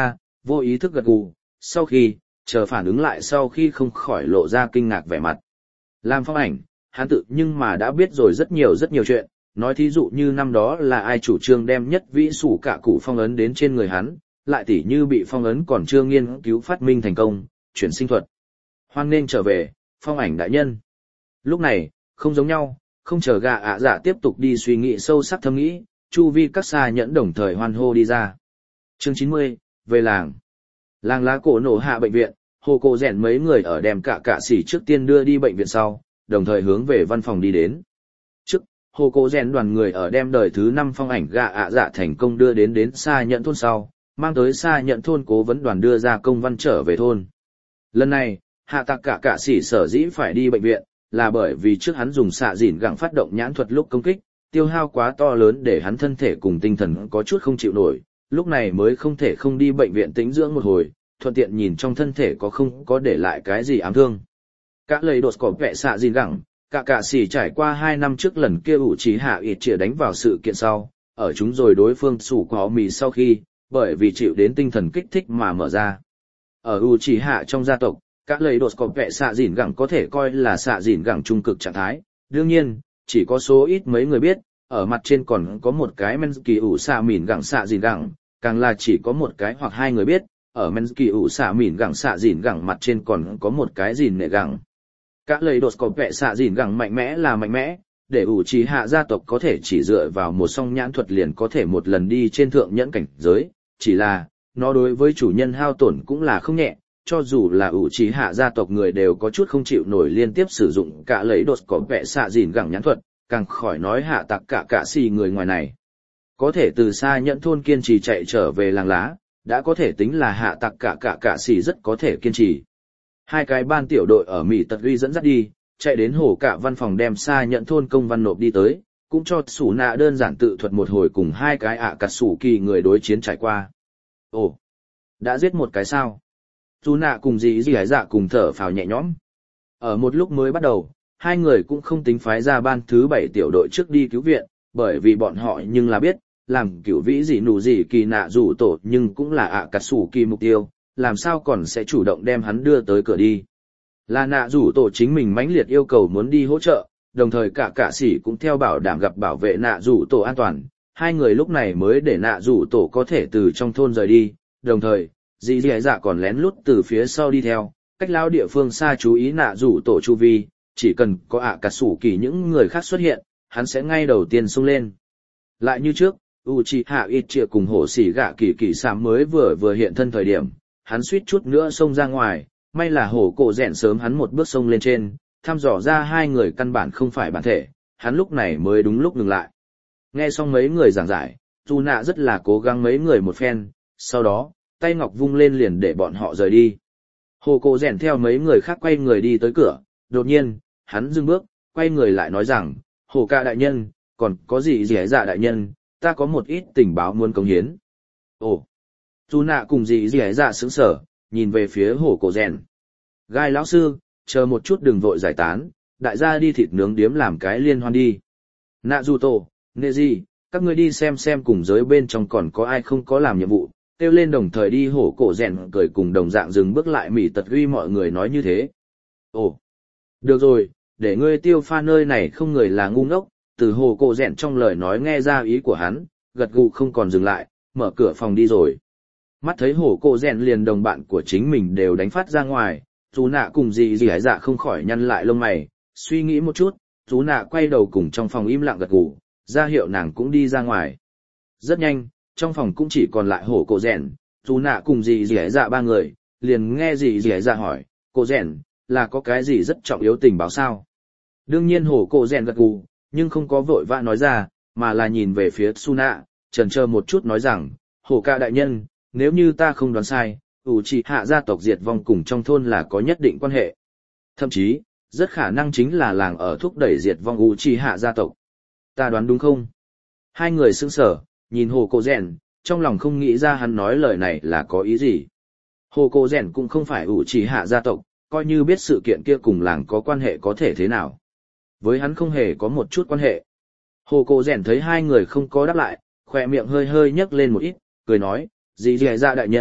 vô ý thức gật gù, sau khi, chờ phản ứng lại sau khi không khỏi lộ ra kinh ngạc vẻ mặt. Làm Phong Ảnh, hắn tự nhưng mà đã biết rồi rất nhiều chuyện, nói thí dụ như năm đó là ai chủ trương đem nhất vĩ sủ cả cụ phong ấn đến trên người hắn, lại tỉ như bị phong ấn còn chưa nghiên cứu phát minh thành công, chuyển sinh thuật. Hoan nên trở về, Phong Ảnh đại nhân. Lúc này, không giống nhau, không chờ gạ ạ dạ tiếp tục đi suy nghĩ sâu sắc thâm nghĩ, chu vi các xa nhẫn đồng thời hoan hô đi ra. Chương 90, về làng. Làng lá cổ nổ hạ bệnh viện, hồ cổ rèn mấy người ở đem cả xỉ trước tiên đưa đi bệnh viện sau, đồng thời hướng về văn phòng đi đến. Trước, hồ cổ rèn đoàn người ở đem đời thứ 5 Phong Ảnh gạ ạ dạ thành công đưa đến xa nhẫn thôn sau, mang tới xa nhẫn thôn cố vấn đoàn đưa ra công văn trở về thôn. Lần này, hạ tạc cả xỉ sở dĩ phải đi bệnh viện, là bởi vì trước hắn dùng xạ dỉn gẳng phát động nhãn thuật lúc công kích, tiêu hao quá to lớn để hắn thân thể cùng tinh thần có chút không chịu nổi, lúc này mới không thể không đi bệnh viện tĩnh dưỡng một hồi, thuận tiện nhìn trong thân thể có không có để lại cái gì ám thương. Các lời đột có vẻ xạ dỉn gẳng, cả xỉ trải qua 2 năm trước lần kia ủ trí hạ ịt chĩa đánh vào sự kiện sau, ở chúng rồi đối phương sủ có mì sau khi, bởi vì chịu đến tinh thần kích thích mà mở ra. Ở ủ trí hạ trong gia tộc, các lời đột có vẻ xạ dỉn gẳng có thể coi là xạ dỉn gẳng trung cực trạng thái, đương nhiên, chỉ có số ít mấy người biết, ở mặt trên còn có một cái men kỳ ủ xạ mỉn gẳng xạ dỉn gẳng, càng là chỉ có một cái hoặc 2 người biết, ở men kỳ ủ xạ mỉn gẳng xạ dỉn gẳng mặt trên còn có một cái dỉn nệ gẳng. Các lời đột có vẻ xạ dỉn gẳng mạnh mẽ là mạnh mẽ, để ủ trí hạ gia tộc có thể chỉ dựa vào một song nhãn thuật liền có thể một lần đi trên thượng nhẫn cảnh giới, chỉ là, nó đối với chủ nhân hao tổn cũng là không nhẹ, cho dù là ủ trí hạ gia tộc người đều có chút không chịu nổi liên tiếp sử dụng cả lấy đột có vẻ xạ dỉn gẳng nhãn thuật, càng khỏi nói hạ tặc cả xì người ngoài này. Có thể từ xa nhẫn thôn kiên trì chạy trở về làng lá, đã có thể tính là hạ tặc cả xì rất có thể kiên trì. 2 cái ban tiểu đội ở Mỹ Tật Uy dẫn dắt đi, chạy đến hồ cả văn phòng đem xa nhẫn thôn công văn nộp đi tới, cũng cho sủ nạ đơn giản tự thuật một hồi cùng 2 cái cà sủ kỳ người đối chiến trải qua. Ồ, đã giết một cái sao? Dù nạ cùng dì hải dạ cùng thở phào nhẹ nhõm. Ở một lúc mới bắt đầu, 2 người cũng không tính phái ra ban thứ 7 tiểu đội trước đi cứu viện, bởi vì bọn họ nhưng là biết, làm cửu vĩ gì nụ gì kỳ nạ rủ tổ nhưng cũng là cà sủ kỳ mục tiêu, làm sao còn sẽ chủ động đem hắn đưa tới cửa đi. Là nạ rủ tổ chính mình mãnh liệt yêu cầu muốn đi hỗ trợ, đồng thời cả sĩ cũng theo bảo đảm gặp bảo vệ nạ rủ tổ an toàn, 2 người lúc này mới để nạ rủ tổ có thể từ trong thôn rời đi, đồng thời, dì dạ còn lén lút từ phía sau đi theo, cách lao địa phương xa chú ý nạ rủ tổ chu vi, chỉ cần có cà sủ kỳ những người khác xuất hiện, hắn sẽ ngay đầu tiên xông lên. Lại như trước, Uchiha Itchia cùng hổ xỉ gạ kỳ sám mới vừa hiện thân thời điểm, hắn suýt chút nữa xông ra ngoài, may là hổ cổ rèn sớm hắn một bước xông lên trên, thăm dò ra 2 người căn bản không phải bản thể, hắn lúc này mới đúng lúc ngừng lại. Nghe xong mấy người giảng giải, dù nạ rất là cố gắng mấy người một phen, sau đó, tay ngọc vung lên liền để bọn họ rời đi. Hồ cổ rèn theo mấy người khác quay người đi tới cửa, đột nhiên, hắn dừng bước, quay người lại nói rằng, hồ ca đại nhân, còn có gì dẻ dạ đại nhân, ta có một ít tình báo muốn cống hiến. Ồ, dù nạ cùng gì dẻ dạ sững sở, nhìn về phía hồ cổ rèn. Gai lão sư, chờ một chút đừng vội giải tán, đại gia đi thịt nướng điếm làm cái liên hoan đi. Nạ dù tổ, nệ gì, các ngươi đi xem cùng giới bên trong còn có ai không có làm nhiệm vụ, kêu lên đồng thời đi hổ cổ rèn cười cùng đồng dạng dừng bước lại Mỹ Tật Uy mọi người nói như thế. Ồ, được rồi, để ngươi tiêu pha nơi này không người là ngu ngốc, từ hổ cổ rèn trong lời nói nghe ra ý của hắn, gật gù không còn dừng lại, mở cửa phòng đi rồi. Mắt thấy hổ cổ rèn liền đồng bạn của chính mình đều đánh phát ra ngoài, chú nạ cùng dì hải dạ không khỏi nhăn lại lông mày, suy nghĩ một chút, chú nạ quay đầu cùng trong phòng im lặng gật gù, ra hiệu nàng cũng đi ra ngoài. Rất nhanh, trong phòng cũng chỉ còn lại hổ cổ rèn, chú nạ cùng dì dẻ dạ 3 người, liền nghe dì dẻ dạ hỏi, cổ rèn, là có cái gì rất trọng yếu tình báo sao? Đương nhiên hổ cổ rèn gật gù, nhưng không có vội vã nói ra, mà là nhìn về phía su nạ, chần chờ một chút nói rằng, hổ ca đại nhân, nếu như ta không đoán sai, Uchiha gia tộc diệt vong cùng trong thôn là có nhất định quan hệ. Thậm chí, rất khả năng chính là làng ở thúc đẩy diệt vong Uchiha gia tộc. Ta đoán đúng không? 2 người sững sờ, nhìn hồ cổ rèn, trong lòng không nghĩ ra hắn nói lời này là có ý gì. Hồ cổ rèn cũng không phải Uchiha gia tộc, coi như biết sự kiện kia cùng làng có quan hệ có thể thế nào. Với hắn không hề có một chút quan hệ. Hồ cổ rèn thấy 2 người không có đáp lại, khỏe miệng hơi hơi nhấc lên một ít, cười nói, dì dì dạ đại nhân,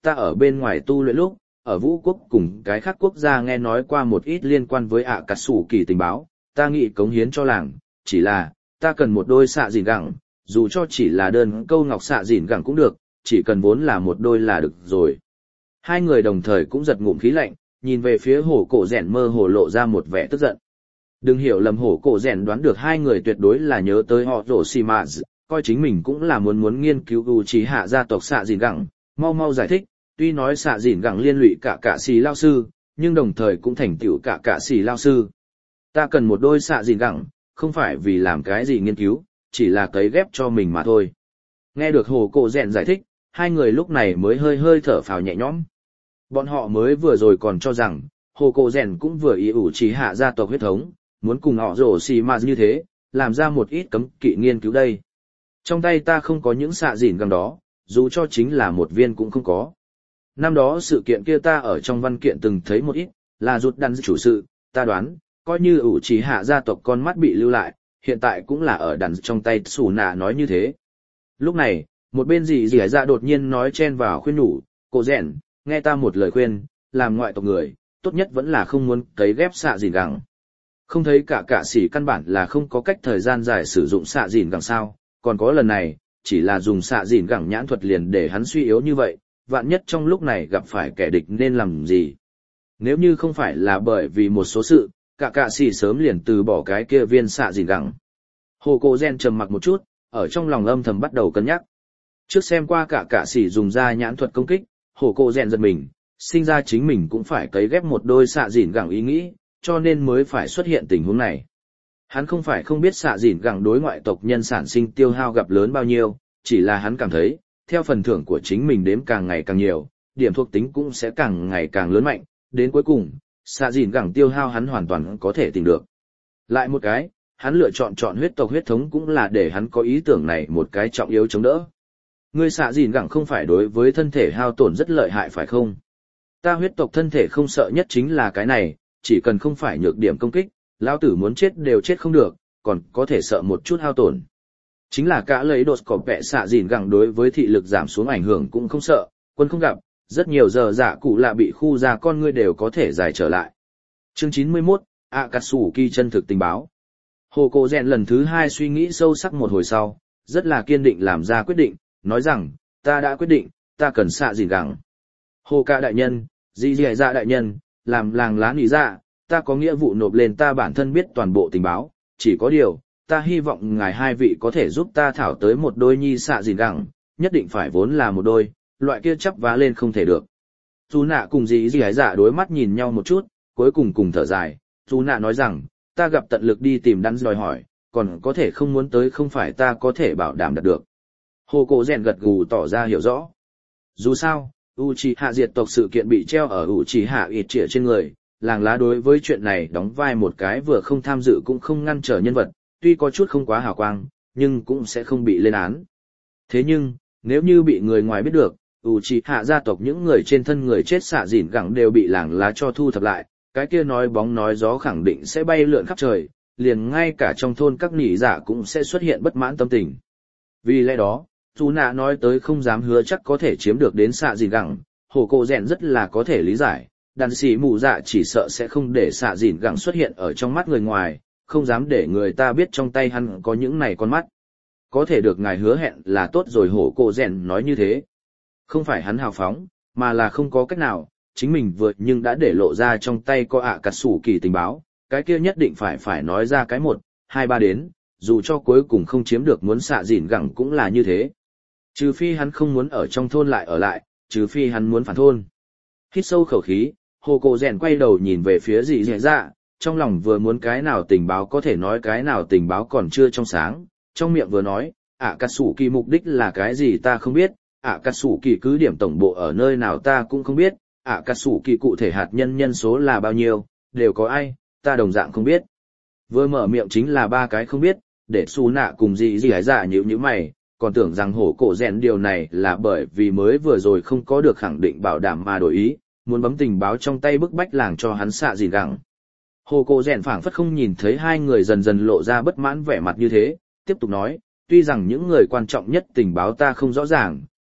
ta ở bên ngoài tu luyện lúc, ở vũ quốc cùng cái khác quốc gia nghe nói qua một ít liên quan với ạ cà sủ kỳ tình báo, ta nghĩ cống hiến cho làng, chỉ là, ta cần một đôi xạ dìn gẳng, dù cho chỉ là đơn câu ngọc xạ dìn gẳng cũng được, chỉ cần vốn là một đôi là được rồi. Hai người đồng thời cũng giật ngụm khí lạnh, nhìn về phía hổ cổ rèn mơ hồ lộ ra một vẻ tức giận. Đừng hiểu lầm, hổ cổ rèn đoán được hai người tuyệt đối là nhớ tới họ rổ xì mạ, coi chính mình cũng là muốn nghiên cứu Uchiha gia tộc xạ dìn gẳng, mau mau giải thích, tuy nói xạ dìn gẳng liên lụy cả xì lao sư, nhưng đồng thời cũng thành tựu cả xì lao sư. Ta cần một đôi xạ dìn gẳng, không phải vì làm cái gì nghiên cứu, chỉ là cấy ghép cho mình mà thôi. Nghe được hồ cổ rèn giải thích, hai người lúc này mới hơi thở phào nhẹ nhõm. Bọn họ mới vừa rồi còn cho rằng, hồ cổ rèn cũng vừa ý Uchiha gia tộc huyết thống, muốn cùng họ rổ xì mà như thế, làm ra một ít cấm kỵ nghiên cứu đây. Trong tay ta không có những xạ dìn gẳng đó, dù cho chính là một viên cũng không có. Năm đó sự kiện kia ta ở trong văn kiện từng thấy một ít, là rút đắn chủ sự, ta đoán, coi như Uchiha gia tộc con mắt bị lưu lại, hiện tại cũng là ở đắn trong tay Sủ Nạ nói như thế. Lúc này, một bên dì dạ đột nhiên nói chen vào khuyên nhủ, cô rèn, nghe ta một lời khuyên, làm ngoại tộc người, tốt nhất vẫn là không muốn cấy ghép xạ dìn gẳng. Không thấy cả sĩ căn bản là không có cách thời gian dài sử dụng xạ dìn gẳng sao, còn có lần này, chỉ là dùng xạ dìn gẳng nhãn thuật liền để hắn suy yếu như vậy, vạn nhất trong lúc này gặp phải kẻ địch nên làm gì. Nếu như không phải là bởi vì một số sự, cả sĩ sớm liền từ bỏ cái kia viên xạ dìn gẳng. Hồ Cô Gen trầm mặc một chút, ở trong lòng âm thầm bắt đầu cân nhắc. Trước xem qua cả sĩ dùng ra nhãn thuật công kích, Hồ Cô Gen giật mình, sinh ra chính mình cũng phải cấy ghép một đôi xạ dìn gẳng ý nghĩ, cho nên mới phải xuất hiện tình huống này. Hắn không phải không biết xạ dìn gẳng đối ngoại tộc nhân sản sinh tiêu hao gặp lớn bao nhiêu, chỉ là hắn cảm thấy, theo phần thưởng của chính mình đếm càng ngày càng nhiều, điểm thuộc tính cũng sẽ càng ngày càng lớn mạnh, đến cuối cùng, xạ dìn gẳng tiêu hao hắn hoàn toàn có thể tìm được. Lại một cái, hắn lựa chọn huyết tộc huyết thống cũng là để hắn có ý tưởng này một cái trọng yếu chống đỡ. Ngươi xạ dìn gẳng không phải đối với thân thể hao tổn rất lợi hại phải không? Ta huyết tộc thân thể không sợ nhất chính là cái này, chỉ cần không phải nhược điểm công kích, lão tử muốn chết đều chết không được, còn có thể sợ một chút hao tổn. Chính là cả lấy đột cọp vẹ xạ dìn gẳng đối với thị lực giảm xuống ảnh hưởng cũng không sợ, quân không gặp, rất nhiều giờ dạ cụ lạ bị khu ra con ngươi đều có thể giải trở lại. Chương 91, Akatsuki chân thực tình báo. Hồ Cổ Rèn lần thứ hai suy nghĩ sâu sắc một hồi sau, rất là kiên định làm ra quyết định, nói rằng, ta đã quyết định, ta cần xạ dìn gẳng. Hồ Ca đại nhân, Di Dì Dạ đại nhân, làm làng lá nỉ dạ, ta có nghĩa vụ nộp lên ta bản thân biết toàn bộ tình báo, chỉ có điều, ta hy vọng ngài hai vị có thể giúp ta thảo tới một đôi nhi xạ dìn gẳng, nhất định phải vốn là một đôi, loại kia chắp vá lên không thể được. Dù nạ cùng Di Dì Dạ đối mắt nhìn nhau một chút, cuối cùng thở dài, dù nạ nói rằng, ta gặp tận lực đi tìm đắn đòi hỏi, còn có thể không muốn tới không phải ta có thể bảo đảm đạt được. Hồ Cổ Rèn gật gù tỏ ra hiểu rõ. Dù sao, Uchiha diệt tộc sự kiện bị treo ở Uchiha Itachi trên người, làng lá đối với chuyện này đóng vai một cái vừa không tham dự cũng không ngăn trở nhân vật, tuy có chút không quá hào quang, nhưng cũng sẽ không bị lên án. Thế nhưng, nếu như bị người ngoài biết được, Uchiha gia tộc những người trên thân người chết xạ dìn gẳng đều bị làng lá cho thu thập lại, cái kia nói bóng nói gió khẳng định sẽ bay lượn khắp trời, liền ngay cả trong thôn các nỉ giả cũng sẽ xuất hiện bất mãn tâm tình. Vì lẽ đó, dù nạ nói tới không dám hứa chắc có thể chiếm được đến xạ dìn gẳng, Hồ Cổ Rèn rất là có thể lý giải, đàn sĩ mù dạ chỉ sợ sẽ không để xạ dìn gẳng xuất hiện ở trong mắt người ngoài, không dám để người ta biết trong tay hắn có những này con mắt. Có thể được ngài hứa hẹn là tốt rồi. Hồ Cổ Rèn nói như thế. Không phải hắn hào phóng, mà là không có cách nào, chính mình vượt nhưng đã để lộ ra trong tay có Akatsuki tình báo, cái kia nhất định phải nói ra cái 1, 2, 3 đến, dù cho cuối cùng không chiếm được muốn xạ dìn gẳng cũng là như thế. Trừ phi hắn không muốn ở trong thôn lại ở lại, trừ phi hắn muốn phản thôn. Hít sâu khẩu khí, Hồ Cổ Rèn quay đầu nhìn về phía Dị Dì Dạ, trong lòng vừa muốn cái nào tình báo có thể nói cái nào tình báo còn chưa trong sáng, trong miệng vừa nói, Akatsuki mục đích là cái gì ta không biết, Akatsuki cứ điểm tổng bộ ở nơi nào ta cũng không biết, Akatsuki cụ thể hạt nhân số là bao nhiêu, đều có ai, ta đồng dạng không biết. Vừa mở miệng chính là 3 cái không biết, để Su Nạ cùng Dị Dì Dạ nhíu mày, còn tưởng rằng Hồ Cổ Rèn điều này là bởi vì mới vừa rồi không có được khẳng định bảo đảm mà đổi ý, muốn bấm tình báo trong tay bức bách làng cho hắn xạ dìn gẳng. Hồ Cổ Rèn phảng phất không nhìn thấy hai người dần dần lộ ra bất mãn vẻ mặt như thế, tiếp tục nói, tuy rằng những người quan trọng nhất tình báo ta không rõ ràng,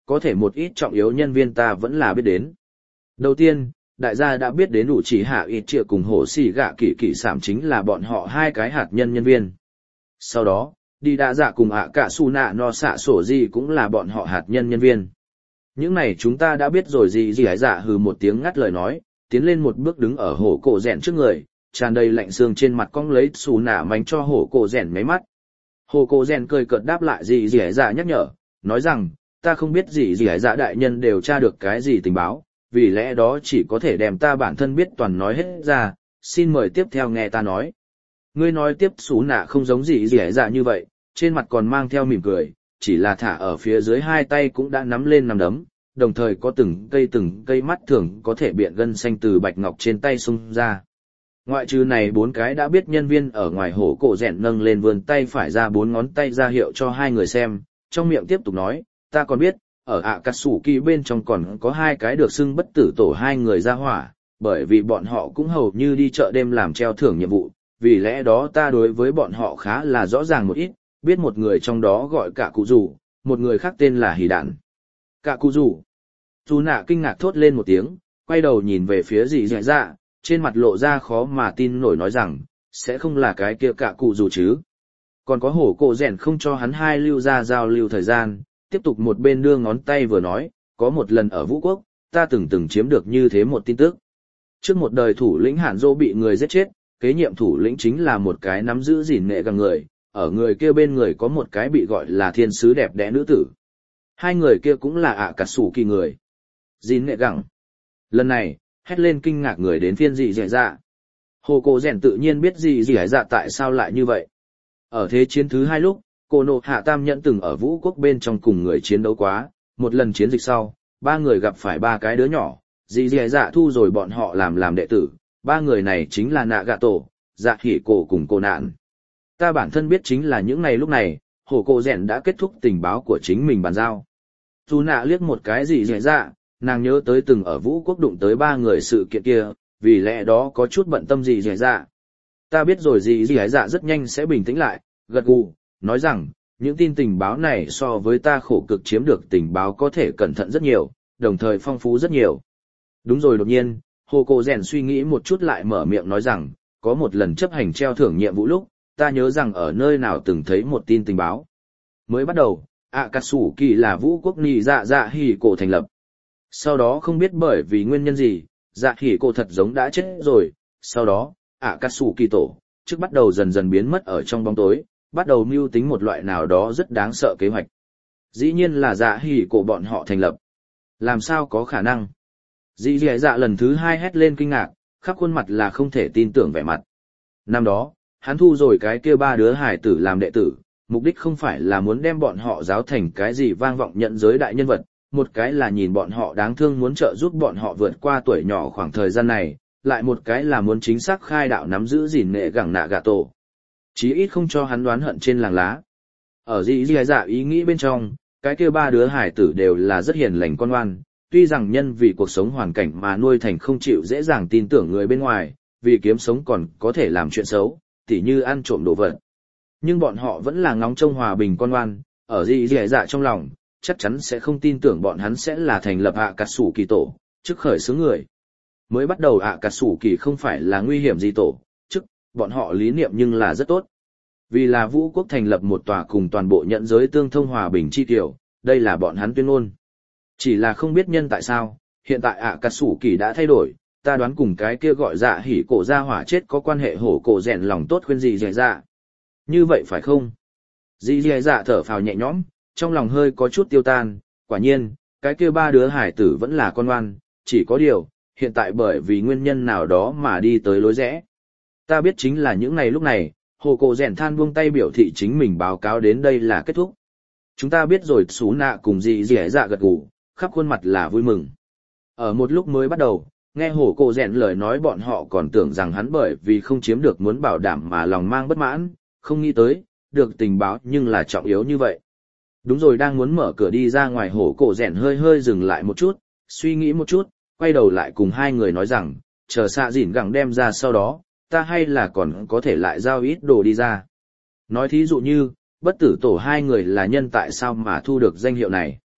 có thể một ít trọng yếu nhân viên ta vẫn là biết đến. Đầu tiên, đại gia đã biết đến đủ chỉ hạ ít trịa cùng hổ xì gạ kỳ kỳ sảm chính là bọn họ hai cái hạt nhân viên. Sau đó, đi đa dạ cùng ạ cả su nạ no xạ sổ gì cũng là bọn họ hạt nhân viên. Những này chúng ta đã biết rồi. Gì hải dạ hừ một tiếng ngắt lời nói, tiến lên một bước đứng ở hổ cổ rèn trước người, tràn đầy lạnh xương trên mặt cong lấy xù nạ mánh cho hổ cổ rèn mấy mắt. Hổ cổ rèn cười cợt đáp lại gì hải dạ nhắc nhở, nói rằng, ta không biết gì hải dạ đại nhân đều tra được cái gì tình báo, vì lẽ đó chỉ có thể đem ta bản thân biết toàn nói hết ra, xin mời tiếp theo nghe ta nói. Ngươi nói tiếp. Xù nạ không giống gì hải dạ như vậy, trên mặt còn mang theo mỉm cười, chỉ là thả ở phía dưới hai tay cũng đã nắm lên nắm đấm, đồng thời có từng cây mắt thường có thể biện gân xanh từ bạch ngọc trên tay xung ra. Ngoại trừ này 4 cái đã biết nhân viên ở ngoài, hổ cổ rèn nâng lên vươn tay phải ra 4 ngón tay ra hiệu cho hai người xem, trong miệng tiếp tục nói, ta còn biết, ở Akatsuki bên trong còn có 2 cái được xưng bất tử tổ 2 người ra hỏa, bởi vì bọn họ cũng hầu như đi chợ đêm làm treo thưởng nhiệm vụ, vì lẽ đó ta đối với bọn họ khá là rõ ràng một ít, biết một người trong đó gọi cả cụ rủ, một người khác tên là Hỉ Đạn. Cả cụ rủ. Dù nạ kinh ngạc thốt lên một tiếng, quay đầu nhìn về phía dì dẻ dạ, trên mặt lộ ra khó mà tin nổi nói rằng, sẽ không là cái kia cả cụ rủ chứ. Còn có hổ cổ rèn không cho hắn hai lưu ra giao lưu thời gian, tiếp tục một bên đưa ngón tay vừa nói, có một lần ở Vũ Quốc, ta từng chiếm được như thế một tin tức. Trước một đời thủ lĩnh Hàn Dô bị người giết chết, kế nhiệm thủ lĩnh chính là một cái nắm giữ gìn nghệ găng người, ở người kia bên người có một cái bị gọi là thiên sứ đẹp đẽ nữ tử. Hai người kia cũng là Akatsuki người. Gìn nghệ găng. Lần này, hét lên kinh ngạc người đến phiên dị dẻ dạ. Hồ Cổ Rèn tự nhiên biết dị dẻ dạ tại sao lại như vậy. Ở thế chiến thứ 2 lúc, Cô Nộ Hạ Tam Nhẫn từng ở Vũ Quốc bên trong cùng người chiến đấu quá, một lần chiến dịch sau, 3 người gặp phải 3 cái đứa nhỏ, dị dẻ dạ thu rồi bọn họ làm đệ tử, 3 người này chính là Nagato, Dạ Hỉ Cổ cùng Cô Nạn. Ta bản thân biết chính là những ngày lúc này, Hồ Cổ Rèn đã kết thúc tình báo của chính mình bàn giao. Dù nạ liếc một cái dị dẻ dạ, nàng nhớ tới từng ở Vũ Quốc đụng tới 3 người sự kiện kia, vì lẽ đó có chút bận tâm dị dẻ dạ. Ta biết rồi. Dị dẻ dạ rất nhanh sẽ bình tĩnh lại, gật gù, nói rằng, những tin tình báo này so với ta khổ cực chiếm được tình báo có thể cẩn thận rất nhiều, đồng thời phong phú rất nhiều. Đúng rồi. Đột nhiên, Hồ Cổ Rèn suy nghĩ một chút lại mở miệng nói rằng, có một lần chấp hành treo thưởng nhiệm vụ lúc, ta nhớ rằng ở nơi nào từng thấy một tin tình báo. Mới bắt đầu, Akatsuki là Vũ Quốc Nì Dạ Hỉ Cổ thành lập. Sau đó không biết bởi vì nguyên nhân gì, Dạ Hỉ Cổ thật giống đã chết rồi. Sau đó, Akatsuki tổ trước bắt đầu dần dần biến mất ở trong bóng tối, bắt đầu mưu tính một loại nào đó rất đáng sợ kế hoạch. Dĩ nhiên là Dạ Hỉ Cổ bọn họ thành lập. Làm sao có khả năng? Dị dẻ dạ lần thứ 2 hét lên kinh ngạc, khắp khuôn mặt là không thể tin tưởng vẻ mặt. Năm đó, hắn thu rồi cái kia 3 đứa hải tử làm đệ tử, mục đích không phải là muốn đem bọn họ giáo thành cái gì vang vọng nhận giới đại nhân vật, một cái là nhìn bọn họ đáng thương muốn trợ giúp bọn họ vượt qua tuổi nhỏ khoảng thời gian này, lại một cái là muốn chính xác khai đạo nắm giữ gìn nghệ gẳng nạ gà tổ. Chí ít không cho hắn đoán hận trên làng lá. Ở dị dẻ dạ ý nghĩ bên trong, cái kia 3 đứa hải tử đều là rất hiền lành con ngoan, tuy rằng nhân vì cuộc sống hoàn cảnh mà nuôi thành không chịu dễ dàng tin tưởng người bên ngoài, vì kiếm sống còn có thể làm chuyện xấu, tỉ như ăn trộm đồ vật. Nhưng bọn họ vẫn là ngóng trông hòa bình con ngoan, ở dị dẻ dạ trong lòng, chắc chắn sẽ không tin tưởng bọn hắn sẽ là thành lập Akatsuki tổ, trước khởi xướng người. Mới bắt đầu Akatsuki không phải là nguy hiểm gì tổ, trước, bọn họ lý niệm nhưng là rất tốt. Vì là Vũ Quốc thành lập một tòa cùng toàn bộ nhận giới tương thông hòa bình chi tiểu, đây là bọn hắn tuyên ngôn. Chỉ là không biết nhân tại sao, hiện tại Akatsuki đã thay đổi, ta đoán cùng cái kia gọi Dạ Hỉ Cổ gia hỏa chết có quan hệ. Hổ Cổ Rèn lòng tốt khuyên dị dẻ dạ. Như vậy phải không? Dị dẻ dạ thở phào nhẹ nhõm, trong lòng hơi có chút tiêu tan, quả nhiên, cái kia 3 đứa hải tử vẫn là con ngoan, chỉ có điều, hiện tại bởi vì nguyên nhân nào đó mà đi tới lối rẽ. Ta biết chính là những ngày lúc này, Hồ Cổ Rèn than buông tay biểu thị chính mình báo cáo đến đây là kết thúc. Chúng ta biết rồi. Xú nạ cùng dị dẻ dạ gật gù, khắp khuôn mặt là vui mừng. Ở một lúc mới bắt đầu, nghe Hồ Cổ Rèn lời nói bọn họ còn tưởng rằng hắn bởi vì không chiếm được muốn bảo đảm mà lòng mang bất mãn, không nghĩ tới, được tình báo nhưng là trọng yếu như vậy. Đúng rồi. Đang muốn mở cửa đi ra ngoài, Hồ Cổ Rèn hơi dừng lại một chút, suy nghĩ một chút, quay đầu lại cùng hai người nói rằng, chờ xạ dỉn gẳng đem ra sau đó, ta hay là còn có thể lại giao ít đồ đi ra. Nói thí dụ như, bất tử tổ 2 người là nhân tại sao mà thu được danh hiệu này.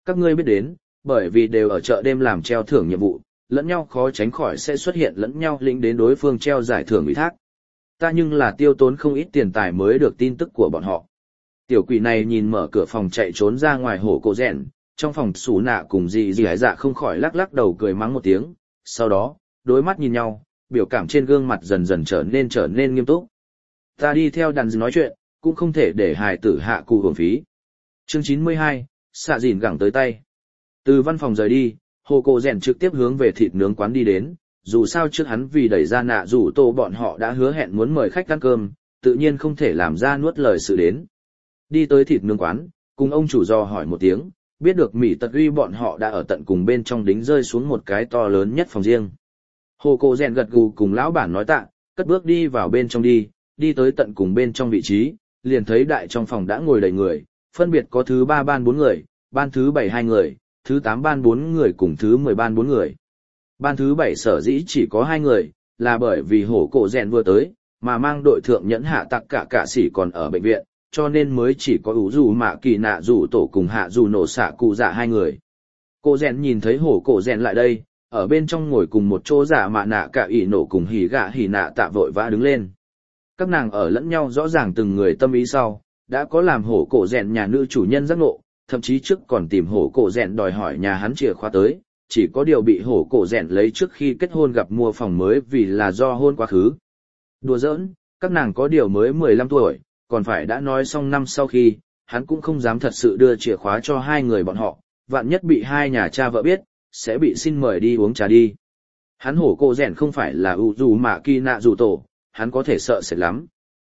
Các ngươi biết đến, bởi vì đều ở chợ đêm làm treo thưởng nhiệm vụ, lẫn nhau khó tránh khỏi sẽ xuất hiện lẫn nhau lĩnh đến đối phương treo giải thưởng ủy thác. Ta nhưng là tiêu tốn không ít tiền tài mới được tin tức của bọn họ. Tiểu quỷ này nhìn mở cửa phòng chạy trốn ra ngoài hổ cổ rèn, trong phòng xù nạ cùng dì hải dạ không khỏi lắc lắc đầu cười mắng một tiếng, sau đó, đối mắt nhìn nhau, biểu cảm trên gương mặt dần dần trở nên nghiêm túc. Ta đi theo đàn nói chuyện, cũng không thể để hài tử hạ cụ hưởng phí. Chương 92, xạ dìn gẳng tới tay. Từ văn phòng rời đi, hồ cổ rèn trực tiếp hướng về thịt nướng quán đi đến, dù sao trước hắn vì đẩy ra nạ rủ tô bọn họ đã hứa hẹn muốn mời khách ăn cơm, tự nhiên không thể làm ra nuốt lời sự đến. Đi tới thịt nướng quán, cùng ông chủ dò hỏi một tiếng, biết được Mỹ Tật Uy bọn họ đã ở tận cùng bên trong đính rơi xuống một cái to lớn nhất phòng riêng. Hồ cổ rèn gật gù cùng lão bản nói tạ, cất bước đi vào bên trong đi tới tận cùng bên trong vị trí, liền thấy đại trong phòng đã ngồi đầy người, phân biệt có thứ 3 ban 4 người, ban thứ 7 2 người, thứ 8 ban 4 người cùng thứ 10 ban 4 người. Ban thứ 7 sở dĩ chỉ có 2 người, là bởi vì hổ cổ rèn vừa tới, mà mang đội thượng nhẫn hạ tặc cả sĩ còn ở bệnh viện, cho nên mới chỉ có ủ dù mạ kỳ nạ dù tổ cùng hạ dù nổ xạ cụ dạ 2 người. Cổ rèn nhìn thấy hổ cổ rèn lại đây, ở bên trong ngồi cùng một chỗ giả mạ nạ cả ỉ nổ cùng hỉ gạ hỉ nạ tạ vội vã đứng lên. Các nàng ở lẫn nhau rõ ràng từng người tâm ý sau, đã có làm hổ cổ rèn nhà nữ chủ nhân giác ngộ, thậm chí trước còn tìm hổ cổ rèn đòi hỏi nhà hắn chìa khóa tới, chỉ có điều bị hổ cổ rèn lấy trước khi kết hôn gặp mua phòng mới vì là do hôn quá khứ. Đùa giỡn, các nàng có điều mới 15 tuổi, còn phải đã nói xong năm sau khi, hắn cũng không dám thật sự đưa chìa khóa cho 2 người bọn họ, vạn nhất bị 2 nhà cha vợ biết, sẽ bị xin mời đi uống trà đi. Hắn hổ cổ rèn không phải là ủ dù mạ kỳ nạ dù tổ, hắn có thể sợ sệt lắm.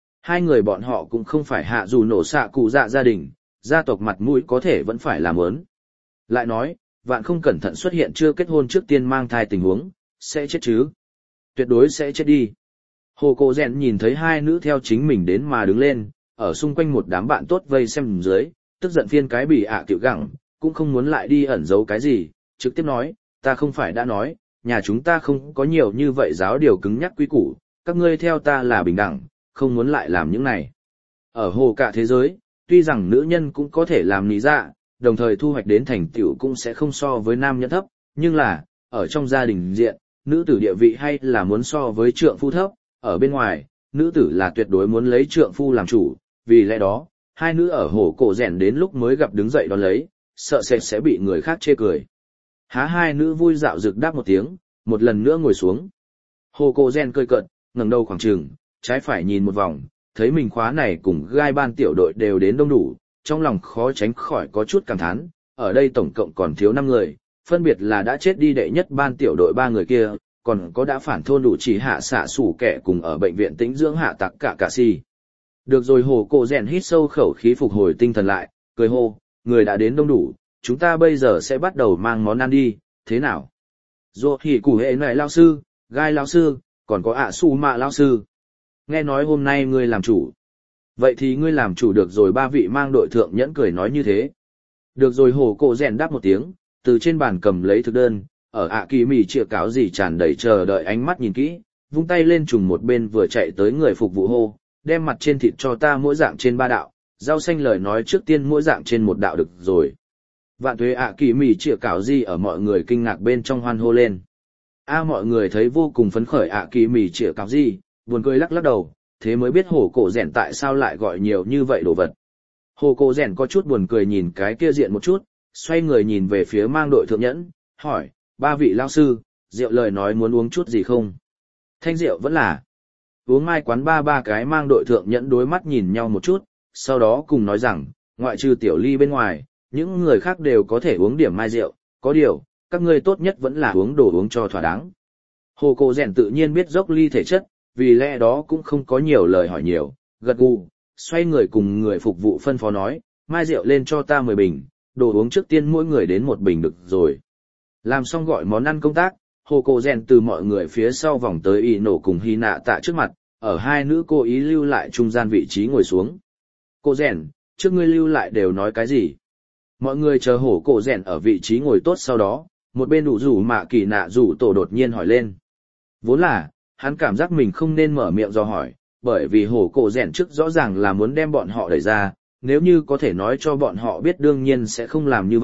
2 người bọn họ cũng không phải hạ dù nổ xạ cụ dạ gia đình, gia tộc mặt mũi có thể vẫn phải làm ớn. Lại nói, vạn không cẩn thận xuất hiện chưa kết hôn trước tiên mang thai tình huống, sẽ chết chứ. Tuyệt đối sẽ chết đi. Hồ cổ rèn nhìn thấy 2 nữ theo chính mình đến mà đứng lên, ở xung quanh một đám bạn tốt vây xem dưới, tức giận phiên cái bị ạ kiểu gẳng, cũng không muốn lại đi ẩn giấu cái gì, trực tiếp nói, ta không phải đã nói, nhà chúng ta không có nhiều như vậy giáo điều cứng nhắc quy củ, các ngươi theo ta là bình đẳng, không muốn lại làm những này. Ở hồ cả thế giới, tuy rằng nữ nhân cũng có thể làm lý dạ, đồng thời thu hoạch đến thành tựu cũng sẽ không so với nam nhân thấp, nhưng là, ở trong gia đình diện, nữ tử địa vị hay là muốn so với trượng phu thấp, ở bên ngoài, nữ tử là tuyệt đối muốn lấy trượng phu làm chủ, vì lẽ đó, 2 nữ ở hồ cổ rèn đến lúc mới gặp đứng dậy đón lấy, sợ sẽ bị người khác chê cười. Há 2 nữ vui dạo rực đáp một tiếng, một lần nữa ngồi xuống. Hồ cổ rèn cười cợt, ngẩng đầu khoảng chừng, trái phải nhìn một vòng, thấy mình khóa này cùng gai ban tiểu đội đều đến đông đủ, trong lòng khó tránh khỏi có chút cảm thán, ở đây tổng cộng còn thiếu 5 người, phân biệt là đã chết đi đệ nhất ban tiểu đội 3 người kia, còn có đã phản thôn đủ chỉ hạ xạ sủ kẻ cùng ở bệnh viện tĩnh dưỡng hạ tặc cả si. Được rồi hồ cổ rèn hít sâu khẩu khí phục hồi tinh thần lại, cười hô, người đã đến đông đủ, chúng ta bây giờ sẽ bắt đầu mang món ăn đi, thế nào? Rồi thì củ hệ này lao sư, gai lao sư, còn có ạ su mạ lao sư. Nghe nói hôm nay ngươi làm chủ. Vậy thì ngươi làm chủ được rồi, 3 vị mang đội thượng nhẫn cười nói như thế. Được rồi hồ cổ rèn đáp một tiếng, từ trên bàn cầm lấy thực đơn, ở ạ kỳ mì chĩa cáo gì tràn đầy chờ đợi ánh mắt nhìn kỹ, vung tay lên trùng một bên vừa chạy tới người phục vụ hô, đem mặt trên thịt cho ta mỗi dạng trên 3 đạo, rau xanh lời nói trước tiên mỗi dạng trên 1 đạo được rồi. Vạn tuế ạ kỳ mì chĩa cáo gì ở mọi người kinh ngạc bên trong hoan hô lên. Mọi người thấy vô cùng phấn khởi ạ kỳ mì chĩa cáo gì, buồn cười lắc lắc đầu, thế mới biết hồ cổ rèn tại sao lại gọi nhiều như vậy đồ vật. Hồ cổ rèn có chút buồn cười nhìn cái kia diện một chút, xoay người nhìn về phía mang đội thượng nhẫn, hỏi, 3 vị lao sư, rượu lời nói muốn uống chút gì không? Thanh rượu vẫn là. Uống mai quán 3 cái mang đội thượng nhẫn đối mắt nhìn nhau một chút, sau đó cùng nói rằng, ngoại trừ tiểu ly bên ngoài, những người khác đều có thể uống điểm mai rượu, có điều, các ngươi tốt nhất vẫn là uống đồ uống cho thỏa đáng. Hồ cổ rèn tự nhiên biết dốc ly thể chất, vì lẽ đó cũng không có nhiều lời hỏi nhiều, gật gù, xoay người cùng người phục vụ phân phó nói, mai rượu lên cho ta 10 bình, đồ uống trước tiên mỗi người đến 1 bình được rồi. Làm xong gọi món ăn công tác, hồ cổ rèn từ mọi người phía sau vòng tới y nổ cùng hy nạ tạ trước mặt, ở 2 nữ cố ý lưu lại trung gian vị trí ngồi xuống. Cô rèn, trước ngươi lưu lại đều nói cái gì? Mọi người chờ hổ cổ rèn ở vị trí ngồi tốt sau đó, một bên đủ rủ mạ kỳ nạ rủ tổ đột nhiên hỏi lên. Vốn là, hắn cảm giác mình không nên mở miệng do hỏi, bởi vì hổ cổ rèn trước rõ ràng là muốn đem bọn họ đẩy ra, nếu như có thể nói cho bọn họ biết đương nhiên sẽ không làm như vậy,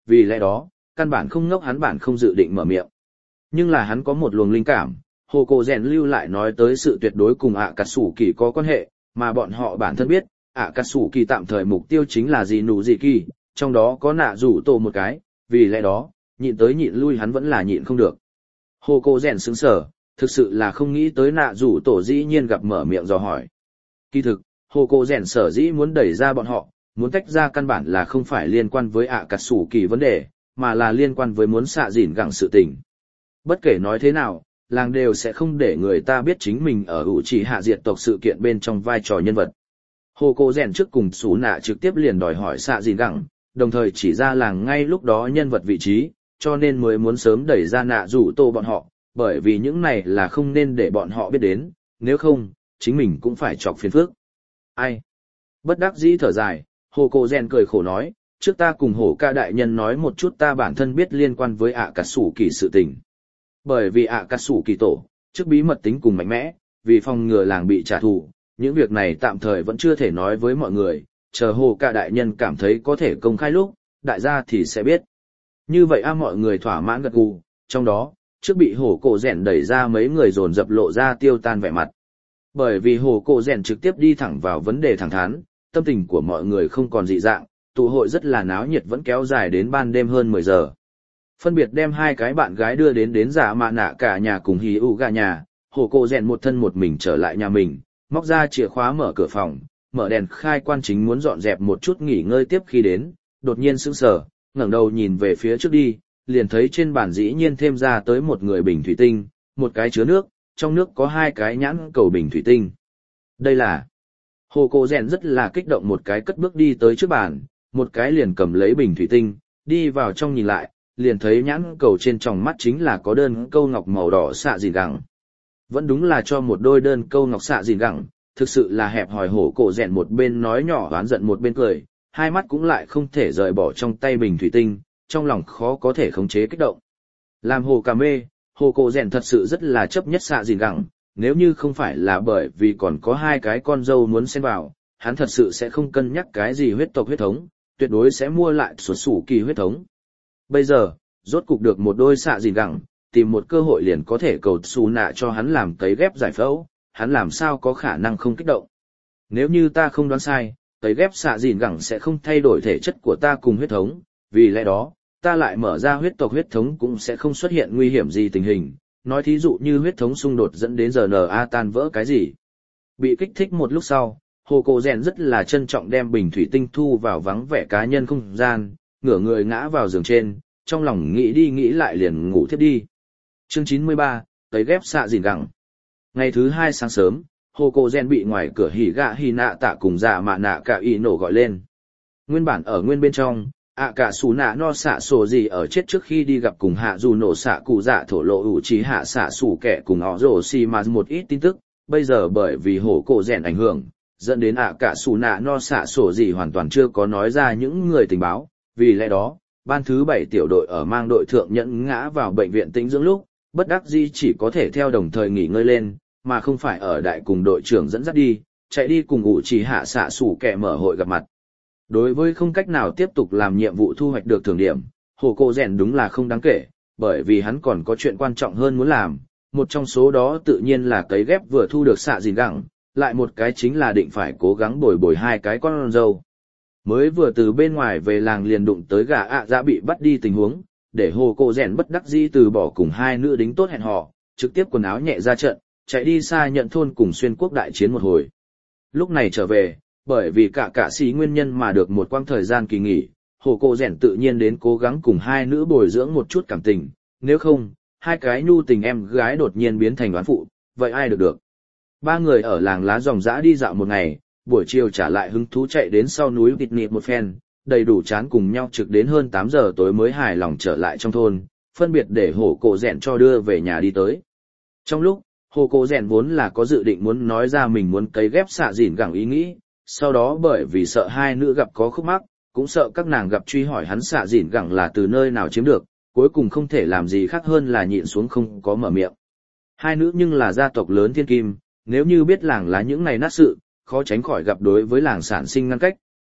vì lẽ đó, căn bản không ngốc hắn bản không dự định mở miệng. Nhưng là hắn có một luồng linh cảm, hồ cổ rèn lưu lại nói tới sự tuyệt đối cùng ạ cà sủ kỳ có quan hệ, mà bọn họ bản thân biết, ạ cà sủ kỳ tạm thời mục tiêu chính là gì nụ gì kỳ, trong đó có nạ rủ tổ một cái, vì lẽ đó, nhịn tới nhịn lui hắn vẫn là nhịn không được. Hồ cổ rèn sững sờ, thực sự là không nghĩ tới nạ rủ tổ dĩ nhiên gặp mở miệng dò hỏi. Kỳ thực, hồ cổ rèn sở dĩ muốn đẩy ra bọn họ, muốn tách ra căn bản là không phải liên quan với ạ cà sủ kỳ vấn đề, mà là liên quan với muốn xạ dỉn gẳng sự tình. Bất kể nói thế nào, làng đều sẽ không để người ta biết chính mình ở ủ trì hạ diệt tộc sự kiện bên trong vai trò nhân vật. Hồ cổ rèn trước cùng xú nạ trực tiếp liền đòi hỏi xạ dỉn gẳng, đồng thời chỉ ra làng ngay lúc đó nhân vật vị trí, cho nên mới muốn sớm đẩy ra nạ rủ tổ bọn họ, bởi vì những này là không nên để bọn họ biết đến, nếu không, chính mình cũng phải chọc phiền phức. Ai? Bất đắc dĩ thở dài, hồ cổ rèn cười khổ nói, trước ta cùng hổ ca đại nhân nói một chút ta bản thân biết liên quan với ạ cà sủ kỳ sự tình. Bởi vì ạ cà sủ kỳ tổ, trước bí mật tính cùng mạnh mẽ, vì phòng ngừa làng bị trả thù, những việc này tạm thời vẫn chưa thể nói với mọi người, chờ hồ ca đại nhân cảm thấy có thể công khai lúc, đại gia thì sẽ biết. Như vậy mọi người thỏa mãn gật gù, trong đó, trước bị hổ cổ rèn đẩy ra mấy người dồn dập lộ ra tiêu tan vẻ mặt. Bởi vì hổ cổ rèn trực tiếp đi thẳng vào vấn đề thẳng thắn, tâm tình của mọi người không còn dị dạng, tụ hội rất là náo nhiệt vẫn kéo dài đến ban đêm hơn 10 giờ. Phân biệt đem hai cái bạn gái đưa đến giả mạ nạ cả nhà cùng hì ụ gà nhà, hổ cổ rèn một thân một mình trở lại nhà mình, móc ra chìa khóa mở cửa phòng, mở đèn khai quan chính muốn dọn dẹp một chút nghỉ ngơi tiếp khi đến, đột nhiên sững sờ, ngẩng đầu nhìn về phía trước đi, liền thấy trên bàn dĩ nhiên thêm ra tới một người bình thủy tinh, một cái chứa nước, trong nước có hai cái nhãn cầu bình thủy tinh. Đây là... Hồ cổ rèn rất là kích động, một cái cất bước đi tới trước bàn, một cái liền cầm lấy bình thủy tinh, đi vào trong nhìn lại, liền thấy nhãn cầu trên tròng mắt chính là có đơn câu ngọc màu đỏ xạ dìn gẳng. Vẫn đúng là cho một đôi đơn câu ngọc xạ dìn gẳng, thực sự là hẹp hòi. Hổ cổ rèn một bên nói nhỏ oán giận một bên cười, hai mắt cũng lại không thể rời bỏ trong tay bình thủy tinh, trong lòng khó có thể khống chế kích động. Làm hồ cà mê, hồ cổ rèn thật sự rất là chấp nhất xạ dìn gẳng, nếu như không phải là bởi vì còn có hai cái con dâu muốn xen vào, hắn thật sự sẽ không cân nhắc cái gì huyết tộc huyết thống, tuyệt đối sẽ mua lại xuất xù kỳ huyết thống. Bây giờ, rốt cục được một đôi xạ dìn gẳng, tìm một cơ hội liền có thể cầu xù nạ cho hắn làm cấy ghép giải phẫu, hắn làm sao có khả năng không kích động. Nếu như ta không đoán sai, cấy ghép xạ dìn gẳng sẽ không thay đổi thể chất của ta cùng huyết thống, vì lẽ đó, ta lại mở ra huyết tộc huyết thống cũng sẽ không xuất hiện nguy hiểm gì tình hình. Nói thí dụ như huyết thống xung đột dẫn đến RNA tan vỡ cái gì. Bị kích thích một lúc sau, hồ cổ rèn rất là trân trọng đem bình thủy tinh thu vào vắng vẻ cá nhân không gian, ngửa người ngã vào giường trên, trong lòng nghĩ đi nghĩ lại liền ngủ thiếp đi. Chương 93, cấy ghép xạ dìn gẳng. Ngày thứ hai sáng sớm, hồ cổ rèn bị ngoài cửa hỉ gạ hỉ nạ tạ cùng dạ mạ nạ cả y nổ gọi lên. Nguyên bản ở nguyên bên trong, cả xù nạ no xạ sổ gì ở chết trước khi đi gặp cùng hạ dù nổ xạ cụ dạ thổ lộ ủ trí hạ xạ sủ kẻ cùng họ rổ xì mà một ít tin tức, bây giờ bởi vì hổ cổ rèn ảnh hưởng, dẫn đến cả xù nạ no xạ sổ gì hoàn toàn chưa có nói ra những người tình báo, vì lẽ đó, ban thứ 7 tiểu đội ở mang đội thượng nhẫn ngã vào bệnh viện tĩnh dưỡng lúc, bất đắc dĩ chỉ có thể theo đồng thời nghỉ ngơi lên, mà không phải ở đại cùng đội trưởng dẫn dắt đi, chạy đi cùng ủ trí hạ xạ sủ kẻ mở hội gặp mặt. Đối với không cách nào tiếp tục làm nhiệm vụ thu hoạch được thưởng điểm, hồ cổ rèn đúng là không đáng kể, bởi vì hắn còn có chuyện quan trọng hơn muốn làm, một trong số đó tự nhiên là cấy ghép vừa thu được xạ dìn gẳng, lại một cái chính là định phải cố gắng bồi bồi hai cái con dâu. Mới vừa từ bên ngoài về làng liền đụng tới gà dạ bị bắt đi tình huống, để hồ cổ rèn bất đắc dĩ từ bỏ cùng hai nữ đính tốt hẹn hò, trực tiếp quần áo nhẹ ra trận, chạy đi xa nhận thôn cùng xuyên quốc đại chiến một hồi. Lúc này trở về, bởi vì cả sĩ nguyên nhân mà được một quãng thời gian kỳ nghỉ, hồ cổ rèn tự nhiên đến cố gắng cùng hai nữ bồi dưỡng một chút cảm tình, nếu không, hai cái nhu tình em gái đột nhiên biến thành đoán phụ, vậy ai được. Ba người ở làng lá ròng rã đi dạo một ngày, buổi chiều trả lại hứng thú chạy đến sau núi vịt nịt một phen, đầy đủ chán cùng nhau trực đến hơn 8 giờ tối mới hài lòng trở lại trong thôn, phân biệt để hồ cổ rèn cho đưa về nhà đi tới. Trong lúc, hồ cổ rèn vốn là có dự định muốn nói ra mình muốn cấy ghép xạ dìn gẳng ý nghĩ, sau đó bởi vì sợ hai nữ gặp có khúc mắc, cũng sợ các nàng gặp truy hỏi hắn xạ dìn gẳng là từ nơi nào chiếm được, cuối cùng không thể làm gì khác hơn là nhịn xuống không có mở miệng. Hai nữ nhưng là gia tộc lớn thiên kim, nếu như biết làng lá những này nát sự, khó tránh khỏi gặp đối với làng sản sinh ngăn cách,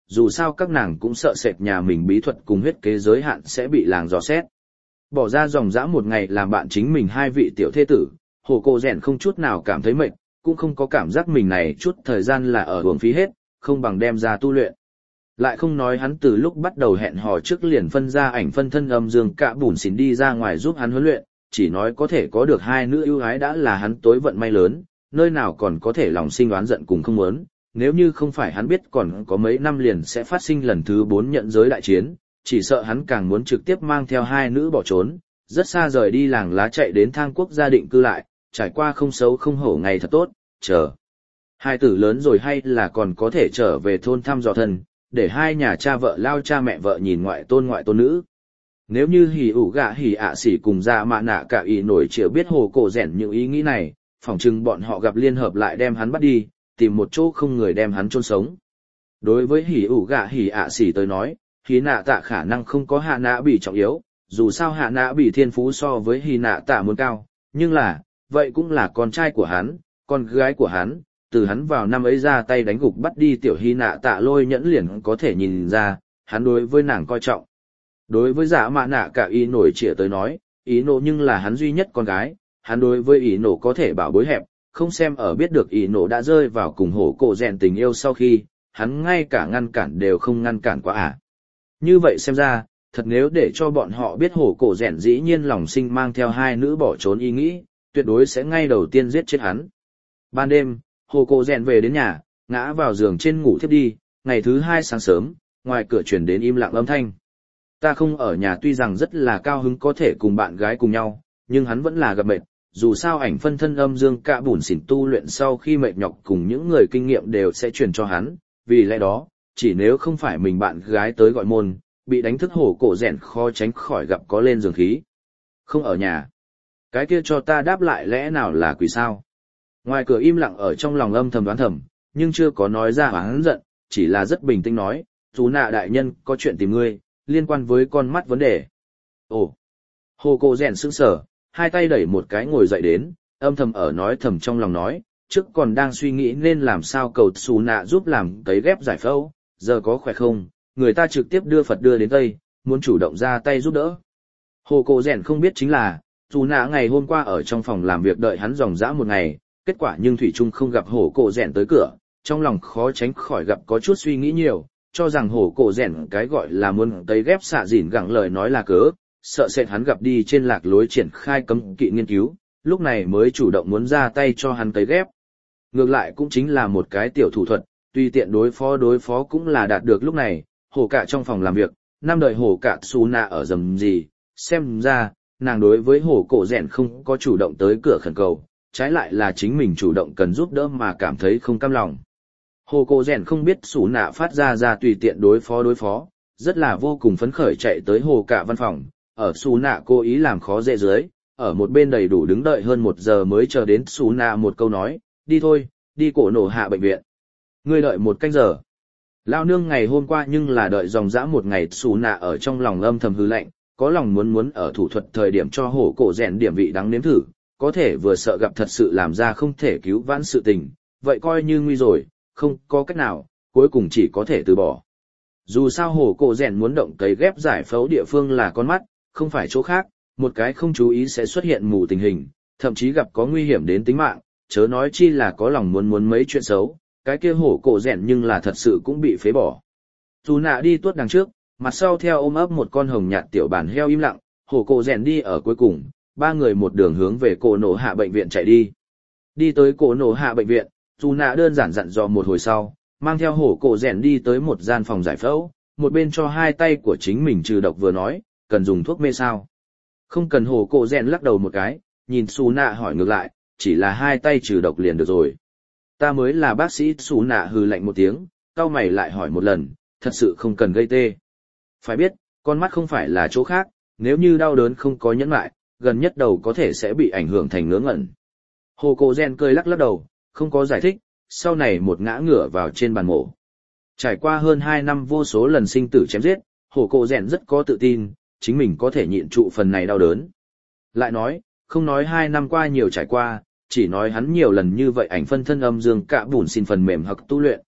dù sao các nàng cũng sợ sệt nhà mình bí thuật cùng huyết kế giới hạn sẽ bị làng dò xét. Bỏ ra dòng dã một ngày làm bạn chính mình hai vị tiểu thê tử, hồ cô rèn không chút nào cảm thấy mệt, cũng không có cảm giác mình này chút thời gian là ở uổng phí hết, không bằng đem ra tu luyện. Lại không nói hắn từ lúc bắt đầu hẹn hò trước liền phân ra ảnh phân thân âm dương cả bùn xỉn đi ra ngoài giúp hắn huấn luyện, chỉ nói có thể có được hai nữ ưu ái đã là hắn tối vận may lớn, nơi nào còn có thể lòng sinh oán giận cùng không muốn, nếu như không phải hắn biết còn có mấy năm liền sẽ phát sinh lần thứ 4 nhận giới đại chiến, chỉ sợ hắn càng muốn trực tiếp mang theo hai nữ bỏ trốn, rất xa rời đi làng lá chạy đến thang quốc gia định cư lại, trải qua không xấu không hổ ngày thật tốt, chờ. Hai tử lớn rồi hay là còn có thể trở về thôn thăm dò thân, để hai nhà cha vợ lao cha mẹ vợ nhìn ngoại tôn nữ. Nếu như hỉ ủ gạ hỉ ạ xỉ cùng ra mạ nạ cả ý nổi chịu biết hồ cổ rèn những ý nghĩ này, phỏng chừng bọn họ gặp liên hợp lại đem hắn bắt đi, tìm một chỗ không người đem hắn chôn sống. Đối với hỉ ủ gạ hỉ ạ xỉ tới nói, hỉ nạ tạ khả năng không có hạ nạ bị trọng yếu, dù sao hạ nạ bị thiên phú so với hỉ nạ tạ muốn cao, nhưng là, vậy cũng là con trai của hắn, con gái của hắn, từ hắn vào năm ấy ra tay đánh gục bắt đi tiểu hy nạ tạ lôi nhẫn liền có thể nhìn ra, hắn đối với nàng coi trọng. Đối với giả mạ nạ cả ý nổi trịa tới nói, ý nổ nhưng là hắn duy nhất con gái, hắn đối với ý nổ có thể bảo bối hẹp, không xem ở biết được ý nổ đã rơi vào cùng hổ cổ rèn tình yêu sau khi, hắn ngay cả ngăn cản đều không ngăn cản quá à. Như vậy xem ra, thật nếu để cho bọn họ biết hổ cổ rèn dĩ nhiên lòng sinh mang theo hai nữ bỏ trốn ý nghĩ, tuyệt đối sẽ ngay đầu tiên giết chết hắn. Ban đêm, hồ cổ rèn về đến nhà, ngã vào giường trên ngủ thiếp đi, ngày thứ 2 sáng sớm, ngoài cửa truyền đến im lặng âm thanh. Ta không ở nhà tuy rằng rất là cao hứng có thể cùng bạn gái cùng nhau, nhưng hắn vẫn là gặp mệt, dù sao ảnh phân thân âm dương cả bùn xỉn tu luyện sau khi mệt nhọc cùng những người kinh nghiệm đều sẽ truyền cho hắn, vì lẽ đó, chỉ nếu không phải mình bạn gái tới gọi môn, bị đánh thức hổ cổ rèn khó tránh khỏi gặp có lên giường khí. Không ở nhà. Cái kia cho ta đáp lại lẽ nào là quỷ sao? Ngoài cửa im lặng ở trong lòng âm thầm đoán thầm, nhưng chưa có nói ra oán giận, chỉ là rất bình tĩnh nói, chú nạ đại nhân có chuyện tìm ngươi, liên quan với con mắt vấn đề. Ồ! Hồ cô rèn sững sờ, hai tay đẩy một cái ngồi dậy đến, âm thầm ở nói thầm trong lòng nói, trước còn đang suy nghĩ nên làm sao cầu xù nạ giúp làm cấy ghép giải phẫu, giờ có khỏe không, người ta trực tiếp đưa Phật đưa đến Tây, muốn chủ động ra tay giúp đỡ. Hồ cô rèn không biết chính là, xù nạ ngày hôm qua ở trong phòng làm việc đợi hắn dòng dã một ngày, kết quả nhưng thủy chung không gặp hổ cổ rèn tới cửa, trong lòng khó tránh khỏi gặp có chút suy nghĩ nhiều, cho rằng hổ cổ rèn cái gọi là muốn tấy ghép xạ dỉn gặng lời nói là cớ, sợ sệt hắn gặp đi trên lạc lối triển khai cấm kỵ nghiên cứu, lúc này mới chủ động muốn ra tay cho hắn tấy ghép. Ngược lại cũng chính là một cái tiểu thủ thuật, tùy tiện đối phó cũng là đạt được lúc này, hổ cả trong phòng làm việc, năm đời hổ cả xù nạ ở dầm gì, xem ra, nàng đối với hổ cổ rèn không có chủ động tới cửa khẩn cầu, trái lại là chính mình chủ động cần giúp đỡ mà cảm thấy không cam lòng. Hồ cổ rèn không biết xù nạ phát ra tùy tiện đối phó, rất là vô cùng phấn khởi chạy tới hồ cả văn phòng, ở xù nạ cố ý làm khó dễ dưới, ở một bên đầy đủ đứng đợi hơn 1 giờ mới chờ đến xù nạ một câu nói, đi thôi, đi cổ nổ hạ bệnh viện. Ngươi đợi 1 canh giờ. Lao nương ngày hôm qua nhưng là đợi dòng dã một ngày, xù nạ ở trong lòng âm thầm hư lạnh, có lòng muốn ở thủ thuật thời điểm cho hổ cổ rèn điểm vị đáng nếm thử, có thể vừa sợ gặp thật sự làm ra không thể cứu vãn sự tình, vậy coi như nguy rồi, không có cách nào, cuối cùng chỉ có thể từ bỏ. Dù sao hổ cổ rèn muốn động cấy ghép giải phẫu địa phương là con mắt, không phải chỗ khác, một cái không chú ý sẽ xuất hiện mù tình hình, thậm chí gặp có nguy hiểm đến tính mạng, chớ nói chi là có lòng muốn mấy chuyện xấu, cái kia hổ cổ rèn nhưng là thật sự cũng bị phế bỏ. Dù nạ đi tuốt đằng trước, mặt sau theo ôm ấp một con hồng nhạt tiểu bản heo im lặng, hổ cổ rèn đi ở cuối cùng, 3 người một đường hướng về cổ nổ hạ bệnh viện chạy đi. Đi tới cổ nổ hạ bệnh viện, dù nạ đơn giản dặn dò một hồi sau, mang theo hổ cổ rèn đi tới một gian phòng giải phẫu, một bên cho hai tay của chính mình trừ độc vừa nói, cần dùng thuốc mê sao? Không cần, hổ cổ rèn lắc đầu một cái, nhìn Sú nạ hỏi ngược lại, chỉ là hai tay trừ độc liền được rồi. Ta mới là bác sĩ. Sú nạ hừ lạnh một tiếng, cau mày lại hỏi một lần, thật sự không cần gây tê. Phải biết, con mắt không phải là chỗ khác, nếu như đau đớn không có nhẫn lại, gần nhất đầu có thể sẽ bị ảnh hưởng thành ngớ ngẩn. Hồ cổ rèn cười lắc đầu, không có giải thích, sau này một ngã ngửa vào trên bàn mổ. Trải qua hơn 2 năm vô số lần sinh tử chém giết, hồ cổ rèn rất có tự tin, chính mình có thể nhịn trụ phần này đau đớn. Lại nói, không nói 2 năm qua nhiều trải qua, chỉ nói hắn nhiều lần như vậy ảnh phân thân âm dương cả bùn xin phần mềm hoặc tu luyện,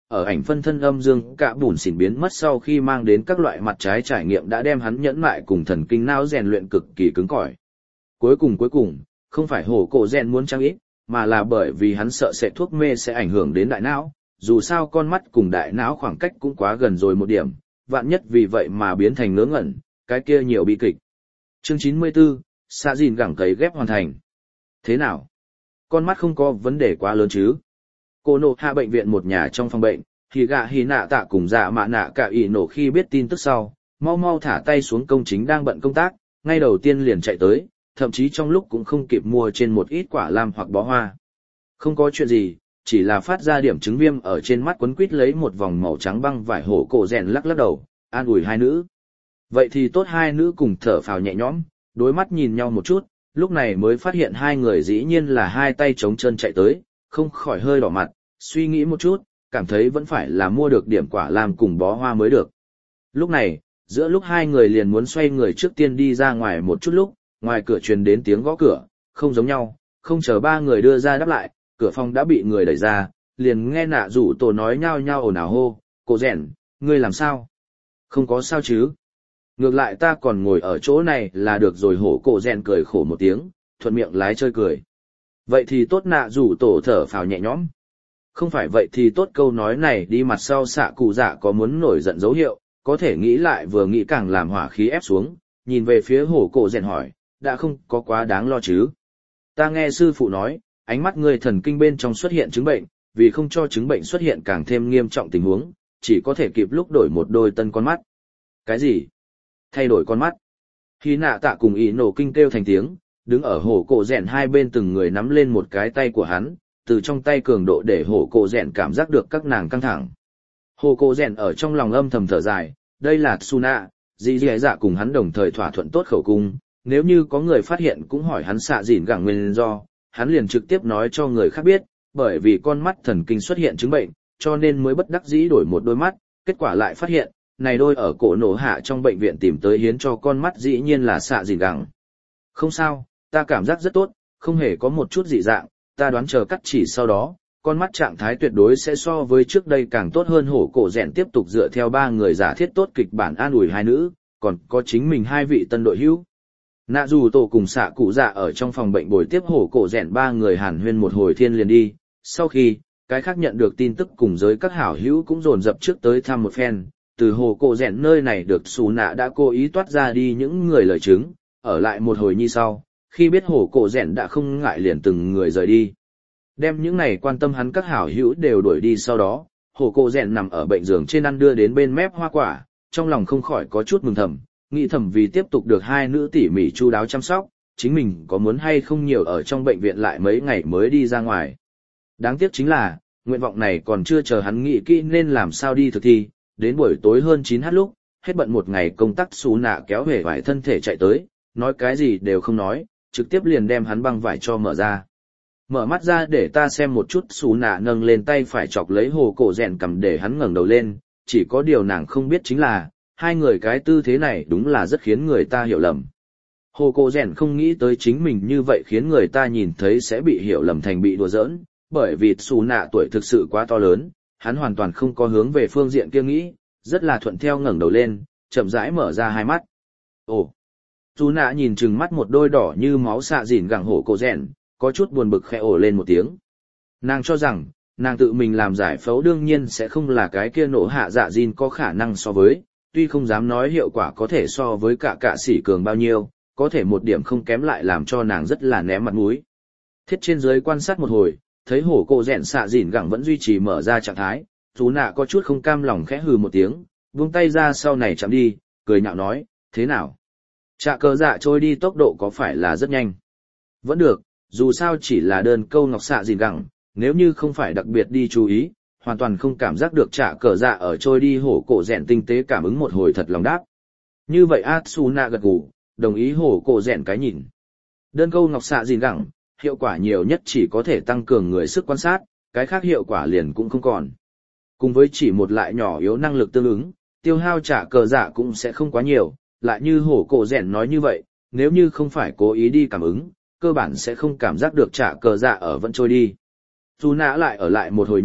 ở ảnh phân thân âm dương cả bùn xỉn biến mất sau khi mang đến các loại mặt trái trải nghiệm đã đem hắn nhẫn mại cùng thần kinh não rèn luyện cực kỳ cứng cỏi. Cuối cùng, không phải hổ cổ rèn muốn trang ít, mà là bởi vì hắn sợ sẽ thuốc mê sẽ ảnh hưởng đến đại não, dù sao con mắt cùng đại não khoảng cách cũng quá gần rồi một điểm, vạn nhất vì vậy mà biến thành ngớ ngẩn, cái kia nhiều bi kịch. Chương 94, xạ dìn gẳng cấy ghép hoàn thành. Thế nào? Con mắt không có vấn đề quá lớn chứ? Cô nộ hạ bệnh viện một nhà trong phòng bệnh, thì gạ hì nạ tạ cùng dạ mạ nạ cả ỉ nổ khi biết tin tức sau, mau thả tay xuống công chính đang bận công tác, ngay đầu tiên liền chạy tới, thậm chí trong lúc cũng không kịp mua trên một ít quả lam hoặc bó hoa. Không có chuyện gì, chỉ là phát ra điểm chứng viêm ở trên mắt quấn quít lấy một vòng màu trắng băng vải hổ cổ rèn lắc đầu, an ủi hai nữ. Vậy thì tốt, hai nữ cùng thở phào nhẹ nhõm, đối mắt nhìn nhau một chút, lúc này mới phát hiện hai người dĩ nhiên là hai tay trống chân chạy tới, không khỏi hơi đỏ mặt, suy nghĩ một chút, cảm thấy vẫn phải là mua được điểm quả lam cùng bó hoa mới được. Lúc này, giữa lúc hai người liền muốn xoay người trước tiên đi ra ngoài một chút lúc, ngoài cửa truyền đến tiếng gõ cửa, không giống nhau, không chờ ba người đưa ra đáp lại, cửa phòng đã bị người đẩy ra, liền nghe nạ rủ tổ nói nhao nhao ồn ào hô, cô rèn, ngươi làm sao? Không có sao chứ? Ngược lại ta còn ngồi ở chỗ này là được rồi, hổ cổ rèn cười khổ một tiếng, thuận miệng lái chơi cười. Vậy thì tốt, nạ rủ tổ thở phào nhẹ nhõm. Không phải vậy thì tốt, câu nói này đi mặt sau xạ cụ dạ có muốn nổi giận dấu hiệu, có thể nghĩ lại vừa nghĩ càng làm hỏa khí ép xuống, nhìn về phía hổ cổ rèn hỏi, đã không có quá đáng lo chứ? Ta nghe sư phụ nói, ánh mắt người thần kinh bên trong xuất hiện chứng bệnh, vì không cho chứng bệnh xuất hiện càng thêm nghiêm trọng tình huống, chỉ có thể kịp lúc đổi một đôi tân con mắt. Cái gì? Thay đổi con mắt? Khi nạ tạ cùng ý nổ kinh kêu thành tiếng, đứng ở hổ cổ rèn hai bên từng người nắm lên một cái tay của hắn, từ trong tay cường độ để hổ cổ rèn cảm giác được các nàng căng thẳng. Hổ cổ rèn ở trong lòng âm thầm thở dài, đây là Tsuna, dì dì dạ cùng hắn đồng thời thỏa thuận tốt khẩu cung, nếu như có người phát hiện cũng hỏi hắn xạ dìn gẳng nguyên do, hắn liền trực tiếp nói cho người khác biết, bởi vì con mắt thần kinh xuất hiện chứng bệnh, cho nên mới bất đắc dĩ đổi một đôi mắt, kết quả lại phát hiện, này đôi ở cổ nổ hạ trong bệnh viện tìm tới hiến cho con mắt dĩ nhiên là xạ dìn gẳng. Không sao, ta cảm giác rất tốt, không hề có một chút dị dạng, ta đoán chờ cắt chỉ sau đó, con mắt trạng thái tuyệt đối sẽ so với trước đây càng tốt hơn. Hổ cổ rèn tiếp tục dựa theo ba người giả thiết tốt kịch bản an ủi hai nữ, còn có chính mình hai vị tân đội hữu. Nạ dù tổ cùng xạ cụ dạ ở trong phòng bệnh bồi tiếp hổ cổ rèn ba người hàn huyên một hồi thiên liền đi, sau khi, cái khác nhận được tin tức cùng giới các hảo hữu cũng dồn dập trước tới thăm một phen, từ hổ cổ rèn nơi này được xù nạ đã cố ý toát ra đi những người lời chứng, ở lại một hồi như sau, khi biết hổ cổ rèn đã không ngại liền từng người rời đi. Đem những này quan tâm hắn các hảo hữu đều đuổi đi sau đó, hổ cổ rèn nằm ở bệnh giường trên ăn đưa đến bên mép hoa quả, trong lòng không khỏi có chút mừng thầm, nghĩ thầm vì tiếp tục được hai nữ tỉ mỉ chu đáo chăm sóc, chính mình có muốn hay không nhiều ở trong bệnh viện lại mấy ngày mới đi ra ngoài. Đáng tiếc chính là, nguyện vọng này còn chưa chờ hắn nghĩ kỹ nên làm sao đi thực thi, đến buổi tối hơn 9h lúc, hết bận một ngày công tác xú nạ kéo hề vải thân thể chạy tới, nói cái gì đều không nói, trực tiếp liền đem hắn băng vải cho mở ra. Mở mắt ra để ta xem một chút, xú nạ nâng lên tay phải chọc lấy hồ cổ rèn cầm để hắn ngẩng đầu lên, chỉ có điều nàng không biết chính là, hai người cái tư thế này đúng là rất khiến người ta hiểu lầm. Hồ cổ rèn không nghĩ tới chính mình như vậy khiến người ta nhìn thấy sẽ bị hiểu lầm thành bị đùa giỡn, bởi vì xù nạ tuổi thực sự quá to lớn, hắn hoàn toàn không có hướng về phương diện kia nghĩ, rất là thuận theo ngẩng đầu lên, chậm rãi mở ra hai mắt. Ồ! Xù nạ nhìn chừng mắt một đôi đỏ như máu xạ dìn gẳng hổ cổ rèn, có chút buồn bực khẽ ồ lên một tiếng. Nàng cho rằng, nàng tự mình làm giải phẫu đương nhiên sẽ không là cái kia nổ hạ dạ dìn có khả năng so với, tuy không dám nói hiệu quả có thể so với cả sỉ cường bao nhiêu, có thể một điểm không kém lại làm cho nàng rất là ném mặt mũi. Thiết trên dưới quan sát một hồi, thấy hổ cổ rèn xạ dìn gẳng vẫn duy trì mở ra trạng thái, chú nạ có chút không cam lòng khẽ hừ một tiếng, buông tay ra sau này chạm đi, cười nhạo nói, thế nào? Trạ cờ dạ trôi đi tốc độ có phải là rất nhanh? Vẫn được, dù sao chỉ là đơn câu ngọc xạ dìn gẳng, nếu như không phải đặc biệt đi chú ý, hoàn toàn không cảm giác được trạ cờ dạ ở trôi đi. Hổ cổ rèn tinh tế cảm ứng một hồi thật lòng đáp. Như vậy Atsuna gật gù, đồng ý hổ cổ rèn cái nhìn. Đơn câu ngọc xạ dìn gẳng, hiệu quả nhiều nhất chỉ có thể tăng cường người sức quan sát, cái khác hiệu quả liền cũng không còn. Cùng với chỉ một lại nhỏ yếu năng lực tương ứng, tiêu hao trạ cờ dạ cũng sẽ không quá nhiều, lại như hổ cổ rèn nói như vậy, nếu như không phải cố ý đi cảm ứng, cơ bản sẽ không cảm giác được trạ cờ dạ ở vẫn trôi đi. Dù nã lại ở lại một hồi nhi,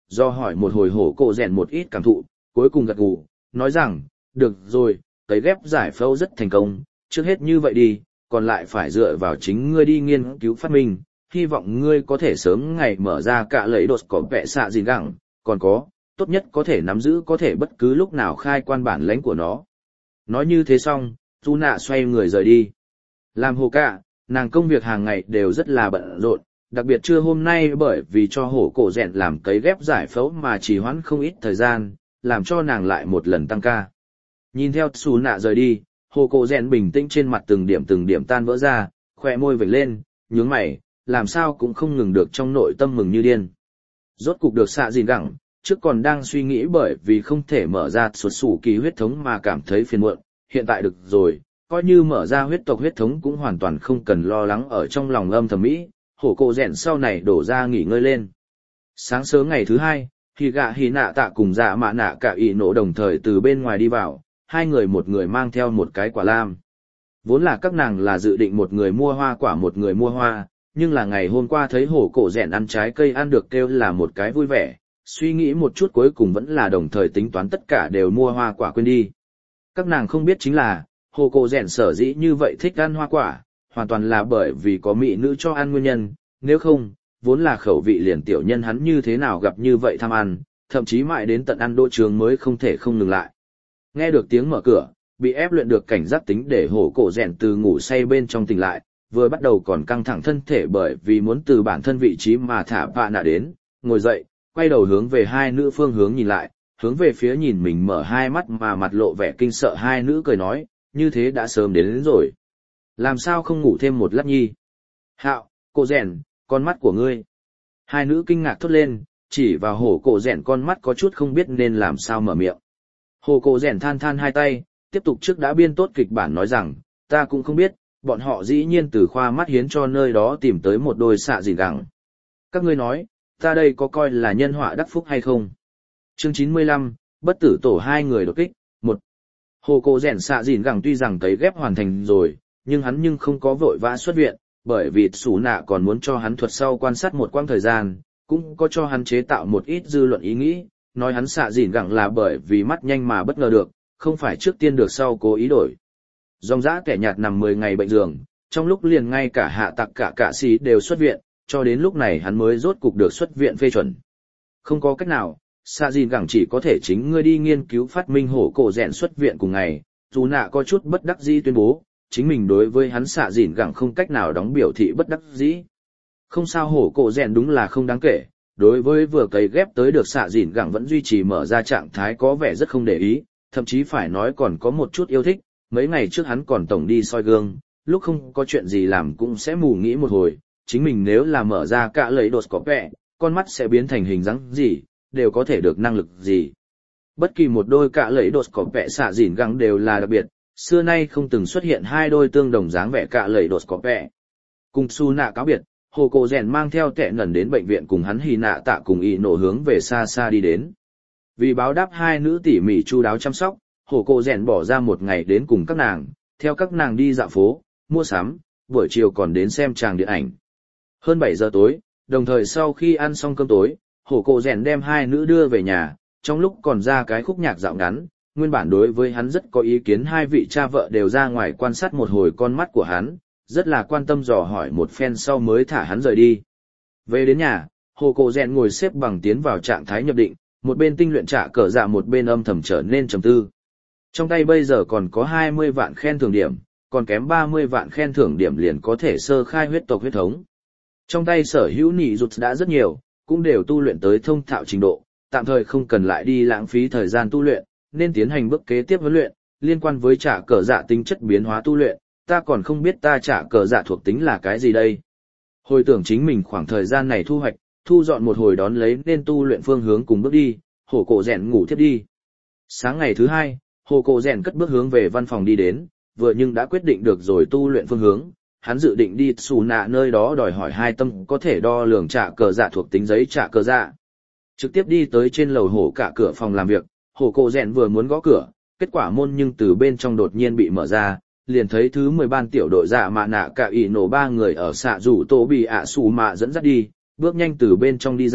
do hỏi một hồi hổ cổ rèn một ít cảm thụ, cuối cùng gật gù, nói rằng, được rồi, cấy ghép giải phẫu rất thành công, trước hết như vậy đi, còn lại phải dựa vào chính ngươi đi nghiên cứu phát minh, hy vọng ngươi có thể sớm ngày mở ra cả lấy đột có vẽ xạ gìn gẳng, còn có, tốt nhất có thể nắm giữ có thể bất cứ lúc nào khai quan bản lãnh của nó. Nói như thế xong, Du Nạ xoay người rời đi. Làm hồ cả, nàng công việc hàng ngày đều rất là bận rộn, đặc biệt trưa hôm nay bởi vì cho hổ cổ rèn làm cấy ghép giải phẫu mà trì hoãn không ít thời gian, làm cho nàng lại một lần tăng ca. Nhìn theo Su Nạ rời đi, hổ cổ rèn bình tĩnh trên mặt từng điểm tan vỡ ra, khỏe môi vểnh lên, nhướng mày, làm sao cũng không ngừng được trong nội tâm mừng như điên. Rốt cục được xạ gìn gẳng, trước còn đang suy nghĩ bởi vì không thể mở ra xuất xù kỳ huyết thống mà cảm thấy phiền muộn, hiện tại được rồi, coi như mở ra huyết tộc huyết thống cũng hoàn toàn không cần lo lắng ở trong lòng âm thầm mỹ, hổ cổ rèn sau này đổ ra nghỉ ngơi lên. Sáng sớm ngày thứ hai, thì gạ hì nạ tạ cùng dạ mạ nạ cả ỷ nổ đồng thời từ bên ngoài đi vào, hai người một người mang theo một cái quả lam. Vốn là các nàng là dự định một người mua hoa quả một người mua hoa, nhưng là ngày hôm qua thấy hổ cổ rèn ăn trái cây ăn được kêu là một cái vui vẻ, suy nghĩ một chút cuối cùng vẫn là đồng thời tính toán tất cả đều mua hoa quả quên đi. Các nàng không biết chính là, hổ cổ rèn sở dĩ như vậy thích ăn hoa quả, hoàn toàn là bởi vì có mỹ nữ cho ăn nguyên nhân, nếu không, vốn là khẩu vị liền tiểu nhân hắn như thế nào gặp như vậy tham ăn, thậm chí mãi đến tận ăn đỗ trường mới không thể không ngừng lại. Nghe được tiếng mở cửa, bị ép luyện được cảnh giác tính để hổ cổ rèn từ ngủ say bên trong tỉnh lại, vừa bắt đầu còn căng thẳng thân thể bởi vì muốn từ bản thân vị trí mà thả vạ nạ đến, ngồi dậy, quay đầu hướng về hai nữ phương hướng nhìn lại, hướng về phía nhìn mình mở hai mắt mà mặt lộ vẻ kinh sợ hai nữ cười nói, như thế đã sớm đến rồi. Làm sao không ngủ thêm một lát nhi? Hạo, cổ rèn, con mắt của ngươi. Hai nữ kinh ngạc thốt lên, chỉ vào hổ cổ rèn con mắt có chút không biết nên làm sao mở miệng. Hổ cổ rèn than hai tay, tiếp tục trước đã biên tốt kịch bản nói rằng, ta cũng không biết, bọn họ dĩ nhiên từ khoa mắt hiến cho nơi đó tìm tới một đôi xạ gìn gẳng. Các ngươi nói, ta đây có coi là nhân họa đắc phúc hay không? Chương 95, bất tử tổ hai người đột kích, 1. Hồ cổ rèn xạ gìn gẳng tuy rằng cấy ghép hoàn thành rồi, nhưng hắn không có vội vã xuất viện, bởi vì Sủ Nạ còn muốn cho hắn thuật sau quan sát một quãng thời gian, cũng có cho hắn chế tạo một ít dư luận ý nghĩ, nói hắn xạ gìn gẳng là bởi vì mắt nhanh mà bất ngờ được, không phải trước tiên được sau cố ý đổi. Dòng dã kẻ nhạt nằm 10 ngày bệnh giường, trong lúc liền ngay cả hạ tặc cả sĩ đều xuất viện, cho đến lúc này hắn mới rốt cục được xuất viện phê chuẩn. Không có cách nào, xạ gìn gẳng chỉ có thể chính ngươi đi nghiên cứu phát minh hổ cổ rèn xuất viện cùng ngày, dù nạ có chút bất đắc dĩ tuyên bố, chính mình đối với hắn xạ gìn gẳng không cách nào đóng biểu thị bất đắc dĩ. Không sao hổ cổ rèn đúng là không đáng kể, đối với vừa cấy ghép tới được xạ gìn gẳng vẫn duy trì mở ra trạng thái có vẻ rất không để ý, thậm chí phải nói còn có một chút yêu thích, mấy ngày trước hắn còn tổng đi soi gương, lúc không có chuyện gì làm cũng sẽ mù nghĩ một hồi, chính mình nếu là mở ra cả lấy đột có vẽ, con mắt sẽ biến thành hình dáng gì, đều có thể được năng lực gì. Bất kỳ một đôi cả lấy đột có vẽ xạ gìn gẳng đều là đặc biệt, xưa nay không từng xuất hiện hai đôi tương đồng dáng vẻ cả lấy đột có vẽ. Cùng Su Nạ cáo biệt, hồ cổ rèn mang theo tệ ngẩn đến bệnh viện cùng hắn hì nạ tạ cùng y nổ hướng về xa xa đi đến. Vì báo đáp hai nữ tỉ mỉ chu đáo chăm sóc, hổ cổ rèn bỏ ra một ngày đến cùng các nàng, theo các nàng đi dạo phố, mua sắm, buổi chiều còn đến xem tràng điện ảnh. Hơn 7 giờ tối, đồng thời sau khi ăn xong cơm tối, hổ cổ rèn đem hai nữ đưa về nhà, trong lúc còn ra cái khúc nhạc dạo ngắn, nguyên bản đối với hắn rất có ý kiến hai vị cha vợ đều ra ngoài quan sát một hồi con mắt của hắn, rất là quan tâm dò hỏi một phen sau mới thả hắn rời đi. Về đến nhà, hổ cổ rèn ngồi xếp bằng tiến vào trạng thái nhập định, một bên tinh luyện trả cờ dạ một bên âm thầm trở nên trầm tư. Trong tay bây giờ còn có 20 vạn khen thưởng điểm, còn kém 30 vạn khen thưởng điểm liền có thể sơ khai huyết tộc huyết thống. Trong tay sở hữu nỉ rụt đã rất nhiều, cũng đều tu luyện tới thông thạo trình độ, tạm thời không cần lại đi lãng phí thời gian tu luyện, nên tiến hành bước kế tiếp huấn luyện, liên quan với trả cờ dạ tính chất biến hóa tu luyện, ta còn không biết ta trả cờ dạ thuộc tính là cái gì đây. Hồi tưởng chính mình khoảng thời gian này thu hoạch, thu dọn một hồi đón lấy nên tu luyện phương hướng cùng bước đi, hổ cổ rèn ngủ thiếp đi. Sáng ngày thứ hai, hồ cổ rèn cất bước hướng về văn phòng đi đến, vừa nhưng đã quyết định được rồi tu luyện phương hướng, hắn dự định đi Sủ Nạ nơi đó đòi hỏi hai tâm có thể đo lường trả cờ dạ thuộc tính giấy trả cờ dạ. Trực tiếp đi tới trên lầu hổ cả cửa phòng làm việc, hổ cổ rèn vừa muốn gõ cửa, kết quả môn nhưng từ bên trong đột nhiên bị mở ra, liền thấy thứ 10 ban tiểu đội dạ mạ nạ cả ỷ nổ ba người ở xạ rủ tô bị ạ xù mạ dẫn dắt đi, bước nhanh từ bên trong đi ra,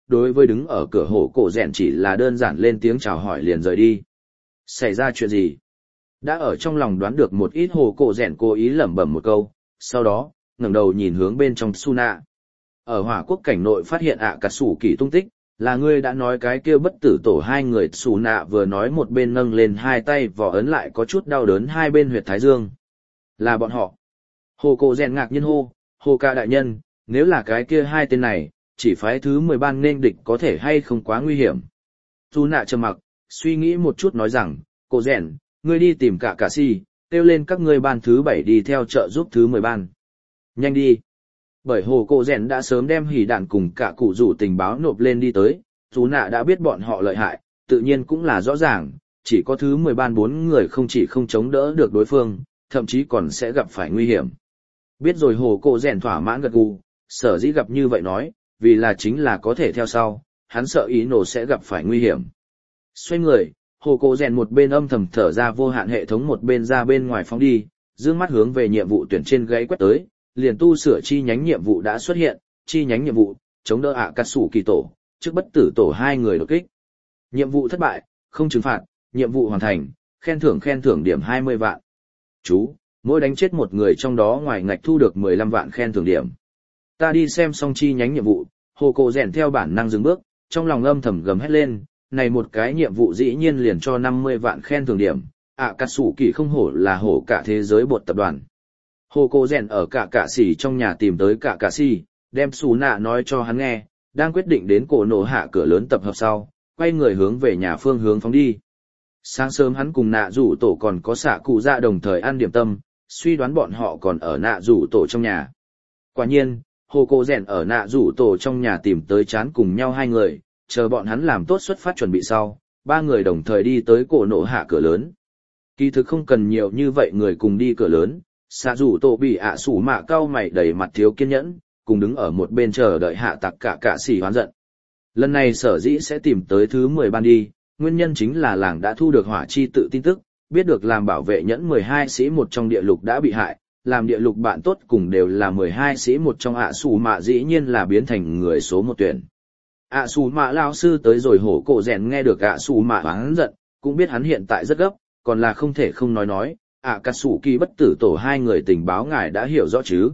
đối với đứng ở cửa hổ cổ rèn chỉ là đơn giản lên tiếng chào hỏi liền rời đi. Xảy ra chuyện gì? Đã ở trong lòng đoán được một ít hồ cổ rèn cố ý lẩm bẩm một câu, sau đó, ngẩng đầu nhìn hướng bên trong Suna. Ở hỏa quốc cảnh nội phát hiện ạ cà sủ kỳ tung tích, là ngươi đã nói cái kia bất tử tổ hai người. Suna vừa nói một bên nâng lên hai tay vò ấn lại có chút đau đớn hai bên huyệt thái dương. Là bọn họ. Hồ cổ rèn ngạc nhiên hô, hồ ca đại nhân, nếu là cái kia hai tên này, chỉ phái thứ 10 ban nên địch có thể hay không quá nguy hiểm. Suna trầm mặc, suy nghĩ một chút nói rằng, cổ rèn, ngươi đi tìm cả cà si, kêu lên các ngươi ban thứ 7 đi theo trợ giúp thứ 10 ban. Nhanh đi. Bởi hồ cổ rèn đã sớm đem hỉ đạn cùng cả cụ rủ tình báo nộp lên đi tới, chú nạ đã biết bọn họ lợi hại, tự nhiên cũng là rõ ràng, chỉ có thứ 10 ban 4 người không chỉ không chống đỡ được đối phương, thậm chí còn sẽ gặp phải nguy hiểm. Biết rồi hồ cổ rèn thỏa mãn gật gù, sở dĩ gặp như vậy nói, vì là chính là có thể theo sau, hắn sợ ý nổ sẽ gặp phải nguy hiểm. Xoay người, hồ cổ rèn một bên âm thầm thở ra vô hạn hệ thống một bên ra bên ngoài phóng đi, dương mắt hướng về nhiệm vụ tuyển trên gáy quét tới, liền tu sửa chi nhánh nhiệm vụ đã xuất hiện, chi nhánh nhiệm vụ, chống đỡ ạ cà sủ kỳ tổ, trước bất tử tổ hai người đột kích. Nhiệm vụ thất bại, không trừng phạt, nhiệm vụ hoàn thành, khen thưởng điểm 20 vạn. Chú, mỗi đánh chết một người trong đó ngoài ngạch thu được 15 vạn khen thưởng điểm. Ta đi xem xong chi nhánh nhiệm vụ, hồ cổ rèn theo bản năng dừng bước, trong lòng âm thầm gầm hét lên, này một cái nhiệm vụ dĩ nhiên liền cho 50 vạn khen thưởng điểm, ạ cà sủ kỳ không hổ là hổ cả thế giới bột tập đoàn. Hồ cổ rèn ở cả cạ xỉ trong nhà tìm tới cả cạ xỉ, đem xù nạ nói cho hắn nghe, đang quyết định đến cổ nổ hạ cửa lớn tập hợp sau, quay người hướng về nhà phương hướng phóng đi. Sáng sớm hắn cùng nạ rủ tổ còn có xạ cụ dạ đồng thời ăn điểm tâm, suy đoán bọn họ còn ở nạ rủ tổ trong nhà. Quả nhiên, hồ cổ rèn ở nạ rủ tổ trong nhà tìm tới chán cùng nhau hai người, chờ bọn hắn làm tốt xuất phát chuẩn bị sau, ba người đồng thời đi tới cổ nổ hạ cửa lớn. Kỳ thực không cần nhiều như vậy người cùng đi cửa lớn, xạ rủ tổ bị ạ sủ mạ cao mày đầy mặt thiếu kiên nhẫn, cùng đứng ở một bên chờ đợi hạ tặc cả cạ xỉ hoán giận. Lần này sở dĩ sẽ tìm tới thứ 10 ban đi, nguyên nhân chính là làng đã thu được hỏa chi tự tin tức, biết được làm bảo vệ nhẫn 12 sĩ một trong địa lục đã bị hại, làm địa lục bạn tốt cùng đều là 12 sĩ một trong ạ sủ mạ dĩ nhiên là biến thành người số một tuyển. ạ sủ mạ lao sư tới rồi hổ cổ rèn nghe được ạ sủ mạ hoán giận, cũng biết hắn hiện tại rất gấp, còn là không thể không nói, ạ cà sủ kỳ bất tử tổ hai người tình báo ngài đã hiểu rõ chứ.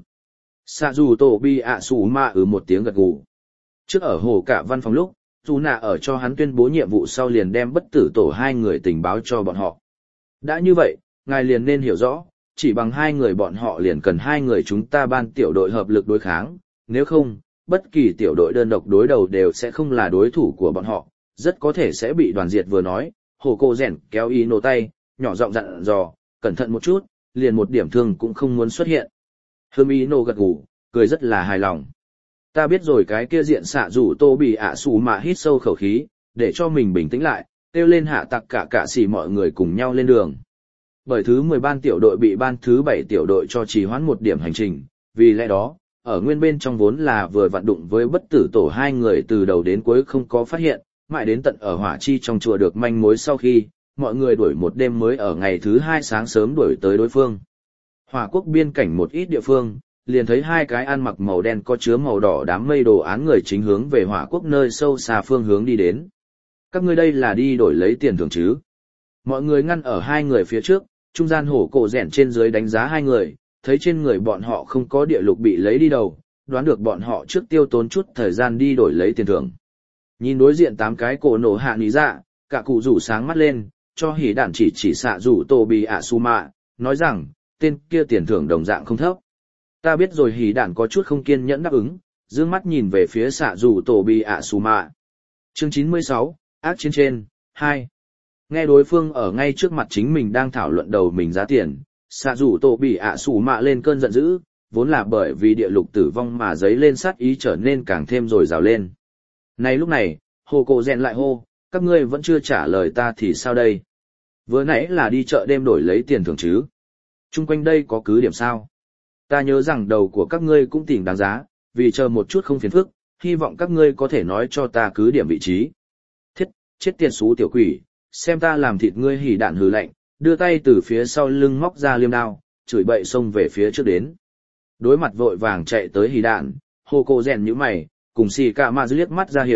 Xạ dù tổ bi ạ sủ mạ một tiếng gật gù. Trước ở hồ cả văn phòng lúc, dù nạ ở cho hắn tuyên bố nhiệm vụ sau liền đem bất tử tổ hai người tình báo cho bọn họ. Đã như vậy, ngài liền nên hiểu rõ, chỉ bằng hai người bọn họ liền cần hai người chúng ta ban tiểu đội hợp lực đối kháng, nếu không, bất kỳ tiểu đội đơn độc đối đầu đều sẽ không là đối thủ của bọn họ, rất có thể sẽ bị đoàn diệt vừa nói, hồ cô rèn kéo ý nổ tay, nhỏ giọng dặn dò, cẩn thận một chút, liền một điểm thương cũng không muốn xuất hiện. Hương ý nổ gật gù, cười rất là hài lòng. Ta biết rồi cái kia diện xạ rủ tô bị ạ xù mà hít sâu khẩu khí, để cho mình bình tĩnh lại, kêu lên hạ tặc cả cạ xỉ mọi người cùng nhau lên đường. Bởi thứ 10 ban tiểu đội bị ban thứ 7 tiểu đội cho trì hoãn một điểm hành trình, vì lẽ đó, ở nguyên bên trong vốn là vừa vặn đụng với bất tử tổ hai người từ đầu đến cuối không có phát hiện, mãi đến tận ở hỏa chi trong chùa được manh mối sau khi, mọi người đuổi một đêm mới ở ngày thứ 2 sáng sớm đuổi tới đối phương. Hỏa quốc biên cảnh một ít địa phương, liền thấy hai cái ăn mặc màu đen có chứa màu đỏ đám mây đồ án người chính hướng về hỏa quốc nơi sâu xa phương hướng đi đến. Các ngươi đây là đi đổi lấy tiền thưởng chứ? Mọi người ngăn ở hai người phía trước, trung gian hổ cổ rèn trên dưới đánh giá hai người, thấy trên người bọn họ không có địa lục bị lấy đi đầu, đoán được bọn họ trước tiêu tốn chút thời gian đi đổi lấy tiền thưởng. Nhìn đối diện 8 cái cổ nổ hạ ní dạ, cả cụ rủ sáng mắt lên, cho hỉ đạn chỉ xạ rủ tổ bị ạ su mạ, nói rằng, tên kia tiền thưởng đồng dạng không thấp. Ta biết rồi hỉ đạn có chút không kiên nhẫn đáp ứng, dương mắt nhìn về phía xạ rủ tổ bị ạ su mạ. Chương 96, ác chiến trên, 2. Nghe đối phương ở ngay trước mặt chính mình đang thảo luận đầu mình giá tiền, xạ rủ tổ bị ạ su mạ lên cơn giận dữ, vốn là bởi vì địa lục tử vong mà giấy lên sát ý trở nên càng thêm rồi rào lên. Này lúc này, hồ cổ rèn lại hô, các ngươi vẫn chưa trả lời ta thì sao đây? Vừa nãy là đi chợ đêm đổi lấy tiền thưởng chứ? Chung quanh đây có cứ điểm sao? Ta nhớ rằng đầu của các ngươi cũng tìm đáng giá, vì chờ một chút không phiền phức, hy vọng các ngươi có thể nói cho ta cứ điểm vị trí. Thiết, chết tiệt xú tiểu quỷ, xem ta làm thịt ngươi hỉ đạn hừ lạnh, đưa tay từ phía sau lưng móc ra liêm đao, chửi bậy xông về phía trước đến. Đối mặt vội vàng chạy tới hỉ đạn, hồ cổ rèn nhíu mày, cùng xì cả mà liếc mắt ra hiệu,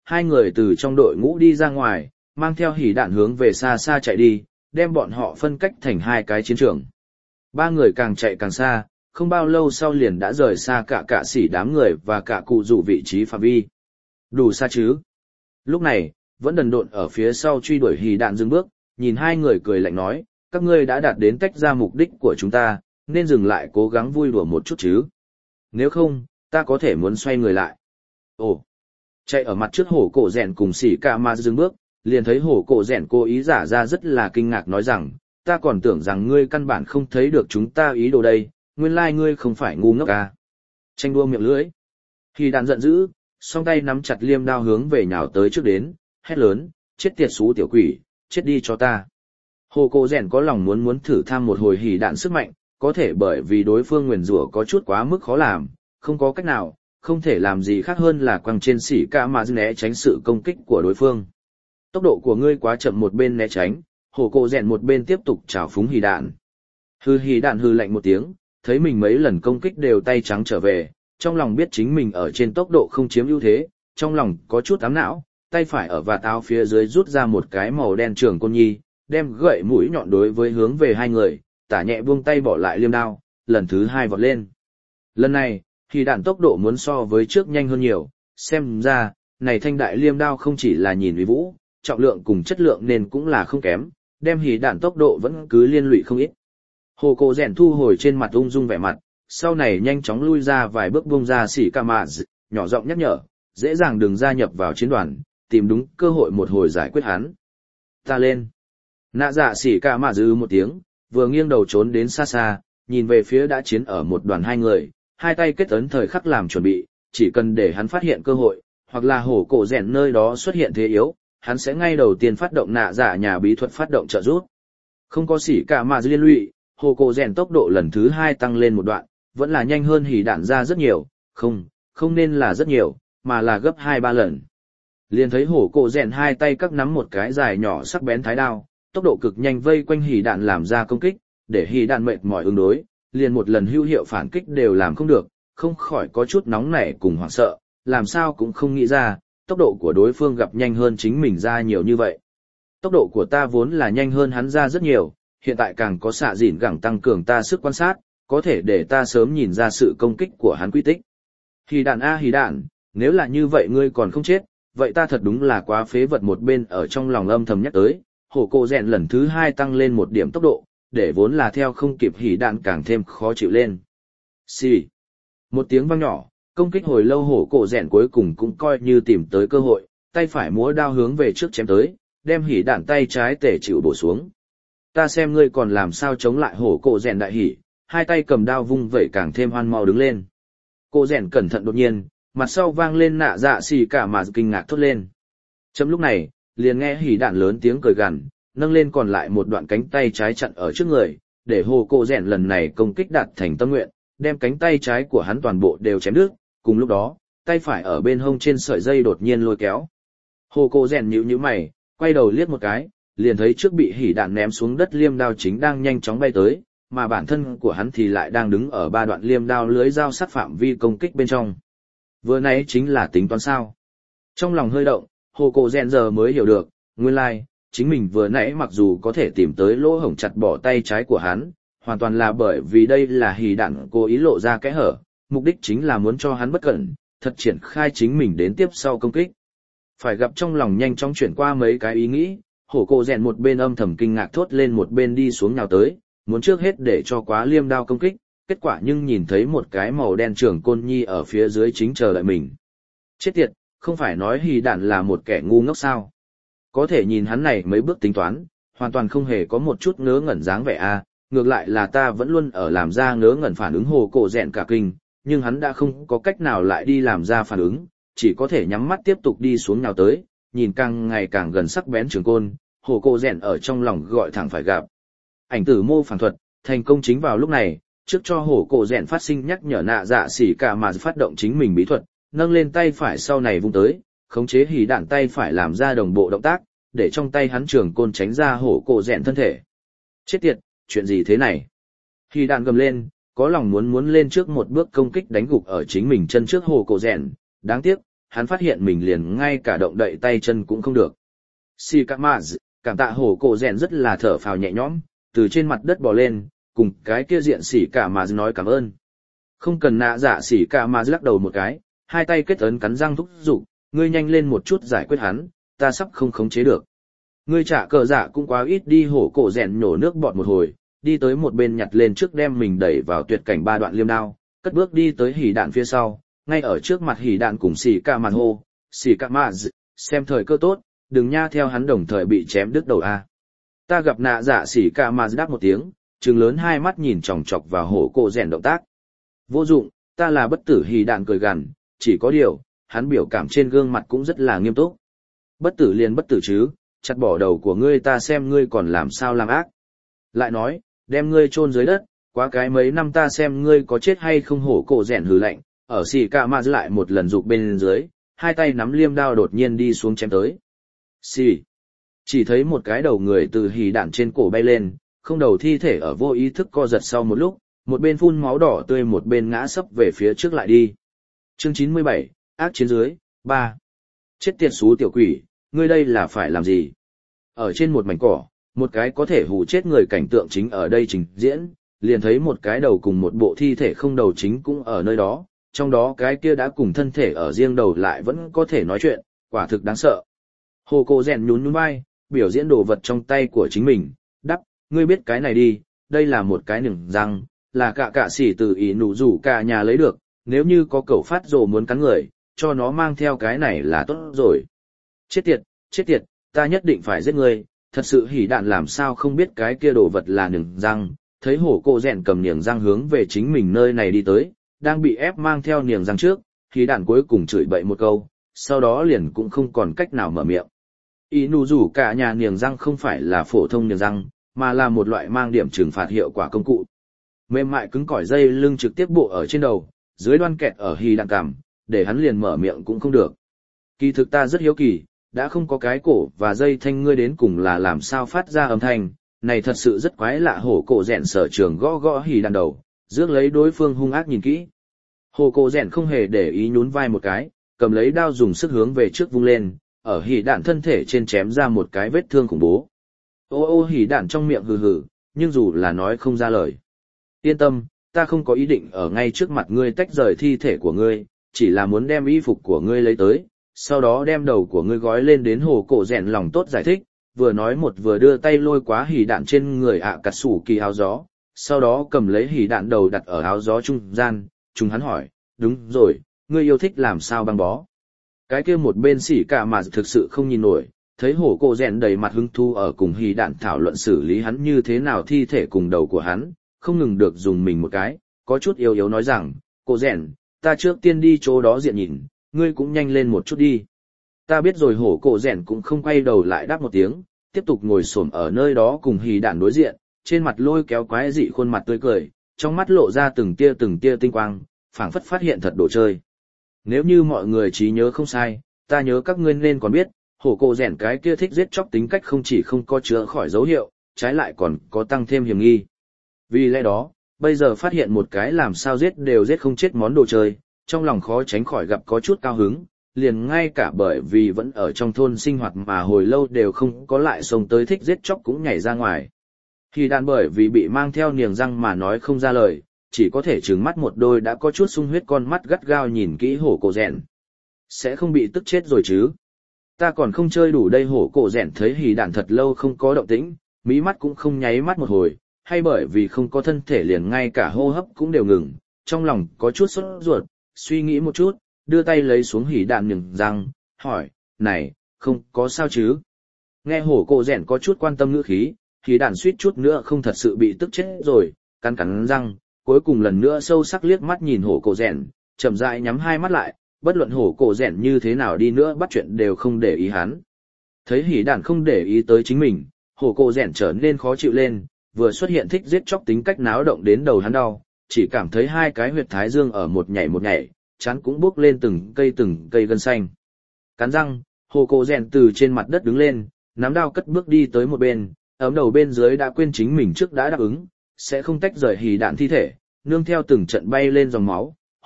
hai người từ trong đội ngũ đi ra ngoài, mang theo hỉ đạn hướng về xa xa chạy đi, đem bọn họ phân cách thành hai cái chiến trường. Ba người càng chạy càng xa, không bao lâu sau liền đã rời xa cả sỉ đám người và cả cụ rủ vị trí phạm vi. Đủ xa chứ? Lúc này, vẫn đần độn ở phía sau truy đuổi hỉ đạn dừng bước, nhìn hai người cười lạnh nói, các ngươi đã đạt đến tách ra mục đích của chúng ta, nên dừng lại cố gắng vui đùa một chút chứ. Nếu không, ta có thể muốn xoay người lại. Ồ! Chạy ở mặt trước hổ cổ rèn cùng sỉ cả mà dừng bước, liền thấy hổ cổ rèn cố ý giả ra rất là kinh ngạc nói rằng, ta còn tưởng rằng ngươi căn bản không thấy được chúng ta ý đồ đây, nguyên lai ngươi không phải ngu ngốc à. Tranh đua miệng lưỡi. Khi đạn giận dữ, song tay nắm chặt liêm đao hướng về nhào tới trước đến, hét lớn, chết tiệt xú tiểu quỷ, chết đi cho ta. Hồ cổ rèn có lòng muốn thử tham một hồi hỉ đạn sức mạnh, có thể bởi vì đối phương nguyền rủa có chút quá mức khó làm, không có cách nào, không thể làm gì khác hơn là quăng trên sỉ cả mà né tránh sự công kích của đối phương. Tốc độ của ngươi quá chậm, một bên né tránh, hồ cổ rèn một bên tiếp tục trào phúng hỉ đạn. Hỉ đạn hừ lạnh một tiếng, thấy mình mấy lần công kích đều tay trắng trở về, trong lòng biết chính mình ở trên tốc độ không chiếm ưu thế, trong lòng có chút ám não, tay phải ở vạt áo phía dưới rút ra một cái màu đen trường côn nhi, đem gậy mũi nhọn đối với hướng về hai người, tả nhẹ buông tay bỏ lại liêm đao, lần thứ hai vọt lên. Lần này, thì đạn tốc độ muốn so với trước nhanh hơn nhiều, xem ra, này thanh đại liêm đao không chỉ là nhìn uy vũ, trọng lượng cùng chất lượng nên cũng là không kém, đem hỉ đạn tốc độ vẫn cứ liên lụy không ít. Hồ cổ rèn thu hồi trên mặt ung dung vẻ mặt, sau này nhanh chóng lui ra vài bước buông ra sỉ ca mạ, nhỏ giọng nhắc nhở, dễ dàng đừng gia nhập vào chiến đoàn, tìm đúng cơ hội một hồi giải quyết hắn. Ta lên. Nạ dạ sỉ ca mạ dư một tiếng, vừa nghiêng đầu trốn đến xa xa, nhìn về phía đã chiến ở một đoàn hai người, hai tay kết ấn thời khắc làm chuẩn bị, chỉ cần để hắn phát hiện cơ hội, hoặc là hổ cổ rèn nơi đó xuất hiện thế yếu, hắn sẽ ngay đầu tiên phát động nạ dạ nhà bí thuật phát động trợ giúp. Không có sỉ cả mà liên lụy, hổ cổ rèn tốc độ lần thứ hai tăng lên một đoạn, vẫn là nhanh hơn hỉ đạn ra rất nhiều, không nên là rất nhiều, mà là gấp 2-3 lần. Liền thấy hổ cổ rèn hai tay các nắm một cái dài nhỏ sắc bén thái đao, tốc độ cực nhanh vây quanh hỉ đạn làm ra công kích, để hỉ đạn mệt mỏi ứng đối, liền một lần hữu hiệu phản kích đều làm không được, không khỏi có chút nóng nảy cùng hoảng sợ, làm sao cũng không nghĩ ra, tốc độ của đối phương gặp nhanh hơn chính mình ra nhiều như vậy. Tốc độ của ta vốn là nhanh hơn hắn ra rất nhiều, hiện tại càng có xạ dịn gẳng tăng cường ta sức quan sát, có thể để ta sớm nhìn ra sự công kích của hắn quy tích. Hỉ đạn a hỉ đạn, nếu là như vậy ngươi còn không chết, vậy ta thật đúng là quá phế vật. Một bên ở trong lòng âm thầm nhắc tới, hổ cổ rèn lần thứ hai tăng lên một điểm tốc độ, để vốn là theo không kịp hỉ đạn càng thêm khó chịu lên. Xì. Một tiếng vang nhỏ, công kích hồi lâu hổ cổ rèn cuối cùng cũng coi như tìm tới cơ hội, tay phải múa đao hướng về trước chém tới, đem hỉ đạn tay trái tể chịu bổ xuống. Ta xem ngươi còn làm sao chống lại hổ cổ rèn đại hỉ, hai tay cầm đao vung vẩy càng thêm hoan mau đứng lên. Cổ rèn cẩn thận đột nhiên, mặt sau vang lên nạ dạ xì cả mà kinh ngạc thốt lên. Trong lúc này, liền nghe hỉ đạn lớn tiếng cười gằn, nâng lên còn lại một đoạn cánh tay trái chặn ở trước người, để hồ cổ rèn lần này công kích đạt thành tâm nguyện, đem cánh tay trái của hắn toàn bộ đều chém đứt. Cùng lúc đó, tay phải ở bên hông trên sợi dây đột nhiên lôi kéo. Hồ cổ rèn nhíu mày, quay đầu liếc một cái, liền thấy trước bị hỉ đạn ném xuống đất liêm đao chính đang nhanh chóng bay tới, mà bản thân của hắn thì lại đang đứng ở ba đoạn liêm đao lưới dao sát phạm vi công kích bên trong. Vừa nãy chính là tính toán sao? Trong lòng hơi động, hồ cổ rèn giờ mới hiểu được, nguyên lai, chính mình vừa nãy mặc dù có thể tìm tới lỗ hổng chặt bỏ tay trái của hắn, hoàn toàn là bởi vì đây là hỉ đạn cố ý lộ ra kẽ hở, mục đích chính là muốn cho hắn bất cẩn, thật triển khai chính mình đến tiếp sau công kích. Phải gặp trong lòng nhanh chóng chuyển qua mấy cái ý nghĩ, hổ cổ rèn một bên âm thầm kinh ngạc thốt lên một bên đi xuống nhào tới, muốn trước hết để cho quá liêm đao công kích, kết quả nhưng nhìn thấy một cái màu đen trường côn nhi ở phía dưới chính chờ đợi mình. Chết tiệt, không phải nói hỉ đạn là một kẻ ngu ngốc sao? Có thể nhìn hắn này mấy bước tính toán, hoàn toàn không hề có một chút ngớ ngẩn dáng vẻ a. Ngược lại là ta vẫn luôn ở làm ra ngớ ngẩn phản ứng hồ cổ rèn cả kinh, nhưng hắn đã không có cách nào lại đi làm ra phản ứng, chỉ có thể nhắm mắt tiếp tục đi xuống nhào tới, nhìn càng ngày càng gần sắc bén trường côn, hồ cổ rèn ở trong lòng gọi thẳng phải gặp. Ảnh tử mô phản thuật, thành công chính vào lúc này, trước cho hồ cổ rèn phát sinh nhắc nhở nạ dạ xỉ cả mà phát động chính mình bí thuật, nâng lên tay phải sau này vung tới, khống chế hỉ đạn tay phải làm ra đồng bộ động tác, để trong tay hắn trường côn tránh ra hổ cổ rèn thân thể. Chết tiệt, chuyện gì thế này? Hỉ đạn gầm lên, có lòng muốn lên trước một bước công kích đánh gục ở chính mình chân trước hổ cổ rèn, đáng tiếc, hắn phát hiện mình liền ngay cả động đậy tay chân cũng không được. Xì cả mà cảm tạ hổ cổ rèn rất là thở phào nhẹ nhõm, từ trên mặt đất bò lên, cùng cái kia diện xỉ cả mà nói cảm ơn. Không cần nạ dạ xỉ cả mà lắc đầu một cái, hai tay kết ấn cắn răng thúc giục, ngươi nhanh lên một chút giải quyết hắn, ta sắp không khống chế được. Ngươi trả cờ dạ cũng quá ít đi, hổ cổ rèn nhổ nước bọt một hồi, đi tới một bên nhặt lên trước đem mình đẩy vào tuyệt cảnh 3 đoạn liêm đao, cất bước đi tới hỉ đạn phía sau, ngay ở trước mặt hỉ đạn cùng xỉ cả mà hô, xỉ cả mà xem thời cơ tốt, đừng nha theo hắn đồng thời bị chém đứt đầu a. Ta gặp nạ dạ xỉ cả mà đáp một tiếng, trừng lớn hai mắt nhìn chòng chọc vào hổ cổ rèn động tác. Vô dụng, ta là bất tử, hỉ đạn cười gằn, chỉ có điều, hắn biểu cảm trên gương mặt cũng rất là nghiêm túc. Bất tử liền bất tử chứ, chặt bỏ đầu của ngươi ta xem ngươi còn làm sao làm ác. Lại nói, đem ngươi chôn dưới đất, quá cái mấy năm ta xem ngươi có chết hay không. Hổ cổ rèn hừ lạnh, ở xì cả mà lại một lần rụt bên dưới, hai tay nắm liêm đao đột nhiên đi xuống chém tới. Xì. Chỉ thấy một cái đầu người từ hỉ đạn trên cổ bay lên, không đầu thi thể ở vô ý thức co giật sau một lúc, một bên phun máu đỏ tươi một bên ngã sấp về phía trước lại đi. Chương 97, ác chiến dưới, 3. Chết tiệt xú tiểu quỷ, ngươi đây là phải làm gì? Ở trên một mảnh cỏ, một cái có thể hù chết người cảnh tượng chính ở đây trình diễn, liền thấy một cái đầu cùng một bộ thi thể không đầu chính cũng ở nơi đó, trong đó cái kia đã cùng thân thể ở riêng đầu lại vẫn có thể nói chuyện, quả thực đáng sợ. Hồ cô rèn nhún nhún vai, biểu diễn đồ vật trong tay của chính mình, đắp, ngươi biết cái này đi, đây là một cái nừng răng, là cả xỉ từ ý nụ rủ cả nhà lấy được, nếu như có cẩu phát rồ muốn cắn người, cho nó mang theo cái này là tốt rồi. Chết tiệt, ta nhất định phải giết ngươi, thật sự hỉ đạn làm sao không biết cái kia đồ vật là niềng răng, thấy hổ cô rèn cầm niềng răng hướng về chính mình nơi này đi tới, đang bị ép mang theo niềng răng trước, hỉ đạn cuối cùng chửi bậy một câu, sau đó liền cũng không còn cách nào mở miệng. Ý nụ rủ cả nhà niềng răng không phải là phổ thông niềng răng, mà là một loại mang điểm trừng phạt hiệu quả công cụ. Mềm mại cứng cỏi dây lưng trực tiếp bộ ở trên đầu, dưới đoan kẹt ở hỉ đạn cằm, để hắn liền mở miệng cũng không được. Kỳ thực ta rất hiếu kỳ, đã không có cái cổ và dây thanh ngươi đến cùng là làm sao phát ra âm thanh, này thật sự rất quái lạ. Hổ cổ rèn sở trường gõ gõ hỉ đạn đầu, rước lấy đối phương hung ác nhìn kỹ. Hổ cổ rèn không hề để ý, nhún vai một cái, cầm lấy đao dùng sức hướng về trước vung lên, ở hỉ đạn thân thể trên chém ra một cái vết thương khủng bố. Ô hỉ đạn trong miệng hừ hừ, nhưng dù là nói không ra lời. Yên tâm, ta không có ý định ở ngay trước mặt ngươi tách rời thi thể của ngươi, chỉ là muốn đem y phục của ngươi lấy tới, sau đó đem đầu của ngươi gói lên. Đến hổ cổ rèn lòng tốt giải thích, vừa nói một vừa đưa tay lôi quá hỉ đạn trên người cà sủ kỳ áo gió, sau đó cầm lấy hỉ đạn đầu đặt ở áo gió trung gian, chúng hắn hỏi, đúng rồi, ngươi yêu thích làm sao băng bó? Cái kia một bên xỉ cả mà thực sự không nhìn nổi, thấy hổ cổ rèn đầy mặt hứng thú ở cùng hỉ đạn thảo luận xử lý hắn như thế nào thi thể cùng đầu của hắn, không ngừng được dùng mình một cái, có chút yếu yếu nói rằng, cổ rèn, ta trước tiên đi chỗ đó diện nhìn, ngươi cũng nhanh lên một chút đi. Ta biết rồi. Hổ cổ rèn cũng không quay đầu lại đáp một tiếng, tiếp tục ngồi xổm ở nơi đó cùng hỉ đạn đối diện, trên mặt lôi kéo quái dị khuôn mặt tươi cười, trong mắt lộ ra từng tia tinh quang, phảng phất phát hiện thật đồ chơi. Nếu như mọi người trí nhớ không sai, ta nhớ các ngươi nên còn biết, hổ cổ rèn cái kia thích giết chóc tính cách không chỉ không có chữa khỏi dấu hiệu, trái lại còn có tăng thêm hiểm nghi. Vì lẽ đó, bây giờ phát hiện một cái làm sao giết đều giết không chết món đồ chơi, trong lòng khó tránh khỏi gặp có chút cao hứng, liền ngay cả bởi vì vẫn ở trong thôn sinh hoạt mà hồi lâu đều không có lại xông tới thích giết chóc cũng nhảy ra ngoài. Khi đàn bởi vì bị mang theo niềng răng mà nói không ra lời, chỉ có thể trừng mắt một đôi đã có chút sung huyết con mắt gắt gao nhìn kỹ hổ cổ rèn. Sẽ không bị tức chết rồi chứ? Ta còn không chơi đủ đây. Hổ cổ rèn thấy hỉ đạn thật lâu không có động tĩnh, mí mắt cũng không nháy mắt một hồi, hay bởi vì không có thân thể liền ngay cả hô hấp cũng đều ngừng, trong lòng có chút sốt ruột, suy nghĩ một chút, đưa tay lấy xuống hỉ đạn niềng răng, hỏi, này, không có sao chứ? Nghe hổ cổ rèn có chút quan tâm ngữ khí, hỉ đạn suýt chút nữa không thật sự bị tức chết rồi, cắn răng, cuối cùng lần nữa sâu sắc liếc mắt nhìn hổ cổ rèn, chậm rãi nhắm hai mắt lại, bất luận hổ cổ rèn như thế nào đi nữa bắt chuyện đều không để ý hắn. Thấy hỉ đạn không để ý tới chính mình, hổ cổ rèn trở nên khó chịu lên, vừa xuất hiện thích giết chóc tính cách náo động đến đầu hắn đau, chỉ cảm thấy hai cái huyệt thái dương ở một nhảy, chán cũng bốc lên từng cây gân xanh. Cắn răng, hổ cổ rèn từ trên mặt đất đứng lên, nắm đao cất bước đi tới một bên, ấm đầu bên dưới đã quên chính mình trước đã đáp ứng, sẽ không tách rời hỉ đạn thi thể, nương theo từng trận bay lên dòng máu,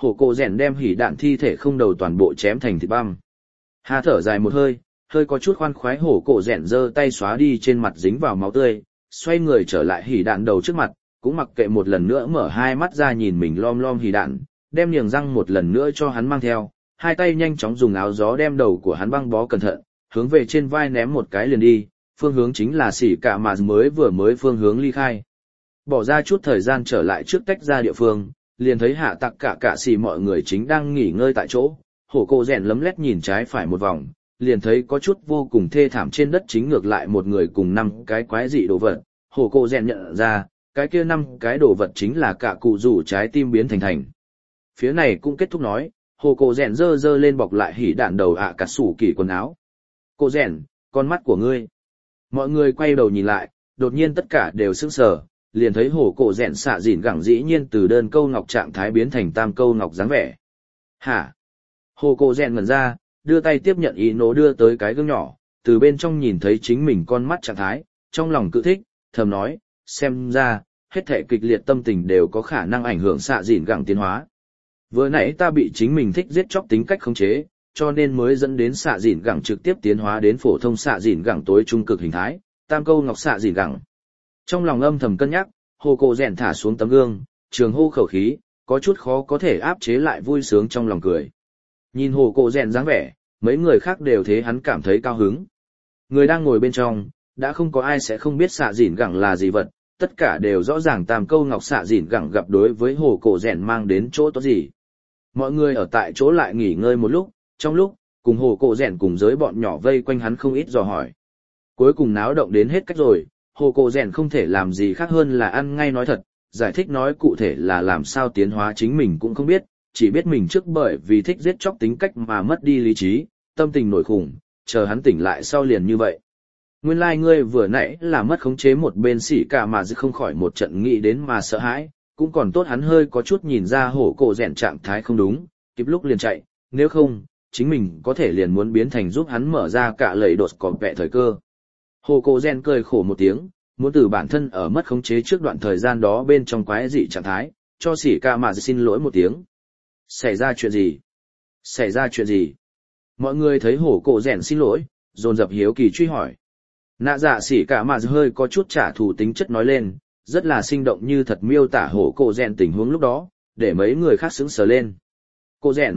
hổ cổ rèn đem hỉ đạn thi thể không đầu toàn bộ chém thành thịt băm. Hà thở dài một hơi, hơi có chút khoan khoái hổ cổ rèn giơ tay xóa đi trên mặt dính vào máu tươi, xoay người trở lại hỉ đạn đầu trước mặt, cũng mặc kệ một lần nữa mở hai mắt ra nhìn mình lom lom hỉ đạn, đem niềng răng một lần nữa cho hắn mang theo, hai tay nhanh chóng dùng áo gió đem đầu của hắn băng bó cẩn thận, hướng về trên vai ném một cái liền đi, phương hướng chính là xỉ cả mà mới phương hướng ly khai. Bỏ ra chút thời gian trở lại trước tách ra địa phương, liền thấy hạ tặc cả xỉ mọi người chính đang nghỉ ngơi tại chỗ, hổ cổ rèn lấm lét nhìn trái phải một vòng, liền thấy có chút vô cùng thê thảm trên đất chính ngược lại một người cùng 5 cái quái dị đồ vật, hổ cổ rèn nhận ra, cái kia 5 cái đồ vật chính là cả cụ rủ trái tim biến thành thành. Phía này cũng kết thúc nói, hổ cổ rèn dơ lên bọc lại hỉ đạn đầu cả sủ kỳ quần áo. Cổ rèn, con mắt của ngươi. Mọi người quay đầu nhìn lại, đột nhiên tất cả đều sững sờ, liền thấy hổ cổ rèn xạ dịn gẳng dĩ nhiên từ đơn câu ngọc trạng thái biến thành tam câu ngọc dáng vẻ. Hả? Hổ cổ rèn ngẩn ra, đưa tay tiếp nhận ý nổ đưa tới cái gương nhỏ, từ bên trong nhìn thấy chính mình con mắt trạng thái, trong lòng cự thích, thầm nói, xem ra, hết thể kịch liệt tâm tình đều có khả năng ảnh hưởng xạ dịn gẳng tiến hóa. Vừa nãy ta bị chính mình thích giết chóc tính cách khống chế, cho nên mới dẫn đến xạ dịn gẳng trực tiếp tiến hóa đến phổ thông xạ dịn gẳng tối trung cực hình thái, tam câu ngọc xạ dịn gẳng. Trong lòng âm thầm cân nhắc, hồ cổ rèn thả xuống tấm gương, trường hô khẩu khí, có chút khó có thể áp chế lại vui sướng trong lòng cười. Nhìn hồ cổ rèn dáng vẻ, mấy người khác đều thế hắn cảm thấy cao hứng. Người đang ngồi bên trong, đã không có ai sẽ không biết xạ dịn gẳng là gì vật, tất cả đều rõ ràng tam câu ngọc xạ dịn gẳng gặp đối với hồ cổ rèn mang đến chỗ tốt gì. Mọi người ở tại chỗ lại nghỉ ngơi một lúc, trong lúc, cùng hồ cổ rèn cùng giới bọn nhỏ vây quanh hắn không ít dò hỏi. Cuối cùng náo động đến hết cách rồi, hồ cổ rèn không thể làm gì khác hơn là ăn ngay nói thật, giải thích nói cụ thể là làm sao tiến hóa chính mình cũng không biết, chỉ biết mình trước bởi vì thích giết chóc tính cách mà mất đi lý trí, tâm tình nổi khủng, chờ hắn tỉnh lại sau liền như vậy. Nguyên lai ngươi vừa nãy là mất khống chế một bên xỉ cả mà không khỏi một trận nghĩ đến mà sợ hãi, cũng còn tốt hắn hơi có chút nhìn ra hổ cổ rèn trạng thái không đúng, kịp lúc liền chạy, nếu không, chính mình có thể liền muốn biến thành giúp hắn mở ra cả lầy đột cọp vẹ thời cơ. Hổ cổ rèn cười khổ một tiếng, muốn từ bản thân ở mất khống chế trước đoạn thời gian đó bên trong quái dị trạng thái, cho xỉ cả mà xin lỗi một tiếng. Xảy ra chuyện gì? Xảy ra chuyện gì? Mọi người thấy hổ cổ rèn xin lỗi, dồn dập hiếu kỳ truy hỏi. Nạ dạ xỉ cả mà hơi có chút trả thù tính chất nói lên, rất là sinh động như thật miêu tả hổ cổ rèn tình huống lúc đó, để mấy người khác sững sờ lên. Cổ rèn.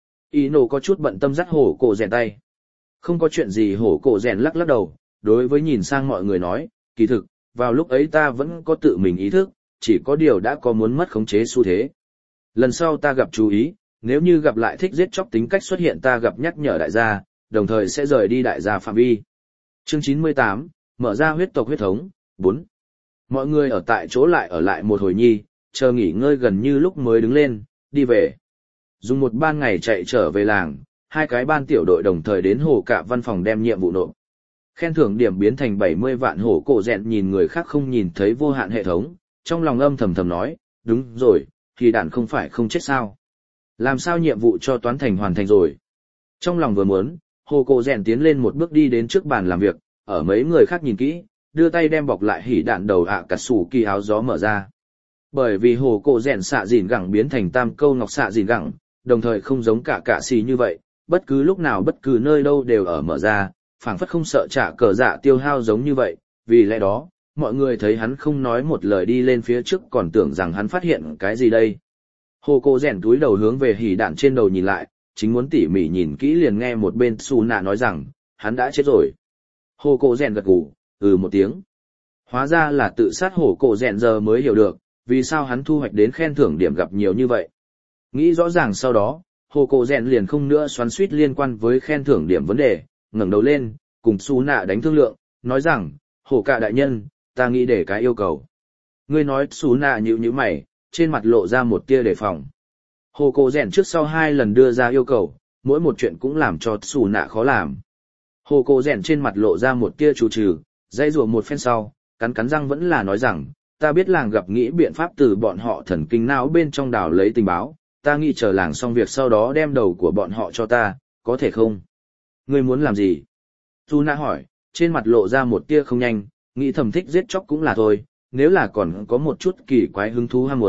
Ino có chút bận tâm dắt hổ cổ rèn tay. Không có chuyện gì, hổ cổ rèn lắc lắc đầu, đối với nhìn sang mọi người nói, kỳ thực, vào lúc ấy ta vẫn có tự mình ý thức, chỉ có điều đã có muốn mất khống chế xu thế. Lần sau ta gặp chú ý, nếu như gặp lại thích giết chóc tính cách xuất hiện ta gặp nhắc nhở đại gia, đồng thời sẽ rời đi đại gia phạm vi. Chương 98, mở ra huyết tộc huyết thống, 4. Mọi người ở tại chỗ lại ở lại một hồi nhi, chờ nghỉ ngơi gần như lúc mới đứng lên, đi về. Dùng một ban ngày chạy trở về làng, hai cái ban tiểu đội đồng thời đến hồ cả văn phòng đem nhiệm vụ nộp. Khen thưởng điểm biến thành 70 vạn hổ cổ rèn nhìn người khác không nhìn thấy vô hạn hệ thống, trong lòng âm thầm thầm nói, đúng rồi, thì đạn không phải không chết sao. Làm sao nhiệm vụ cho toán thành hoàn thành rồi. Trong lòng vừa muốn, hồ cổ rèn tiến lên một bước đi đến trước bàn làm việc, ở mấy người khác nhìn kỹ, đưa tay đem bọc lại hỉ đạn đầu cả sủ kỳ áo gió mở ra. Bởi vì hồ cổ rèn xạ dìn gẳng biến thành tam câu ngọc xạ dìn gẳng, đồng thời không giống cả xì như vậy, bất cứ lúc nào bất cứ nơi đâu đều ở mở ra, phảng phất không sợ trả cờ dạ tiêu hao giống như vậy, vì lẽ đó, mọi người thấy hắn không nói một lời đi lên phía trước còn tưởng rằng hắn phát hiện cái gì đây. Hồ cổ rèn túi đầu hướng về hỉ đạn trên đầu nhìn lại, chính muốn tỉ mỉ nhìn kỹ liền nghe một bên Su Nạ nói rằng, hắn đã chết rồi. Hồ cổ rèn gật gù, một tiếng. Hóa ra là tự sát hồ cổ rèn giờ mới hiểu được, vì sao hắn thu hoạch đến khen thưởng điểm gặp nhiều như vậy. Nghĩ rõ ràng sau đó, hồ cổ rèn liền không nữa xoắn xuýt liên quan với khen thưởng điểm vấn đề, ngẩng đầu lên, cùng Su Nạ đánh thương lượng, nói rằng, hồ cả đại nhân, ta nghĩ để cái yêu cầu. Ngươi nói Su Nạ nhíu mày, trên mặt lộ ra một tia đề phòng. Hồ cổ rèn trước sau 2 lần đưa ra yêu cầu, mỗi một chuyện cũng làm cho Su Nạ khó làm. Hồ cổ rèn trên mặt lộ ra một tia chủ trừ, dây rùa một phen sau, cắn răng vẫn là nói rằng, ta biết làng gặp nghĩ biện pháp từ bọn họ thần kinh não bên trong đào lấy tình báo, ta nghĩ chờ làng xong việc sau đó đem đầu của bọn họ cho ta, có thể không? Ngươi muốn làm gì? Su Nạ hỏi, trên mặt lộ ra một tia không nhanh, nghĩ thầm thích giết chóc cũng là thôi, nếu là còn có một chút kỳ quái hứng thú ham muốn,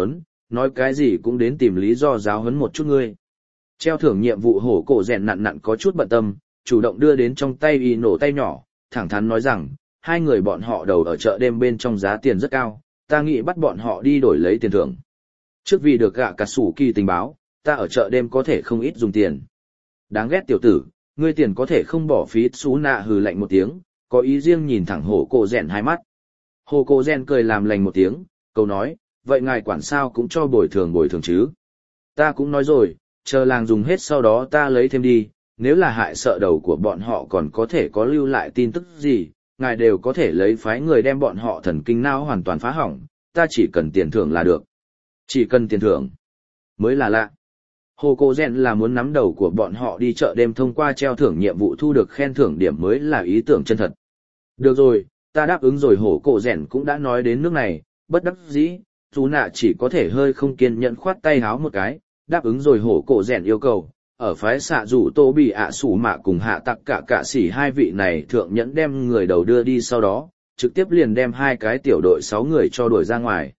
nói cái gì cũng đến tìm lý do giáo huấn một chút ngươi. Treo thưởng nhiệm vụ hổ cổ rèn nặn nặn có chút bận tâm, chủ động đưa đến trong tay y nổ tay nhỏ, thẳng thắn nói rằng, hai người bọn họ đầu ở chợ đêm bên trong giá tiền rất cao, ta nghĩ bắt bọn họ đi đổi lấy tiền thưởng. Trước vì được gạ cà sủ kỳ tình báo, ta ở chợ đêm có thể không ít dùng tiền. Đáng ghét tiểu tử, ngươi tiền có thể không bỏ phí. Sú nạ hừ lạnh một tiếng, có ý riêng nhìn thẳng hổ cổ rèn hai mắt. Hổ cổ rèn cười làm lành một tiếng, câu nói, vậy ngài quản sao cũng cho bồi thường chứ. Ta cũng nói rồi, chờ làng dùng hết sau đó ta lấy thêm đi, nếu là hại sợ đầu của bọn họ còn có thể có lưu lại tin tức gì, ngài đều có thể lấy phái người đem bọn họ thần kinh não hoàn toàn phá hỏng, ta chỉ cần tiền thưởng là được. Chỉ cần tiền thưởng mới là lạ. Hồ Cô Gen là muốn nắm đầu của bọn họ đi chợ đêm thông qua treo thưởng nhiệm vụ thu được khen thưởng điểm mới là ý tưởng chân thật. Được rồi, ta đáp ứng rồi. Hồ Cô Gen cũng đã nói đến nước này, bất đắc dĩ, Sú nạ chỉ có thể hơi không kiên nhẫn khoát tay háo một cái, đáp ứng rồi. Hồ Cô Gen yêu cầu, ở phái xạ rủ Tô Bị ạ sủ mạ cùng hạ tặc cả sỉ hai vị này thượng nhẫn đem người đầu đưa đi, sau đó, trực tiếp liền đem hai cái tiểu đội 6 người cho đuổi ra ngoài.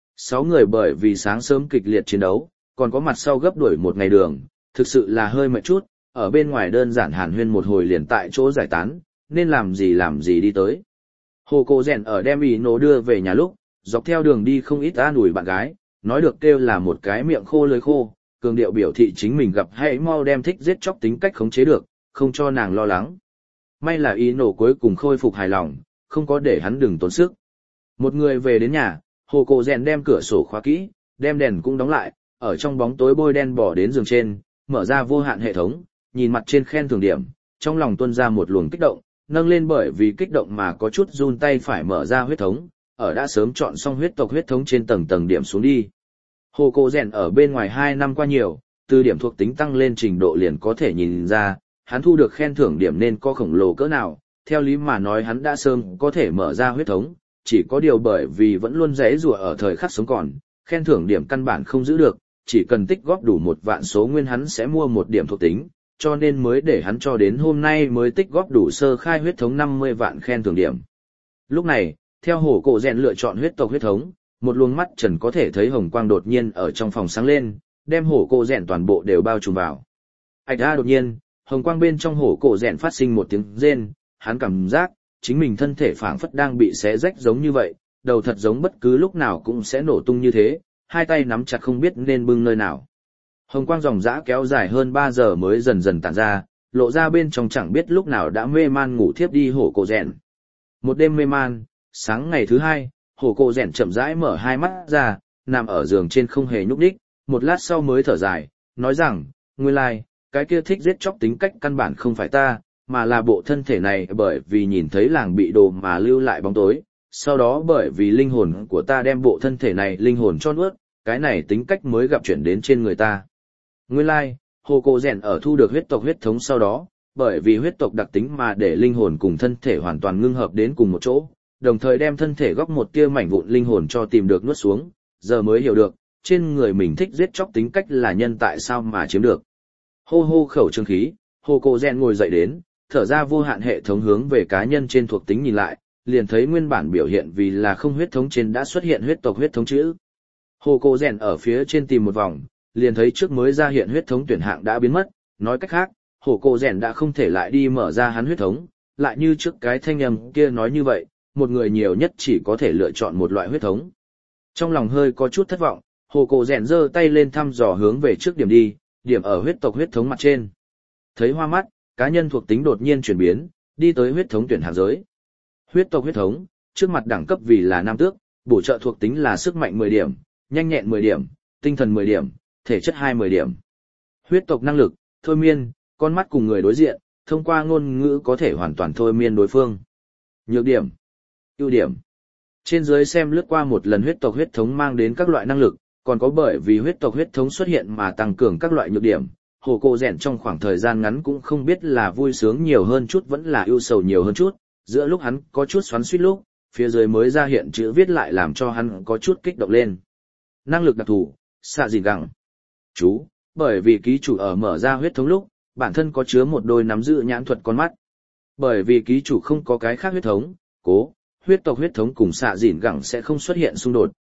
6 người bởi vì sáng sớm kịch liệt chiến đấu, còn có mặt sau gấp đuổi một ngày đường, thực sự là hơi mệt chút, ở bên ngoài đơn giản hàn huyên một hồi liền tại chỗ giải tán, nên làm gì đi tới. Hồ Cô Rèn ở đem ý nổ đưa về nhà lúc, dọc theo đường đi không ít an ủi bạn gái, nói được kêu là một cái miệng khô lưỡi khô, cường điệu biểu thị chính mình gặp hãy mau đem thích giết chóc tính cách khống chế được, không cho nàng lo lắng. May là ý nổ cuối cùng khôi phục hài lòng, không có để hắn đừng tốn sức. Một người về đến nhà, Hồ Cô Rèn đem cửa sổ khóa kỹ, đem đèn cũng đóng lại, ở trong bóng tối bôi đen bỏ đến giường trên, mở ra vô hạn hệ thống, nhìn mặt trên khen thưởng điểm, trong lòng tuôn ra một luồng kích động, nâng lên bởi vì kích động mà có chút run tay phải mở ra huyết thống, ở đã sớm chọn xong huyết tộc huyết thống trên tầng điểm xuống đi. Hồ Cô Rèn ở bên ngoài 2 năm qua nhiều, từ điểm thuộc tính tăng lên trình độ liền có thể nhìn ra, hắn thu được khen thưởng điểm nên có khổng lồ cỡ nào, theo lý mà nói hắn đã sớm có thể mở ra huyết thống, chỉ có điều bởi vì vẫn luôn giãy giụa ở thời khắc sống còn, khen thưởng điểm căn bản không giữ được, chỉ cần tích góp đủ 1 vạn số nguyên hắn sẽ mua 1 điểm thuộc tính, cho nên mới để hắn cho đến hôm nay mới tích góp đủ sơ khai huyết thống 50 vạn khen thưởng điểm. Lúc này, theo Hồ Cô Rèn lựa chọn huyết tộc huyết thống, một luồng mắt trần có thể thấy hồng quang đột nhiên ở trong phòng sáng lên, đem Hồ Cô Rèn toàn bộ đều bao trùm vào. Ảch a, đột nhiên, hồng quang bên trong Hồ Cô Rèn phát sinh một tiếng rên, hắn cảm giác chính mình thân thể phảng phất đang bị xé rách giống như vậy, đầu thật giống bất cứ lúc nào cũng sẽ nổ tung như thế, hai tay nắm chặt không biết nên bưng nơi nào. Hồng quang dòng dã kéo dài hơn 3 giờ mới dần dần tản ra, lộ ra bên trong chẳng biết lúc nào đã mê man ngủ thiếp đi Hồ Cô Rèn. Một đêm mê man, sáng ngày thứ 2, Hồ Cô Rèn chậm rãi mở hai mắt ra, nằm ở giường trên không hề nhúc nhích, một lát sau mới thở dài, nói rằng, nguyên lai, cái kia thích giết chóc tính cách căn bản không phải ta, mà là bộ thân thể này bởi vì nhìn thấy làng bị đồ mà lưu lại bóng tối, sau đó bởi vì linh hồn của ta đem bộ thân thể này linh hồn cho nuốt, cái này tính cách mới gặp chuyển đến trên người ta. Nguyên lai, Hồ Cô Rèn ở thu được huyết tộc huyết thống sau đó, bởi vì huyết tộc đặc tính mà để linh hồn cùng thân thể hoàn toàn ngưng hợp đến cùng một chỗ, đồng thời đem thân thể góc một tia mảnh vụn linh hồn cho tìm được nuốt xuống, giờ mới hiểu được, trên người mình thích giết chóc tính cách là nhân tại sao mà chiếm được. Hô hô khẩu trương khí, Hồ Cô Rèn ngồi dậy đến, thở ra vô hạn hệ thống hướng về cá nhân trên thuộc tính nhìn lại, liền thấy nguyên bản biểu hiện vì là không huyết thống trên đã xuất hiện huyết tộc huyết thống chữ. Hồ Cô Rèn ở phía trên tìm một vòng, liền thấy trước mới ra hiện huyết thống tuyển hạng đã biến mất, nói cách khác, Hồ Cô Rèn đã không thể lại đi mở ra hắn huyết thống, lại như trước cái thanh âm kia nói như vậy, một người nhiều nhất chỉ có thể lựa chọn một loại huyết thống. Trong lòng hơi có chút thất vọng, Hồ Cô Rèn giơ tay lên thăm dò hướng về trước điểm đi, điểm ở huyết tộc huyết thống mặt trên. Thấy hoa mắt, cá nhân thuộc tính đột nhiên chuyển biến, đi tới huyết thống tuyển hạng giới. Huyết tộc huyết thống, trước mặt đẳng cấp vì là nam tước, bổ trợ thuộc tính là sức mạnh 10 điểm, nhanh nhẹn 10 điểm, tinh thần 10 điểm, thể chất 20 điểm. Huyết tộc năng lực, thôi miên, con mắt cùng người đối diện, thông qua ngôn ngữ có thể hoàn toàn thôi miên đối phương. Nhược điểm, ưu điểm. Trên dưới xem lướt qua một lần huyết tộc huyết thống mang đến các loại năng lực, còn có bởi vì huyết tộc huyết thống xuất hiện mà tăng cường các loại nhược điểm. Hồ Cô Rèn trong khoảng thời gian ngắn cũng không biết là vui sướng nhiều hơn chút vẫn là ưu sầu nhiều hơn chút, giữa lúc hắn có chút xoắn xuýt lúc, phía dưới mới ra hiện chữ viết lại làm cho hắn có chút kích động lên. Năng lực đặc thù, xạ dìn gẳng. Chú, bởi vì ký chủ ở mở ra huyết thống lúc, bản thân có chứa một đôi nắm giữ nhãn thuật con mắt. Bởi vì ký chủ không có cái khác huyết thống, cố, huyết tộc huyết thống cùng xạ dìn gẳng sẽ không xuất hiện xung đột,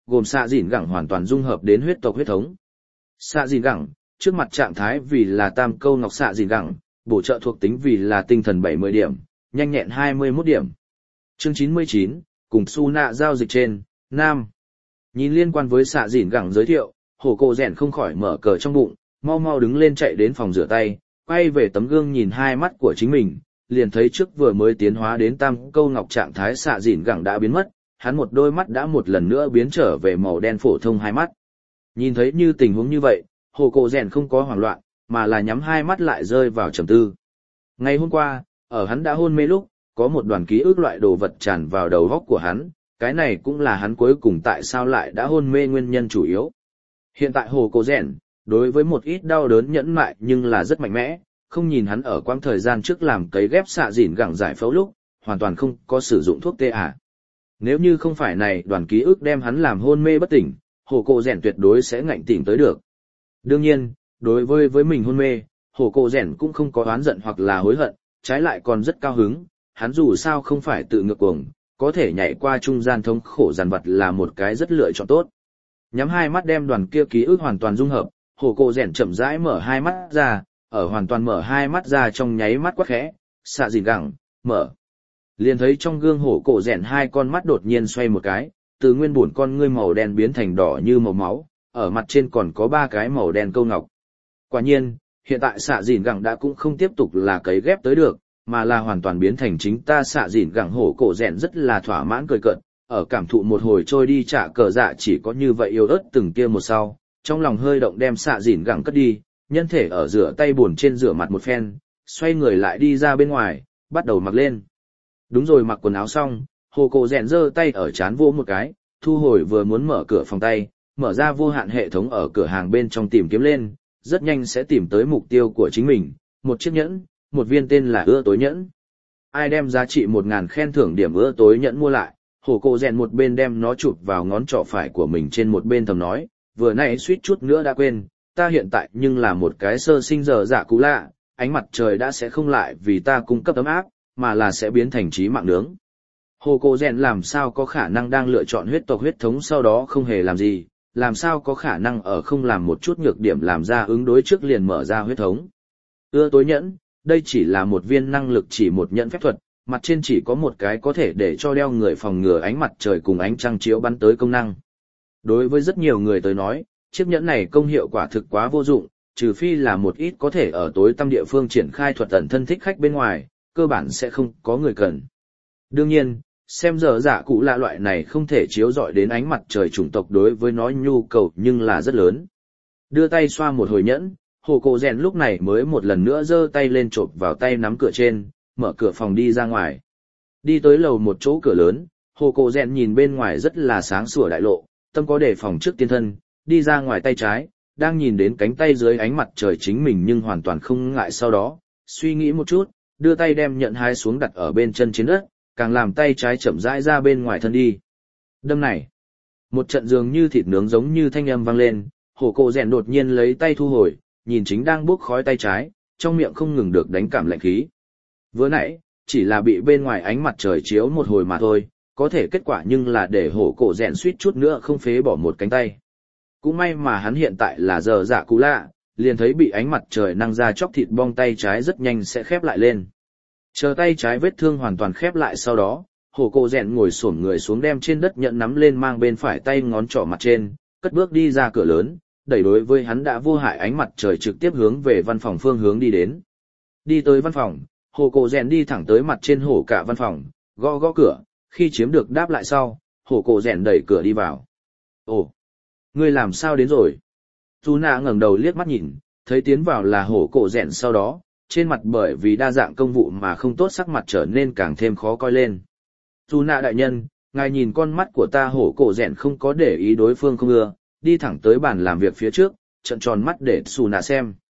gồm xạ dìn gẳng hoàn toàn dung hợp đến huyết tộc huyết thống. Xạ dìn gẳng, trước mặt trạng thái vì là tam câu ngọc xạ dìn gẳng, bổ trợ thuộc tính vì là tinh thần 70 điểm, nhanh nhẹn 21 điểm. Chương 99, cùng Su Nạ giao dịch trên, Nam. Nhìn liên quan với xạ dìn gẳng giới thiệu, hổ cổ rèn không khỏi mở cờ trong bụng, mau mau đứng lên chạy đến phòng rửa tay, quay về tấm gương nhìn hai mắt của chính mình, liền thấy trước vừa mới tiến hóa đến tam câu ngọc trạng thái xạ dìn gẳng đã biến mất, hắn một đôi mắt đã một lần nữa biến trở về màu đen phổ thông hai mắt. Nhìn thấy như tình huống như vậy, hổ cổ rèn không có hoảng loạn, mà là nhắm hai mắt lại rơi vào trầm tư. Ngày hôm qua, ở hắn đã hôn mê lúc, có một đoàn ký ức loại đồ vật tràn vào đầu óc của hắn, cái này cũng là hắn cuối cùng tại sao lại đã hôn mê nguyên nhân chủ yếu. Hiện tại hổ cổ rèn, đối với một ít đau đớn nhẫn mại nhưng là rất mạnh mẽ, không nhìn hắn ở quãng thời gian trước làm cấy ghép xạ dìn gẳng giải phẫu lúc, hoàn toàn không có sử dụng thuốc tê à. Nếu như không phải này đoàn ký ức đem hắn làm hôn mê bất tỉnh, hổ cổ rèn tuyệt đối sẽ ngạnh tỉnh tới được. Đương nhiên, đối với mình hôn mê, hổ cổ rèn cũng không có oán giận hoặc là hối hận, trái lại còn rất cao hứng, hắn dù sao không phải tự ngược cuồng, có thể nhảy qua trung gian thống khổ giàn vật là một cái rất lựa chọn tốt. Nhắm hai mắt đem đoàn kia ký ức hoàn toàn dung hợp, hổ cổ rèn chậm rãi mở hai mắt ra, ở hoàn toàn mở hai mắt ra trong nháy mắt quát khẽ, xạ dìn gẳng, mở. Liền thấy trong gương hổ cổ rèn hai con mắt đột nhiên xoay một cái, từ nguyên bổn con ngươi màu đen biến thành đỏ như màu máu, ở mặt trên còn có 3 cái màu đen câu ngọc. Quả nhiên, hiện tại xạ dìn gẳng đã cũng không tiếp tục là cấy ghép tới được, mà là hoàn toàn biến thành chính ta. Xạ dìn gẳng hổ cổ rèn rất là thỏa mãn cười cợt, ở cảm thụ một hồi trôi đi trả cờ dạ chỉ có như vậy yếu ớt từng kia một sau, trong lòng hơi động đem xạ dìn gẳng cất đi, nhân thể ở rửa tay buồn trên rửa mặt một phen, xoay người lại đi ra bên ngoài, bắt đầu mặc lên. Đúng rồi, mặc quần áo xong, hồ cổ rèn giơ tay ở trán vỗ một cái, thu hồi vừa muốn mở cửa phòng tay, mở ra vô hạn hệ thống ở cửa hàng bên trong tìm kiếm lên, rất nhanh sẽ tìm tới mục tiêu của chính mình, một chiếc nhẫn, một viên tên là ưa tối nhẫn. Ai đem giá trị 1000 khen thưởng điểm ưa tối nhẫn mua lại, hồ cổ rèn một bên đem nó chụp vào ngón trỏ phải của mình trên một bên thầm nói, vừa nãy suýt chút nữa đã quên, ta hiện tại nhưng là một cái sơ sinh giờ dạ cũ lạ, ánh mặt trời đã sẽ không lại vì ta cung cấp ấm áp, mà là sẽ biến thành trí mạng nướng. Hồ cổ rèn làm sao có khả năng đang lựa chọn huyết tộc huyết thống sau đó không hề làm gì, làm sao có khả năng ở không làm một chút nhược điểm làm ra ứng đối trước liền mở ra huyết thống. Ưa tối nhẫn, đây chỉ là một viên năng lực chỉ một nhẫn phép thuật, mặt trên chỉ có một cái có thể để cho đeo người phòng ngừa ánh mặt trời cùng ánh trăng chiếu bắn tới công năng. Đối với rất nhiều người tới nói, chiếc nhẫn này công hiệu quả thực quá vô dụng, trừ phi là một ít có thể ở tối tăm địa phương triển khai thuật ẩn thân thích khách bên ngoài, cơ bản sẽ không có người cần. Đương nhiên, xem giờ giả cụ lạ loại này không thể chiếu rọi đến ánh mặt trời chủng tộc đối với nó nhu cầu nhưng là rất lớn. Đưa tay xoa một hồi nhẫn, hồ cổ rèn lúc này mới một lần nữa giơ tay lên chộp vào tay nắm cửa trên, mở cửa phòng đi ra ngoài. Đi tới lầu một chỗ cửa lớn, hồ cổ rèn nhìn bên ngoài rất là sáng sủa đại lộ, tâm có đề phòng trước tiên thân, đi ra ngoài tay trái, đang nhìn đến cánh tay dưới ánh mặt trời chính mình nhưng hoàn toàn không ngại, sau đó suy nghĩ một chút, đưa tay đem nhận hái xuống đặt ở bên chân trên đất, càng làm tay trái chậm rãi ra bên ngoài thân đi. Đâm này, một trận dường như thịt nướng giống như thanh âm vang lên, hổ cổ rèn đột nhiên lấy tay thu hồi, nhìn chính đang bốc khói tay trái, trong miệng không ngừng được đánh cảm lạnh khí. Vừa nãy, chỉ là bị bên ngoài ánh mặt trời chiếu một hồi mà thôi, có thể kết quả nhưng là để hổ cổ rèn suýt chút nữa không phế bỏ một cánh tay. Cũng may mà hắn hiện tại là giờ dạ cú lạ, liền thấy bị ánh mặt trời năng ra chóc thịt bong tay trái rất nhanh sẽ khép lại lên. Chờ tay trái vết thương hoàn toàn khép lại sau đó, hổ cổ rèn ngồi xổm người xuống đem trên đất nhận nắm lên mang bên phải tay ngón trỏ mặt trên, cất bước đi ra cửa lớn, đẩy đối với hắn đã vô hại ánh mặt trời trực tiếp hướng về văn phòng phương hướng đi đến. Đi tới văn phòng, hổ cổ rèn đi thẳng tới mặt trên hổ cả văn phòng, gõ gõ cửa, khi chiếm được đáp lại sau, hổ cổ rèn đẩy cửa đi vào. Ồ, ngươi làm sao đến rồi? Dù nạ ngẩng đầu liếc mắt nhìn, thấy tiến vào là hổ cổ rèn, sau đó trên mặt bởi vì đa dạng công vụ mà không tốt sắc mặt trở nên càng thêm khó coi lên. Dù nạ đại nhân, ngài nhìn con mắt của ta. Hổ cổ rèn không có để ý đối phương không ưa, đi thẳng tới bàn làm việc phía trước, trợn tròn mắt để xù nạ xem.